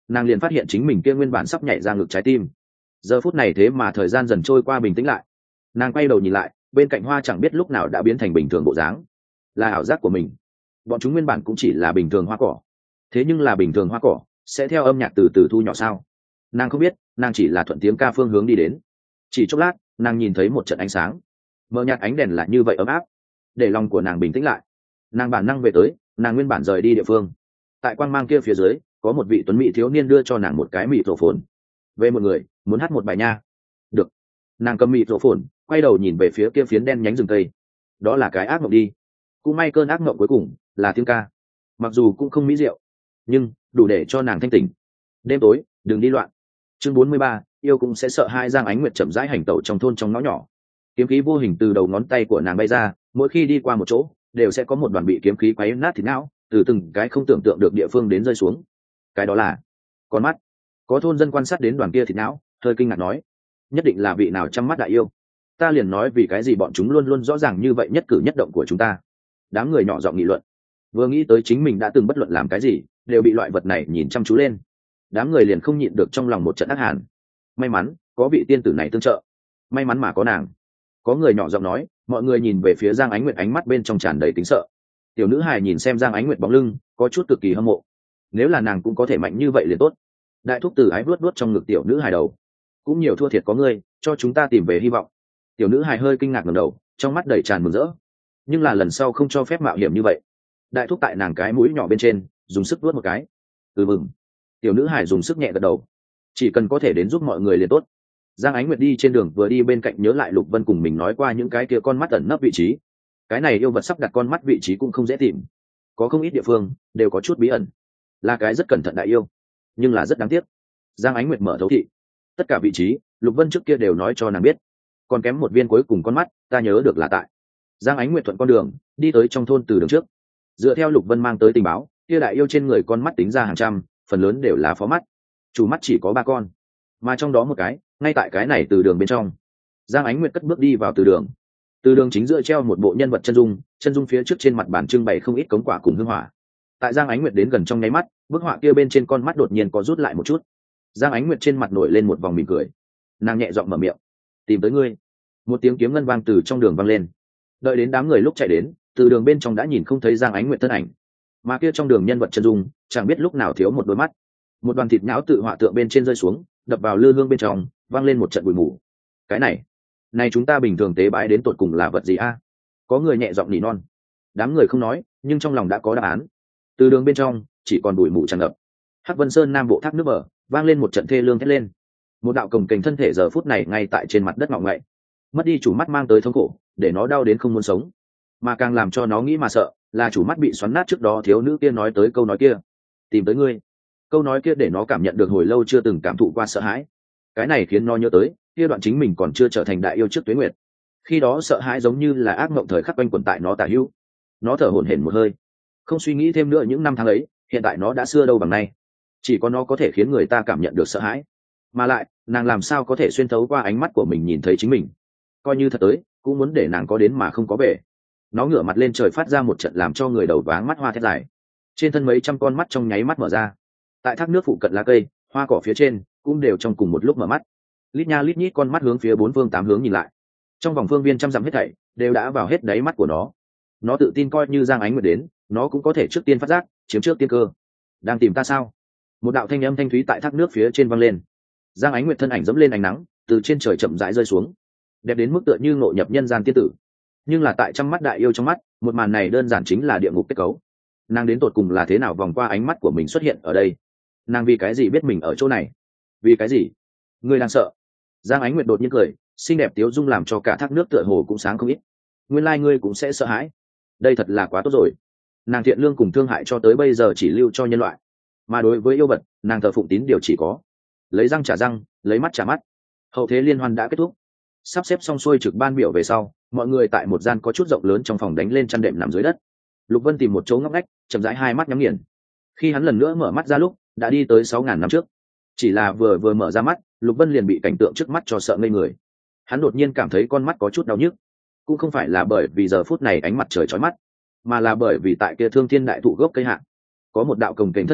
nàng liền phát hiện chính mình kia nguyên bản sắp nhảy ra ngực trái tim. Giờ phút này thế mà thời gian dần trôi qua bình tĩnh lại. Nàng quay đầu nhìn lại, bên cạnh hoa chẳng biết lúc nào đã biến thành bình thường bộ dáng, là ảo giác của mình. Bọn chúng nguyên bản cũng chỉ là bình thường hoa cỏ, thế nhưng là bình thường hoa cỏ sẽ theo âm nhạc từ từ thu nhỏ sao? Nàng không biết, nàng chỉ là thuận tiếng ca phương hướng đi đến. Chỉ chốc lát, nàng nhìn thấy một trận ánh sáng, mờ nhạt ánh đèn là như vậy ấm áp, để lòng của nàng bình tĩnh lại. Nàng bản năng về tới nàng nguyên bản rời đi địa phương. Tại quang mang kia phía dưới, có một vị tuấn mỹ thiếu niên đưa cho nàng một cái mịt rổ phồn. Về một người muốn hát một bài nha. Được. Nàng cầm mịt rổ phồn, quay đầu nhìn về phía kia phiến đen nhánh rừng cây. Đó là cái ác mộng đi. Cũng may cơn ác mộng cuối cùng là tiếng ca, mặc dù cũng không mỹ diệu, nhưng đủ để cho nàng thanh tỉnh. Đêm tối, đừng đi loạn. Chương bốn mươi ba, yêu cũng sẽ sợ hai. Giang Ánh Nguyệt chậm rãi hành tẩu trong thôn trong ngõ nhỏ. Kiếm khí vô hình từ đầu ngón tay của nàng bay ra, mỗi khi đi qua một chỗ đều sẽ có một đoàn bị kiếm khí quấy nát thịt não từ từng cái không tưởng tượng được địa phương đến rơi xuống. Cái đó là con mắt. Có thôn dân quan sát đến đoàn kia thịt não, hơi kinh ngạc nói, nhất định là vị nào chăm mắt đại yêu. Ta liền nói vì cái gì bọn chúng luôn luôn rõ ràng như vậy nhất cử nhất động của chúng ta. Đám người nhỏ giọng nghị luận, vừa nghĩ tới chính mình đã từng bất luận làm cái gì đều bị loại vật này nhìn chăm chú lên, đám người liền không nhịn được trong lòng một trận ác hàn. May mắn có vị tiên tử này tương trợ, may mắn mà có nàng. Có người nhỏ giọng nói. Mọi người nhìn về phía Giang Ánh Nguyệt, ánh mắt bên trong tràn đầy tính sợ. Tiểu nữ hài nhìn xem Giang Ánh Nguyệt bóng lưng, có chút cực kỳ hâm mộ. Nếu là nàng cũng có thể mạnh như vậy liền tốt. Đại thúc tử ái vuốt vuốt trong ngực tiểu nữ hài đầu, cũng nhiều thua thiệt có ngươi cho chúng ta tìm về hy vọng. Tiểu nữ hài hơi kinh ngạc ngẩng đầu, trong mắt đầy tràn mừng rỡ. Nhưng là lần sau không cho phép mạo hiểm như vậy. Đại thúc tại nàng cái mũi nhỏ bên trên dùng sức vuốt một cái. Ừ mừng. Tiểu nữ hài dùng sức nhẹ gật đầu. Chỉ cần có thể đến giúp mọi người liền tốt. Giang Ánh Nguyệt đi trên đường vừa đi bên cạnh nhớ lại Lục Vân cùng mình nói qua những cái kia con mắt ẩn nấp vị trí. Cái này yêu vật sắp đặt con mắt vị trí cũng không dễ tìm, có không ít địa phương đều có chút bí ẩn, là cái rất cẩn thận đại yêu, nhưng là rất đáng tiếc. Giang Ánh Nguyệt mở thấu thị, tất cả vị trí Lục Vân trước kia đều nói cho nàng biết, còn kém một viên cuối cùng con mắt, ta nhớ được là tại. Giang Ánh Nguyệt thuận con đường đi tới trong thôn từ đường trước, dựa theo Lục Vân mang tới tình báo, kia đại yêu trên người con mắt tính ra hàng trăm, phần lớn đều là phó mắt, chủ mắt chỉ có ba con, mà trong đó một cái ngay tại cái này từ đường bên trong. Giang Ánh Nguyệt cất bước đi vào từ đường. Từ đường chính giữa treo một bộ nhân vật chân dung, chân dung phía trước trên mặt bàn trưng bày không ít cống quả cùng hương hỏa. Tại Giang Ánh Nguyệt đến gần trong nháy mắt, bức họa kia bên trên con mắt đột nhiên có rút lại một chút. Giang Ánh Nguyệt trên mặt nổi lên một vòng mỉm cười, nàng nhẹ giọng mở miệng, tìm tới ngươi. Một tiếng kiếm ngân vang từ trong đường vang lên. Đợi đến đám người lúc chạy đến, từ đường bên trong đã nhìn không thấy Giang Ánh Nguyệt thân ảnh, mà kia trong đường nhân vật chân dung chẳng biết lúc nào thiếu một đôi mắt. Một đoàn thịt nhão tự họa tượng bên trên rơi xuống, đập vào lư hương bên trong, vang lên một trận bụi mù. Cái này, này chúng ta bình thường tế bái đến tột cùng là vật gì a? Có người nhẹ giọng nỉ non. Đám người không nói, nhưng trong lòng đã có đáp án. Từ đường bên trong chỉ còn bụi mù tràn ngập. Hắc Vân Sơn nam bộ thác nước mở, vang lên một trận thê lương thét lên. Một đạo cồng kềnh thân thể giờ phút này ngay tại trên mặt đất ngọ ngậy, mất đi chủ mắt mang tới thống khổ, để nó đau đến không muốn sống. Mà càng làm cho nó nghĩ mà sợ, là chủ mắt bị xoắn nát trước đó thiếu nữ kia nói tới câu nói kia, tìm tới ngươi. Câu nói kia để nó cảm nhận được hồi lâu chưa từng cảm thụ qua sợ hãi. Cái này khiến nó nhớ tới kia đoạn chính mình còn chưa trở thành đại yêu trước Tuế Nguyệt. Khi đó sợ hãi giống như là ác mộng thời khắc quanh quẩn tại nó tả hữu. Nó thở hổn hển một hơi, không suy nghĩ thêm nữa những năm tháng ấy, hiện tại nó đã xưa đâu bằng nay. Chỉ có nó có thể khiến người ta cảm nhận được sợ hãi. Mà lại, nàng làm sao có thể xuyên thấu qua ánh mắt của mình nhìn thấy chính mình. Coi như thật tới, cũng muốn để nàng có đến mà không có về. Nó ngửa mặt lên trời phát ra một trận làm cho người đầu váng mắt hoa thét dài. Trên thân mấy trăm con mắt trong nháy mắt mở ra. Tại thác nước phụ cận lá cây, hoa cỏ phía trên cũng đều trong cùng một lúc mở mắt. Lít nha lít nhít con mắt hướng phía bốn phương tám hướng nhìn lại. Trong vòng phương viên trăm dặm hết thảy đều đã vào hết đáy mắt của nó. Nó tự tin coi như Giang Ánh Nguyệt đến, nó cũng có thể trước tiên phát giác, chiếm trước tiên cơ. Đang tìm ta sao? Một đạo thanh âm thanh thúy tại thác nước phía trên vang lên. Giang Ánh Nguyệt thân ảnh dẫm lên ánh nắng, từ trên trời chậm rãi rơi xuống, đẹp đến mức tựa như ngộ nhập nhân gian tiên tử. Nhưng là tại trong mắt đại yêu trong mắt, một màn này đơn giản chính là địa ngục kết cấu. Nàng đến tột cùng là thế nào vòng qua ánh mắt của mình xuất hiện ở đây? Nàng vì cái gì biết mình ở chỗ này? Vì cái gì? Ngươi đang sợ? Giang Ánh Nguyệt đột nhiên cười, xinh đẹp tiếu dung làm cho cả thác nước tựa hồ cũng sáng không ít. Nguyên lai ngươi cũng sẽ sợ hãi. Đây thật là quá tốt rồi. Nàng thiện lương cùng thương hại cho tới bây giờ chỉ lưu cho nhân loại, mà đối với yêu vật, nàng thờ phụng tín điều chỉ có lấy răng trả răng, lấy mắt trả mắt. Hậu thế liên hoan đã kết thúc, sắp xếp xong xuôi trực ban biểu về sau, mọi người tại một gian có chút rộng lớn trong phòng đánh lên chăn đệm nằm dưới đất. Lục Vân tìm một chỗ ngóc ngách, chậm rãi hai mắt nhắm nghiền. Khi hắn lần nữa mở mắt ra lúc, đã đi tới sáu ngàn năm trước. Chỉ là vừa vừa mở ra mắt, Lục Vân liền bị cảnh tượng trước mắt cho sợ ngây người. Hắn đột nhiên cảm thấy con mắt có chút đau nhức, cũng không phải là bởi vì giờ phút này ánh mặt trời chói mắt, mà là bởi vì tại kia Thương Thiên đại thụ gốc cây hạ, có một đạo cồng kềnh thân thể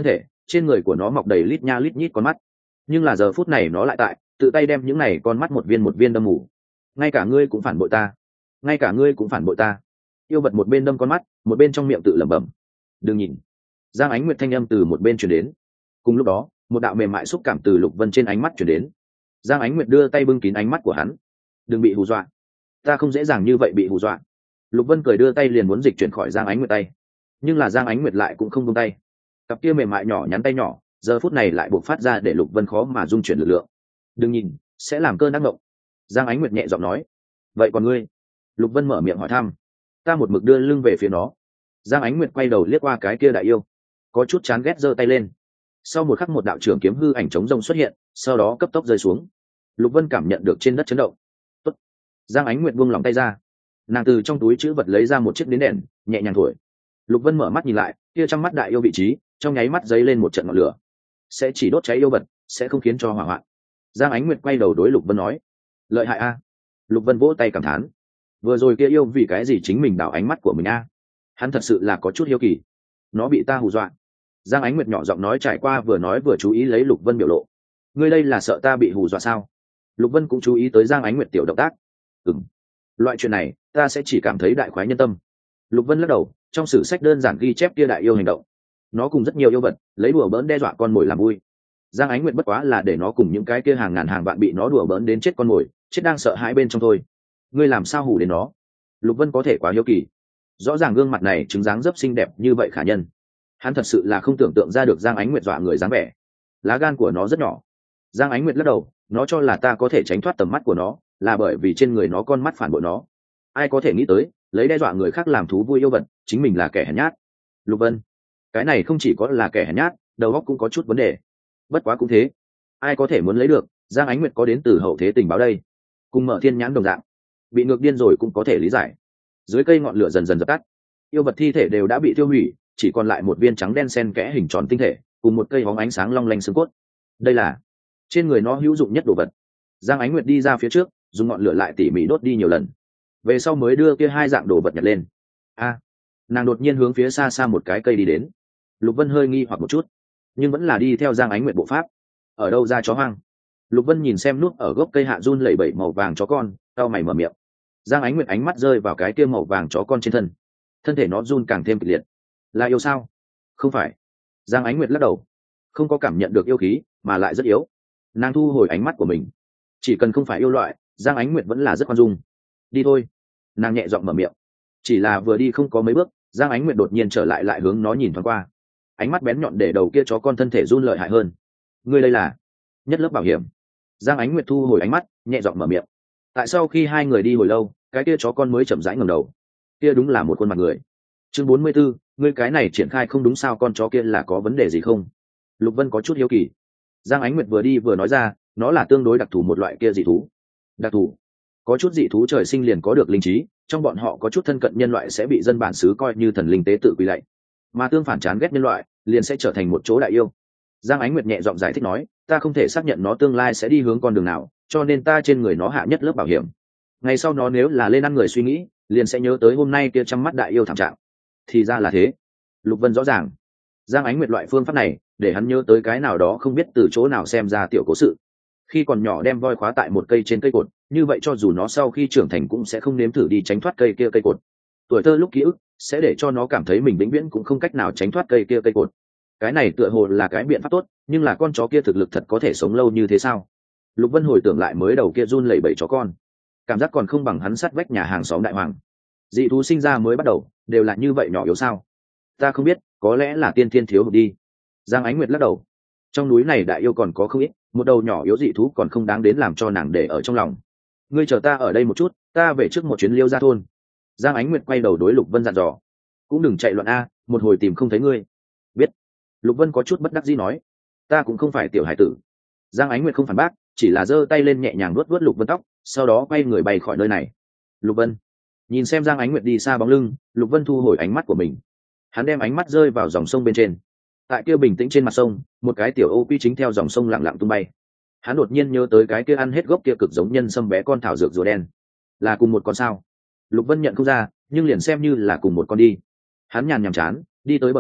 trên người của nó mọc đầy lít nha lít nhít con mắt, nhưng là giờ phút này nó lại tại tự tay đem những này con mắt một viên một viên đâm mù. Ngay cả ngươi cũng phản bội ta, ngay cả ngươi cũng phản bội ta. Yêu vật một bên đâm con mắt, một bên trong miệng tự lẩm bẩm. Đừng nhìn. Giang Ánh Nguyệt thanh âm từ một bên truyền đến. Cùng lúc đó, một đạo mềm mại xúc cảm từ Lục Vân trên ánh mắt truyền đến. Giang Ánh Nguyệt đưa tay bưng kín ánh mắt của hắn. Đừng bị hù dọa, ta không dễ dàng như vậy bị hù dọa. Lục Vân cười đưa tay liền muốn dịch chuyển khỏi Giang Ánh Nguyệt tay, nhưng là Giang Ánh Nguyệt lại cũng không buông tay. Cặp kia mềm mại nhỏ nhắn tay nhỏ giờ phút này lại buộc phát ra để Lục Vân khó mà dung chuyển lực lượng. Đừng nhìn, sẽ làm cơn ác mộng. Giang Ánh Nguyệt nhẹ giọng nói. Vậy còn ngươi? Lục Vân mở miệng hỏi thăm. Ta một mực đưa lưng về phía nó. Giang Ánh Nguyệt quay đầu liếc qua cái kia đại yêu, có chút chán ghét giơ tay lên. Sau một khắc một đạo trưởng kiếm hư ảnh chống rông xuất hiện, sau đó cấp tốc rơi xuống. Lục Vân cảm nhận được trên đất chấn động. Tốt. Giang Ánh Nguyệt buông lòng tay ra, nàng từ trong túi chữ vật lấy ra một chiếc nến đèn, nhẹ nhàng thổi. Lục Vân mở mắt nhìn lại, kia trong mắt đại yêu vị trí trong nháy mắt dấy lên một trận ngọn lửa. Sẽ chỉ đốt cháy yêu vật, sẽ không khiến cho hỏa hoạn. Giang Ánh Nguyệt quay đầu đối Lục Vân nói. Lợi hại a. Lục Vân vỗ tay cảm thán. Vừa rồi kia yêu vì cái gì chính mình đảo ánh mắt của mình a? Hắn thật sự là có chút hiếu kỳ. Nó bị ta hù dọa. Giang Ánh Nguyệt nhỏ giọng nói, trải qua vừa nói vừa chú ý lấy Lục Vân biểu lộ. Ngươi đây là sợ ta bị hù dọa sao? Lục Vân cũng chú ý tới Giang Ánh Nguyệt tiểu động tác. Ừm, loại chuyện này ta sẽ chỉ cảm thấy đại khoái nhân tâm. Lục Vân lắc đầu, trong sử sách đơn giản ghi chép kia đại yêu hành động. Nó cùng rất nhiều yêu vật lấy đùa bỡn đe dọa con mồi làm vui. Giang Ánh Nguyệt bất quá là để nó cùng những cái kia hàng ngàn hàng vạn bị nó đùa bỡn đến chết con mồi, chết đang sợ hãi bên trong thôi. Ngươi làm sao hù đến nó? Lục Vân có thể quá hiếu kỳ. Rõ ràng gương mặt này chứng dáng dấp xinh đẹp như vậy khả nhân, hắn thật sự là không tưởng tượng ra được Giang Ánh Nguyệt dọa người dáng vẻ. Lá gan của nó rất nhỏ. Giang Ánh Nguyệt lắc đầu, nó cho là ta có thể tránh thoát tầm mắt của nó, là bởi vì trên người nó con mắt phản bội nó. Ai có thể nghĩ tới, lấy đe dọa người khác làm thú vui yêu vật, chính mình là kẻ hèn nhát. Lục Vân, cái này không chỉ có là kẻ hèn nhát, đầu óc cũng có chút vấn đề. Bất quá cũng thế, ai có thể muốn lấy được, Giang Ánh Nguyệt có đến từ hậu thế tình báo đây, cùng Mở Thiên Nhãn đồng dạng, bị ngược điên rồi cũng có thể lý giải. Dưới cây ngọn lửa dần dần dập tắt, yêu vật thi thể đều đã bị tiêu hủy, chỉ còn lại một viên trắng đen xen kẽ hình tròn tinh thể cùng một cây hóng ánh sáng long lanh xương cốt. Đây là trên người nó hữu dụng nhất đồ vật. Giang Ánh Nguyệt đi ra phía trước, dùng ngọn lửa lại tỉ mỉ đốt đi nhiều lần, về sau mới đưa kia hai dạng đồ vật nhặt lên. A, nàng đột nhiên hướng phía xa xa một cái cây đi đến. Lục Vân hơi nghi hoặc một chút, nhưng vẫn là đi theo Giang Ánh Nguyệt bộ pháp. Ở đâu ra chó hoang? Lục Vân nhìn xem núp ở gốc cây hạ run lẩy bẩy màu vàng chó con, cau mày mở miệng. Giang Ánh Nguyệt ánh mắt rơi vào cái kia màu vàng chó con trên thân, thân thể nó run càng thêm kịch liệt. Là yêu sao? Không phải. Giang Ánh Nguyệt lắc đầu, không có cảm nhận được yêu khí, mà lại rất yếu. Nàng thu hồi ánh mắt của mình, chỉ cần không phải yêu loại, Giang Ánh Nguyệt vẫn là rất khoan dung. Đi thôi. Nàng nhẹ giọng mở miệng. Chỉ là vừa đi không có mấy bước, Giang Ánh Nguyệt đột nhiên trở lại, lại hướng nó nhìn thoáng qua, ánh mắt bén nhọn để đầu kia chó con thân thể run lợi hại hơn. Ngươi đây là nhất lớp bảo hiểm. Giang Ánh Nguyệt thu hồi ánh mắt, nhẹ giọng mở miệng. Tại sau khi hai người đi hồi lâu, cái kia chó con mới chậm rãi ngẩng đầu. Kia đúng là một khuôn mặt người. Chương bốn mươi 44, ngươi cái này triển khai không đúng sao, con chó kia là có vấn đề gì không? Lục Vân có chút hiếu kỳ. Giang Ánh Nguyệt vừa đi vừa nói ra, nó là tương đối đặc thù một loại kia dị thú. Đặc thù? Có chút dị thú trời sinh liền có được linh trí, trong bọn họ có chút thân cận nhân loại sẽ bị dân bản xứ coi như thần linh tế tự quỳ lạy, mà tương phản chán ghét nhân loại liền sẽ trở thành một chỗ đại yêu. Giang Ánh Nguyệt nhẹ giọng giải thích nói, ta không thể xác nhận nó tương lai sẽ đi hướng con đường nào, cho nên ta trên người nó hạ nhất lớp bảo hiểm. Ngày sau nó nếu là lên ăn người suy nghĩ, liền sẽ nhớ tới hôm nay kia trăm mắt đại yêu thảm trạng. Thì ra là thế. Lục Vân rõ ràng. Giang Ánh Nguyệt loại phương pháp này để hắn nhớ tới cái nào đó không biết từ chỗ nào xem ra tiểu cố sự. Khi còn nhỏ đem voi khóa tại một cây trên cây cột, như vậy cho dù nó sau khi trưởng thành cũng sẽ không nếm thử đi tránh thoát cây kia cây cột. Tuổi thơ lúc ký ức sẽ để cho nó cảm thấy mình vĩnh viễn cũng không cách nào tránh thoát cây kia cây cột. Cái này tựa hồ là cái biện pháp tốt, nhưng là con chó kia thực lực thật có thể sống lâu như thế sao? Lục Vân hồi tưởng lại mới đầu kia run lẩy bẩy chó con, cảm giác còn không bằng hắn sát vách nhà hàng xóm đại hoàng. Dị thú sinh ra mới bắt đầu đều là như vậy nhỏ yếu sao? Ta không biết, có lẽ là tiên thiên thiếu hụt đi. Giang Ánh Nguyệt lắc đầu. Trong núi này đại yêu còn có không ít, một đầu nhỏ yếu dị thú còn không đáng đến làm cho nàng để ở trong lòng. Ngươi chờ ta ở đây một chút, ta về trước một chuyến Liêu Gia thôn. Giang Ánh Nguyệt quay đầu đối Lục Vân dặn dò. Cũng đừng chạy loạn a, một hồi tìm không thấy ngươi. Biết. Lục Vân có chút bất đắc dĩ nói. Ta cũng không phải tiểu hải tử. Giang Ánh Nguyệt không phản bác, chỉ là giơ tay lên nhẹ nhàng vuốt vuốt Lục Vân tóc, sau đó quay người bay khỏi nơi này. Lục Vân nhìn xem Giang Ánh Nguyệt đi xa bóng lưng, Lục Vân thu hồi ánh mắt của mình. Hắn đem ánh mắt rơi vào dòng sông bên trên. Tại kia bình tĩnh trên mặt sông, một cái tiểu ô quy chính theo dòng sông lặng lặng tung bay. Hắn đột nhiên nhớ tới cái kia ăn hết gốc kia cực giống nhân sâm bé con thảo dược rùa đen, là cùng một con sao? Lục Vân nhận không ra, nhưng liền xem như là cùng một con đi. Hắn nhàn nhàm chán đi tới bờ sông,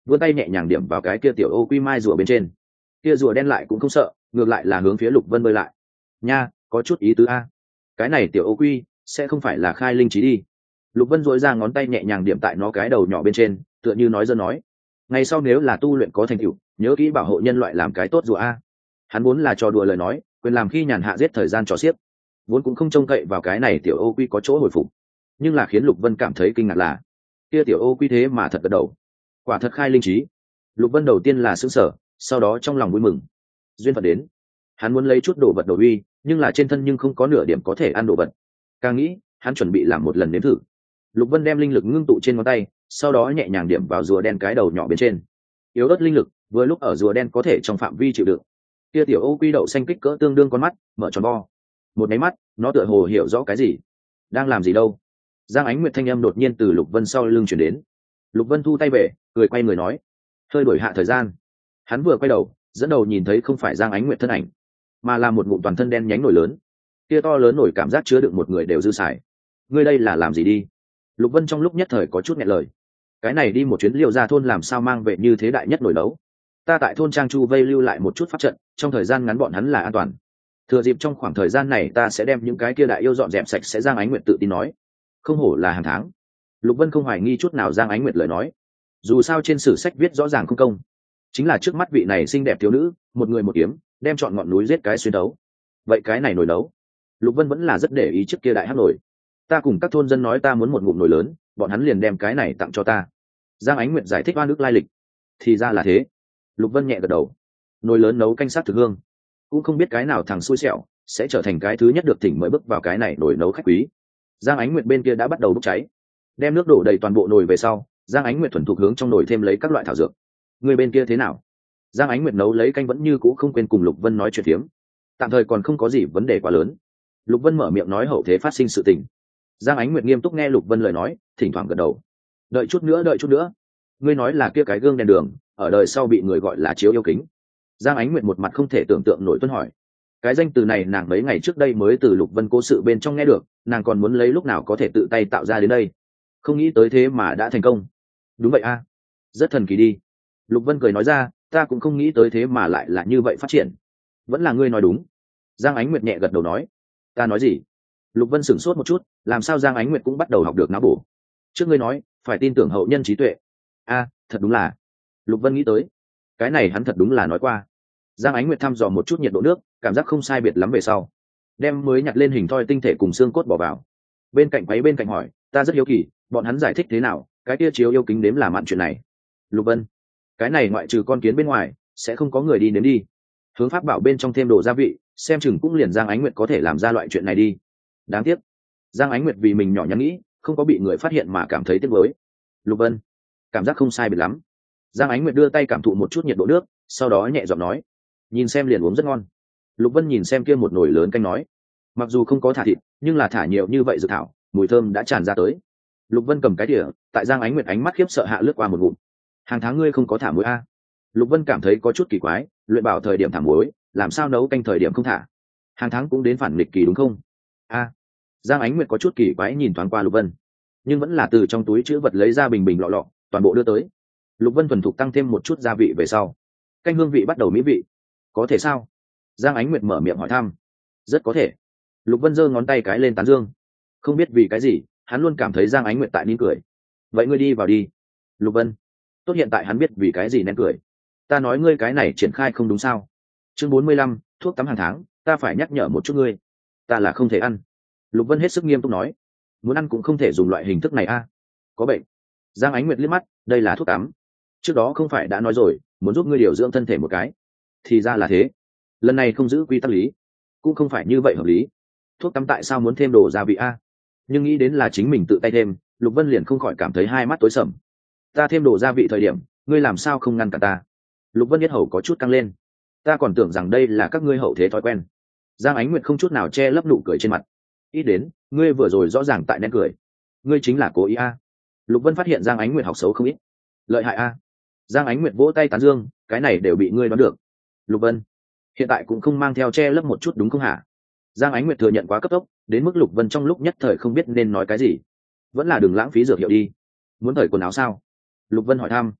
vươn tay nhẹ nhàng điểm vào cái kia tiểu ô quy mai rùa bên trên. Kia rùa đen lại cũng không sợ, ngược lại là hướng phía Lục Vân bơi lại. Nha, có chút ý tứ a. Cái này tiểu ô quy sẽ không phải là khai linh trí đi. Lục Vân dội ra ngón tay nhẹ nhàng điểm tại nó cái đầu nhỏ bên trên, tựa như nói dơ nói, ngày sau nếu là tu luyện có thành tựu, nhớ kỹ bảo hộ nhân loại làm cái tốt rùa a. Hắn vốn là trò đùa lời nói, quyền làm khi nhàn hạ giết thời gian trò xiếc, vốn cũng không trông cậy vào cái này tiểu ô quy có chỗ hồi phục. Nhưng là khiến Lục Vân cảm thấy kinh ngạc là, kia tiểu ô quy thế mà thật gật đầu, quả thật khai linh trí. Lục Vân đầu tiên là sững sờ, sau đó trong lòng vui mừng. Duyên phận đến, hắn muốn lấy chút đồ vật đồ uy, nhưng là trên thân nhưng không có nửa điểm có thể ăn đồ vật. Càng nghĩ, hắn chuẩn bị làm một lần nếm thử. Lục Vân đem linh lực ngưng tụ trên ngón tay, sau đó nhẹ nhàng điểm vào rùa đen cái đầu nhỏ bên trên. Yếu ớt linh lực, vừa lúc ở rùa đen có thể trong phạm vi chịu đựng. Kia tiểu ô quy đậu xanh kích cỡ tương đương con mắt, mở tròn vo. Một máy mắt, nó tựa hồ hiểu rõ cái gì. Đang làm gì đâu? Giang Ánh Nguyệt thanh âm đột nhiên từ Lục Vân sau lưng chuyển đến. Lục Vân thu tay về, cười quay người nói, hơi đổi hạ thời gian. Hắn vừa quay đầu, dẫn đầu nhìn thấy không phải Giang Ánh Nguyệt thân ảnh, mà là một ngụm toàn thân đen nhánh nổi lớn. Kia to lớn nổi cảm giác chứa đựng một người đều dư xài. Ngươi đây là làm gì đi? Lục Vân trong lúc nhất thời có chút nghẹn lời. Cái này đi một chuyến Liêu ra thôn làm sao mang về như thế đại nhất nổi đấu? Ta tại thôn Trang Chu vây lưu lại một chút pháp trận, trong thời gian ngắn bọn hắn là an toàn. Thừa dịp trong khoảng thời gian này ta sẽ đem những cái kia đại yêu dọn dẹp sạch sẽ. Giang Ánh Nguyệt tự tin nói. Không hổ là hàng tháng. Lục Vân không hoài nghi chút nào Giang Ánh Nguyệt lời nói. Dù sao trên sử sách viết rõ ràng không công, chính là trước mắt vị này xinh đẹp thiếu nữ, một người một kiếm, đem chọn ngọn núi giết cái xuyên đấu. Vậy cái này nổi đấu, Lục Vân vẫn là rất để ý trước kia đại hắc nổi. Ta cùng các thôn dân nói ta muốn một ngụm nồi lớn, bọn hắn liền đem cái này tặng cho ta. Giang Ánh Nguyệt giải thích oan ức lai lịch. Thì ra là thế. Lục Vân nhẹ gật đầu. Nồi lớn nấu canh sát thực hương, cũng không biết cái nào thằng xui xẻo sẽ trở thành cái thứ nhất được thỉnh mới bước vào cái này nồi nấu khách quý. Giang Ánh Nguyệt bên kia đã bắt đầu bốc cháy, đem nước đổ đầy toàn bộ nồi về sau, Giang Ánh Nguyệt thuần thục hướng trong nồi thêm lấy các loại thảo dược. Người bên kia thế nào? Giang Ánh Nguyệt nấu lấy canh vẫn như cũ không quên cùng Lục Vân nói chuyện phiếm. Tạm thời còn không có gì vấn đề quá lớn. Lục Vân mở miệng nói hậu thế phát sinh sự tình. Giang Ánh Nguyệt nghiêm túc nghe Lục Vân lời nói, thỉnh thoảng gật đầu. Đợi chút nữa, đợi chút nữa. Ngươi nói là kia cái gương đèn đường, ở đời sau bị người gọi là chiếu yêu kính. Giang Ánh Nguyệt một mặt không thể tưởng tượng nổi tuân hỏi. Cái danh từ này nàng mấy ngày trước đây mới từ Lục Vân cố sự bên trong nghe được, nàng còn muốn lấy lúc nào có thể tự tay tạo ra đến đây. Không nghĩ tới thế mà đã thành công. Đúng vậy a, rất thần kỳ đi. Lục Vân cười nói ra, ta cũng không nghĩ tới thế mà lại là như vậy phát triển. Vẫn là ngươi nói đúng. Giang Ánh Nguyệt nhẹ gật đầu nói. Ta nói gì? Lục Vân sửng sốt một chút, làm sao Giang Ánh Nguyệt cũng bắt đầu học được não bổ. Trước ngươi nói, phải tin tưởng hậu nhân trí tuệ. A, thật đúng là. Lục Vân nghĩ tới. Cái này hắn thật đúng là nói qua. Giang Ánh Nguyệt thăm dò một chút nhiệt độ nước, cảm giác không sai biệt lắm về sau. Đem mới nhặt lên hình thoi tinh thể cùng xương cốt bỏ vào. Bên cạnh quấy bên cạnh hỏi, ta rất hiếu kỳ, bọn hắn giải thích thế nào, cái kia chiếu yêu kính đếm là mạn chuyện này. Lục Vân, cái này ngoại trừ con kiến bên ngoài, sẽ không có người đi nếm đi. Hướng pháp bảo bên trong thêm đồ gia vị, xem chừng cũng liền Giang Ánh Nguyệt có thể làm ra loại chuyện này đi. Đáng tiếc, Giang Ánh Nguyệt vì mình nhỏ nhắn nghĩ, không có bị người phát hiện mà cảm thấy tiếc nuối. Lục Vân, cảm giác không sai biệt lắm. Giang Ánh Nguyệt đưa tay cảm thụ một chút nhiệt độ nước, sau đó nhẹ giọng nói, nhìn xem liền uống rất ngon. Lục Vân nhìn xem kia một nồi lớn canh nói, mặc dù không có thả thịt, nhưng là thả nhiều như vậy dược thảo, mùi thơm đã tràn ra tới. Lục Vân cầm cái đĩa, tại Giang Ánh Nguyệt ánh mắt khiếp sợ hạ lướt qua một ngụm. Hàng tháng ngươi không có thả muối a? Lục Vân cảm thấy có chút kỳ quái, luyện bảo thời điểm thả muối, làm sao nấu canh thời điểm không thả? Hàng tháng cũng đến phản nghịch kỳ đúng không? A. Giang Ánh Nguyệt có chút kỳ quái nhìn thoáng qua Lục Vân, nhưng vẫn là từ trong túi chữ vật lấy ra bình bình lọ lọ, toàn bộ đưa tới. Lục Vân thuần thục tăng thêm một chút gia vị về sau, canh hương vị bắt đầu mỹ vị. Có thể sao? Giang Ánh Nguyệt mở miệng hỏi thăm. Rất có thể. Lục Vân giơ ngón tay cái lên tán dương. Không biết vì cái gì, hắn luôn cảm thấy Giang Ánh Nguyệt tại nín cười. Vậy ngươi đi vào đi. Lục Vân. Tốt, hiện tại hắn biết vì cái gì nên cười. Ta nói ngươi cái này triển khai không đúng sao? Chương bốn mươi lăm, thuốc tắm hàng tháng, ta phải nhắc nhở một chút ngươi. Ta là không thể ăn. Lục Vân hết sức nghiêm túc nói. Muốn ăn cũng không thể dùng loại hình thức này a. Có bệnh. Giang Ánh Nguyệt liếc mắt, đây là thuốc tắm. Trước đó không phải đã nói rồi, muốn giúp ngươi điều dưỡng thân thể một cái. Thì ra là thế. Lần này không giữ quy tắc lý, cũng không phải như vậy hợp lý. Thuốc tắm tại sao muốn thêm đồ gia vị a? Nhưng nghĩ đến là chính mình tự tay thêm, Lục Vân liền không khỏi cảm thấy hai mắt tối sầm. Ta thêm đồ gia vị thời điểm, ngươi làm sao không ngăn cả ta? Lục Vân biết hầu có chút căng lên. Ta còn tưởng rằng đây là các ngươi hậu thế thói quen. Giang Ánh Nguyệt không chút nào che lấp nụ cười trên mặt. Ít đến, ngươi vừa rồi rõ ràng tại nén cười. Ngươi chính là cố ý a. Lục Vân phát hiện Giang Ánh Nguyệt học xấu không ít. Lợi hại a. Giang Ánh Nguyệt vỗ tay tán dương, cái này đều bị ngươi đoán được. Lục Vân, hiện tại cũng không mang theo che lấp một chút đúng không hả? Giang Ánh Nguyệt thừa nhận quá cấp tốc, đến mức Lục Vân trong lúc nhất thời không biết nên nói cái gì. Vẫn là đừng lãng phí dược hiệu đi. Muốn thời quần áo sao? Lục Vân hỏi thăm.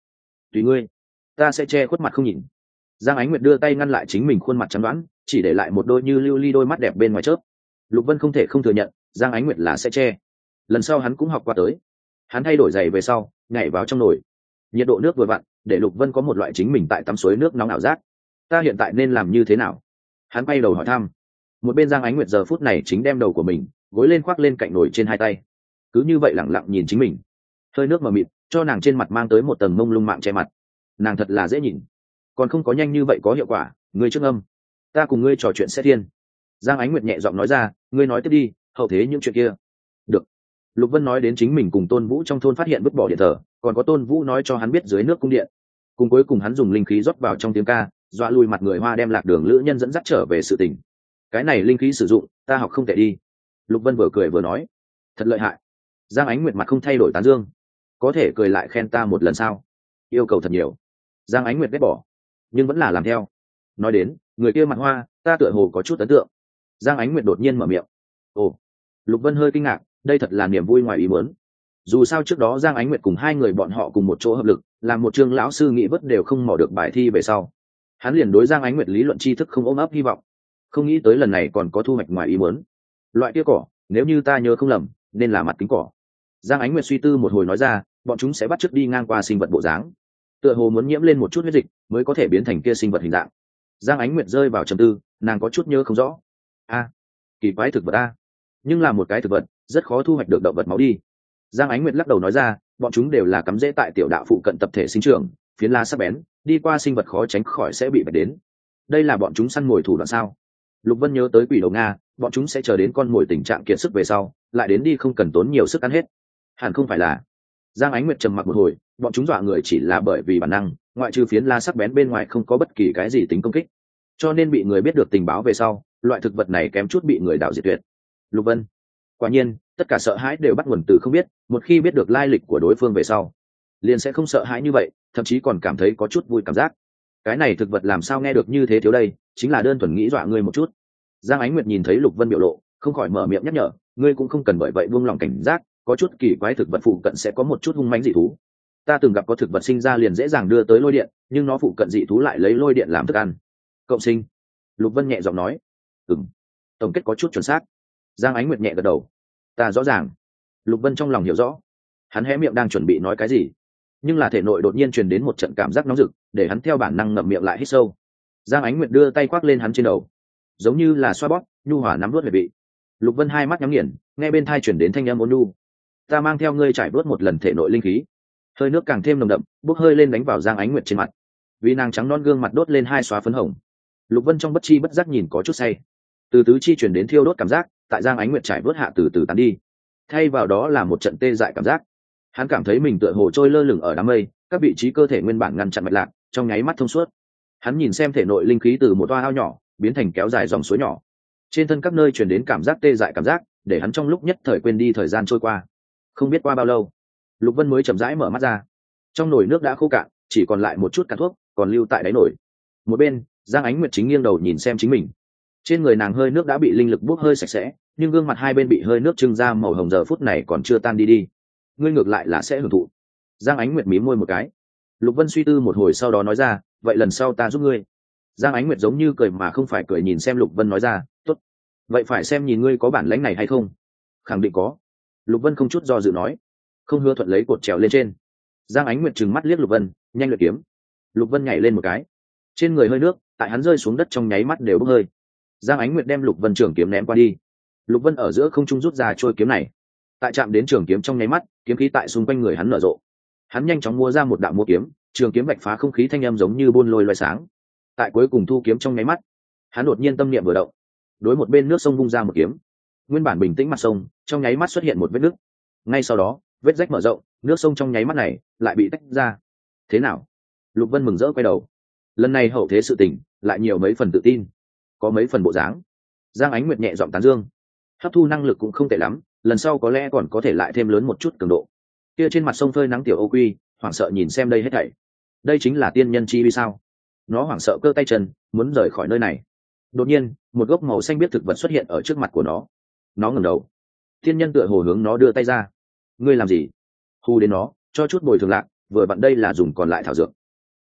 tùy ngươi, ta sẽ che khuất mặt không nhìn. Giang Ánh Nguyệt đưa tay ngăn lại chính mình khuôn mặt trắng đoán, chỉ để lại một đôi như lưu ly đôi mắt đẹp bên ngoài chớp. Lục Vân không thể không thừa nhận, Giang Ánh Nguyệt là sẽ che. Lần sau hắn cũng học qua tới. Hắn thay đổi giày về sau, nhảy vào trong nồi. Nhiệt độ nước vừa vặn, để Lục Vân có một loại chính mình tại tắm suối nước nóng ảo giác. Ta hiện tại nên làm như thế nào? Hắn quay đầu hỏi thăm. Một bên Giang Ánh Nguyệt giờ phút này chính đem đầu của mình gối lên khoác lên cạnh nồi trên hai tay, cứ như vậy lẳng lặng nhìn chính mình. Hơi nước mờ mịt cho nàng trên mặt mang tới một tầng mông lung mạng che mặt. Nàng thật là dễ nhìn, còn không có nhanh như vậy có hiệu quả. Ngươi trước âm, ta cùng ngươi trò chuyện sẽ thiên. Giang Ánh Nguyệt nhẹ giọng nói ra, ngươi nói tiếp đi, hậu thế những chuyện kia. Được. Lục Vân nói đến chính mình cùng Tôn Vũ trong thôn phát hiện vứt bỏ điện thờ, còn có Tôn Vũ nói cho hắn biết dưới nước cung điện. Cùng cuối cùng hắn dùng linh khí rót vào trong tiếng ca, dọa lùi mặt người Hoa đem lạc đường lữ nhân dẫn dắt trở về sự tình. Cái này linh khí sử dụng, ta học không thể đi. Lục Vân vừa cười vừa nói, thật lợi hại. Giang Ánh Nguyệt mặt không thay đổi tán dương, có thể cười lại khen ta một lần sao? Yêu cầu thật nhiều. Giang Ánh Nguyệt ghét bỏ, nhưng vẫn là làm theo. Nói đến người kia mặt Hoa, ta tựa hồ có chút ấn tượng. Giang Ánh Nguyệt đột nhiên mở miệng. Ồ. Lục Vân hơi kinh ngạc, đây thật là niềm vui ngoài ý muốn. Dù sao trước đó Giang Ánh Nguyệt cùng hai người bọn họ cùng một chỗ hợp lực, làm một chương lão sư nghĩ vất đều không mò được bài thi về sau. Hắn liền đối Giang Ánh Nguyệt lý luận tri thức không ôm ấp hy vọng, không nghĩ tới lần này còn có thu hoạch ngoài ý muốn. Loại kia cỏ, nếu như ta nhớ không lầm, nên là mặt kính cỏ. Giang Ánh Nguyệt suy tư một hồi nói ra, bọn chúng sẽ bắt chước đi ngang qua sinh vật bộ dáng, tựa hồ muốn nhiễm lên một chút huyết dịch mới có thể biến thành kia sinh vật hình dạng. Giang Ánh Nguyệt rơi vào trầm tư, nàng có chút nhớ không rõ. A, kỳ quái thực vật a, nhưng là một cái thực vật rất khó thu hoạch được động vật máu đi. Giang Ánh Nguyệt lắc đầu nói ra, bọn chúng đều là cắm rễ tại tiểu đạo phụ cận tập thể sinh trưởng, phiến lá sắc bén, đi qua sinh vật khó tránh khỏi sẽ bị bạch đến. Đây là bọn chúng săn mồi thủ đoạn sao? Lục Vân nhớ tới quỷ đầu Nga, bọn chúng sẽ chờ đến con mồi tình trạng kiệt sức về sau, lại đến đi không cần tốn nhiều sức ăn hết. Hẳn không phải là. Giang Ánh Nguyệt trầm mặc một hồi, bọn chúng dọa người chỉ là bởi vì bản năng, ngoại trừ phiến lá sắc bén bên ngoài không có bất kỳ cái gì tính công kích, cho nên bị người biết được tình báo về sau, loại thực vật này kém chút bị người đảo diệt tuyệt. Lục Vân, quả nhiên, tất cả sợ hãi đều bắt nguồn từ không biết, một khi biết được lai lịch của đối phương về sau, liền sẽ không sợ hãi như vậy, thậm chí còn cảm thấy có chút vui cảm giác. Cái này thực vật làm sao nghe được như thế thiếu đây, chính là đơn thuần nghĩ dọa ngươi một chút. Giang Ánh Nguyệt nhìn thấy Lục Vân biểu lộ, không khỏi mở miệng nhắc nhở, ngươi cũng không cần bởi vậy buông lòng cảnh giác, có chút kỳ quái thực vật phụ cận sẽ có một chút hung mãnh dị thú. Ta từng gặp có thực vật sinh ra liền dễ dàng đưa tới lôi điện, nhưng nó phụ cận dị thú lại lấy lôi điện làm thức ăn. Cộng sinh. Lục Vân nhẹ giọng nói. Ừm. Tổng kết có chút chuẩn xác. Giang Ánh Nguyệt nhẹ gật đầu. Ta rõ ràng. Lục Vân trong lòng hiểu rõ. Hắn hé miệng đang chuẩn bị nói cái gì, nhưng là thể nội đột nhiên truyền đến một trận cảm giác nóng rực, để hắn theo bản năng ngậm miệng lại hít sâu. Giang Ánh Nguyệt đưa tay khoác lên hắn trên đầu, giống như là xoa bóp, nhu hòa nắm nuốt huyệt vị. Lục Vân hai mắt nhắm nghiền, nghe bên tai truyền đến thanh âm ôn nhu. Ta mang theo ngươi trải bớt một lần thể nội linh khí. Hơi nước càng thêm nồng đậm, bốc hơi lên đánh vào Giang Ánh Nguyệt trên mặt. Vì nàng trắng non gương mặt đốt lên hai xóa phấn hồng. Lục Vân trong bất chi bất giác nhìn có chút say. Từ tứ chi truyền đến thiêu đốt cảm giác, tại Giang Ánh Nguyệt trải bớt hạ từ từ tán đi. Thay vào đó là một trận tê dại cảm giác. Hắn cảm thấy mình tựa hồ trôi lơ lửng ở đám mây, các vị trí cơ thể nguyên bản ngăn chặn mạch lạc, trong nháy mắt thông suốt. Hắn nhìn xem thể nội linh khí từ một toa ao nhỏ biến thành kéo dài dòng suối nhỏ. Trên thân các nơi truyền đến cảm giác tê dại cảm giác, để hắn trong lúc nhất thời quên đi thời gian trôi qua. Không biết qua bao lâu, Lục Vân mới chậm rãi mở mắt ra. Trong nồi nước đã khô cạn, chỉ còn lại một chút cạn thuốc còn lưu tại đáy nồi. Một bên, Giang Ánh Nguyệt chính nghiêng đầu nhìn xem chính mình. Trên người nàng hơi nước đã bị linh lực bốc hơi sạch sẽ, nhưng gương mặt hai bên bị hơi nước trưng ra màu hồng giờ phút này còn chưa tan đi đi. Ngươi ngược lại là sẽ hưởng thụ. Giang Ánh Nguyệt mím môi một cái. Lục Vân suy tư một hồi sau đó nói ra, vậy lần sau ta giúp ngươi. Giang Ánh Nguyệt giống như cười mà không phải cười nhìn xem Lục Vân nói ra, tốt. Vậy phải xem nhìn ngươi có bản lĩnh này hay không. Khẳng định có. Lục Vân không chút do dự nói. Không hứa thuận lấy cột trèo lên trên. Giang Ánh Nguyệt trừng mắt liếc Lục Vân, nhanh luyện kiếm. Lục Vân nhảy lên một cái. Trên người hơi nước, tại hắn rơi xuống đất trong nháy mắt đều bốc hơi. Giang Ánh Nguyệt đem Lục Vân trường kiếm ném qua đi. Lục Vân ở giữa không trung rút ra trôi kiếm này. Tại chạm đến trường kiếm trong nháy mắt, kiếm khí tại xung quanh người hắn nở rộ. Hắn nhanh chóng mua ra một đạo mua kiếm, trường kiếm vạch phá không khí thanh âm giống như buôn lôi loài sáng. Tại cuối cùng thu kiếm trong nháy mắt, hắn đột nhiên tâm niệm vừa động, đối một bên nước sông vung ra một kiếm. Nguyên bản bình tĩnh mặt sông, trong nháy mắt xuất hiện một vết nứt. Ngay sau đó, vết rách mở rộng, nước sông trong nháy mắt này lại bị tách ra. Thế nào? Lục Vân mừng rỡ quay đầu. Lần này hậu thế sự tình, lại nhiều mấy phần tự tin, có mấy phần bộ dáng. Giang Ánh Nguyệt nhẹ giọng tán dương. Hấp thu năng lực cũng không tệ lắm, lần sau có lẽ còn có thể lại thêm lớn một chút cường độ. Kia trên mặt sông phơi nắng tiểu Ô Quy, hoảng sợ nhìn xem đây hết thảy. Đây chính là tiên nhân chi vì sao? Nó hoảng sợ cơ tay chân, muốn rời khỏi nơi này. Đột nhiên, một gốc màu xanh biết thực vật xuất hiện ở trước mặt của nó. Nó ngẩng đầu. Tiên nhân tựa hồ hướng nó đưa tay ra. Ngươi làm gì? Hù đến nó, cho chút bồi thường lạc, vừa vặn đây là dùng còn lại thảo dược.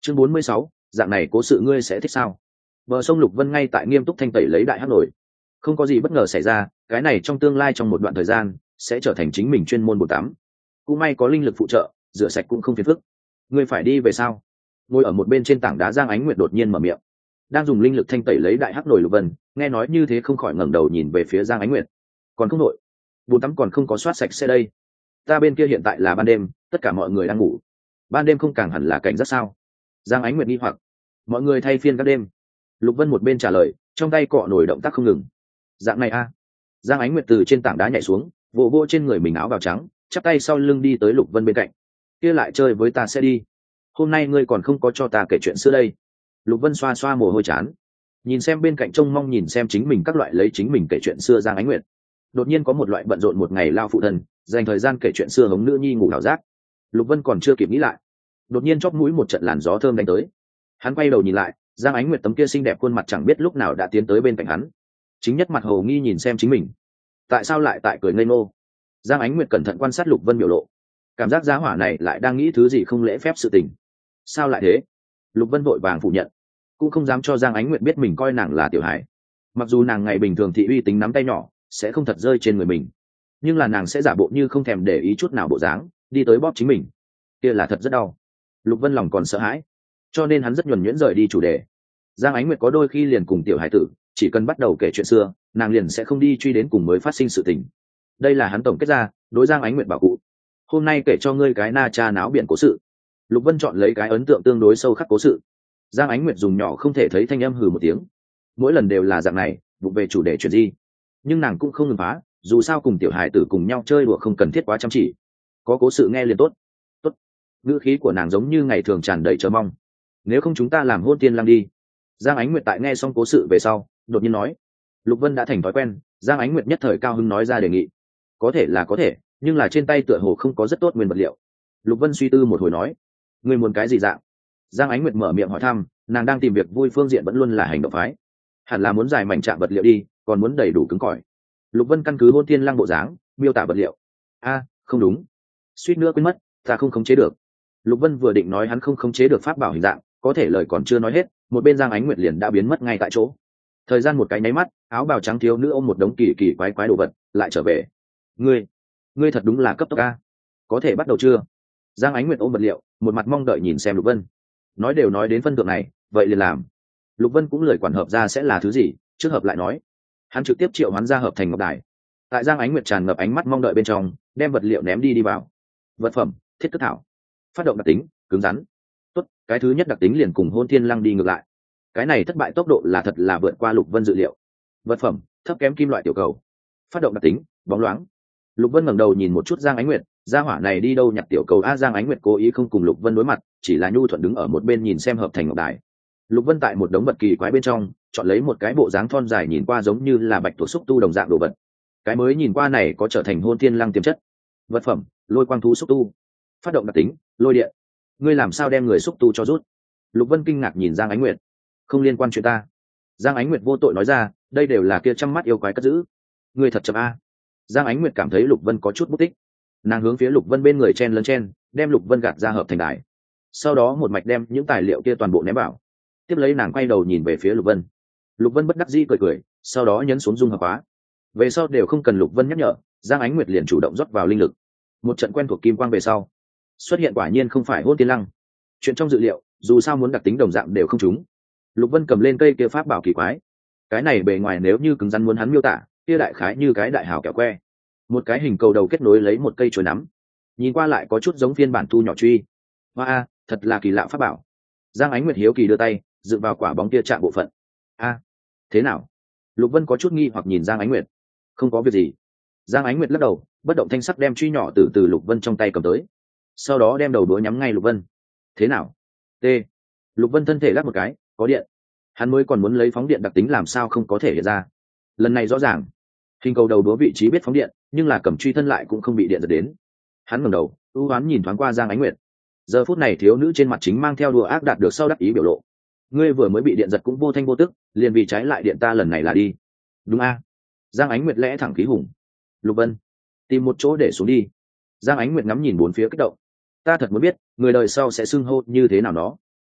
Chương bốn mươi sáu, dạng này cố sự ngươi sẽ thích sao? Bờ sông Lục Vân ngay tại nghiêm túc thanh tẩy lấy đại hắc nổi. Không có gì bất ngờ xảy ra, cái này trong tương lai trong một đoạn thời gian sẽ trở thành chính mình chuyên môn bồn tắm. Cũng may có linh lực phụ trợ, rửa sạch cũng không phiền phức. Ngươi phải đi về sao? Ngồi ở một bên trên tảng đá Giang Ánh Nguyệt đột nhiên mở miệng. Đang dùng linh lực thanh tẩy lấy đại hắc nổi Lục Vân, nghe nói như thế không khỏi ngẩng đầu nhìn về phía Giang Ánh Nguyệt. Còn không nội, bồn tắm còn không có soát sạch sẽ đây. Ta bên kia hiện tại là ban đêm, tất cả mọi người đang ngủ. Ban đêm không càng hẳn là cảnh rất sao? Giang Ánh Nguyệt nghi hoặc. Mọi người thay phiên các đêm. Lục Vân một bên trả lời, trong tay cọ nổi động tác không ngừng. Dạng này a. À. Giang Ánh Nguyệt từ trên tảng đá nhảy xuống, vỗ vỗ trên người mình áo bào trắng, chắp tay sau lưng đi tới Lục Vân bên cạnh. Kia lại chơi với ta sẽ đi. Hôm nay ngươi còn không có cho ta kể chuyện xưa đây. Lục Vân xoa xoa mồ hôi chán, nhìn xem bên cạnh trông mong nhìn xem chính mình các loại lấy chính mình kể chuyện xưa Giang Ánh Nguyệt. Đột nhiên có một loại bận rộn một ngày lao phụ thân, dành thời gian kể chuyện xưa hống nữ nhi ngủ ảo giác. Lục Vân còn chưa kịp nghĩ lại, đột nhiên chóp mũi một trận làn gió thơm đánh tới. Hắn quay đầu nhìn lại, Giang Ánh Nguyệt tấm kia xinh đẹp khuôn mặt chẳng biết lúc nào đã tiến tới bên cạnh hắn, chính nhất mặt hồ nghi nhìn xem chính mình. Tại sao lại tại cười ngây ngô? Giang Ánh Nguyệt cẩn thận quan sát Lục Vân biểu lộ, cảm giác giá hỏa này lại đang nghĩ thứ gì không lễ phép sự tình. Sao lại thế? Lục Vân vội vàng phủ nhận, cũng không dám cho Giang Ánh Nguyệt biết mình coi nàng là tiểu hải. Mặc dù nàng ngày bình thường thị uy tính nắm tay nhỏ, sẽ không thật rơi trên người mình, nhưng là nàng sẽ giả bộ như không thèm để ý chút nào bộ dáng, đi tới bóp chính mình. Kia là thật rất đau. Lục Vân lòng còn sợ hãi, cho nên hắn rất nhuần nhuyễn rời đi chủ đề. Giang Ánh Nguyệt có đôi khi liền cùng tiểu hải tử, chỉ cần bắt đầu kể chuyện xưa, nàng liền sẽ không đi truy đến cùng mới phát sinh sự tình. Đây là hắn tổng kết ra đối Giang Ánh Nguyệt bảo cụ. Hôm nay kể cho ngươi cái na cha náo biển cố sự. Lục Vân chọn lấy cái ấn tượng tương đối sâu khắc cố sự. Giang Ánh Nguyệt dùng nhỏ không thể thấy thanh âm hừ một tiếng. Mỗi lần đều là dạng này, vụ về chủ đề chuyện gì, nhưng nàng cũng không ngừng phá, dù sao cùng tiểu hải tử cùng nhau chơi đùa không cần thiết quá chăm chỉ. Có cố sự nghe liền tốt. Tốt. Ngữ khí của nàng giống như ngày thường tràn đầy chờ mong. Nếu không chúng ta làm hôn tiên lăng đi. Giang Ánh Nguyệt tại nghe xong cố sự về sau, đột nhiên nói. Lục Vân đã thành thói quen, Giang Ánh Nguyệt nhất thời cao hứng nói ra đề nghị. Có thể là có thể, nhưng là trên tay tựa hồ không có rất tốt nguyên vật liệu. Lục Vân suy tư một hồi nói. Ngươi muốn cái gì dạng? Giang Ánh Nguyệt mở miệng hỏi thăm, nàng đang tìm việc vui phương diện vẫn luôn là hành động phái. Hẳn là muốn dài mảnh trạng vật liệu đi, còn muốn đầy đủ cứng cỏi. Lục Vân căn cứ hôn tiên lăng bộ dáng, miêu tả vật liệu. A, không đúng. Suýt nữa quên mất, ta không khống chế được. Lục Vân vừa định nói hắn không khống chế được pháp bảo hình dạng, có thể lời còn chưa nói hết, một bên Giang Ánh Nguyệt liền đã biến mất ngay tại chỗ. Thời gian một cái nháy mắt, áo bào trắng thiếu nữ ôm một đống kỳ kỳ quái quái đồ vật, lại trở về. Ngươi, ngươi thật đúng là cấp tốc a. Có thể bắt đầu chưa? Giang Ánh Nguyệt ôm vật liệu, một mặt mong đợi nhìn xem Lục Vân. Nói đều nói đến phân thượng này, vậy liền làm. Lục Vân cũng lời quản hợp ra sẽ là thứ gì, trước hợp lại nói. Hắn trực tiếp triệu hoán ra hợp thành ngọc đài. Tại Giang Ánh Nguyệt tràn ngập ánh mắt mong đợi bên trong, đem vật liệu ném đi đi vào. Vật phẩm, thiết cất thảo. Phát động đặc tính, cứng rắn. Tốt, cái thứ nhất đặc tính liền cùng hôn thiên lăng đi ngược lại. Cái này thất bại tốc độ là thật là vượt qua Lục Vân dự liệu. Vật phẩm, thấp kém kim loại tiểu cầu. Phát động đặc tính, bóng loáng. Lục Vân ngẩng đầu nhìn một chút Giang Ánh Nguyệt, gia hỏa này đi đâu nhặt tiểu cầu a? Giang Ánh Nguyệt cố ý không cùng Lục Vân đối mặt, chỉ là nhu thuận đứng ở một bên nhìn xem hợp thành ngọc đài. Lục Vân tại một đống vật kỳ quái bên trong chọn lấy một cái bộ dáng thon dài nhìn qua giống như là bạch tuộc xúc tu đồng dạng đồ vật. Cái mới nhìn qua này có trở thành hôn thiên lăng tiềm chất. Vật phẩm, lôi quang thú xúc tu. Phát động đặc tính, lôi điện. Ngươi làm sao đem người xúc tu cho rút? Lục Vân kinh ngạc nhìn Giang Ánh Nguyệt. Không liên quan chuyện ta. Giang Ánh Nguyệt vô tội nói ra, đây đều là kia trăm mắt yêu quái cất giữ. Ngươi thật chậm a. Giang Ánh Nguyệt cảm thấy Lục Vân có chút bút tích. Nàng hướng phía Lục Vân bên người chen lấn chen, đem Lục Vân gạt ra hợp thành đài. Sau đó một mạch đem những tài liệu kia toàn bộ ném vào. Tiếp lấy nàng quay đầu nhìn về phía Lục Vân. Lục Vân bất đắc dĩ cười cười, sau đó nhấn xuống dung hợp hóa. Về sau đều không cần Lục Vân nhắc nhở, Giang Ánh Nguyệt liền chủ động rót vào linh lực. Một trận quen thuộc kim quang về sau, xuất hiện quả nhiên không phải hôn tiên lăng. Chuyện trong dự liệu, dù sao muốn đặc tính đồng dạng đều không trúng. Lục Vân cầm lên cây kia pháp bảo kỳ quái. Cái này bề ngoài nếu như cứng rắn muốn hắn miêu tả, kia đại khái như cái đại hào kẹo que. Một cái hình cầu đầu kết nối lấy một cây chuối nắm, nhìn qua lại có chút giống phiên bản thu nhỏ truy. Hoa a, thật là kỳ lạ pháp bảo. Giang Ánh Nguyệt hiếu kỳ đưa tay dựng vào quả bóng kia chạm bộ phận. A, thế nào? Lục Vân có chút nghi hoặc nhìn Giang Ánh Nguyệt. Không có việc gì. Giang Ánh Nguyệt lắc đầu, bất động thanh sắc đem truy nhỏ từ từ Lục Vân trong tay cầm tới, sau đó đem đầu đũa nhắm ngay Lục Vân. Thế nào? T. Lục Vân thân thể lắc một cái, có điện. Hắn mới còn muốn lấy phóng điện đặc tính làm sao không có thể hiện ra. Lần này rõ ràng, hình cầu đầu đũa vị trí biết phóng điện, nhưng là cầm truy thân lại cũng không bị điện giật đến. Hắn ngẩng đầu, ưu ám nhìn thoáng qua Giang Ánh Nguyệt. Giờ phút này thiếu nữ trên mặt chính mang theo đùa ác đạt được sau đắc ý biểu lộ. Ngươi vừa mới bị điện giật cũng vô thanh vô tức, liền vì trái lại điện ta lần này là đi. Đúng a? Giang Ánh Nguyệt lẽ thẳng khí hùng. Lục Vân, tìm một chỗ để xuống đi. Giang Ánh Nguyệt ngắm nhìn bốn phía kích động. Ta thật muốn biết, người đời sau sẽ xưng hô như thế nào nó.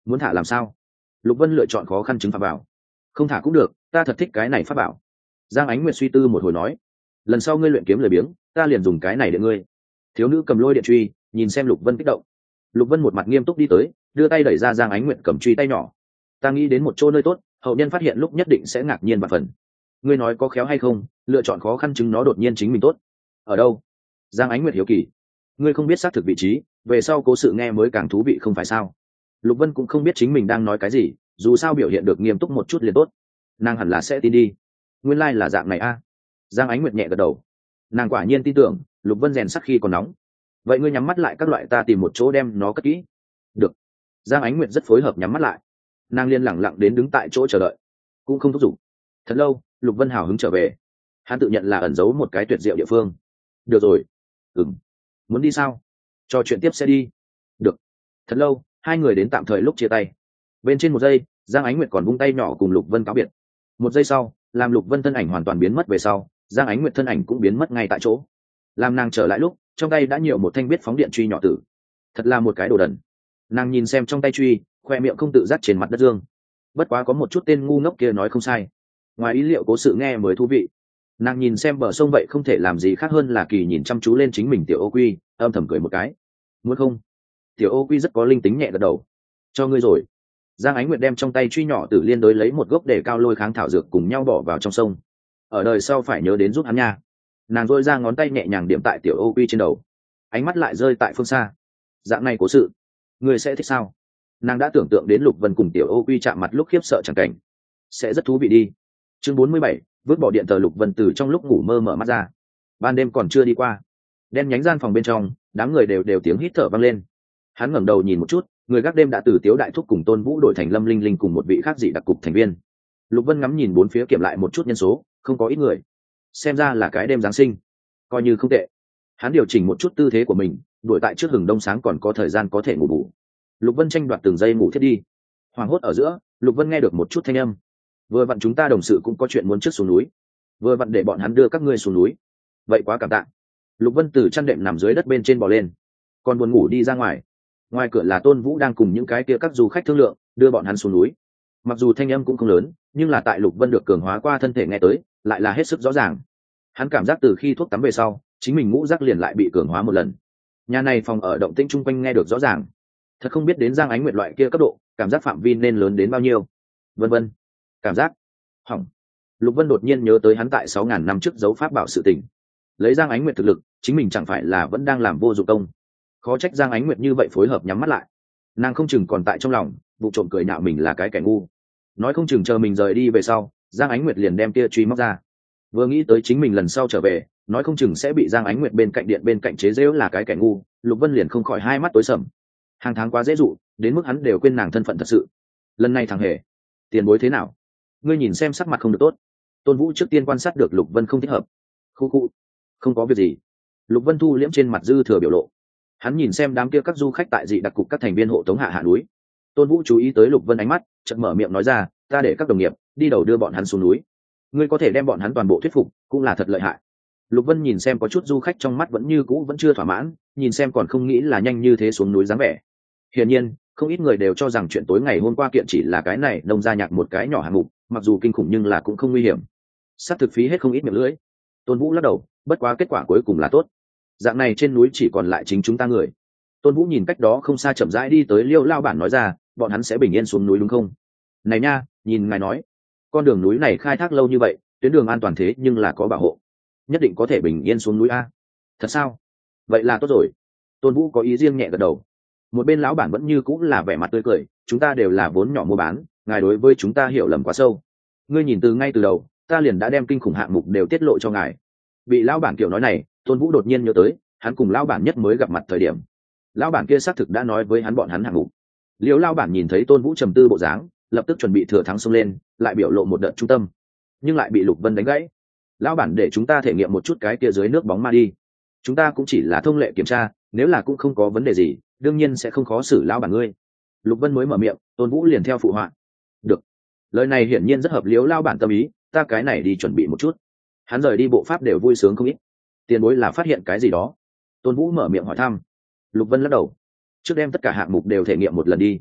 muốn thả làm sao? Lục Vân lựa chọn khó khăn chứng phạm bảo. Không thả cũng được, ta thật thích cái này pháp bảo. Giang Ánh Nguyệt suy tư một hồi nói, lần sau ngươi luyện kiếm lười biếng, ta liền dùng cái này để ngươi. Thiếu nữ cầm lôi điện truy, nhìn xem Lục Vân kích động. Lục Vân một mặt nghiêm túc đi tới, đưa tay đẩy ra Giang Ánh Nguyệt cầm truy tay nhỏ. Ta nghĩ đến một chỗ nơi tốt, hậu nhân phát hiện lúc nhất định sẽ ngạc nhiên và phần. Ngươi nói có khéo hay không, lựa chọn khó khăn chứng nó đột nhiên chính mình tốt. Ở đâu? Giang Ánh Nguyệt hiếu kỳ. Ngươi không biết xác thực vị trí, về sau cố sự nghe mới càng thú vị không phải sao? Lục Vân cũng không biết chính mình đang nói cái gì, dù sao biểu hiện được nghiêm túc một chút liền tốt. Nàng hẳn là sẽ tin đi. Nguyên lai like là dạng này a. Giang Ánh Nguyệt nhẹ gật đầu. Nàng quả nhiên tin tưởng, Lục Vân rèn sắc khi còn nóng. Vậy ngươi nhắm mắt lại các loại, ta tìm một chỗ đem nó cất kỹ. Được. Giang Ánh Nguyệt rất phối hợp nhắm mắt lại. Nàng liên lẳng lặng đến đứng tại chỗ chờ đợi, cũng không thúc giục. Thật lâu, Lục Vân hào hứng trở về. Hắn tự nhận là ẩn giấu một cái tuyệt diệu địa phương. Được rồi. Ừm. Muốn đi sao? Trò chuyện tiếp sẽ đi. Được. Thật lâu, hai người đến tạm thời lúc chia tay. Bên trên một giây, Giang Ánh Nguyệt còn vung tay nhỏ cùng Lục Vân cáo biệt. Một giây sau, làm Lục Vân thân ảnh hoàn toàn biến mất về sau, Giang Ánh Nguyệt thân ảnh cũng biến mất ngay tại chỗ. Làm nàng trở lại lúc, trong tay đã nhiều một thanh biết phóng điện truy nhỏ tử. Thật là một cái đồ đần. Nàng nhìn xem trong tay truy, khoe miệng không tự giác trên mặt đất dương. Bất quá có một chút tên ngu ngốc kia nói không sai. Ngoài ý liệu cố sự nghe mới thú vị. Nàng nhìn xem bờ sông vậy không thể làm gì khác hơn là kỳ nhìn chăm chú lên chính mình tiểu ô quy, âm thầm cười một cái. Muốn không? Tiểu ô quy rất có linh tính nhẹ gật đầu. Cho ngươi rồi. Giang Ánh Nguyệt đem trong tay truy nhỏ tử liên đối lấy một gốc để cao lôi kháng thảo dược cùng nhau bỏ vào trong sông. Ở đời sau phải nhớ đến giúp hắn nha. Nàng dội ra ngón tay nhẹ nhàng điểm tại tiểu ô quy trên đầu, ánh mắt lại rơi tại phương xa. Dạng này cố sự, ngươi sẽ thích sao? Nàng đã tưởng tượng đến Lục Vân cùng tiểu ô quy chạm mặt lúc khiếp sợ chẳng cảnh, sẽ rất thú vị đi. Chương bốn mươi bảy, vứt bỏ điện tờ. Lục Vân từ trong lúc ngủ mơ mở mắt ra. Ban đêm còn chưa đi qua, đen nhánh gian phòng bên trong, đám người đều đều tiếng hít thở vang lên. Hắn ngẩng đầu nhìn một chút, người gác đêm đã từ Tiếu Đại Thúc cùng Tôn Vũ đổi thành Lâm Linh Linh cùng một vị khác dị đặc cục thành viên. Lục Vân ngắm nhìn bốn phía kiểm lại một chút nhân số, không có ít người. Xem ra là cái đêm Giáng sinh, coi như không tệ. Hắn điều chỉnh một chút tư thế của mình, đuổi tại trước hừng đông sáng còn có thời gian có thể ngủ bù. Lục Vân tranh đoạt từng giây ngủ thiết đi. Hoàng hốt ở giữa, Lục Vân nghe được một chút thanh âm. Vừa vặn chúng ta đồng sự cũng có chuyện muốn trước xuống núi, vừa vặn để bọn hắn đưa các ngươi xuống núi. Vậy quá cảm tạ. Lục Vân từ chăn đệm nằm dưới đất bên trên bò lên, còn buồn ngủ đi ra ngoài. Ngoài cửa là Tôn Vũ đang cùng những cái kia các du khách thương lượng, đưa bọn hắn xuống núi. Mặc dù thanh âm cũng không lớn, nhưng là tại Lục Vân được cường hóa qua thân thể nghe tới, lại là hết sức rõ ràng. Hắn cảm giác từ khi thuốc tắm về sau, chính mình ngũ giác liền lại bị cường hóa một lần. Nhà này phòng ở động tĩnh chung quanh nghe được rõ ràng. Thật không biết đến Giang Ánh Nguyệt loại kia cấp độ, cảm giác phạm vi nên lớn đến bao nhiêu. Vân vân. Cảm giác hỏng. Lục Vân đột nhiên nhớ tới hắn tại sáu ngàn năm trước giấu pháp bảo sự tình. Lấy Giang Ánh Nguyệt thực lực, chính mình chẳng phải là vẫn đang làm vô dụng công. Khó trách Giang Ánh Nguyệt như vậy phối hợp nhắm mắt lại. Nàng không chừng còn tại trong lòng vụ trộm cười nhạo mình là cái kẻ ngu. Nói không chừng chờ mình rời đi về sau, Giang Ánh Nguyệt liền đem tia truy móc ra. Vừa nghĩ tới chính mình lần sau trở về, nói không chừng sẽ bị Giang Ánh Nguyệt bên cạnh điện bên cạnh chế giễu là cái kẻ ngu, Lục Vân liền không khỏi hai mắt tối sầm. Hàng tháng quá dễ dụ, đến mức hắn đều quên nàng thân phận thật sự. Lần này thằng hề, tiền bối thế nào? Ngươi nhìn xem sắc mặt không được tốt. Tôn Vũ trước tiên quan sát được Lục Vân không thích hợp. Khu khu, không có việc gì. Lục Vân thu liễm trên mặt dư thừa biểu lộ. Hắn nhìn xem đám kia các du khách tại dị đặc cục các thành viên hộ tống hạ hạ núi. Tôn Vũ chú ý tới Lục Vân ánh mắt, chợt mở miệng nói ra, ta để các đồng nghiệp đi đầu đưa bọn hắn xuống núi. Ngươi có thể đem bọn hắn toàn bộ thuyết phục, cũng là thật lợi hại. Lục Vân nhìn xem có chút du khách trong mắt vẫn như cũ vẫn chưa thỏa mãn, nhìn xem còn không nghĩ là nhanh như thế xuống núi dáng vẻ. Hiển nhiên, không ít người đều cho rằng chuyện tối ngày hôm qua kiện chỉ là cái này nông gia nhạc một cái nhỏ hạng mục, mặc dù kinh khủng nhưng là cũng không nguy hiểm. Sắp thực phí hết không ít miệng lưỡi. Tôn Vũ lắc đầu, bất quá kết quả cuối cùng là tốt. Dạng này trên núi chỉ còn lại chính chúng ta người. Tôn Vũ nhìn cách đó không xa chậm rãi đi tới Liêu Lao bản nói ra, bọn hắn sẽ bình yên xuống núi đúng không? Này nha, nhìn ngài nói, con đường núi này khai thác lâu như vậy, tuyến đường an toàn thế nhưng là có bảo hộ, nhất định có thể bình yên xuống núi a. Thật sao? Vậy là tốt rồi. Tôn Vũ có ý riêng nhẹ gật đầu. Một bên lão bản vẫn như cũng là vẻ mặt tươi cười, chúng ta đều là vốn nhỏ mua bán, ngài đối với chúng ta hiểu lầm quá sâu. Ngươi nhìn từ ngay từ đầu, ta liền đã đem kinh khủng hạng mục đều tiết lộ cho ngài. Bị lão bản kiểu nói này, Tôn Vũ đột nhiên nhớ tới, hắn cùng lão bản nhất mới gặp mặt thời điểm, lão bản kia xác thực đã nói với hắn bọn hắn hạng mục. Liêu lão bản nhìn thấy Tôn Vũ trầm tư bộ dáng, lập tức chuẩn bị thừa thắng xông lên, lại biểu lộ một đợt trung tâm, nhưng lại bị Lục Vân đánh gãy. Lão bản để chúng ta thể nghiệm một chút cái kia dưới nước bóng ma đi. Chúng ta cũng chỉ là thông lệ kiểm tra, nếu là cũng không có vấn đề gì, đương nhiên sẽ không khó xử lão bản ngươi. Lục Vân mới mở miệng, Tôn Vũ liền theo phụ họa. Được. Lời này hiển nhiên rất hợp liếu lão bản tâm ý, ta cái này đi chuẩn bị một chút. Hắn rời đi bộ pháp đều vui sướng không ít. Tiền bối là phát hiện cái gì đó? Tôn Vũ mở miệng hỏi thăm. Lục Vân lắc đầu. Trước đem tất cả hạng mục đều thể nghiệm một lần đi.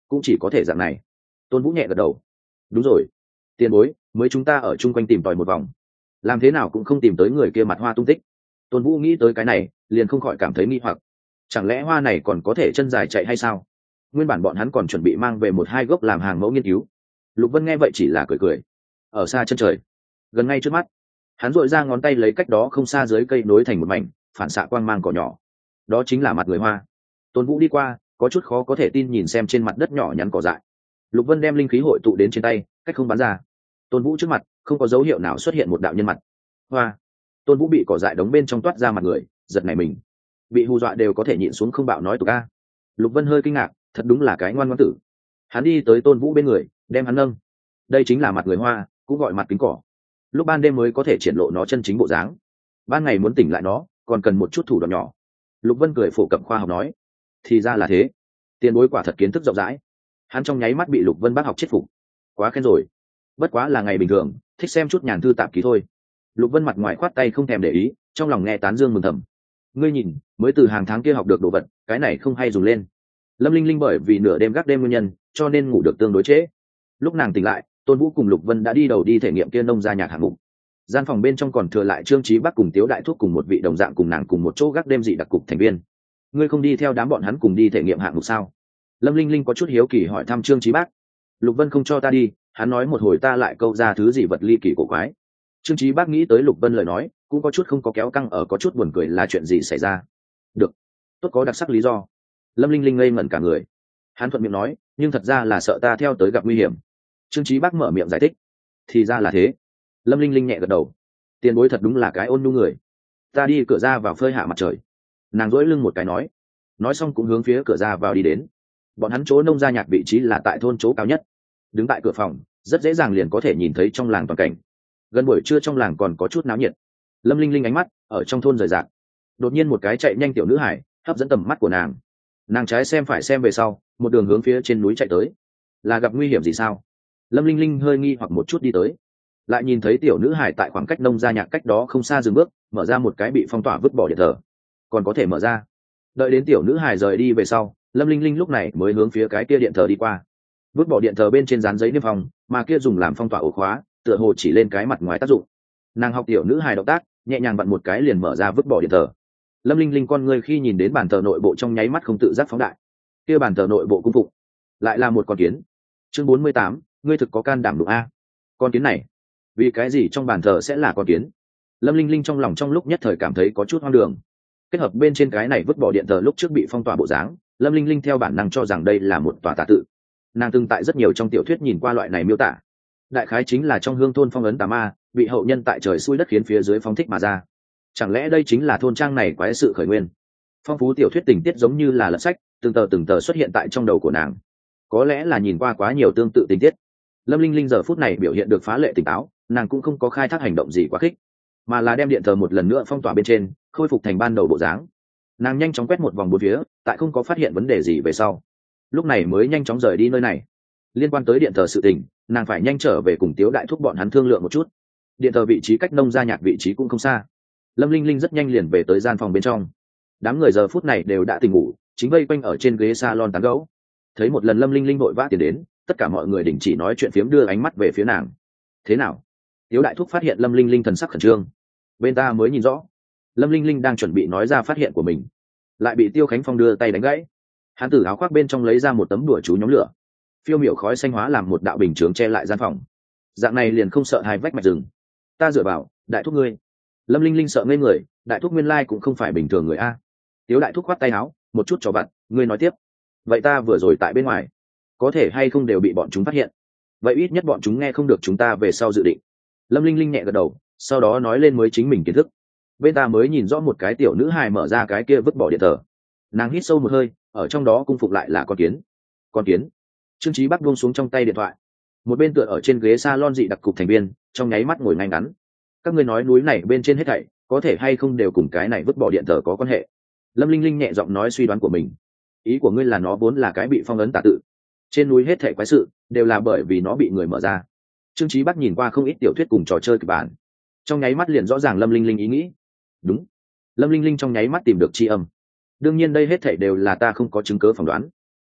cũng chỉ có thể dạng này. Tôn Vũ nhẹ gật đầu. Đúng rồi, tiền bối, mới chúng ta ở chung quanh tìm tòi một vòng, làm thế nào cũng không tìm tới người kia mặt hoa tung tích. Tôn Vũ nghĩ tới cái này liền không khỏi cảm thấy nghi hoặc, chẳng lẽ hoa này còn có thể chân dài chạy hay sao? Nguyên bản bọn hắn còn chuẩn bị mang về một hai gốc làm hàng mẫu nghiên cứu. Lục Vân nghe vậy chỉ là cười cười. Ở xa chân trời, gần ngay trước mắt, hắn dội ra ngón tay lấy cách đó không xa dưới cây nối thành một mảnh phản xạ quang mang cỏ nhỏ, đó chính là mặt người hoa. Tôn Vũ đi qua, có chút khó có thể tin nhìn xem trên mặt đất nhỏ nhắn cỏ dại. Lục Vân đem linh khí hội tụ đến trên tay, cách không bắn ra. Tôn Vũ trước mặt không có dấu hiệu nào xuất hiện một đạo nhân mặt. Hoa! Tôn Vũ bị cỏ dại đống bên trong toát ra mặt người, giật nảy mình, bị hù dọa đều có thể nhịn xuống không bạo nói tục a. Lục Vân hơi kinh ngạc, thật đúng là cái ngoan ngoãn tử. Hắn đi tới Tôn Vũ bên người, đem hắn nâng. Đây chính là mặt người hoa, cũng gọi mặt kính cỏ. Lúc ban đêm mới có thể triển lộ nó chân chính bộ dáng, ban ngày muốn tỉnh lại nó còn cần một chút thủ đoạn nhỏ. Lục Vân cười phổ cập khoa học nói, thì ra là thế, tiền bối quả thật kiến thức rộng rãi. Hắn trong nháy mắt bị Lục Vân bác học chết phục. Quá khen rồi, bất quá là ngày bình thường thích xem chút nhàn thư tạp ký thôi. Lục Vân mặt ngoài khoát tay không thèm để ý, trong lòng nghe tán dương mừng thầm. Ngươi nhìn, mới từ hàng tháng kia học được đồ vật, cái này không hay dùng lên. Lâm Linh Linh bởi vì nửa đêm gác đêm nguyên nhân cho nên ngủ được tương đối trễ. Lúc nàng tỉnh lại, Tôn Vũ cùng Lục Vân đã đi đầu đi thể nghiệm kia nông gia nhạc hạng mục. Gian phòng bên trong còn thừa lại Trương Chí Bắc cùng Tiếu Đại Thúc cùng một vị đồng dạng cùng nàng cùng một chỗ gác đêm dị đặc cục thành viên. Ngươi không đi theo đám bọn hắn cùng đi thể nghiệm hạng mục sao? Lâm Linh Linh có chút hiếu kỳ hỏi thăm Trương Chí Bắc. Lục Vân không cho ta đi, hắn nói một hồi ta lại câu ra thứ gì vật ly kỳ cổ quái. Trương Chí Bắc nghĩ tới Lục Vân lời nói, cũng có chút không có kéo căng, ở có chút buồn cười là chuyện gì xảy ra. Được, tốt, có đặc sắc lý do. Lâm Linh Linh ngây ngẩn cả người. Hắn thuận miệng nói, nhưng thật ra là sợ ta theo tới gặp nguy hiểm. Trương Chí Bắc mở miệng giải thích. Thì ra là thế. Lâm Linh Linh nhẹ gật đầu. Tiền bối thật đúng là cái ôn nhu người. Ta đi cửa ra vào phơi hạ mặt trời. Nàng duỗi lưng một cái nói. Nói xong cũng hướng phía cửa ra vào đi đến. Bọn hắn chỗ nông gia nhạc vị trí là tại thôn chỗ cao nhất. Đứng tại cửa phòng, rất dễ dàng liền có thể nhìn thấy trong làng toàn cảnh. Gần buổi trưa trong làng còn có chút náo nhiệt. Lâm Linh Linh ánh mắt ở trong thôn rời rạc. Đột nhiên một cái chạy nhanh tiểu nữ hải hấp dẫn tầm mắt của nàng. Nàng trái xem phải xem về sau, một đường hướng phía trên núi chạy tới. Là gặp nguy hiểm gì sao? Lâm Linh Linh hơi nghi hoặc một chút đi tới, lại nhìn thấy tiểu nữ hải tại khoảng cách nông gia nhạc cách đó không xa dừng bước, mở ra một cái bị phong tỏa vứt bỏ điện thờ. Còn có thể mở ra. Đợi đến tiểu nữ hải rời đi về sau, Lâm Linh Linh lúc này mới hướng phía cái kia điện thờ đi qua. Vứt bỏ điện thờ bên trên dán giấy niêm phong, mà kia dùng làm phong tỏa ổ khóa, tựa hồ chỉ lên cái mặt ngoài tác dụng. Nàng học tiểu nữ hải động tác, nhẹ nhàng vặn một cái liền mở ra vứt bỏ điện thờ. Lâm Linh Linh con người khi nhìn đến bàn thờ nội bộ trong nháy mắt không tự giác phóng đại. Kia bàn thờ nội bộ cung phụng, lại là một con kiến. Chương bốn mươi tám, ngươi thực có can đảm đụng a. Con kiến này, vì cái gì trong bàn thờ sẽ là con kiến? Lâm Linh Linh trong lòng trong lúc nhất thời cảm thấy có chút hoang đường. Kết hợp bên trên cái này vứt bỏ điện thờ lúc trước bị phong tỏa bộ dáng, Lâm Linh Linh theo bản năng cho rằng đây là một tòa tà tự. Nàng từng tại rất nhiều trong tiểu thuyết nhìn qua loại này miêu tả, đại khái chính là trong hương thôn phong ấn tà ma, bị hậu nhân tại trời xui đất khiến phía dưới phóng thích mà ra. Chẳng lẽ đây chính là thôn trang này quái sự khởi nguyên? Phong phú tiểu thuyết tình tiết giống như là lật sách, từng tờ từng tờ xuất hiện tại trong đầu của nàng. Có lẽ là nhìn qua quá nhiều tương tự tình tiết, Lâm Linh Linh giờ phút này biểu hiện được phá lệ tỉnh táo, nàng cũng không có khai thác hành động gì quá khích, mà là đem điện thờ một lần nữa phong tỏa bên trên, khôi phục thành ban đầu bộ dáng. Nàng nhanh chóng quét một vòng bốn phía, tại không có phát hiện vấn đề gì về sau, lúc này mới nhanh chóng rời đi nơi này. Liên quan tới điện thờ sự tình, nàng phải nhanh trở về cùng Tiếu Đại Thúc bọn hắn thương lượng một chút. Điện thờ vị trí cách nông gia nhạc vị trí cũng không xa. Lâm Linh Linh rất nhanh liền về tới gian phòng bên trong. Đám người giờ phút này đều đã tỉnh ngủ, chính vây quanh ở trên ghế salon tán gẫu. Thấy một lần Lâm Linh Linh vội vã tiến đến, tất cả mọi người đình chỉ nói chuyện phiếm, đưa ánh mắt về phía nàng. Thế nào? Tiếu Đại Thúc phát hiện Lâm Linh Linh thần sắc khẩn trương. Bên ta mới nhìn rõ. Lâm Linh Linh đang chuẩn bị nói ra phát hiện của mình, lại bị Tiêu Khánh Phong đưa tay đánh gãy. Hắn từ áo khoác bên trong lấy ra một tấm đùa chú nhóm lửa, phiêu miểu khói xanh hóa làm một đạo bình chướng che lại gian phòng. Dạng này liền không sợ hai vách mạch rừng. Ta dựa vào, Đại Thúc ngươi. Lâm Linh Linh sợ ngây người, Đại Thúc nguyên lai cũng không phải bình thường người a. Tiếu Đại Thúc khoát tay áo, một chút cho bạn, ngươi nói tiếp. Vậy ta vừa rồi tại bên ngoài, có thể hay không đều bị bọn chúng phát hiện? Vậy ít nhất bọn chúng nghe không được chúng ta về sau dự định. Lâm Linh Linh nhẹ gật đầu, sau đó nói lên mới chính mình kiến thức. Bên ta mới nhìn rõ một cái tiểu nữ hài mở ra cái kia vứt bỏ điện thờ. Nàng hít sâu một hơi, ở trong đó cung phục lại là con kiến. Con kiến. Trương Chí Bắc buông xuống trong tay điện thoại, một bên tựa ở trên ghế salon dị đặc cục thành viên, trong nháy mắt ngồi ngay ngắn. Các ngươi nói núi này bên trên hết thảy, có thể hay không đều cùng cái này vứt bỏ điện thờ có quan hệ? Lâm Linh Linh nhẹ giọng nói suy đoán của mình. Ý của ngươi là nó vốn là cái bị phong ấn tà tự, trên núi hết thảy quái sự đều là bởi vì nó bị người mở ra. Trương Chí Bắc nhìn qua không ít tiểu thuyết cùng trò chơi kịch bản, trong nháy mắt liền rõ ràng Lâm Linh Linh ý nghĩ. Đúng. Lâm Linh Linh trong nháy mắt tìm được tri âm. Đương nhiên đây hết thảy đều là ta không có chứng cứ phỏng đoán.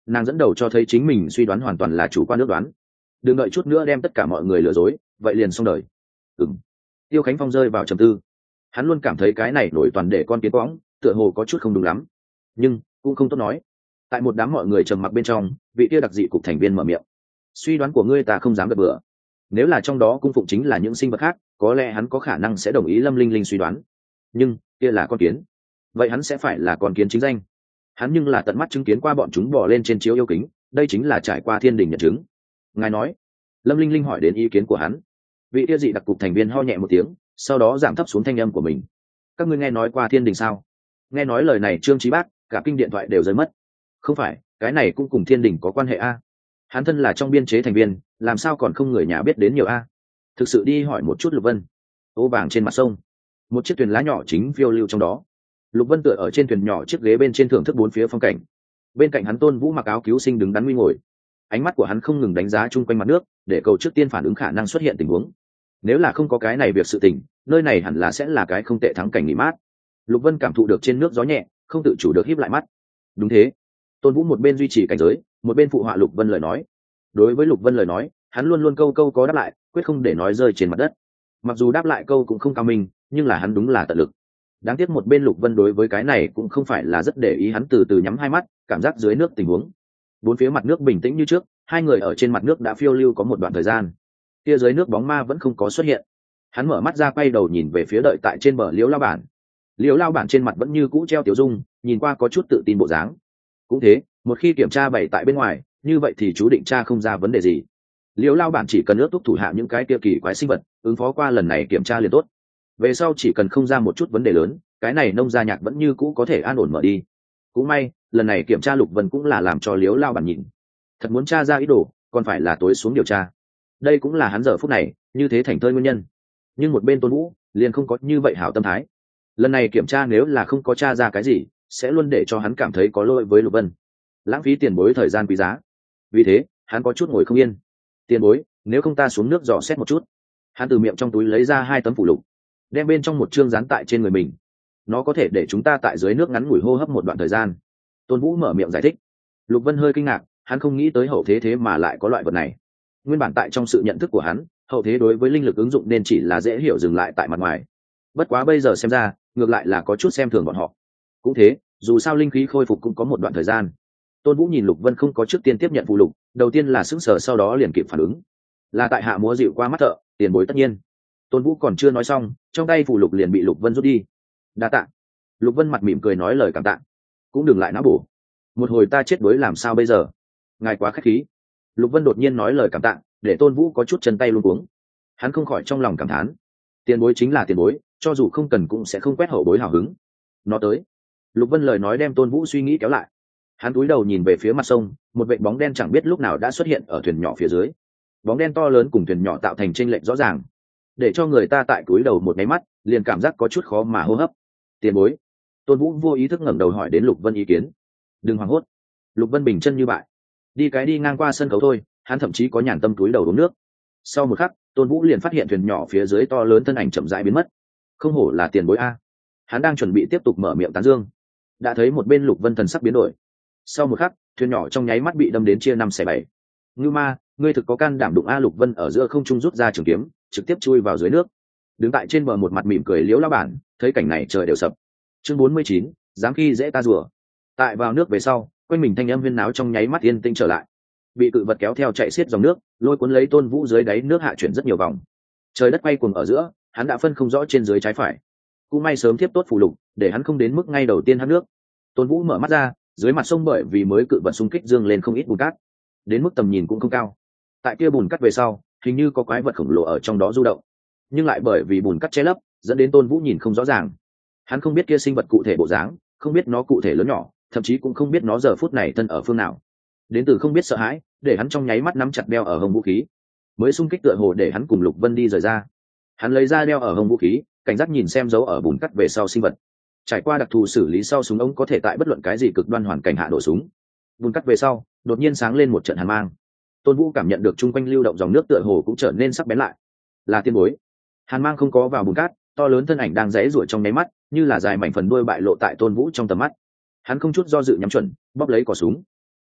nàng dẫn đầu cho thấy chính mình suy đoán hoàn toàn là chủ quan ước đoán. Đừng đợi chút nữa đem tất cả mọi người lừa dối, vậy liền xong đời. Ừm. Tiêu Khánh Phong rơi vào trầm tư. Hắn luôn cảm thấy cái này nổi toàn để con kiến quõng, tựa hồ có chút không đúng lắm, nhưng cũng không tốt nói. Tại một đám mọi người trầm mặc bên trong, vị kia đặc dị cục thành viên mở miệng: suy đoán của ngươi ta không dám gật bừa. Nếu là trong đó cung phụng chính là những sinh vật khác, có lẽ hắn có khả năng sẽ đồng ý Lâm Linh Linh suy đoán, nhưng kia là con kiến, vậy hắn sẽ phải là con kiến chính danh. Hắn nhưng là tận mắt chứng kiến qua bọn chúng bò lên trên chiếu yêu kính, đây chính là trải qua thiên đình nhận chứng. Ngài nói. Lâm Linh Linh hỏi đến ý kiến của hắn. Vị kia dị đặc cục thành viên ho nhẹ một tiếng, sau đó giảm thấp xuống thanh âm của mình: các ngươi nghe nói qua thiên đình sao? Nghe nói lời này Trương Chí Bác cả kinh điện thoại đều rơi mất. Không phải, cái này cũng cùng thiên đình có quan hệ a? Hắn thân là trong biên chế thành viên, làm sao còn không người nhà biết đến nhiều a? Thực sự đi hỏi một chút Lục Vân. Ô vàng trên mặt sông, một chiếc thuyền lá nhỏ chính phiêu lưu trong đó. Lục Vân tựa ở trên thuyền nhỏ chiếc ghế bên trên thưởng thức bốn phía phong cảnh. Bên cạnh hắn Tôn Vũ mặc áo cứu sinh đứng đắn nguy ngồi. Ánh mắt của hắn không ngừng đánh giá chung quanh mặt nước, để cầu trước tiên phản ứng khả năng xuất hiện tình huống. Nếu là không có cái này việc sự tình, nơi này hẳn là sẽ là cái không tệ thắng cảnh nghỉ mát. Lục Vân cảm thụ được trên nước gió nhẹ, không tự chủ được híp lại mắt. Đúng thế. Tôn Vũ một bên duy trì cảnh giới, một bên phụ họa Lục Vân lời nói. Đối với Lục Vân lời nói, hắn luôn luôn câu câu có đáp lại, quyết không để nói rơi trên mặt đất. Mặc dù đáp lại câu cũng không cao minh, nhưng là hắn đúng là tận lực. Đáng tiếc một bên Lục Vân đối với cái này cũng không phải là rất để ý, hắn từ từ nhắm hai mắt, cảm giác dưới nước tình huống. Bốn phía mặt nước bình tĩnh như trước, hai người ở trên mặt nước đã phiêu lưu có một đoạn thời gian. Kia dưới nước bóng ma vẫn không có xuất hiện. Hắn mở mắt ra quay đầu nhìn về phía đợi tại trên bờ Liễu Lao Bản. Liễu Lao Bản trên mặt vẫn như cũ treo tiểu dung, nhìn qua có chút tự tin bộ dáng. Cũng thế, một khi kiểm tra bày tại bên ngoài, như vậy thì chú định tra không ra vấn đề gì. Liễu Lao Bản chỉ cần ước thúc thủ hạ những cái kia kỳ quái sinh vật, ứng phó qua lần này kiểm tra liền tốt. Về sau chỉ cần không ra một chút vấn đề lớn, cái này nông gia nhạc vẫn như cũ có thể an ổn mở đi. Cũng may, lần này kiểm tra Lục Vân cũng là làm cho Liễu Lao Bản nhìn. Thật muốn tra ra ý đồ, còn phải là tối xuống điều tra. Đây cũng là hắn giờ phút này như thế thành thơi nguyên nhân. Nhưng một bên Tôn Vũ liền không có như vậy hảo tâm thái. Lần này kiểm tra nếu là không có tra ra cái gì, sẽ luôn để cho hắn cảm thấy có lỗi với Lục Vân, lãng phí tiền bối thời gian quý giá. Vì thế, hắn có chút ngồi không yên. Tiền bối, nếu không ta xuống nước dò xét một chút. Hắn từ miệng trong túi lấy ra hai tấm phủ lục, đem bên trong một chương dán tại trên người mình. Nó có thể để chúng ta tại dưới nước ngắn ngủi hô hấp một đoạn thời gian. Tôn Vũ mở miệng giải thích. Lục Vân hơi kinh ngạc, hắn không nghĩ tới hậu thế thế mà lại có loại vật này. Nguyên bản tại trong sự nhận thức của hắn, hậu thế đối với linh lực ứng dụng nên chỉ là dễ hiểu dừng lại tại mặt ngoài. Bất quá bây giờ xem ra, ngược lại là có chút xem thường bọn họ. Cũng thế, dù sao linh khí khôi phục cũng có một đoạn thời gian. Tôn Vũ nhìn Lục Vân không có trước tiên tiếp nhận phụ lục, đầu tiên là sững sờ, sau đó liền kịp phản ứng. Là tại hạ múa dịu qua mắt thợ, tiền bối tất nhiên. Tôn Vũ còn chưa nói xong, trong tay phụ lục liền bị Lục Vân rút đi. Đa tạ. Lục Vân mặt mỉm cười nói lời cảm tạ. Cũng đừng lại não bổ. Một hồi ta chết đuối làm sao bây giờ? Ngài quá khách khí. Lục Vân đột nhiên nói lời cảm tạ, để Tôn Vũ có chút chân tay luống cuống. Hắn không khỏi trong lòng cảm thán. Tiền bối chính là tiền bối, cho dù không cần cũng sẽ không quét hậu bối hào hứng. Nó tới. Lục Vân lời nói đem Tôn Vũ suy nghĩ kéo lại. Hắn cúi đầu nhìn về phía mặt sông, một vệt bóng đen chẳng biết lúc nào đã xuất hiện ở thuyền nhỏ phía dưới. Bóng đen to lớn cùng thuyền nhỏ tạo thành chênh lệch rõ ràng, để cho người ta tại cúi đầu một cái mắt liền cảm giác có chút khó mà hô hấp. Tiền bối. Tôn Vũ vô ý thức ngẩng đầu hỏi đến Lục Vân ý kiến. Đừng hoảng hốt. Lục Vân bình chân như bại. Đi cái đi ngang qua sân khấu thôi, hắn thậm chí có nhàn tâm cúi đầu uống nước. Sau một khắc, Tôn Vũ liền phát hiện thuyền nhỏ phía dưới to lớn thân ảnh chậm rãi biến mất. Không hổ là tiền bối a. Hắn đang chuẩn bị tiếp tục mở miệng tán dương, đã thấy một bên Lục Vân thần sắc biến đổi. Sau một khắc, thuyền nhỏ trong nháy mắt bị đâm đến chia năm xẻ bảy. Ngưu Ma, ngươi thực có can đảm đụng a. Lục Vân ở giữa không trung rút ra trường kiếm, trực tiếp chui vào dưới nước. Đứng tại trên bờ một mặt mỉm cười Liễu Lão Bản, thấy cảnh này trời đều sập. Chương bốn mươi chín, dám khi dễ ta rùa. Tại vào nước về sau, quanh mình thanh âm huyên náo trong nháy mắt yên tĩnh trở lại. Bị cự vật kéo theo chạy xiết dòng nước, lôi cuốn lấy Tôn Vũ dưới đáy nước hạ chuyển rất nhiều vòng. Trời đất quay cuồng ở giữa, hắn đã phân không rõ trên dưới trái phải. Cũng may sớm tiếp tốt phù lục, để hắn không đến mức ngay đầu tiên hắt nước. Tôn Vũ mở mắt ra, dưới mặt sông bởi vì mới cự vật xung kích dương lên không ít bùn cát, đến mức tầm nhìn cũng không cao. Tại kia bùn cát về sau, hình như có quái vật khổng lồ ở trong đó du động, nhưng lại bởi vì bùn cát che lấp, dẫn đến Tôn Vũ nhìn không rõ ràng. Hắn không biết kia sinh vật cụ thể bộ dáng, không biết nó cụ thể lớn nhỏ, thậm chí cũng không biết nó giờ phút này thân ở phương nào. Đến từ không biết sợ hãi, để hắn trong nháy mắt nắm chặt đeo ở hông vũ khí. Mới xung kích tựa hồ để hắn cùng Lục Vân đi rời ra. Hắn lấy ra đeo ở hông vũ khí, cảnh giác nhìn xem dấu ở bùn cát về sau sinh vật. Trải qua đặc thù xử lý sau, súng ống có thể tại bất luận cái gì cực đoan hoàn cảnh hạ nổ súng. Bùn cát về sau, đột nhiên sáng lên một trận hàn mang. Tôn Vũ cảm nhận được chung quanh lưu động dòng nước tựa hồ cũng trở nên sắc bén lại. Là tiên bối. Hàn mang không có vào bùn cát, to lớn thân ảnh đang rẽ rủa trong nháy mắt, như là dài mảnh phần đuôi bại lộ tại Tôn Vũ trong tầm mắt. Hắn không chút do dự nhắm chuẩn, bóp lấy cò súng.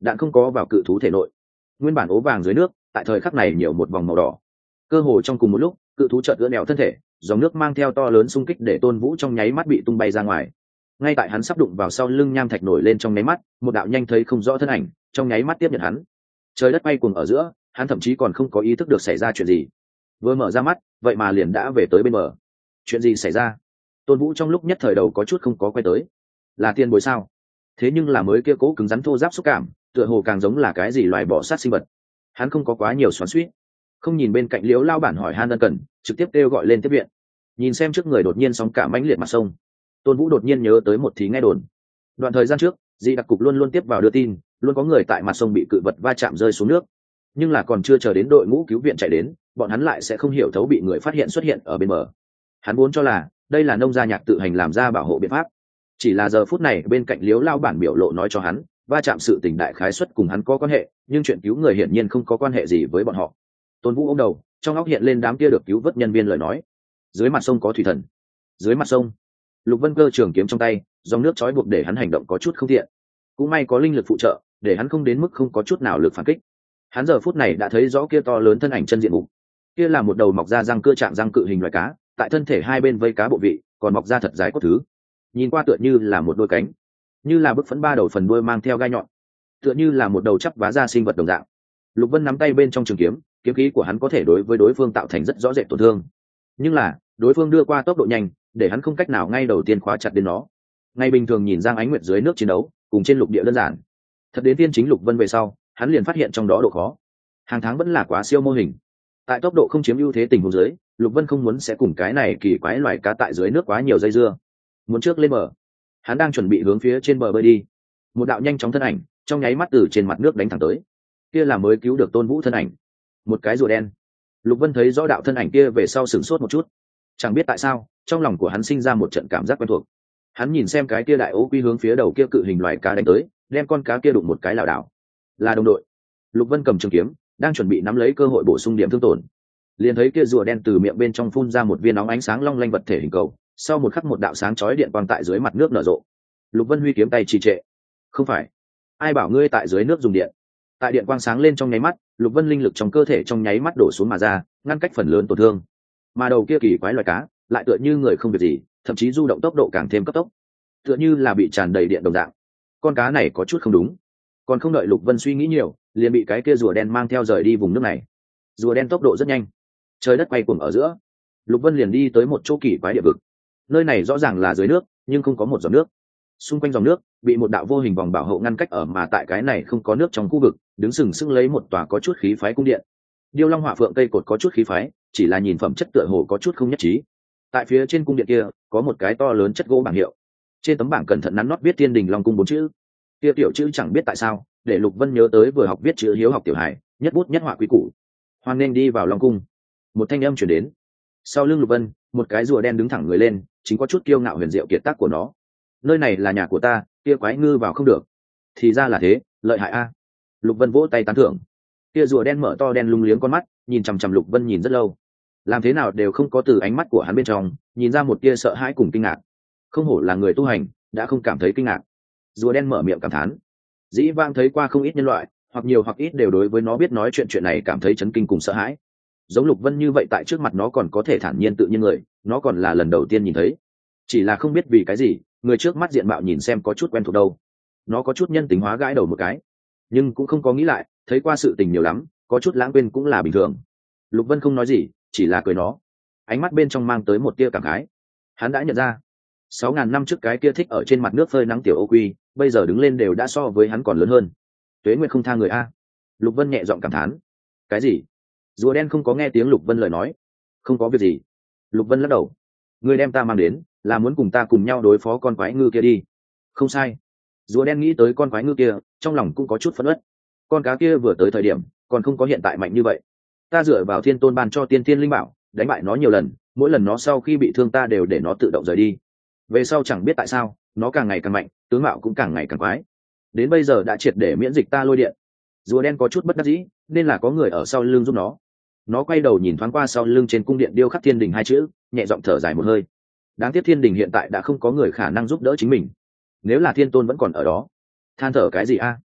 đạn không có vào cự thú thể nội. Nguyên bản ố vàng dưới nước tại thời khắc này nhiều một vòng màu đỏ. Cơ hồ trong cùng một lúc, cự thú chợt ưỡn nẹo thân thể, dòng nước mang theo to lớn xung kích để Tôn Vũ trong nháy mắt bị tung bay ra ngoài. Ngay tại hắn sắp đụng vào sau lưng nham thạch nổi lên trong nháy mắt, một đạo nhanh thấy không rõ thân ảnh trong nháy mắt tiếp nhận hắn. Trời đất bay cuồng ở giữa, hắn thậm chí còn không có ý thức được xảy ra chuyện gì. Vừa mở ra mắt, vậy mà liền đã về tới bên bờ. Chuyện gì xảy ra? Tôn Vũ trong lúc nhất thời đầu có chút không có quay tới. Là tiền bối sao? Thế nhưng là mới kia cố cứng rắn thô ráp xúc cảm, tựa hồ càng giống là cái gì loài bọ sát sinh vật. Hắn không có quá nhiều xoắn xuýt, không nhìn bên cạnh Liễu lao bản hỏi han ân cần, trực tiếp kêu gọi lên tiếp viện. Nhìn xem trước người đột nhiên sóng cả mãnh liệt mặt sông, Tôn Vũ đột nhiên nhớ tới một thí nghe đồn. Đoạn thời gian trước, Dị đặc cục luôn luôn tiếp vào đưa tin, luôn có người tại mặt sông bị cự vật va chạm rơi xuống nước. Nhưng là còn chưa chờ đến đội ngũ cứu viện chạy đến, bọn hắn lại sẽ không hiểu thấu bị người phát hiện xuất hiện ở bên bờ. Hắn vốn cho là đây là nông gia nhạc tự hành làm ra bảo hộ biện pháp. Chỉ là giờ phút này bên cạnh Liễu lao bản biểu lộ nói cho hắn, va chạm sự tình đại khái suất cùng hắn có quan hệ, nhưng chuyện cứu người hiển nhiên không có quan hệ gì với bọn họ. Tôn Vũ ôm đầu, trong óc hiện lên đám kia được cứu vớt nhân viên lời nói. Dưới mặt sông có thủy thần. Dưới mặt sông, Lục Vân cơ trường kiếm trong tay, dòng nước trói buộc để hắn hành động có chút không tiện. Cũng may có linh lực phụ trợ, để hắn không đến mức không có chút nào lực phản kích. Hắn giờ phút này đã thấy rõ kia to lớn thân ảnh chân diện mục. Kia là một đầu mọc ra răng cưa trạng răng cự hình loài cá, tại thân thể hai bên vây cá bộ vị, còn mọc ra thật dài cốt thứ. Nhìn qua tựa như là một đôi cánh, như là bức phấn ba đầu phần đuôi mang theo gai nhọn, tựa như là một đầu chắp vá ra sinh vật đồng dạng. Lục Vân nắm tay bên trong trường kiếm, kiếm khí của hắn có thể đối với đối phương tạo thành rất rõ rệt tổn thương. Nhưng là, đối phương đưa qua tốc độ nhanh, để hắn không cách nào ngay đầu tiên khóa chặt đến nó. Ngay bình thường nhìn Giang Ánh Nguyệt dưới nước chiến đấu, cùng trên lục địa đơn giản. Thật đến tiên chính Lục Vân về sau, hắn liền phát hiện trong đó độ khó. Hàng tháng vẫn là quá siêu mô hình. Tại tốc độ không chiếm ưu thế tình huống dưới, Lục Vân không muốn sẽ cùng cái này kỳ quái loài cá tại dưới nước quá nhiều dây dưa. Muốn trước lên bờ. Hắn đang chuẩn bị hướng phía trên bờ bơi đi. Một đạo nhanh chóng thân ảnh, trong nháy mắt từ trên mặt nước đánh thẳng tới. Kia là mới cứu được Tôn Vũ thân ảnh. Một cái rùa đen. Lục Vân thấy rõ đạo thân ảnh kia về sau sửng sốt một chút. Chẳng biết tại sao, trong lòng của hắn sinh ra một trận cảm giác quen thuộc. Hắn nhìn xem cái kia đại ố quy hướng phía đầu kia cự hình loài cá đánh tới, đem con cá kia đụng một cái lảo đảo. Là đồng đội. Lục Vân cầm trường kiếm, đang chuẩn bị nắm lấy cơ hội bổ sung điểm thương tổn. Liền thấy kia rùa đen từ miệng bên trong phun ra một viên nóng ánh sáng long lanh vật thể hình cầu, sau một khắc một đạo sáng chói điện quang tại dưới mặt nước nở rộ. Lục Vân huy kiếm tay trì trệ. Không phải, ai bảo ngươi tại dưới nước dùng điện? Tại điện quang sáng lên trong nháy mắt, Lục Vân linh lực trong cơ thể trong nháy mắt đổ xuống mà ra, ngăn cách phần lớn tổn thương. Mà đầu kia kỳ quái loài cá, lại tựa như người không việc gì, thậm chí du động tốc độ càng thêm cấp tốc, tựa như là bị tràn đầy điện đồng dạng. Con cá này có chút không đúng. Còn không đợi Lục Vân suy nghĩ nhiều, liền bị cái kia rùa đen mang theo rời đi vùng nước này. Rùa đen tốc độ rất nhanh, trời đất quay cuồng ở giữa, Lục Vân liền đi tới một chỗ kỳ quái địa vực. Nơi này rõ ràng là dưới nước, nhưng không có một giọt nước. Xung quanh dòng nước bị một đạo vô hình vòng bảo hộ ngăn cách ở, mà tại cái này không có nước trong khu vực, đứng sừng sững lấy một tòa có chút khí phái cung điện. Điêu Long Hỏa Phượng cây cột có chút khí phái, chỉ là nhìn phẩm chất tựa hồ có chút không nhất trí. Tại phía trên cung điện kia, có một cái to lớn chất gỗ bảng hiệu. Trên tấm bảng cẩn thận nắn nót viết Thiên Đình Long Cung bốn chữ. Kia tiểu chữ chẳng biết tại sao, để Lục Vân nhớ tới vừa học viết chữ hiếu học tiểu hải, nhất bút nhất họa quý củ. Hoan nên đi vào Long Cung. Một thanh âm truyền đến. Sau lưng Lục Vân, một cái rùa đen đứng thẳng người lên, chính có chút kiêu ngạo huyền diệu kiệt tác của nó. Nơi này là nhà của ta, kia quái ngư vào không được. Thì ra là thế, lợi hại a. Lục Vân vỗ tay tán thưởng. Kia rùa đen mở to đen lung liếng con mắt, nhìn chằm chằm Lục Vân nhìn rất lâu. Làm thế nào đều không có từ ánh mắt của hắn bên trong nhìn ra một tia sợ hãi cùng kinh ngạc. Không hổ là người tu hành, đã không cảm thấy kinh ngạc. Rùa đen mở miệng cảm thán. Dĩ vãng thấy qua không ít nhân loại, hoặc nhiều hoặc ít đều đối với nó biết nói chuyện chuyện này cảm thấy chấn kinh cùng sợ hãi. Giống Lục Vân như vậy tại trước mặt nó còn có thể thản nhiên tự nhiên người, nó còn là lần đầu tiên nhìn thấy. Chỉ là không biết vì cái gì, người trước mắt diện mạo nhìn xem có chút quen thuộc đâu. Nó có chút nhân tính hóa gãi đầu một cái, nhưng cũng không có nghĩ lại, thấy qua sự tình nhiều lắm, có chút lãng quên cũng là bình thường. Lục Vân không nói gì, chỉ là cười nó, ánh mắt bên trong mang tới một tia cảm khái. Hắn đã nhận ra, sáu ngàn năm trước cái kia thích ở trên mặt nước phơi nắng tiểu ô quy, bây giờ đứng lên đều đã so với hắn còn lớn hơn. Tuế nguyệt không tha người a. Lục Vân nhẹ giọng cảm thán. Cái gì? Rùa đen không có nghe tiếng Lục Vân lời nói. Không có việc gì. Lục Vân lắc đầu. Ngươi đem ta mang đến, là muốn cùng ta cùng nhau đối phó con quái ngư kia đi. Không sai. Rùa đen nghĩ tới con quái ngư kia, trong lòng cũng có chút phẫn uất. Con cá kia vừa tới thời điểm, còn không có hiện tại mạnh như vậy. Ta dựa vào Thiên Tôn ban cho tiên tiên linh bảo, đánh bại nó nhiều lần, mỗi lần nó sau khi bị thương ta đều để nó tự động rời đi. Về sau chẳng biết tại sao, nó càng ngày càng mạnh, tướng mạo cũng càng ngày càng quái. Đến bây giờ đã triệt để miễn dịch ta lôi điện. Rùa đen có chút bất đắc dĩ, nên là có người ở sau lưng giúp nó. Nó quay đầu nhìn thoáng qua sau lưng trên cung điện điêu khắc Thiên Đình hai chữ, nhẹ giọng thở dài một hơi. Đáng tiếc Thiên Đình hiện tại đã không có người khả năng giúp đỡ chính mình. Nếu là Thiên Tôn vẫn còn ở đó, than thở cái gì a?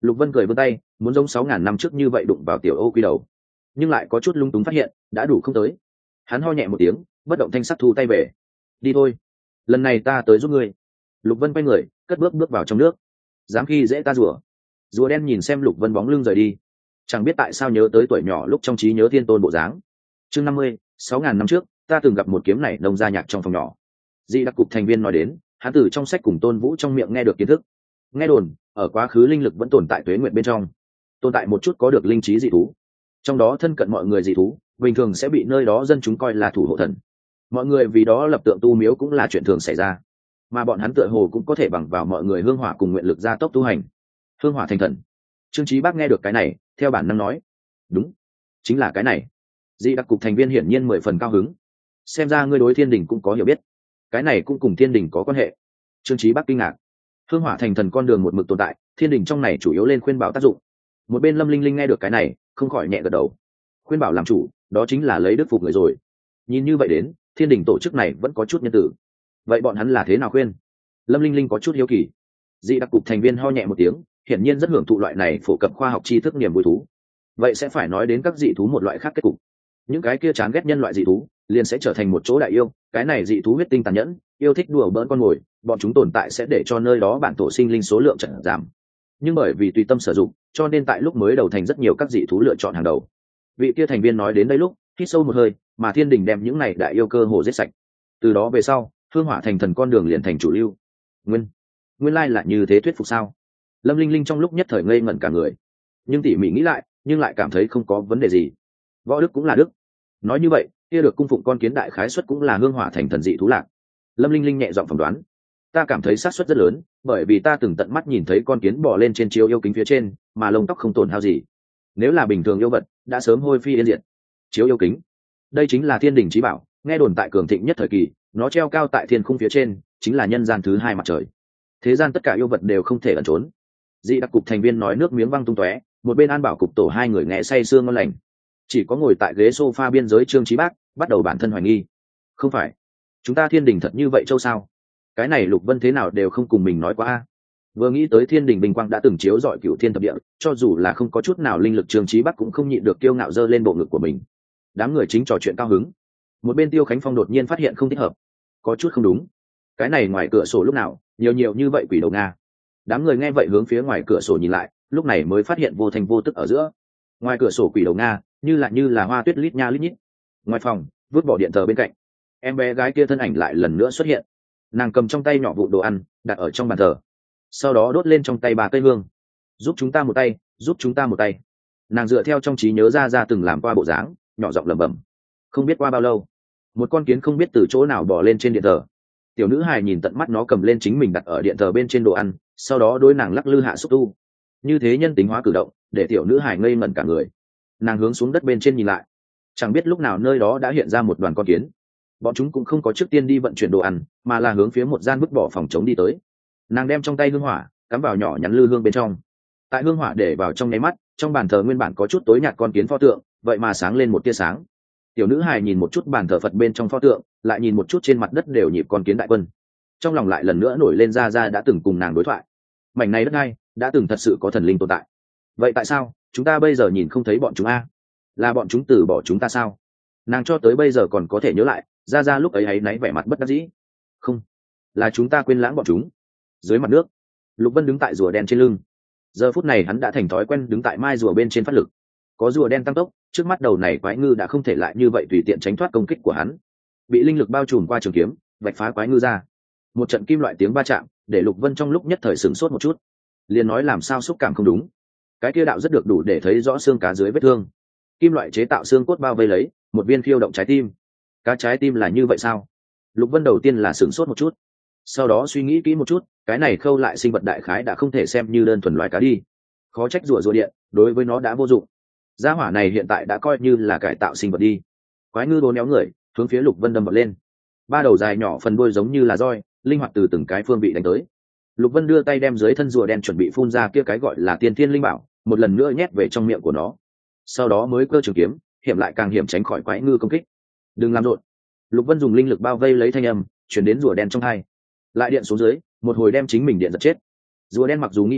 Lục Vân cười vươn tay muốn giống sáu ngàn năm trước như vậy đụng vào tiểu ô quy đầu, nhưng lại có chút lung túng phát hiện đã đủ không tới. Hắn ho nhẹ một tiếng, bất động thanh sắc thu tay về. Đi thôi, lần này ta tới giúp ngươi. Lục Vân quay người cất bước bước vào trong nước. Dám khi dễ ta rùa. Rùa đen nhìn xem Lục Vân bóng lưng rời đi, chẳng biết tại sao nhớ tới tuổi nhỏ lúc trong trí nhớ thiên tôn bộ dáng. Chương năm mươi, sáu ngàn năm trước ta từng gặp một kiếm này nông gia nhạc trong phòng nhỏ. Dị đặc cục thành viên nói đến, hắn từ trong sách cùng Tôn Vũ trong miệng nghe được kiến thức. Nghe đồn ở quá khứ linh lực vẫn tồn tại tuế nguyện bên trong, tồn tại một chút có được linh trí dị thú, trong đó thân cận mọi người dị thú bình thường sẽ bị nơi đó dân chúng coi là thủ hộ thần. Mọi người vì đó lập tượng tu miếu cũng là chuyện thường xảy ra, mà bọn hắn tựa hồ cũng có thể bằng vào mọi người hương hỏa cùng nguyện lực gia tốc tu hành, hương hỏa thành thần. Trương Chí Bác nghe được cái này theo bản năng nói, đúng, chính là cái này. Dị đặc cục thành viên hiển nhiên mười phần cao hứng, xem ra ngươi đối thiên đình cũng có hiểu biết, cái này cũng cùng thiên đình có quan hệ. Trương Chí Bác kinh ngạc, hương hỏa thành thần con đường một mực tồn tại, thiên đình trong này chủ yếu lên khuyên bảo tác dụng. Một bên Lâm Linh Linh nghe được cái này không khỏi nhẹ gật đầu, khuyên bảo làm chủ đó chính là lấy đức phục người rồi. Nhìn như vậy đến thiên đình tổ chức này vẫn có chút nhân tử, vậy bọn hắn là thế nào khuyên? Lâm Linh Linh có chút hiếu kỳ. Dị đặc cục thành viên ho nhẹ một tiếng, hiển nhiên rất hưởng thụ loại này phổ cập khoa học tri thức niềm vui thú. Vậy sẽ phải nói đến các dị thú một loại khác kết cục. Những cái kia chán ghét nhân loại dị thú liền sẽ trở thành một chỗ đại yêu, cái này dị thú huyết tinh tàn nhẫn, yêu thích đùa bỡn con mồi, bọn chúng tồn tại sẽ để cho nơi đó bản tổ sinh linh số lượng trận giảm. Nhưng bởi vì tùy tâm sử dụng, cho nên tại lúc mới đầu thành rất nhiều các dị thú lựa chọn hàng đầu. Vị kia thành viên nói đến đây lúc hít sâu một hơi, mà thiên đình đem những này đại yêu cơ hồ giết sạch. Từ đó về sau hương hỏa thành thần con đường liền thành chủ lưu. Nguyên nguyên lai là như thế, thuyết phục sao? Lâm Linh Linh trong lúc nhất thời ngây ngẩn cả người, nhưng tỉ mỉ nghĩ lại nhưng lại cảm thấy không có vấn đề gì. Võ đức cũng là đức, nói như vậy kia được cung phụng con kiến đại khái suất cũng là hương hỏa thành thần dị thú lạc. Lâm Linh Linh nhẹ giọng phỏng đoán, ta cảm thấy xác suất rất lớn, bởi vì ta từng tận mắt nhìn thấy con kiến bò lên trên chiếu yêu kính phía trên mà lông tóc không tổn hao gì. Nếu là bình thường yêu vật đã sớm hôi phi yên diệt. Chiếu yêu kính, đây chính là thiên đình chí bảo, nghe đồn tại cường thịnh nhất thời kỳ nó treo cao tại thiên khung phía trên, chính là nhân gian thứ hai mặt trời, thế gian tất cả yêu vật đều không thể ẩn trốn. Dị đặc cục thành viên nói nước miếng văng tung tóe, một bên An Bảo cục tổ hai người nghe say sưa ngon lành, chỉ có ngồi tại ghế sofa biên giới Trương Chí Bác bắt đầu bản thân hoài nghi, không phải chúng ta thiên đình thật như vậy châu sao? Cái này Lục Vân thế nào đều không cùng mình nói quá a. Vừa nghĩ tới thiên đình bình quang đã từng chiếu rọi cửu thiên thập địa, cho dù là không có chút nào linh lực, Trương Chí Bắc cũng không nhịn được kiêu ngạo giơ lên bộ ngực của mình. Đám người chính trò chuyện cao hứng, một bên Tiêu Khánh Phong đột nhiên phát hiện không thích hợp, có chút không đúng. Cái này ngoài cửa sổ lúc nào nhiều nhiều như vậy quỷ đầu nga. Đám người nghe vậy hướng phía ngoài cửa sổ nhìn lại, lúc này mới phát hiện vô thành vô tức ở giữa. Ngoài cửa sổ quỷ đầu nga như là như là hoa tuyết lít nha lít nhít. Ngoài phòng vứt bỏ điện thờ bên cạnh, em bé gái kia thân ảnh lại lần nữa xuất hiện. Nàng cầm trong tay nhỏ vụ đồ ăn đặt ở trong bàn thờ, sau đó đốt lên trong tay ba cây hương. Giúp chúng ta một tay, giúp chúng ta một tay. Nàng dựa theo trong trí nhớ ra ra từng làm qua bộ dáng, nhỏ giọng lẩm bẩm. Không biết qua bao lâu, một con kiến không biết từ chỗ nào bò lên trên điện thờ. Tiểu nữ hài nhìn tận mắt nó cầm lên chính mình đặt ở điện thờ bên trên đồ ăn, sau đó đối nàng lắc lư hạ xúc tu. Như thế nhân tính hóa cử động để tiểu nữ hài ngây ngẩn cả người. Nàng hướng xuống đất bên trên nhìn lại, chẳng biết lúc nào nơi đó đã hiện ra một đoàn con kiến. Bọn chúng cũng không có trước tiên đi vận chuyển đồ ăn, mà là hướng phía một gian vứt bỏ phòng chống đi tới. Nàng đem trong tay hương hỏa cắm vào nhỏ nhắn lư hương bên trong, tại hương hỏa để vào trong nháy mắt, trong bàn thờ nguyên bản có chút tối nhạt con kiến pho tượng vậy mà sáng lên một tia sáng. Tiểu nữ hài nhìn một chút bàn thờ Phật bên trong pho tượng, lại nhìn một chút trên mặt đất đều nhịp con kiến đại quân, trong lòng lại lần nữa nổi lên ra ra đã từng cùng nàng đối thoại. Mảnh này đất này đã từng thật sự có thần linh tồn tại, vậy tại sao chúng ta bây giờ nhìn không thấy bọn chúng a? Là bọn chúng từ bỏ chúng ta sao? Nàng cho tới bây giờ còn có thể nhớ lại ra ra lúc ấy ấy náy vẻ mặt bất đắc dĩ. Không, là chúng ta quên lãng bọn chúng. Dưới mặt nước, Lục Vân đứng tại rùa đen trên lưng. Giờ phút này hắn đã thành thói quen đứng tại mai rùa bên trên phát lực. Có rùa đen tăng tốc, trước mắt đầu này quái ngư đã không thể lại như vậy tùy tiện tránh thoát công kích của hắn. Bị linh lực bao trùm qua trường kiếm vạch phá quái ngư ra, một trận kim loại tiếng va chạm để Lục Vân trong lúc nhất thời sửng sốt một chút, liền nói làm sao xúc cảm không đúng. Cái kia đạo rất được đủ để thấy rõ xương cá dưới vết thương, kim loại chế tạo xương cốt bao vây lấy một viên khiêu động trái tim. Cá trái tim là như vậy sao? Lục Vân đầu tiên là sửng sốt một chút, sau đó suy nghĩ kỹ một chút, cái này khâu lại sinh vật đại khái đã không thể xem như đơn thuần loài cá đi. Khó trách rùa rùa điện đối với nó đã vô dụng. Gia hỏa này hiện tại đã coi như là cải tạo sinh vật đi. Quái ngư đố néo người hướng phía Lục Vân đâm vào lên, ba đầu dài nhỏ phần đuôi giống như là roi, linh hoạt từ từng cái phương vị đánh tới. Lục Vân đưa tay đem dưới thân rùa đen chuẩn bị phun ra kia cái gọi là tiên thiên linh bảo một lần nữa nhét về trong miệng của nó, sau đó mới cơ trường kiếm hiểm lại càng hiểm tránh khỏi quái ngư công kích. Đừng làm rộn. Lục Vân dùng linh lực bao vây lấy thanh âm chuyển đến rùa đen trong hai, lại điện xuống dưới một hồi đem chính mình điện giật chết. Rùa đen mặc dù nghi hoặc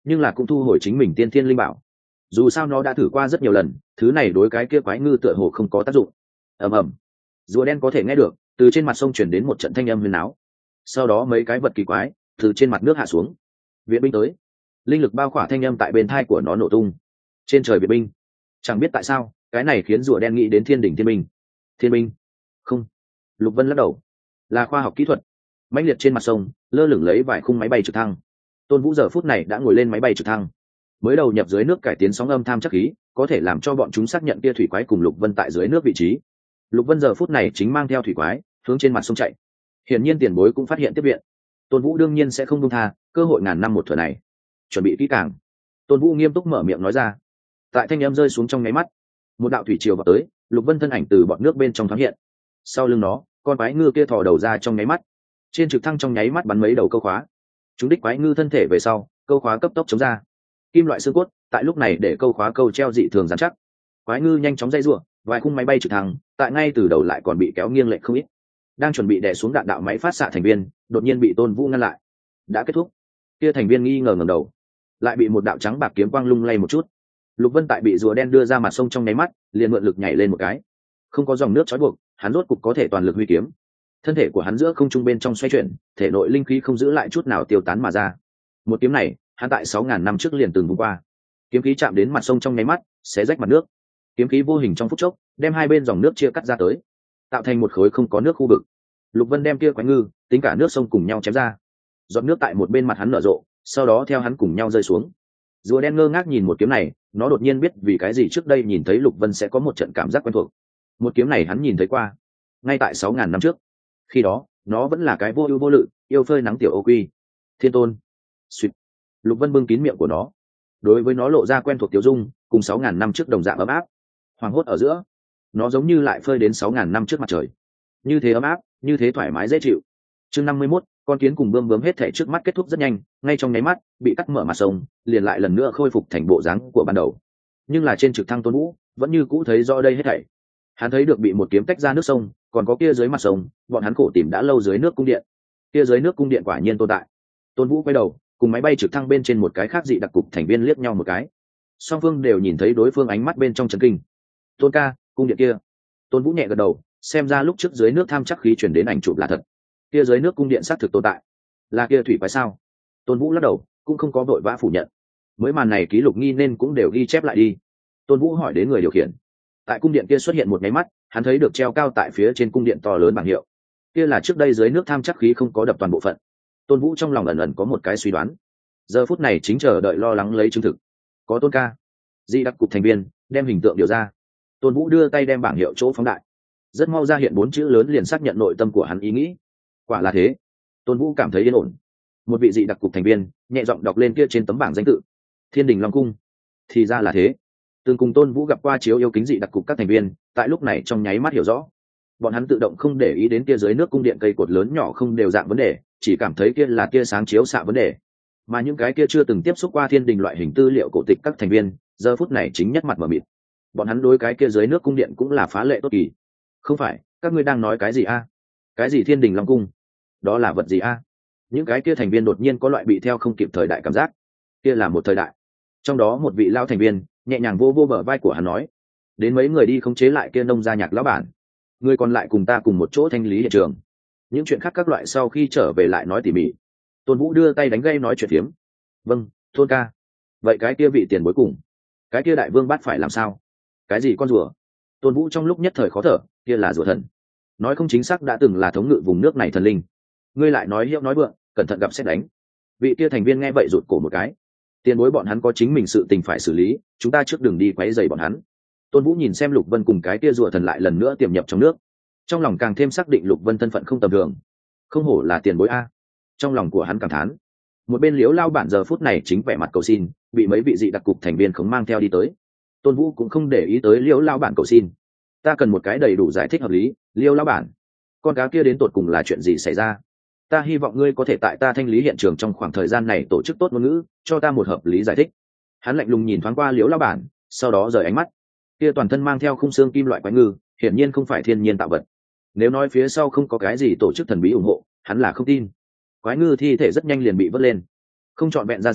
nhưng là cũng thu hồi chính mình tiên thiên linh bảo. Dù sao nó đã thử qua rất nhiều lần, thứ này đối cái kia quái ngư tựa hồ không có tác dụng. Ầm ầm, rùa đen có thể nghe được, từ trên mặt sông chuyển đến một trận thanh âm huyền áo. Sau đó mấy cái vật kỳ quái từ trên mặt nước hạ xuống. Viện binh tới. Linh lực bao khỏa thanh âm tại bên thai của nó nổ tung. Trên trời viện binh. Chẳng biết tại sao, cái này khiến rùa đen nghĩ đến thiên đỉnh thiên binh. Thiên binh? Không. Lục Vân lắc đầu. Là khoa học kỹ thuật. Mãnh liệt trên mặt sông, lơ lửng lấy vài khung máy bay trực thăng. Tôn Vũ giờ phút này đã ngồi lên máy bay trực thăng, mới đầu nhập dưới nước cải tiến sóng âm tham chắc khí, có thể làm cho bọn chúng xác nhận kia thủy quái cùng Lục Vân tại dưới nước vị trí. Lục Vân giờ phút này chính mang theo thủy quái hướng trên mặt sông chạy. Hiển nhiên tiền bối cũng phát hiện tiếp viện. Tôn Vũ đương nhiên sẽ không buông tha cơ hội ngàn năm một thừa này. Chuẩn bị kỹ càng. Tôn Vũ nghiêm túc mở miệng nói ra. Tại thanh âm rơi xuống trong nháy mắt, một đạo thủy triều vào tới, Lục Vân thân ảnh từ bọt nước bên trong thoáng hiện. Sau lưng nó, con quái ngư kia thò đầu ra trong nháy mắt. Trên trực thăng trong nháy mắt bắn mấy đầu câu khóa. Chúng đích quái ngư thân thể về sau, câu khóa cấp tốc chống ra. Kim loại xương cốt tại lúc này để câu khóa câu treo dị thường dán chắc. Quái ngư nhanh chóng dây rủa, vài khung máy bay trực thăng tại ngay từ đầu lại còn bị kéo nghiêng lệch không ít. Đang chuẩn bị đè xuống đạn đạo máy phát xạ thành viên, đột nhiên bị Tôn Vũ ngăn lại. Đã kết thúc. Kia thành viên nghi ngờ ngẩng đầu, lại bị một đạo trắng bạc kiếm quang lung lay một chút. Lục Vân tại bị rùa đen đưa ra mặt sông trong nháy mắt, liền mượn lực nhảy lên một cái. Không có dòng nước trói buộc, hắn rốt cục có thể toàn lực huy kiếm. Thân thể của hắn giữa không trung bên trong xoay chuyển, thể nội linh khí không giữ lại chút nào tiêu tán mà ra. Một kiếm này, hắn tại sáu ngàn năm trước liền từng vung qua. Kiếm khí chạm đến mặt sông trong nháy mắt, xé rách mặt nước. Kiếm khí vô hình trong phút chốc, đem hai bên dòng nước chia cắt ra tới, tạo thành một khối không có nước khu vực. Lục Vân đem kia quái ngư, tính cả nước sông cùng nhau chém ra. Giọt nước tại một bên mặt hắn nở rộ, sau đó theo hắn cùng nhau rơi xuống. Rùa đen ngơ ngác nhìn một kiếm này, nó đột nhiên biết vì cái gì trước đây nhìn thấy Lục Vân sẽ có một trận cảm giác quen thuộc. Một kiếm này hắn nhìn thấy qua, ngay tại sáu ngàn năm trước. Khi đó, nó vẫn là cái vô ưu vô lự, yêu phơi nắng tiểu ô quy. Thiên tôn. Xuyệt. Lục Vân bưng kín miệng của nó. Đối với nó lộ ra quen thuộc tiểu dung, cùng sáu ngàn năm trước đồng dạng ấm áp. Hoàng hốt ở giữa, nó giống như lại phơi đến sáu ngàn năm trước mặt trời. Như thế ấm áp, như thế thoải mái dễ chịu. Chương năm mươi mốt, con kiến cùng bươm bướm hết thể trước mắt kết thúc rất nhanh, ngay trong nháy mắt, bị cắt mở mặt sông, liền lại lần nữa khôi phục thành bộ dáng của ban đầu. Nhưng là trên trực thăng Tôn Vũ, vẫn như cũ thấy rõ đây hết thảy. Hắn thấy được bị một kiếm tách ra nước sông, còn có kia dưới mặt sông, bọn hắn khổ tìm đã lâu dưới nước cung điện. Kia dưới nước cung điện quả nhiên tồn tại. Tôn Vũ quay đầu, cùng máy bay trực thăng bên trên một cái khác dị đặc cục thành viên liếc nhau một cái. Song phương đều nhìn thấy đối phương ánh mắt bên trong chấn kinh. Tôn ca, cung điện kia. Tôn Vũ nhẹ gật đầu, xem ra lúc trước dưới nước tham chắc khí chuyển đến ảnh chụp là thật. Kia dưới nước cung điện xác thực tồn tại. Là kia thủy quái sao? Tôn Vũ lắc đầu, cũng không có vội vã phủ nhận. Mới màn này ký lục nghi nên cũng đều ghi chép lại đi. Tôn Vũ hỏi đến người điều khiển. Tại cung điện kia xuất hiện một máy mắt, hắn thấy được treo cao tại phía trên cung điện to lớn bảng hiệu. Kia là trước đây dưới nước tham chắc khí không có đập toàn bộ phận. Tôn Vũ trong lòng ẩn ẩn có một cái suy đoán. Giờ phút này chính chờ đợi lo lắng lấy chứng thực. Có Tôn ca. Di đặc cục thành viên đem hình tượng điều ra. Tôn Vũ đưa tay đem bảng hiệu chỗ phóng đại. Rất mau ra hiện bốn chữ lớn liền xác nhận nội tâm của hắn ý nghĩ. Quả là thế. Tôn Vũ cảm thấy yên ổn. Một vị dị đặc cục thành viên nhẹ giọng đọc lên kia trên tấm bảng danh tự. Thiên Đình Long Cung. Thì ra là thế. Từng cùng Tôn Vũ gặp qua chiếu yêu kính dị đặc cục các thành viên, tại lúc này trong nháy mắt hiểu rõ. Bọn hắn tự động không để ý đến kia dưới nước cung điện cây cột lớn nhỏ không đều dạng vấn đề, chỉ cảm thấy kia là kia sáng chiếu xạ vấn đề. Mà những cái kia chưa từng tiếp xúc qua thiên đình loại hình tư liệu cổ tịch các thành viên, giờ phút này chính nhất mặt mở mịt. Bọn hắn đối cái kia dưới nước cung điện cũng là phá lệ tốt kỳ. Không phải, các ngươi đang nói cái gì a? Cái gì thiên đình long cung? Đó là vật gì a? Những cái kia thành viên đột nhiên có loại bị theo không kịp thời đại cảm giác. Kia là một thời đại. Trong đó một vị lao thành viên nhẹ nhàng vô vô bờ vai của hắn nói, đến mấy người đi khống chế lại kia nông gia nhạc lão bản, người còn lại cùng ta cùng một chỗ thanh lý hiện trường. Những chuyện khác các loại sau khi trở về lại nói tỉ mỉ. Tôn Vũ đưa tay đánh gây nói chuyện phiếm. Vâng, Tôn ca. Vậy cái kia vị tiền bối cùng, cái kia đại vương bắt phải làm sao? Cái gì con rùa? Tôn Vũ trong lúc nhất thời khó thở, kia là rùa thần. Nói không chính xác đã từng là thống ngự vùng nước này thần linh. Ngươi lại nói hiệu nói vượng, cẩn thận gặp xét đánh. Vị kia thành viên nghe vậy rụt cổ một cái. Tiền bối bọn hắn có chính mình sự tình phải xử lý, chúng ta trước đường đi quấy rầy bọn hắn. Tôn Vũ nhìn xem Lục Vân cùng cái kia rùa thần lại lần nữa tiềm nhập trong nước, trong lòng càng thêm xác định Lục Vân thân phận không tầm thường, không hổ là tiền bối a. Trong lòng của hắn cảm thán. Một bên Liễu lao bản giờ phút này chính vẻ mặt cầu xin, bị mấy vị dị đặc cục thành viên khống mang theo đi tới. Tôn Vũ cũng không để ý tới Liễu lao bản cầu xin. Ta cần một cái đầy đủ giải thích hợp lý, Liễu lao bản. Con cá kia đến tột cùng là chuyện gì xảy ra? Ta hy vọng ngươi có thể tại ta thanh lý hiện trường trong khoảng thời gian này tổ chức tốt ngôn ngữ, cho ta một hợp lý giải thích. Hắn lạnh lùng nhìn thoáng qua Liễu lao bản, sau đó rời ánh mắt. Kia toàn thân mang theo khung xương kim loại quái ngư, hiển nhiên không phải thiên nhiên tạo vật. Nếu nói phía sau không có cái gì tổ chức thần bí ủng hộ, hắn là không tin. Quái ngư thi thể rất nhanh liền bị vớt lên, không trọn vẹn ra dưới,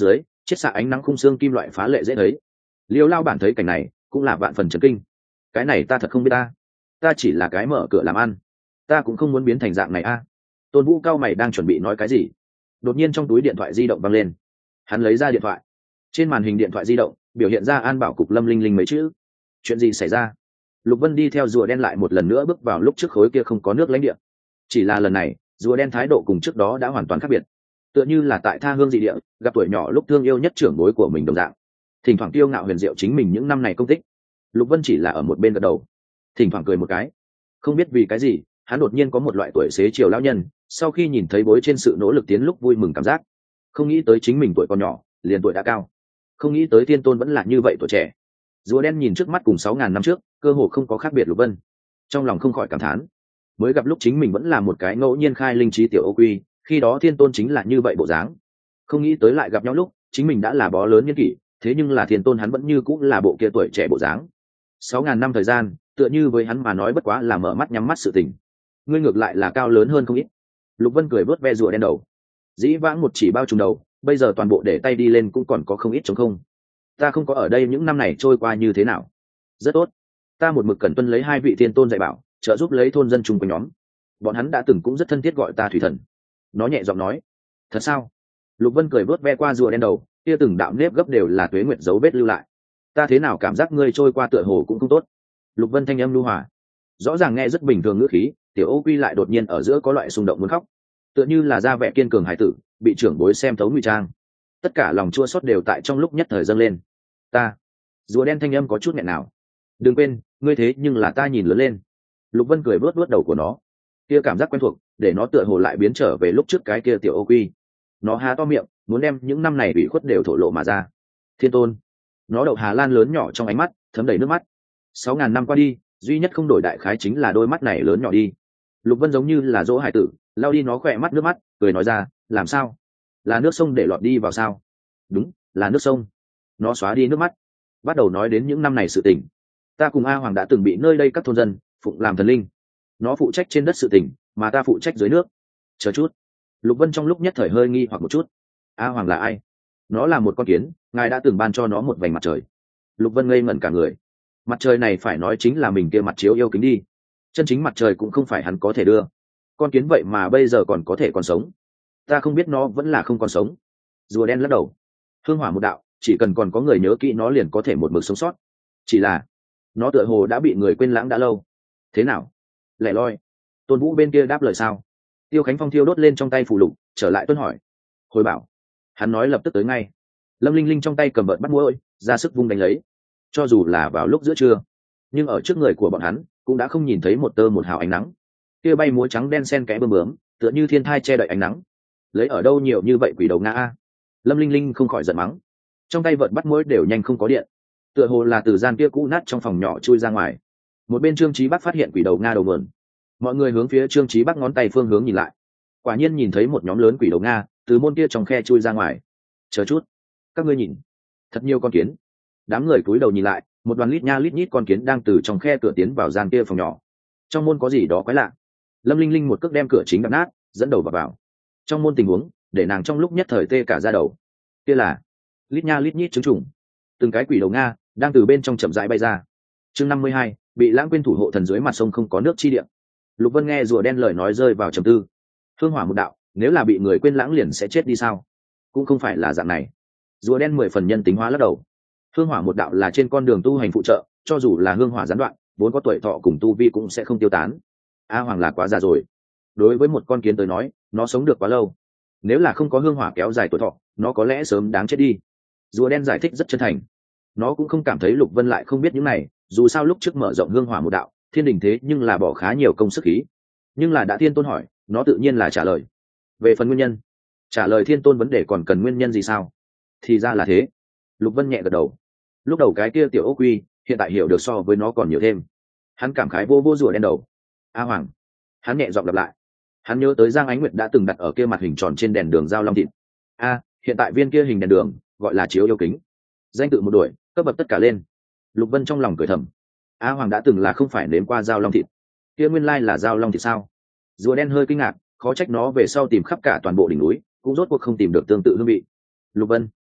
chiết xạ ánh nắng khung xương kim loại phá lệ dễ thấy. Liêu lao bản thấy cảnh này cũng là vạn phần chấn kinh. Cái này ta thật không biết ta ta chỉ là cái mở cửa làm ăn, ta cũng không muốn biến thành dạng này a. Tôn Vũ cao mày đang chuẩn bị nói cái gì, đột nhiên trong túi điện thoại di động văng lên. Hắn lấy ra điện thoại, trên màn hình điện thoại di động biểu hiện ra An Bảo cục Lâm Linh Linh mấy chữ. Chuyện gì xảy ra? Lục Vân đi theo rùa đen lại một lần nữa bước vào lúc trước khối kia không có nước lãnh địa. Chỉ là lần này rùa đen thái độ cùng trước đó đã hoàn toàn khác biệt, tựa như là tại tha hương dị địa gặp tuổi nhỏ lúc thương yêu nhất trưởng bối của mình đồng dạng, thỉnh thoảng tiêu ngạo huyền diệu chính mình những năm này công tích. Lục Vân chỉ là ở một bên gật đầu, thỉnh thoảng cười một cái. Không biết vì cái gì, hắn đột nhiên có một loại tuổi xế chiều lão nhân sau khi nhìn thấy bối trên sự nỗ lực tiến lúc vui mừng cảm giác. Không nghĩ tới chính mình tuổi còn nhỏ liền tuổi đã cao, không nghĩ tới Thiên Tôn vẫn là như vậy tuổi trẻ. Rùa đen nhìn trước mắt cùng sáu ngàn năm trước cơ hồ không có khác biệt. Lục Vân trong lòng không khỏi cảm thán, mới gặp lúc chính mình vẫn là một cái ngẫu nhiên khai linh trí tiểu ô quy, khi đó Thiên Tôn chính là như vậy bộ dáng. Không nghĩ tới lại gặp nhau lúc chính mình đã là bó lớn niên kỷ, thế nhưng là Thiên Tôn hắn vẫn như cũng là bộ kia tuổi trẻ bộ dáng. Sáu ngàn năm thời gian tựa như với hắn mà nói bất quá là mở mắt nhắm mắt sự tình. Ngươi ngược lại là cao lớn hơn không ít. Lục Vân cười vớt ve rùa đen đầu. Dĩ vãng một chỉ bao trùm đầu, bây giờ toàn bộ để tay đi lên cũng còn có không ít trống không. Ta không có ở đây những năm này trôi qua như thế nào? Rất tốt. Ta một mực cẩn tuân lấy hai vị Thiên Tôn dạy bảo, trợ giúp lấy thôn dân chung quanh nhóm. Bọn hắn đã từng cũng rất thân thiết gọi ta thủy thần. Nó nhẹ giọng nói. Thật sao? Lục Vân cười vớt ve qua rùa đen đầu, kia từng đạo nếp gấp đều là tuế nguyệt dấu vết lưu lại. Ta thế nào cảm giác ngươi trôi qua tựa hồ cũng không tốt. Lục Vân thanh âm nhu hòa, rõ ràng nghe rất bình thường ngữ khí, tiểu ô quy lại đột nhiên ở giữa có loại xung động muốn khóc, tựa như là ra vẻ kiên cường hải tử bị trưởng bối xem thấu ngụy trang. Tất cả lòng chua xót đều tại trong lúc nhất thời dâng lên. Ta, rùa đen thanh âm có chút nghẹn nào. Đừng quên, ngươi thế nhưng là ta nhìn lớn lên. Lục Vân cười vớt vớt đầu của nó, kia cảm giác quen thuộc để nó tựa hồ lại biến trở về lúc trước cái kia tiểu ô quy. Nó há to miệng muốn đem những năm này bị khuất đều thổ lộ mà ra. Thiên Tôn, nó đậu Hà Lan lớn nhỏ trong ánh mắt thấm đầy nước mắt. Sáu ngàn năm qua đi, duy nhất không đổi đại khái chính là đôi mắt này lớn nhỏ đi. Lục Vân giống như là dỗ hải tử lau đi nó khỏe mắt nước mắt, cười nói ra, làm sao? Là nước sông để lọt đi vào sao? Đúng, là nước sông. Nó xóa đi nước mắt, bắt đầu nói đến những năm này sự tình. Ta cùng A Hoàng đã từng bị nơi đây các thôn dân phụng làm thần linh. Nó phụ trách trên đất sự tình, mà ta phụ trách dưới nước. Chờ chút. Lục Vân trong lúc nhất thời hơi nghi hoặc một chút. A Hoàng là ai? Nó là một con kiến, ngài đã từng ban cho nó một vành mặt trời. Lục Vân ngây ngẩn cả người. Mặt trời này phải nói chính là mình kia mặt chiếu yêu kính đi. Chân chính mặt trời cũng không phải hắn có thể đưa. Con kiến vậy mà bây giờ còn có thể còn sống. Ta không biết nó vẫn là không còn sống. Rùa đen lắc đầu. Hương hỏa một đạo, chỉ cần còn có người nhớ kỹ nó liền có thể một mực sống sót. Chỉ là nó tựa hồ đã bị người quên lãng đã lâu. Thế nào? Lẻ loi. Tôn Vũ bên kia đáp lời sao? Tiêu Khánh Phong thiêu đốt lên trong tay phù lục, trở lại tuân hỏi. Hồi bảo. Hắn nói lập tức tới ngay. Lâm Linh Linh trong tay cầm vợt bắt muỗi, ra sức vung đánh lấy. Cho dù là vào lúc giữa trưa, nhưng ở trước người của bọn hắn cũng đã không nhìn thấy một tơ một hào ánh nắng. Kia bay múa trắng đen sen kẽ bướm bướm, tựa như thiên thai che đậy ánh nắng. Lấy ở đâu nhiều như vậy quỷ đầu nga a? Lâm Linh Linh không khỏi giận mắng. Trong tay vợt bắt muỗi đều nhanh không có điện, tựa hồ là từ gian kia cũ nát trong phòng nhỏ chui ra ngoài. Một bên Trương Chí Bắc phát hiện quỷ đầu nga đầu mượn, mọi người hướng phía Trương Chí Bắc ngón tay phương hướng nhìn lại, quả nhiên nhìn thấy một nhóm lớn quỷ đầu nga từ môn kia trong khe chui ra ngoài. Chờ chút, các ngươi nhìn, thật nhiều con kiến. Đám người cúi đầu nhìn lại, một đoàn lít nha lít nhít con kiến đang từ trong khe cửa tiến vào gian kia phòng nhỏ. Trong môn có gì đó quái lạ. Lâm Linh Linh một cước đem cửa chính đập nát, dẫn đầu vào vào. Trong môn tình huống để nàng trong lúc nhất thời tê cả da đầu. Kia là lít nha lít nhít trứng trùng, từng cái quỷ đầu nga đang từ bên trong chậm rãi bay ra. Chương năm mươi hai, bị lãng quên thủ hộ thần dưới mặt sông không có nước chi địa. Lục Vân nghe rùa đen lời nói rơi vào trầm tư. Hương hỏa một đạo, nếu là bị người quên lãng liền sẽ chết đi sao? Cũng không phải là dạng này. Rùa đen mười phần nhân tính hóa lắc đầu. Hương hỏa một đạo là trên con đường tu hành phụ trợ, cho dù là hương hỏa gián đoạn, vốn có tuổi thọ cùng tu vi cũng sẽ không tiêu tán. A Hoàng là quá già rồi. Đối với một con kiến tới nói, nó sống được quá lâu. Nếu là không có hương hỏa kéo dài tuổi thọ, nó có lẽ sớm đáng chết đi. Rùa đen giải thích rất chân thành. Nó cũng không cảm thấy Lục Vân lại không biết những này, dù sao lúc trước mở rộng hương hỏa một đạo, thiên đình thế nhưng là bỏ khá nhiều công sức khí. Nhưng là đã Thiên Tôn hỏi, nó tự nhiên là trả lời. Về phần nguyên nhân, trả lời Thiên Tôn vấn đề còn cần nguyên nhân gì sao? Thì ra là thế. Lục Vân nhẹ gật đầu. Lúc đầu cái kia tiểu ô quy hiện tại hiểu được so với nó còn nhiều thêm. Hắn cảm khái vô vô rùa đen đầu. A Hoàng. Hắn nhẹ giọng lặp lại. Hắn nhớ tới Giang Ánh Nguyệt đã từng đặt ở kia mặt hình tròn trên đèn đường giao long thịt. A, hiện tại viên kia hình đèn đường gọi là chiếu yêu kính. Danh tự một đuổi, cấp bậc tất cả lên. Lục Vân trong lòng cười thầm. A Hoàng đã từng là không phải nếm qua giao long thịt. Kia nguyên lai là giao long thịt sao? Rùa đen hơi kinh ngạc, khó trách nó về sau tìm khắp cả toàn bộ đỉnh núi, cũng rốt cuộc không tìm được tương tự hương vị. Lục Vân,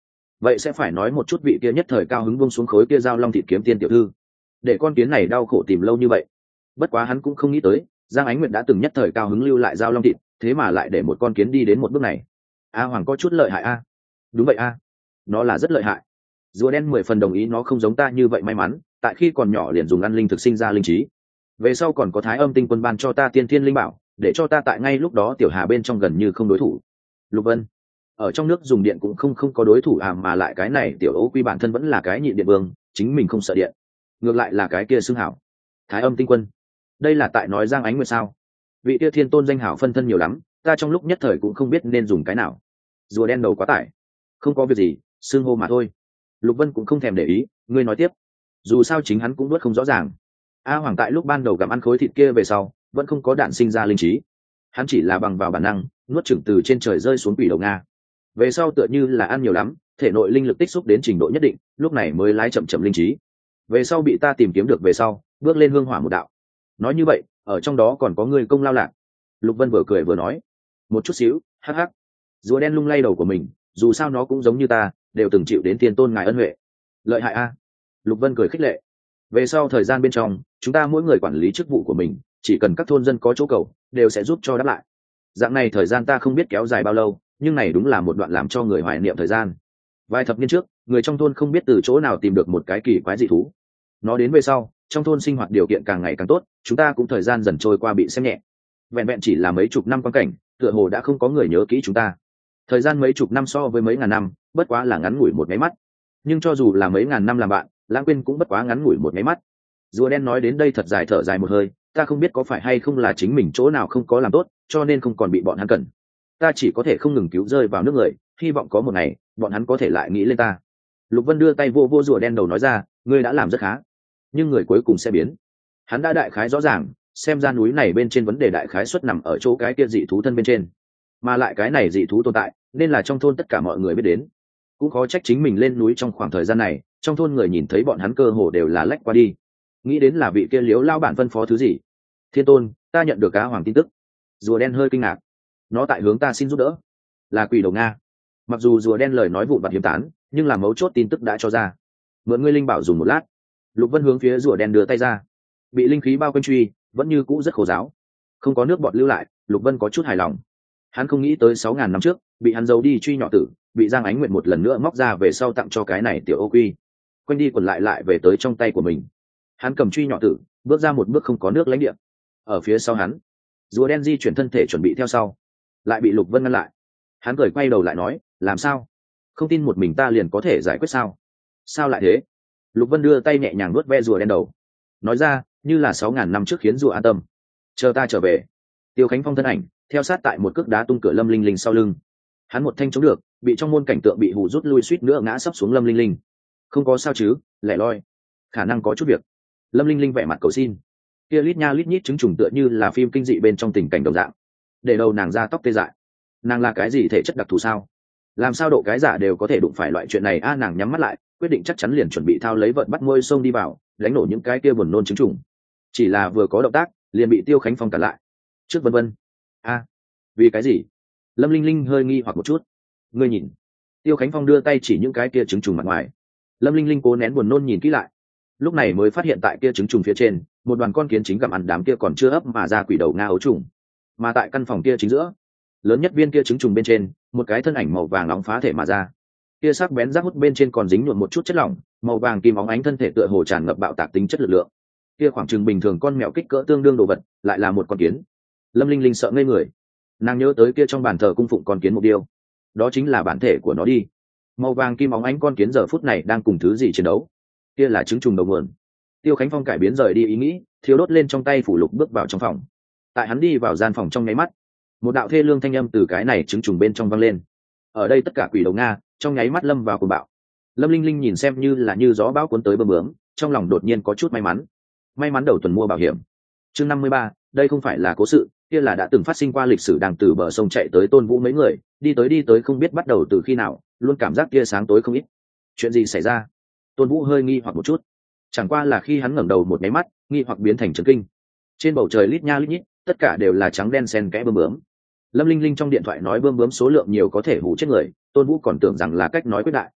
vậy sẽ phải nói một chút vị kia nhất thời cao hứng buông xuống khối kia giao long thịt kiếm tiên tiểu thư, để con kiến này đau khổ tìm lâu như vậy. Bất quá hắn cũng không nghĩ tới Giang Ánh Nguyệt đã từng nhất thời cao hứng lưu lại giao long thịt, thế mà lại để một con kiến đi đến một bước này. A Hoàng có chút lợi hại a. Đúng vậy a, nó là rất lợi hại. Rùa đen mười phần đồng ý, nó không giống ta như vậy may mắn, tại khi còn nhỏ liền dùng ăn linh thực sinh ra linh trí, về sau còn có Thái Âm Tinh Quân ban cho ta tiên thiên linh bảo, để cho ta tại ngay lúc đó tiểu hà bên trong gần như không đối thủ. Lục Vân ở trong nước dùng điện cũng không không có đối thủ à, mà lại cái này tiểu Âu Quy bản thân vẫn là cái nhịn điện vương, chính mình không sợ điện, ngược lại là cái kia xưng hảo Thái Âm Tinh Quân. Đây là tại nói Giang Ánh Nguyệt sao? Vị kia thiên tôn danh hảo phân thân nhiều lắm, ta trong lúc nhất thời cũng không biết nên dùng cái nào. Rùa đen đầu quá tải. Không có việc gì, xưng hô mà thôi. Lục Vân cũng không thèm để ý, ngươi nói tiếp. Dù sao chính hắn cũng nuốt không rõ ràng. A Hoàng tại lúc ban đầu gặm ăn khối thịt kia về sau, vẫn không có đạn sinh ra linh trí. Hắn chỉ là bằng vào bản năng, nuốt chửng từ trên trời rơi xuống quỷ đầu Nga. Về sau tựa như là ăn nhiều lắm, thể nội linh lực tích xúc đến trình độ nhất định, lúc này mới lái chậm chậm linh trí. Về sau bị ta tìm kiếm được về sau, bước lên hương hỏa một đạo. Nói như vậy, ở trong đó còn có người công lao lạc. Lục Vân vừa cười vừa nói, một chút xíu, hắc hắc. Rùa đen lung lay đầu của mình, dù sao nó cũng giống như ta, đều từng chịu đến tiên tôn ngài ân huệ. Lợi hại a. Lục Vân cười khích lệ. Về sau thời gian bên trong, chúng ta mỗi người quản lý chức vụ của mình, chỉ cần các thôn dân có chỗ cầu, đều sẽ giúp cho đáp lại. Dạng này thời gian ta không biết kéo dài bao lâu, nhưng này đúng là một đoạn làm cho người hoài niệm thời gian. Vài thập niên trước, người trong thôn không biết từ chỗ nào tìm được một cái kỳ quái dị thú. Nó đến về sau, trong thôn sinh hoạt điều kiện càng ngày càng tốt, chúng ta cũng thời gian dần trôi qua bị xem nhẹ. Vẹn vẹn chỉ là mấy chục năm quan cảnh, tựa hồ đã không có người nhớ kỹ chúng ta. Thời gian mấy chục năm so với mấy ngàn năm, bất quá là ngắn ngủi một cái mắt. Nhưng cho dù là mấy ngàn năm làm bạn, Lãng Quên cũng bất quá ngắn ngủi một cái mắt. Rùa đen nói đến đây thật dài thở dài một hơi, ta không biết có phải hay không là chính mình chỗ nào không có làm tốt, cho nên không còn bị bọn hắn cần. Ta chỉ có thể không ngừng cứu rơi vào nước người, hy vọng có một ngày bọn hắn có thể lại nghĩ lên ta. Lục Vân đưa tay vô vô rùa đen đầu nói ra, ngươi đã làm rất khá, nhưng người cuối cùng sẽ biến. Hắn đã đại khái rõ ràng, xem ra núi này bên trên vấn đề đại khái xuất nằm ở chỗ cái kia dị thú thân bên trên, mà lại cái này dị thú tồn tại nên là trong thôn tất cả mọi người biết đến. Cũng khó trách chính mình lên núi trong khoảng thời gian này, trong thôn người nhìn thấy bọn hắn cơ hồ đều là lách qua đi. Nghĩ đến là vị kia Liếu lao bản phân phó thứ gì. Thiên tôn, ta nhận được cá hoàng tin tức. Rùa đen hơi kinh ngạc, nó tại hướng ta xin giúp đỡ, là quỷ đầu Nga. Mặc dù rùa đen lời nói vụn vặt hiếm tán, nhưng là mấu chốt tin tức đã cho ra. Mượn ngươi linh bảo dùng một lát. Lục Vân hướng phía rùa đen đưa tay ra, bị linh khí bao quanh truy vẫn như cũ rất khô giáo, không có nước bọt lưu lại. Lục Vân có chút hài lòng. Hắn không nghĩ tới sáu ngàn năm trước bị hắn giấu đi truy nhỏ tử, bị Giang Ánh Nguyệt một lần nữa móc ra về sau tặng cho cái này tiểu ô quy, quanh đi quẩn lại lại về tới trong tay của mình. Hắn cầm truy nhỏ tử, bước ra một bước không có nước lãnh địa. Ở phía sau hắn, rùa đen di chuyển thân thể chuẩn bị theo sau, lại bị Lục Vân ngăn lại. Hắn cười quay đầu lại nói, làm sao, không tin một mình ta liền có thể giải quyết sao? Sao lại thế? Lục Vân đưa tay nhẹ nhàng nuốt ve rùa đen đầu, nói ra, như là sáu ngàn năm trước khiến rùa an tâm. Chờ ta trở về. Tiêu Khánh Phong thân ảnh theo sát tại một cước đá tung cửa Lâm Linh Linh sau lưng. Hắn một thanh chống được, bị trong môn cảnh tượng bị hù rút lui, suýt nữa ngã sấp xuống. Lâm Linh Linh, không có sao chứ? Lẻ loi, khả năng có chút việc. Lâm Linh Linh vẻ mặt cầu xin. Kia lít nha lít nhít trứng trùng tựa như là phim kinh dị bên trong tình cảnh đồng dạng, để đầu nàng ra tóc tê dại. Nàng là cái gì thể chất đặc thù sao? Làm sao độ cái giả đều có thể đụng phải loại chuyện này a? À, nàng nhắm mắt lại, quyết định chắc chắn liền chuẩn bị thao lấy vợt bắt môi sông đi vào đánh nổ những cái kia buồn nôn trứng trùng. Chỉ là vừa có động tác liền bị Tiêu Khánh Phong cản lại. Trước vân vân. A, à, vì cái gì? Lâm Linh Linh hơi nghi hoặc một chút. Ngươi nhìn. Tiêu Khánh Phong đưa tay chỉ những cái kia trứng trùng mặt ngoài. Lâm Linh Linh cố nén buồn nôn nhìn kỹ lại, lúc này mới phát hiện tại kia trứng trùng phía trên một đoàn con kiến chính gặm ăn đám kia còn chưa ấp mà ra quỷ đầu Nga ấu trùng. Mà tại căn phòng kia chính giữa, lớn nhất viên kia trứng trùng bên trên, một cái thân ảnh màu vàng nóng phá thể mà ra. Kia sắc bén rác hút bên trên còn dính nhuộm một chút chất lỏng màu vàng kim óng ánh, thân thể tựa hồ tràn ngập bạo tạc tính chất lực lượng. Kia khoảng chừng bình thường con mèo kích cỡ tương đương đồ vật, lại là một con kiến. Lâm Linh Linh sợ ngây người. Nàng nhớ tới kia trong bàn thờ cung phụng con kiến mục điêu, đó chính là bản thể của nó đi. Màu vàng kim óng ánh con kiến giờ phút này đang cùng thứ gì chiến đấu? Kia là trứng trùng đầu nguồn. Tiêu Khánh Phong cải biến rời đi ý nghĩ, thiếu đốt lên trong tay phủ lục bước vào trong phòng. Tại hắn đi vào gian phòng trong nháy mắt, một đạo thê lương thanh âm từ cái này trứng trùng bên trong vang lên. Ở đây tất cả quỷ đầu Nga trong nháy mắt lâm vào cuồng bạo. Lâm Linh Linh nhìn xem như là như gió bão cuốn tới bơm bướm, trong lòng đột nhiên có chút may mắn. May mắn đầu tuần mua bảo hiểm. Chương năm mươi ba, đây không phải là cố sự, kia là đã từng phát sinh qua lịch sử. Đang từ bờ sông chạy tới Tôn Vũ mấy người, đi tới đi tới không biết bắt đầu từ khi nào, luôn cảm giác kia sáng tối không ít. Chuyện gì xảy ra? Tôn Vũ hơi nghi hoặc một chút. Chẳng qua là khi hắn ngẩng đầu một cái mắt, nghi hoặc biến thành chấn kinh. Trên bầu trời lít nha lít nhít, tất cả đều là trắng đen xen kẽ bướm bướm. Lâm Linh Linh trong điện thoại nói bướm bướm số lượng nhiều có thể hù chết người, Tôn Vũ còn tưởng rằng là cách nói quyết đại.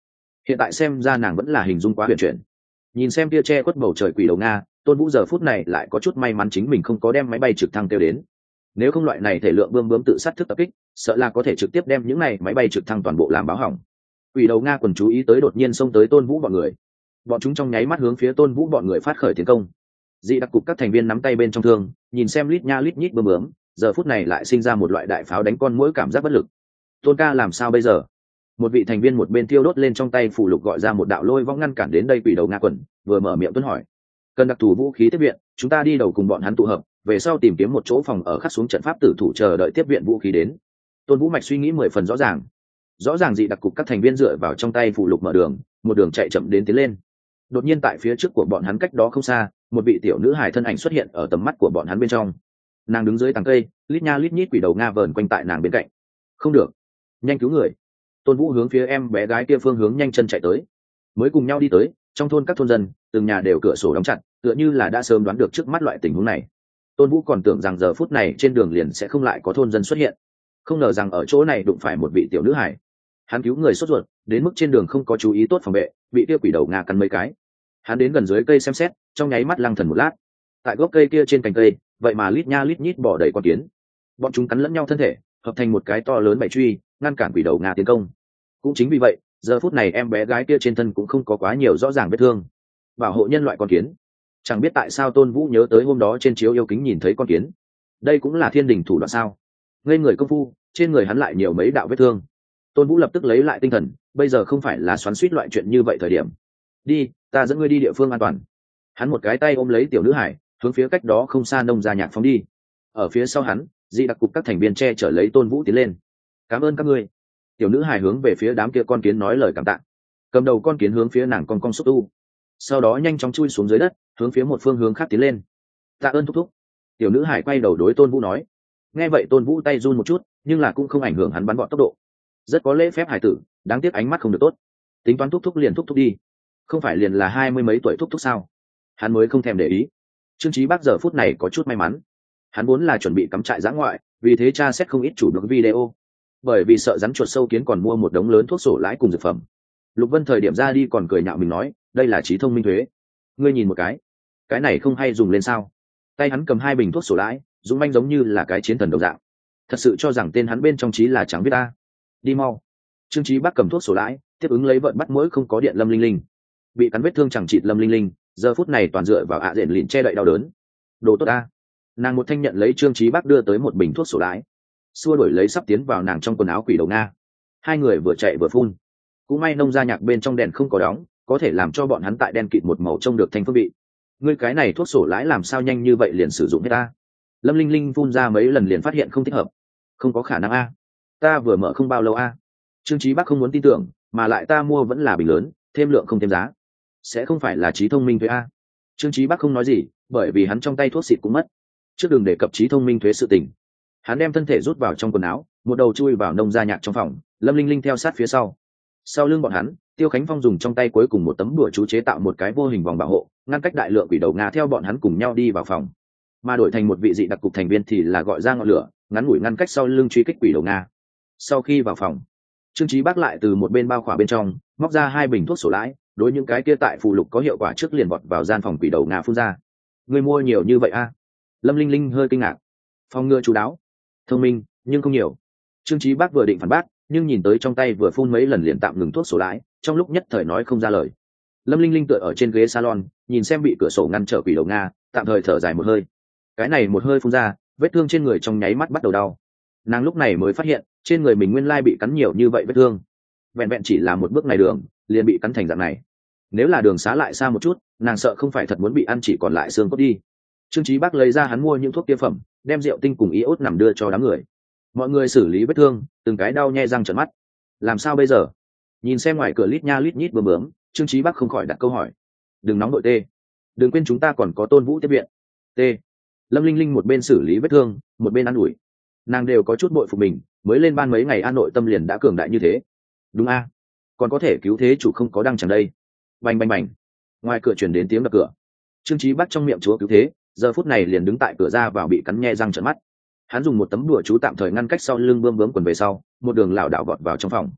hiện tại xem ra nàng vẫn là hình dung quá huyền chuyển. Nhìn xem kia che khuất bầu trời quỷ đầu nga, Tôn Vũ giờ phút này lại có chút may mắn chính mình không có đem máy bay trực thăng kêu đến. Nếu không loại này thể lượng bươm bướm tự sát thức tập kích, sợ là có thể trực tiếp đem những này máy bay trực thăng toàn bộ làm báo hỏng. Quỷ đầu nga quần chú ý tới đột nhiên xông tới Tôn Vũ bọn người, bọn chúng trong nháy mắt hướng phía Tôn Vũ bọn người phát khởi tiến công. Dị đặc cục các thành viên nắm tay bên trong thương, nhìn xem lít nha lít nhít bươm bướm, giờ phút này lại sinh ra một loại đại pháo đánh con muỗi cảm giác bất lực. Tôn ca làm sao bây giờ? Một vị thành viên một bên tiêu đốt lên trong tay phù lục gọi ra một đạo lôi vong ngăn cản đến đây quỷ đầu nga quần, vừa mở miệng tuân hỏi. Cần đặc thù vũ khí tiếp viện, chúng ta đi đầu cùng bọn hắn tụ hợp, về sau tìm kiếm một chỗ phòng ở khắc xuống trận pháp tử thủ chờ đợi tiếp viện vũ khí đến. Tôn Vũ mạch suy nghĩ mười phần rõ ràng. Rõ ràng dị đặc cục các thành viên dựa vào trong tay phù lục mở đường, một đường chạy chậm đến tiến lên. Đột nhiên tại phía trước của bọn hắn cách đó không xa, một vị tiểu nữ hài thân ảnh xuất hiện ở tầm mắt của bọn hắn bên trong. Nàng đứng dưới tàng cây, lít nha lít nhít quỷ đầu nga vờn quanh tại nàng bên cạnh. Không được, nhanh cứu người! Tôn Vũ hướng phía em bé gái kia phương hướng nhanh chân chạy tới. Mới cùng nhau đi tới, trong thôn các thôn dân, từng nhà đều cửa sổ đóng chặt, tựa như là đã sớm đoán được trước mắt loại tình huống này. Tôn Vũ còn tưởng rằng giờ phút này trên đường liền sẽ không lại có thôn dân xuất hiện, không ngờ rằng ở chỗ này đụng phải một vị tiểu nữ hài. Hắn cứu người sốt ruột, đến mức trên đường không có chú ý tốt phòng vệ, bị kia quỷ đầu nga cắn mấy cái. Hắn đến gần dưới cây xem xét, trong nháy mắt lăng thần một lát. Tại gốc cây kia trên cành cây, vậy mà lít nha lít nhít bò đầy con kiến. Bọn chúng cắn lẫn nhau thân thể, hợp thành một cái to lớn bảy truy, ngăn cản quỷ đầu nga tiến công. Cũng chính vì vậy, giờ phút này em bé gái kia trên thân cũng không có quá nhiều rõ ràng vết thương. Bảo hộ nhân loại con kiến. Chẳng biết tại sao Tôn Vũ nhớ tới hôm đó trên chiếu yêu kính nhìn thấy con kiến. Đây cũng là thiên đình thủ đoạn sao? Ngây người công phu, trên người hắn lại nhiều mấy đạo vết thương. Tôn Vũ lập tức lấy lại tinh thần, bây giờ không phải là xoắn xuýt loại chuyện như vậy thời điểm. Đi, ta dẫn ngươi đi địa phương an toàn. Hắn một cái tay ôm lấy tiểu nữ hải, hướng phía cách đó không xa nông gia nhạc phóng đi. Ở phía sau hắn, dị đặc cục các thành viên che chở lấy Tôn Vũ tiến lên. Cảm ơn các ngươi. Tiểu nữ hải hướng về phía đám kia con kiến nói lời cảm tạ. Cầm đầu con kiến hướng phía nàng con con xúc tu, sau đó nhanh chóng chui xuống dưới đất, hướng phía một phương hướng khác tiến lên. Tạ ơn thúc thúc. Tiểu nữ hải quay đầu đối Tôn Vũ nói. Nghe vậy Tôn Vũ tay run một chút, nhưng là cũng không ảnh hưởng hắn bắn gọn tốc độ. Rất có lễ phép hải tử, đáng tiếc ánh mắt không được tốt. Tính toán thúc thúc liền thúc thúc đi, không phải liền là hai mươi mấy tuổi thúc thúc sao? Hắn mới không thèm để ý. Trương Chí Bác giờ phút này có chút may mắn, hắn vốn là chuẩn bị cắm trại giã ngoại, vì thế tra xét không ít chủ được video, bởi vì sợ rắn chuột sâu kiến còn mua một đống lớn thuốc sổ lãi cùng dược phẩm. Lục Vân thời điểm ra đi còn cười nhạo mình nói, đây là trí thông minh thuế. Ngươi nhìn một cái, cái này không hay dùng lên sao? Tay hắn cầm hai bình thuốc sổ lãi, dũng manh giống như là cái chiến thần đồng dạng. Thật sự cho rằng tên hắn bên trong trí là trắng viết ta. Đi mau. Trương Chí Bác cầm thuốc sổ lãi, tiếp ứng lấy vợn bắt mũi không có điện Lâm Linh Linh. Bị cắn vết thương chẳng chịt Lâm Linh Linh, giờ phút này toàn dựa vào ạ diện lịn che đậy đau đớn. Đồ tốt a. Nàng một thanh nhận lấy Trương Chí Bác đưa tới một bình thuốc sổ lãi, xua đuổi lấy sắp tiến vào nàng trong quần áo quỷ đầu nga. Hai người vừa chạy vừa phun. Cũng may nông gia nhạc bên trong đèn không có đóng, có thể làm cho bọn hắn tại đen kịt một màu trông được thanh phương vị. Ngươi cái này thuốc sổ lãi làm sao nhanh như vậy liền sử dụng hết ta? Lâm Linh Linh phun ra mấy lần liền phát hiện không thích hợp. Không có khả năng a. Ta vừa mở không bao lâu a. Trương Chí Bác không muốn tin tưởng, mà lại ta mua vẫn là bình lớn, thêm lượng không thêm giá, sẽ không phải là trí thông minh thuế a. Trương Chí Bác không nói gì, bởi vì hắn trong tay thuốc xịt cũng mất. Trước đừng đề cập trí thông minh thuế sự tình, hắn đem thân thể rút vào trong quần áo, một đầu chui vào nông gia nhạc trong phòng, Lâm Linh Linh theo sát phía sau. Sau lưng bọn hắn, Tiêu Khánh Phong dùng trong tay cuối cùng một tấm đùa chú chế tạo một cái vô hình vòng bảo hộ, ngăn cách đại lượng quỷ đầu nga theo bọn hắn cùng nhau đi vào phòng. Mà đổi thành một vị dị đặc cục thành viên thì là gọi ra ngọn lửa, ngắn ngủi ngăn cách sau lưng truy kích quỷ đầu nga. Sau khi vào phòng, Trương Chí Bác lại từ một bên bao khỏa bên trong móc ra hai bình thuốc sổ lãi, đối những cái kia tại phụ lục có hiệu quả trước liền vọt vào gian phòng quỷ đầu nga phun ra. Người mua nhiều như vậy a? Lâm Linh Linh hơi kinh ngạc. Phòng ngừa chú đáo, thông minh nhưng không nhiều. Trương Chí Bác vừa định phản bác, nhưng nhìn tới trong tay vừa phun mấy lần liền tạm ngừng thuốc sổ lãi, trong lúc nhất thời nói không ra lời. Lâm Linh Linh tựa ở trên ghế salon, nhìn xem bị cửa sổ ngăn trở quỷ đầu nga, tạm thời thở dài một hơi. Cái này một hơi phun ra, vết thương trên người trong nháy mắt bắt đầu đau. Nàng lúc này mới phát hiện, trên người mình nguyên lai bị cắn nhiều như vậy vết thương. Vẹn vẹn chỉ là một bước này đường, liền bị cắn thành dạng này. Nếu là đường xá lại xa một chút, nàng sợ không phải thật muốn bị ăn chỉ còn lại xương cốt đi. Trương Chí Bác lấy ra hắn mua những thuốc kia phẩm, đem rượu tinh cùng iốt nằm đưa cho đám người. Mọi người xử lý vết thương, từng cái đau nhe răng trợn mắt. Làm sao bây giờ? Nhìn xem ngoài cửa lít nha lít nhít bướm bướm, Trương Chí Bác không khỏi đặt câu hỏi. Đừng nóng đội tê, đừng quên chúng ta còn có Tôn Vũ tiếp viện. T. Lâm Linh Linh một bên xử lý vết thương, một bên ăn ủi. Nàng đều có chút bội phục mình, mới lên ban mấy ngày an nội tâm liền đã cường đại như thế. Đúng a, còn có thể cứu thế chủ không có đăng chẳng đây. Bành bành bành. Ngoài cửa truyền đến tiếng đập cửa. Trương Chí Bác trong miệng chúa cứu thế, giờ phút này liền đứng tại cửa ra vào bị cắn nhe răng trợn mắt. Hắn dùng một tấm đùa chú tạm thời ngăn cách sau lưng bướm bướm quần về sau, một đường lảo đảo vọt vào trong phòng.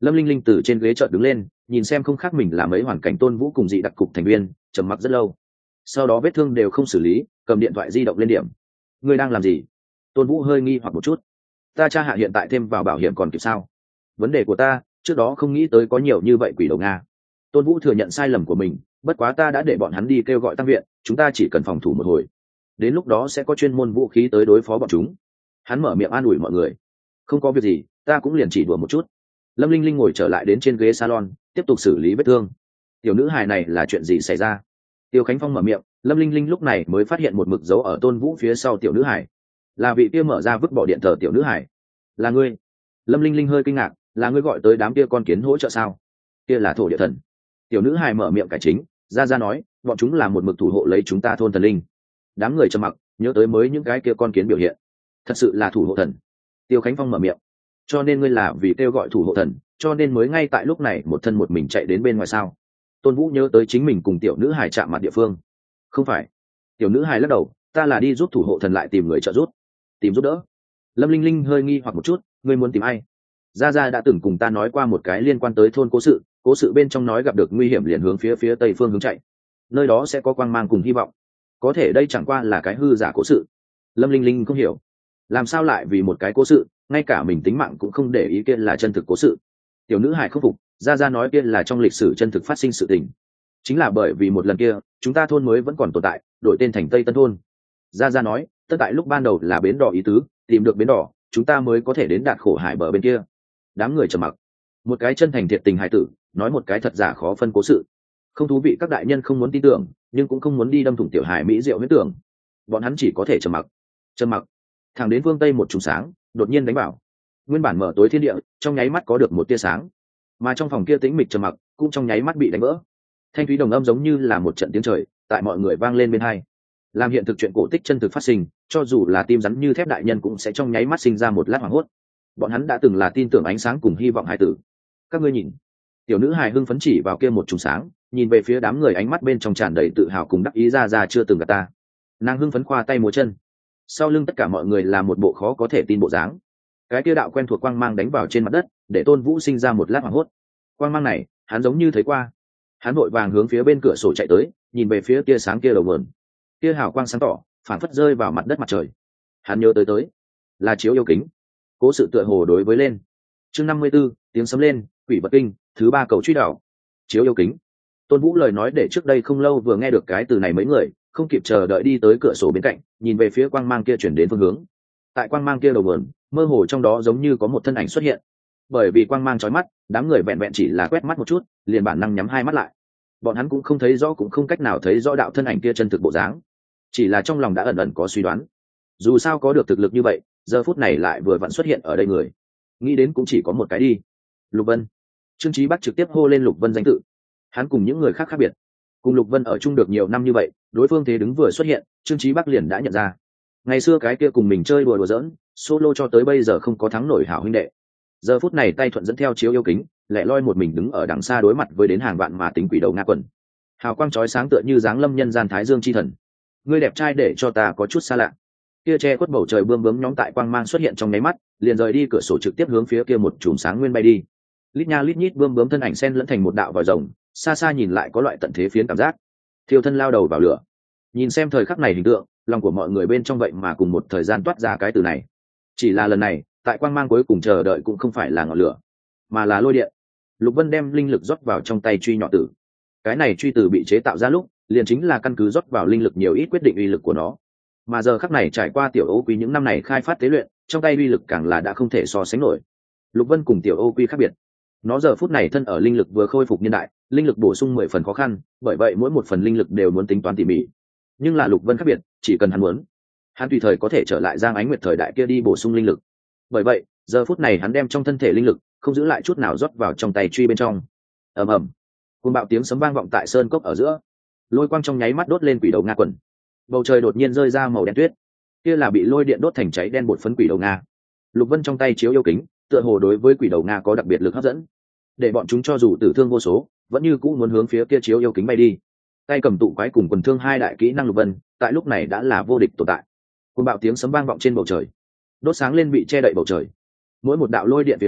Lâm Linh Linh từ trên ghế chợt đứng lên, nhìn xem không khác mình là mấy hoàn cảnh Tôn Vũ cùng dị đặc cục thành viên, trầm mặc rất lâu. Sau đó vết thương đều không xử lý, cầm điện thoại di động lên điểm. Ngươi đang làm gì? Tôn Vũ hơi nghi hoặc một chút. Ta cha hạ hiện tại thêm vào bảo hiểm còn kịp sao? Vấn đề của ta, trước đó không nghĩ tới có nhiều như vậy quỷ đầu Nga. Tôn Vũ thừa nhận sai lầm của mình, bất quá ta đã để bọn hắn đi kêu gọi tăng viện, chúng ta chỉ cần phòng thủ một hồi. Đến lúc đó sẽ có chuyên môn vũ khí tới đối phó bọn chúng. Hắn mở miệng an ủi mọi người. Không có việc gì, ta cũng liền chỉ đùa một chút. Lâm Linh Linh ngồi trở lại đến trên ghế salon, tiếp tục xử lý vết thương. Tiểu nữ hài này là chuyện gì xảy ra? Tiêu Khánh Phong mở miệng, Lâm Linh Linh lúc này mới phát hiện một mực dấu ở Tôn Vũ phía sau tiểu nữ hài. Là vị kia mở ra vứt bỏ điện thờ tiểu nữ hài. Là ngươi? Lâm Linh Linh hơi kinh ngạc, là ngươi gọi tới đám kia con kiến hỗ trợ sao? Kia là thổ địa thần. Tiểu nữ hài mở miệng cải chính, ra ra nói, bọn chúng là một mực thủ hộ lấy chúng ta thôn thần linh. Đám người trầm mặc, nhớ tới mới những cái kia con kiến biểu hiện, thật sự là thủ hộ thần. Tiêu Khánh Phong mở miệng, cho nên ngươi là vì kêu gọi thủ hộ thần, cho nên mới ngay tại lúc này một thân một mình chạy đến bên ngoài sao? Tôn Vũ nhớ tới chính mình cùng tiểu nữ hài chạm mặt địa phương. Không phải. Tiểu nữ hài lắc đầu, ta là đi giúp thủ hộ thần lại tìm người trợ giúp. Tìm giúp đỡ? Lâm Linh Linh hơi nghi hoặc một chút, ngươi muốn tìm ai? Gia Gia đã từng cùng ta nói qua một cái liên quan tới thôn cố sự, cố sự bên trong nói gặp được nguy hiểm liền hướng phía phía tây phương hướng chạy, nơi đó sẽ có quang mang cùng hy vọng. Có thể đây chẳng qua là cái hư giả cố sự. Lâm Linh Linh không hiểu, làm sao lại vì một cái cố sự, ngay cả mình tính mạng cũng không để ý kia là chân thực cố sự. Tiểu nữ hài không phục, Gia Gia nói kia là trong lịch sử chân thực phát sinh sự tình. Chính là bởi vì một lần kia, chúng ta thôn mới vẫn còn tồn tại, đổi tên thành Tây Tân thôn. Gia Gia nói, tất tại lúc ban đầu là bến đỏ ý tứ, tìm được bến đỏ, chúng ta mới có thể đến đạt khổ hải bờ bên kia. Đám người trầm mặc. Một cái chân thành thiệt tình hài tử, nói một cái thật giả khó phân cố sự. Không thú vị, các đại nhân không muốn tin tưởng, nhưng cũng không muốn đi đâm thủng tiểu hài mỹ diệu huyết tưởng. Bọn hắn chỉ có thể trầm mặc. Trầm mặc. Thẳng đến phương tây một trùng sáng, đột nhiên đánh vào. Nguyên bản mở tối thiên địa, trong nháy mắt có được một tia sáng. Mà trong phòng kia tĩnh mịch trầm mặc, cũng trong nháy mắt bị đánh vỡ. Thanh thúy đồng âm giống như là một trận tiếng trời, tại mọi người vang lên bên hai. Làm hiện thực chuyện cổ tích chân thực phát sinh, cho dù là tim rắn như thép đại nhân cũng sẽ trong nháy mắt sinh ra một lát hoảng hốt. Bọn hắn đã từng là tin tưởng ánh sáng cùng hy vọng hải tử. Các ngươi nhìn. Tiểu nữ hài hưng phấn chỉ vào kia một trùng sáng, nhìn về phía đám người, ánh mắt bên trong tràn đầy tự hào cùng đắc ý. Ra ra chưa từng gặp ta. Nàng hưng phấn khoa tay múa chân. Sau lưng tất cả mọi người là một bộ khó có thể tin bộ dáng. Cái kia đạo quen thuộc quang mang đánh vào trên mặt đất, để Tôn Vũ sinh ra một lát hoảng hốt. Quang mang này, hắn giống như thấy qua. Hắn vội vàng hướng phía bên cửa sổ chạy tới, nhìn về phía tia sáng kia đầu nguồn. Kia hào quang sáng tỏ, phản phất rơi vào mặt đất mặt trời. Hắn nhớ tới tới, là chiếu yêu kính. Cố sự tựa hồ đối với lên. Chương năm mươi b ố, tiếng sấm lên, quỷ vật kinh, thứ ba cầu truy đảo. Chiếu yêu kính. Tôn Vũ lời nói để trước đây không lâu vừa nghe được cái từ này mấy người, không kịp chờ đợi đi tới cửa sổ bên cạnh, nhìn về phía quang mang kia chuyển đến phương hướng. Tại quang mang kia đầu nguồn, mơ hồ trong đó giống như có một thân ảnh xuất hiện. Bởi vì quang mang chói mắt, đám người vẹn vẹn chỉ là quét mắt một chút, liền bản năng nhắm hai mắt lại. Bọn hắn cũng không thấy rõ, cũng không cách nào thấy rõ đạo thân ảnh kia chân thực bộ dáng, chỉ là trong lòng đã ẩn ẩn có suy đoán. Dù sao có được thực lực như vậy, giờ phút này lại vừa vặn xuất hiện ở đây người, nghĩ đến cũng chỉ có một cái đi. Lục Vân. Trương Chí Bắc trực tiếp hô lên Lục Vân danh tự. Hắn cùng những người khác khác biệt, cùng Lục Vân ở chung được nhiều năm như vậy, đối phương thế đứng vừa xuất hiện, Trương Chí Bắc liền đã nhận ra. Ngày xưa cái kia cùng mình chơi đùa đùa giỡn, solo cho tới bây giờ không có thắng nổi hảo huynh đệ, giờ phút này tay thuận dẫn theo chiếu yêu kính, lẻ loi một mình đứng ở đằng xa đối mặt với đến hàng vạn mà tính quỷ đầu Nga quần. Hào quang chói sáng tựa như dáng lâm nhân gian thái dương chi thần. Ngươi đẹp trai để cho ta có chút xa lạ. Kia che khuất bầu trời bươm bướm nhóm tại quang mang xuất hiện trong nháy mắt, liền rời đi cửa sổ trực tiếp hướng phía kia một chùm sáng nguyên bay đi. Lít nha lít nhít bươm bướm thân ảnh xen lẫn thành một đạo vòi rồng, xa xa nhìn lại có loại tận thế phiến cảm giác. Thiêu thân lao đầu vào lửa. Nhìn xem thời khắc này hình tượng, lòng của mọi người bên trong vậy mà cùng một thời gian toát ra cái từ này. Chỉ là lần này, tại quang mang cuối cùng chờ đợi cũng không phải là ngọn lửa, mà là lôi điện. Lục Vân đem linh lực rót vào trong tay truy nhỏ tử. Cái này truy tử bị chế tạo ra lúc, liền chính là căn cứ rót vào linh lực nhiều ít quyết định uy lực của nó. Mà giờ khắc này trải qua tiểu Ô Quý những năm này khai phát tế luyện, trong tay uy lực càng là đã không thể so sánh nổi. Lục Vân cùng tiểu Ô Quý khác biệt, nó giờ phút này thân ở linh lực vừa khôi phục niên đại, linh lực bổ sung mười phần khó khăn, bởi vậy mỗi một phần linh lực đều muốn tính toán tỉ mỉ. Nhưng là Lục Vân khác biệt, chỉ cần hắn muốn, hắn tùy thời có thể trở lại Giang Ánh Nguyệt thời đại kia đi bổ sung linh lực. Bởi vậy, giờ phút này hắn đem trong thân thể linh lực không giữ lại chút nào rót vào trong tay truy bên trong. Ầm ầm, cuồng bạo tiếng sấm vang vọng tại sơn cốc ở giữa, lôi quang trong nháy mắt đốt lên quỷ đầu Nga quần. Bầu trời đột nhiên rơi ra màu đen tuyết, kia là bị lôi điện đốt thành cháy đen bột phấn quỷ đầu Nga. Lục Vân trong tay chiếu yêu kính, tựa hồ đối với quỷ đầu Nga có đặc biệt lực hấp dẫn, để bọn chúng cho dù tử thương vô số, vẫn như cũ muốn hướng phía kia chiếu yêu kính bay đi. Tay cầm tụ quái cùng quần thương hai đại kỹ năng Lục Vân, tại lúc này đã là vô địch tồn tại. Cuồng bạo tiếng sấm vang vọng trên bầu trời, đốt sáng lên bị che đậy bầu trời. Mỗi một đạo lôi điện phía dưới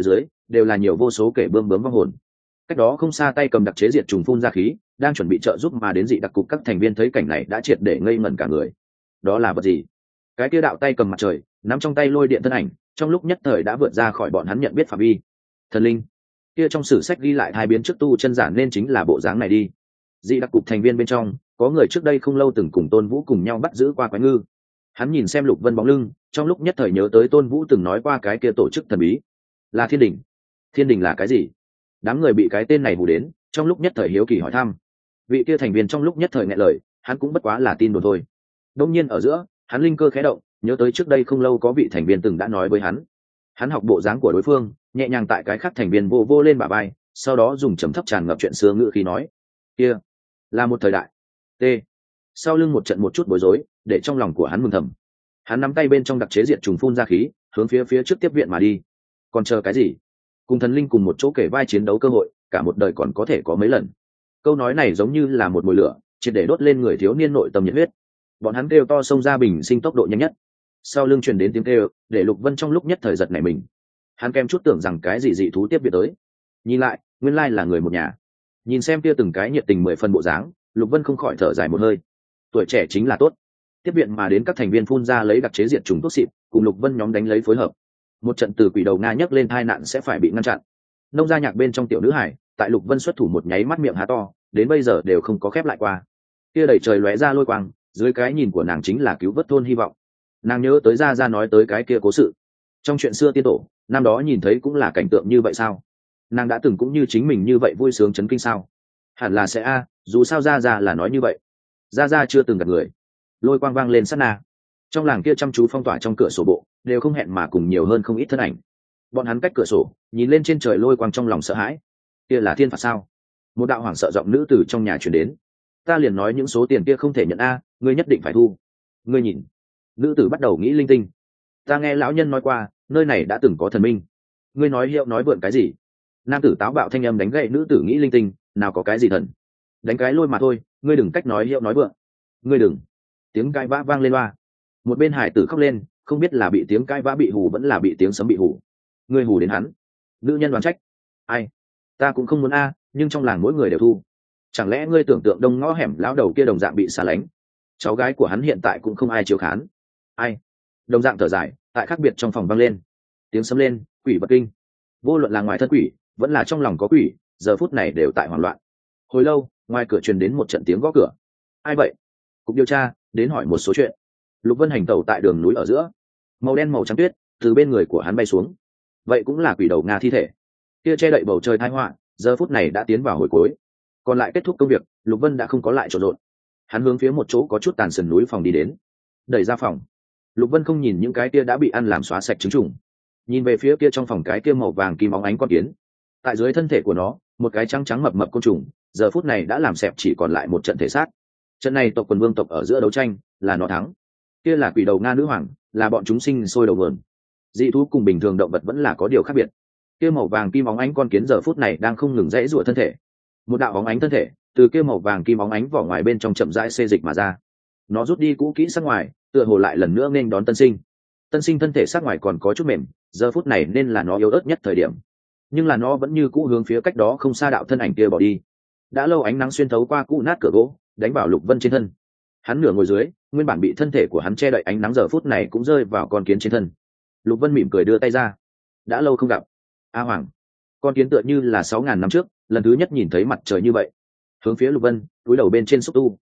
đều là nhiều vô số kể bươm bướm vong hồn. Cách đó không xa tay cầm đặc chế diệt trùng phun ra khí, đang chuẩn bị trợ giúp mà đến dị đặc cục các thành viên thấy cảnh này đã triệt để ngây ngẩn cả người. Đó là vật gì? Cái kia đạo tay cầm mặt trời, nắm trong tay lôi điện thân ảnh, trong lúc nhất thời đã vượt ra khỏi bọn hắn nhận biết phạm vi. Thần linh. Kia trong sử sách ghi lại hai biến trước tu chân giả nên chính là bộ dáng này đi. Dị đặc cục thành viên bên trong, có người trước đây không lâu từng cùng Tôn Vũ cùng nhau bắt giữ qua quái ngư. Hắn nhìn xem Lục Vân bóng lưng, trong lúc nhất thời nhớ tới Tôn Vũ từng nói qua cái kia tổ chức thần bí, là Thiên Đình. Thiên Đình là cái gì? Đám người bị cái tên này hù đến, trong lúc nhất thời hiếu kỳ hỏi thăm. Vị kia thành viên trong lúc nhất thời nghẹn lời, hắn cũng bất quá là tin đồn thôi. Đông nhiên ở giữa, hắn linh cơ khẽ động, nhớ tới trước đây không lâu có vị thành viên từng đã nói với hắn. Hắn học bộ dáng của đối phương, nhẹ nhàng tại cái khác thành viên vô vô lên bả vai, sau đó dùng trầm thấp tràn ngập chuyện xưa ngữ khí nói: kia là một thời đại. T. Sau lưng một trận một chút bối rối, để trong lòng của hắn mừng thầm. Hắn nắm tay bên trong đặc chế diệt trùng phun ra khí, hướng phía phía trước tiếp viện mà đi. Còn chờ cái gì? Cùng thần linh cùng một chỗ kể vai chiến đấu cơ hội, cả một đời còn có thể có mấy lần. Câu nói này giống như là một mùi lửa, triệt để đốt lên người thiếu niên nội tâm nhiệt huyết. Bọn hắn kêu to xông ra bình sinh tốc độ nhanh nhất. Sau lưng truyền đến tiếng kêu, để Lục Vân trong lúc nhất thời giật nảy mình. Hắn kem chút tưởng rằng cái gì dị thú tiếp viện tới. Nhìn lại, nguyên lai là người một nhà. Nhìn xem kia từng cái nhiệt tình mười phần bộ dáng, Lục Vân không khỏi thở dài một hơi. Tuổi trẻ chính là tốt. Tiếp viện mà đến các thành viên phun ra lấy đặc chế diệt trùng thuốc xịt, cùng Lục Vân nhóm đánh lấy phối hợp. Một trận từ quỷ đầu nga nhấc lên tai nạn sẽ phải bị ngăn chặn. Nông gia nhạc bên trong tiểu nữ hải, tại Lục Vân xuất thủ một nháy mắt miệng há to, đến bây giờ đều không có khép lại qua. Kia đẩy trời lóe ra lôi quang, dưới cái nhìn của nàng chính là cứu vớt thôn hy vọng. Nàng nhớ tới gia gia nói tới cái kia cố sự. Trong chuyện xưa tiên tổ, năm đó nhìn thấy cũng là cảnh tượng như vậy sao? Nàng đã từng cũng như chính mình như vậy vui sướng chấn kinh sao? Hẳn là sẽ a, dù sao gia gia là nói như vậy. Gia gia chưa từng gặp người. Lôi quang vang lên sát na. Trong làng kia chăm chú phong tỏa trong cửa sổ bộ, đều không hẹn mà cùng nhiều hơn không ít thân ảnh. Bọn hắn cách cửa sổ, nhìn lên trên trời lôi quang trong lòng sợ hãi. Kia là thiên phạt sao? Một đạo hoảng sợ giọng nữ từ trong nhà truyền đến. Ta liền nói những số tiền kia không thể nhận a, ngươi nhất định phải thu. Ngươi nhìn. Nữ tử bắt đầu nghĩ linh tinh. Ta nghe lão nhân nói qua, nơi này đã từng có thần minh. Ngươi nói hiệu nói vượn cái gì? Nam tử táo bạo thanh âm đánh gậy nữ tử nghĩ linh tinh, nào có cái gì thần? Đánh cái lôi mà thôi, ngươi đừng cách nói hiệu nói vượn. Ngươi đừng. Tiếng cãi vã vang lên loa. Một bên hải tử khóc lên, không biết là bị tiếng cãi vã bị hù vẫn là bị tiếng sấm bị hù. Ngươi hù đến hắn. Nữ nhân đoán trách. Ai? Ta cũng không muốn a, nhưng trong làng mỗi người đều thu. Chẳng lẽ ngươi tưởng tượng đông ngõ hẻm lão đầu kia đồng dạng bị xa lánh? Cháu gái của hắn hiện tại cũng không ai chiếu khán. Ai? Đồng dạng thở dài, tại khác biệt trong phòng vang lên. Tiếng sấm lên, quỷ vật kinh. Vô luận là ngoài thân quỷ, vẫn là trong lòng có quỷ, giờ phút này đều tại hoảng loạn. Hồi lâu, ngoài cửa truyền đến một trận tiếng gõ cửa. Ai vậy? Cục điều tra, đến hỏi một số chuyện. Lục Vân hành tẩu tại đường núi ở giữa, màu đen màu trắng tuyết từ bên người của hắn bay xuống. Vậy cũng là quỷ đầu nga thi thể. Kia che đậy bầu trời tai họa, giờ phút này đã tiến vào hồi cuối. Còn lại kết thúc công việc, Lục Vân đã không có lại trộn rộn. Hắn hướng phía một chỗ có chút tàn sườn núi phòng đi đến. Đẩy ra phòng, Lục Vân không nhìn những cái kia đã bị ăn làm xóa sạch trứng trùng, nhìn về phía kia trong phòng cái kia màu vàng kim óng ánh con kiến. Tại dưới thân thể của nó, một cái trắng trắng mập mập côn trùng, giờ phút này đã làm xẹp chỉ còn lại một trận thể xác. Trận này tộc quần vương tộc ở giữa đấu tranh, là nó thắng. Kia là quỷ đầu nga nữ hoàng, là bọn chúng sinh sôi đầu nguồn. Dị thú cùng bình thường động vật vẫn là có điều khác biệt. Kia màu vàng kim óng ánh con kiến giờ phút này đang không ngừng rẽ rủa thân thể. Một đạo óng ánh thân thể, từ kia màu vàng kim óng ánh vỏ ngoài bên trong chậm rãi xê dịch mà ra. Nó rút đi cũ kỹ sắc ngoài, tựa hồ lại lần nữa nên đón tân sinh. Tân sinh thân thể sắc ngoài còn có chút mềm, giờ phút này nên là nó yếu ớt nhất thời điểm. Nhưng là nó vẫn như cũ hướng phía cách đó không xa đạo thân ảnh kia bỏ đi. Đã lâu ánh nắng xuyên thấu qua cũ nát cửa gỗ, đánh vào Lục Vân trên thân. Hắn nửa ngồi dưới, nguyên bản bị thân thể của hắn che đậy ánh nắng giờ phút này cũng rơi vào con kiến trên thân. Lục Vân mỉm cười đưa tay ra. Đã lâu không gặp. A Hoàng. Con kiến tựa như là sáu ngàn năm trước, lần thứ nhất nhìn thấy mặt trời như vậy. Hướng phía Lục Vân, cúi đầu bên trên xúc tu.